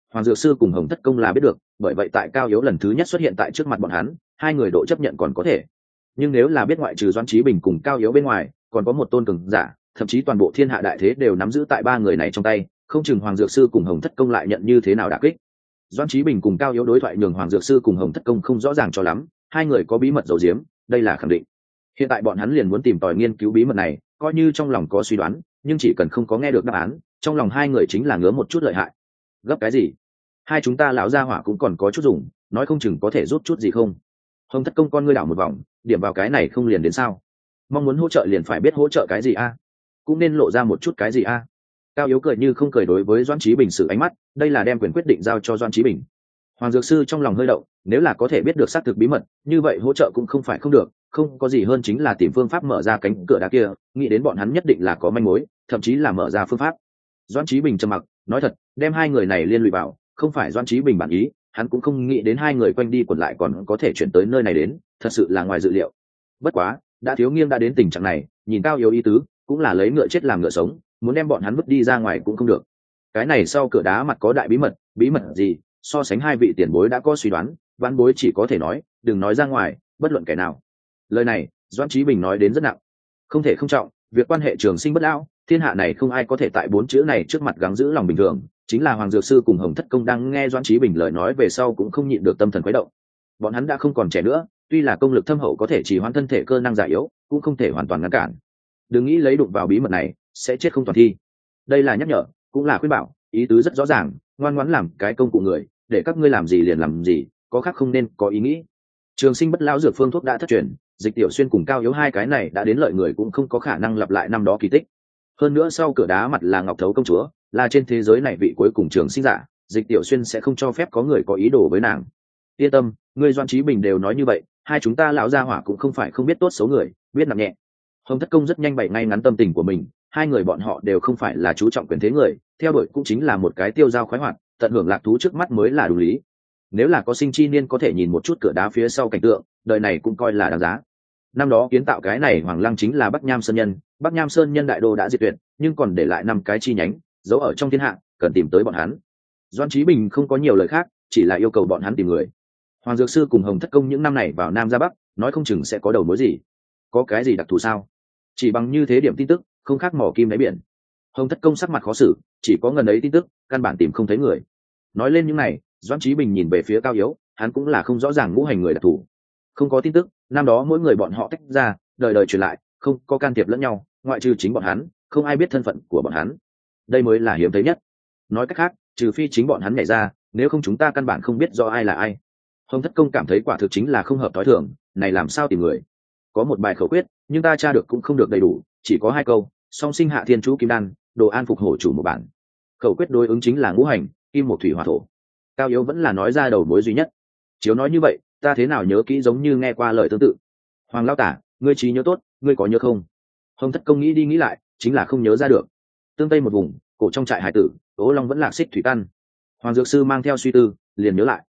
Hoàng Dược Sư cùng Hồng Thất Công là biết được, bởi vậy tại Cao Yếu lần thứ nhất xuất hiện tại trước mặt bọn hắn, hai người độ chấp nhận còn có thể. Nhưng nếu là biết ngoại trừ Doãn Chí Bình cùng Cao Yếu bên ngoài, còn có một tôn cường giả, thậm chí toàn bộ thiên hạ đại thế đều nắm giữ tại ba người này trong tay, không chừng Hoàng Dược Sư cùng Hồng Thất Công lại nhận như thế nào đả kích. Doãn Chí Bình cùng Cao Yếu đối thoại nhường Hoàng Dược Sư cùng Hồng Thất Công không rõ ràng cho lắm, hai người có bí mật giấu giếm, đây là khẳng định. Hiện tại bọn hắn liền muốn tìm tòi nghiên cứu bí mật này, coi như trong lòng có suy đoán, nhưng chỉ cần không có nghe được đáp án, trong lòng hai người chính là ngứa một chút lợi hại. Gấp cái gì? Hai chúng ta lão gia hỏa cũng còn có chút dùng, nói không chừng có thể giúp chút gì không? Hồng Thất Công con ngươi đảo một vòng, điểm vào cái này không liền đến sao? Mong muốn hỗ trợ liền phải biết hỗ trợ cái gì a? Cũng nên lộ ra một chút cái gì a? Cao Yếu cười như không cười đối với Doãn Chí Bình sử ánh mắt, đây là đem quyền quyết định giao cho Doãn Chí Bình. Hoàng Dược Sư trong lòng hơi động, nếu là có thể biết được xác thực bí mật, như vậy hỗ trợ cũng không phải không được, không có gì hơn chính là tìm phương pháp mở ra cánh cửa đá kia, nghĩ đến bọn hắn nhất định là có manh mối, thậm chí là mở ra phương pháp. Doãn Chí Bình trầm mặc, nói thật, đem hai người này liên lụy vào, không phải Doãn Chí Bình bản ý, hắn cũng không nghĩ đến hai người quanh đi quẩn lại còn có thể chuyển tới nơi này đến, thật sự là ngoài dự liệu. Bất quá, đã thiếu nghiêng đã đến tình trạng này, nhìn Cao Yếu ý tứ, cũng là lấy ngựa chết làm ngựa sống, muốn đem bọn hắn vứt đi ra ngoài cũng không được. Cái này sau cửa đá mặt có đại bí mật gì, so sánh hai vị tiền bối đã có suy đoán, vãn bối chỉ có thể nói, đừng nói ra ngoài, bất luận kẻ nào. Lời này, Doãn Chí Bình nói đến rất nặng, không thể không trọng, việc quan hệ trường sinh bất lão, thiên hạ này không ai có thể tại bốn chữ này trước mặt gắng giữ lòng bình thường. Chính là Hoàng Dược Sư cùng Hồng Thất Công đang nghe Doãn Chí Bình lời nói về sau cũng không nhịn được tâm thần khuấy động. Bọn hắn đã không còn trẻ nữa, tuy là công lực thâm hậu có thể chỉ hoãn thân thể cơ năng già yếu, cũng không thể hoàn toàn ngăn cản. Đừng nghĩ lấy đụng vào bí mật này sẽ chết không toàn thi. Đây là nhắc nhở, cũng là khuyên bảo, ý tứ rất rõ ràng, ngoan ngoãn làm cái công cụ người, để các ngươi làm gì liền làm gì, có khác không nên có ý nghĩ. Trường sinh bất lão dược phương thuốc đã thất truyền, Dịch Tiểu Xuyên cùng Cao Yếu hai cái này đã đến lợi người cũng không có khả năng lặp lại năm đó kỳ tích. Hơn nữa sau cửa đá mặt là Ngọc Thấu công chúa, là trên thế giới này vị cuối cùng trường sinh giả, Dịch Tiểu Xuyên sẽ không cho phép có người có ý đồ với nàng. Yên tâm, ngươi Doãn Chí Bình đều nói như vậy, hai chúng ta lão gia hỏa cũng không phải không biết tốt xấu người, biết nặng nhẹ. Hồng Thất Công rất nhanh bày ngay ngắn tâm tình của mình, hai người bọn họ đều không phải là chú trọng quyền thế người, theo đuổi cũng chính là một cái tiêu dao khoái hoạt, tận hưởng lạc thú trước mắt mới là đúng lý. Nếu là có sinh chi niên có thể nhìn một chút cửa đá phía sau cảnh tượng, đời này cũng coi là đáng giá. Năm đó kiến tạo cái này Hoàng Lăng chính là Bắc Nham Sơn Nhân, Bắc Nham Sơn Nhân đại đô đã diệt tuyệt, nhưng còn để lại 5 cái chi nhánh, giấu ở trong thiên hạ, cần tìm tới bọn hắn. Doãn Chí Bình không có nhiều lời khác, chỉ là yêu cầu bọn hắn tìm người. Hoàng Dược Sư cùng Hồng Thất Công những năm này vào Nam ra Bắc, nói không chừng sẽ có đầu mối gì. Có cái gì đặc thù sao? Chỉ bằng như thế điểm tin tức, không khác mỏ kim đáy biển. Hồng Thất Công sắc mặt khó xử, chỉ có ngần ấy tin tức, căn bản tìm không thấy người. Nói lên những này, Doãn Chí Bình nhìn về phía Cao Yếu, hắn cũng là không rõ ràng ngũ hành người đặc thù. Không có tin tức, năm đó mỗi người bọn họ tách ra, đời đời truyền lại, không có can thiệp lẫn nhau, ngoại trừ chính bọn hắn, không ai biết thân phận của bọn hắn. Đây mới là hiếm thấy nhất. Nói cách khác, trừ phi chính bọn hắn nhảy ra, nếu không chúng ta căn bản không biết do ai là ai. Hồng Thất Công cảm thấy quả thực chính là không hợp thói thường, này làm sao tìm người? Có một bài khẩu quyết, nhưng ta tra được cũng không được đầy đủ, chỉ có 2 câu: song sinh hạ thiên chú kim đan, đồ an phục hổ chủ một bản. Khẩu quyết đối ứng chính là ngũ hành, kim một thủy hỏa thổ. Cao Yếu vẫn là nói ra đầu mối duy nhất. Chiếu nói như vậy, ta thế nào nhớ kỹ giống như nghe qua lời tương tự. Hoàng lão tả, ngươi trí nhớ tốt, ngươi có nhớ không? Hồng Thất Công nghĩ đi nghĩ lại, chính là không nhớ ra được. Tương Tây một vùng, cổ trong trại hải tử, Ố Long vẫn lạc xích thủy căn. Hoàng Dược Sư mang theo suy tư, liền nhớ lại.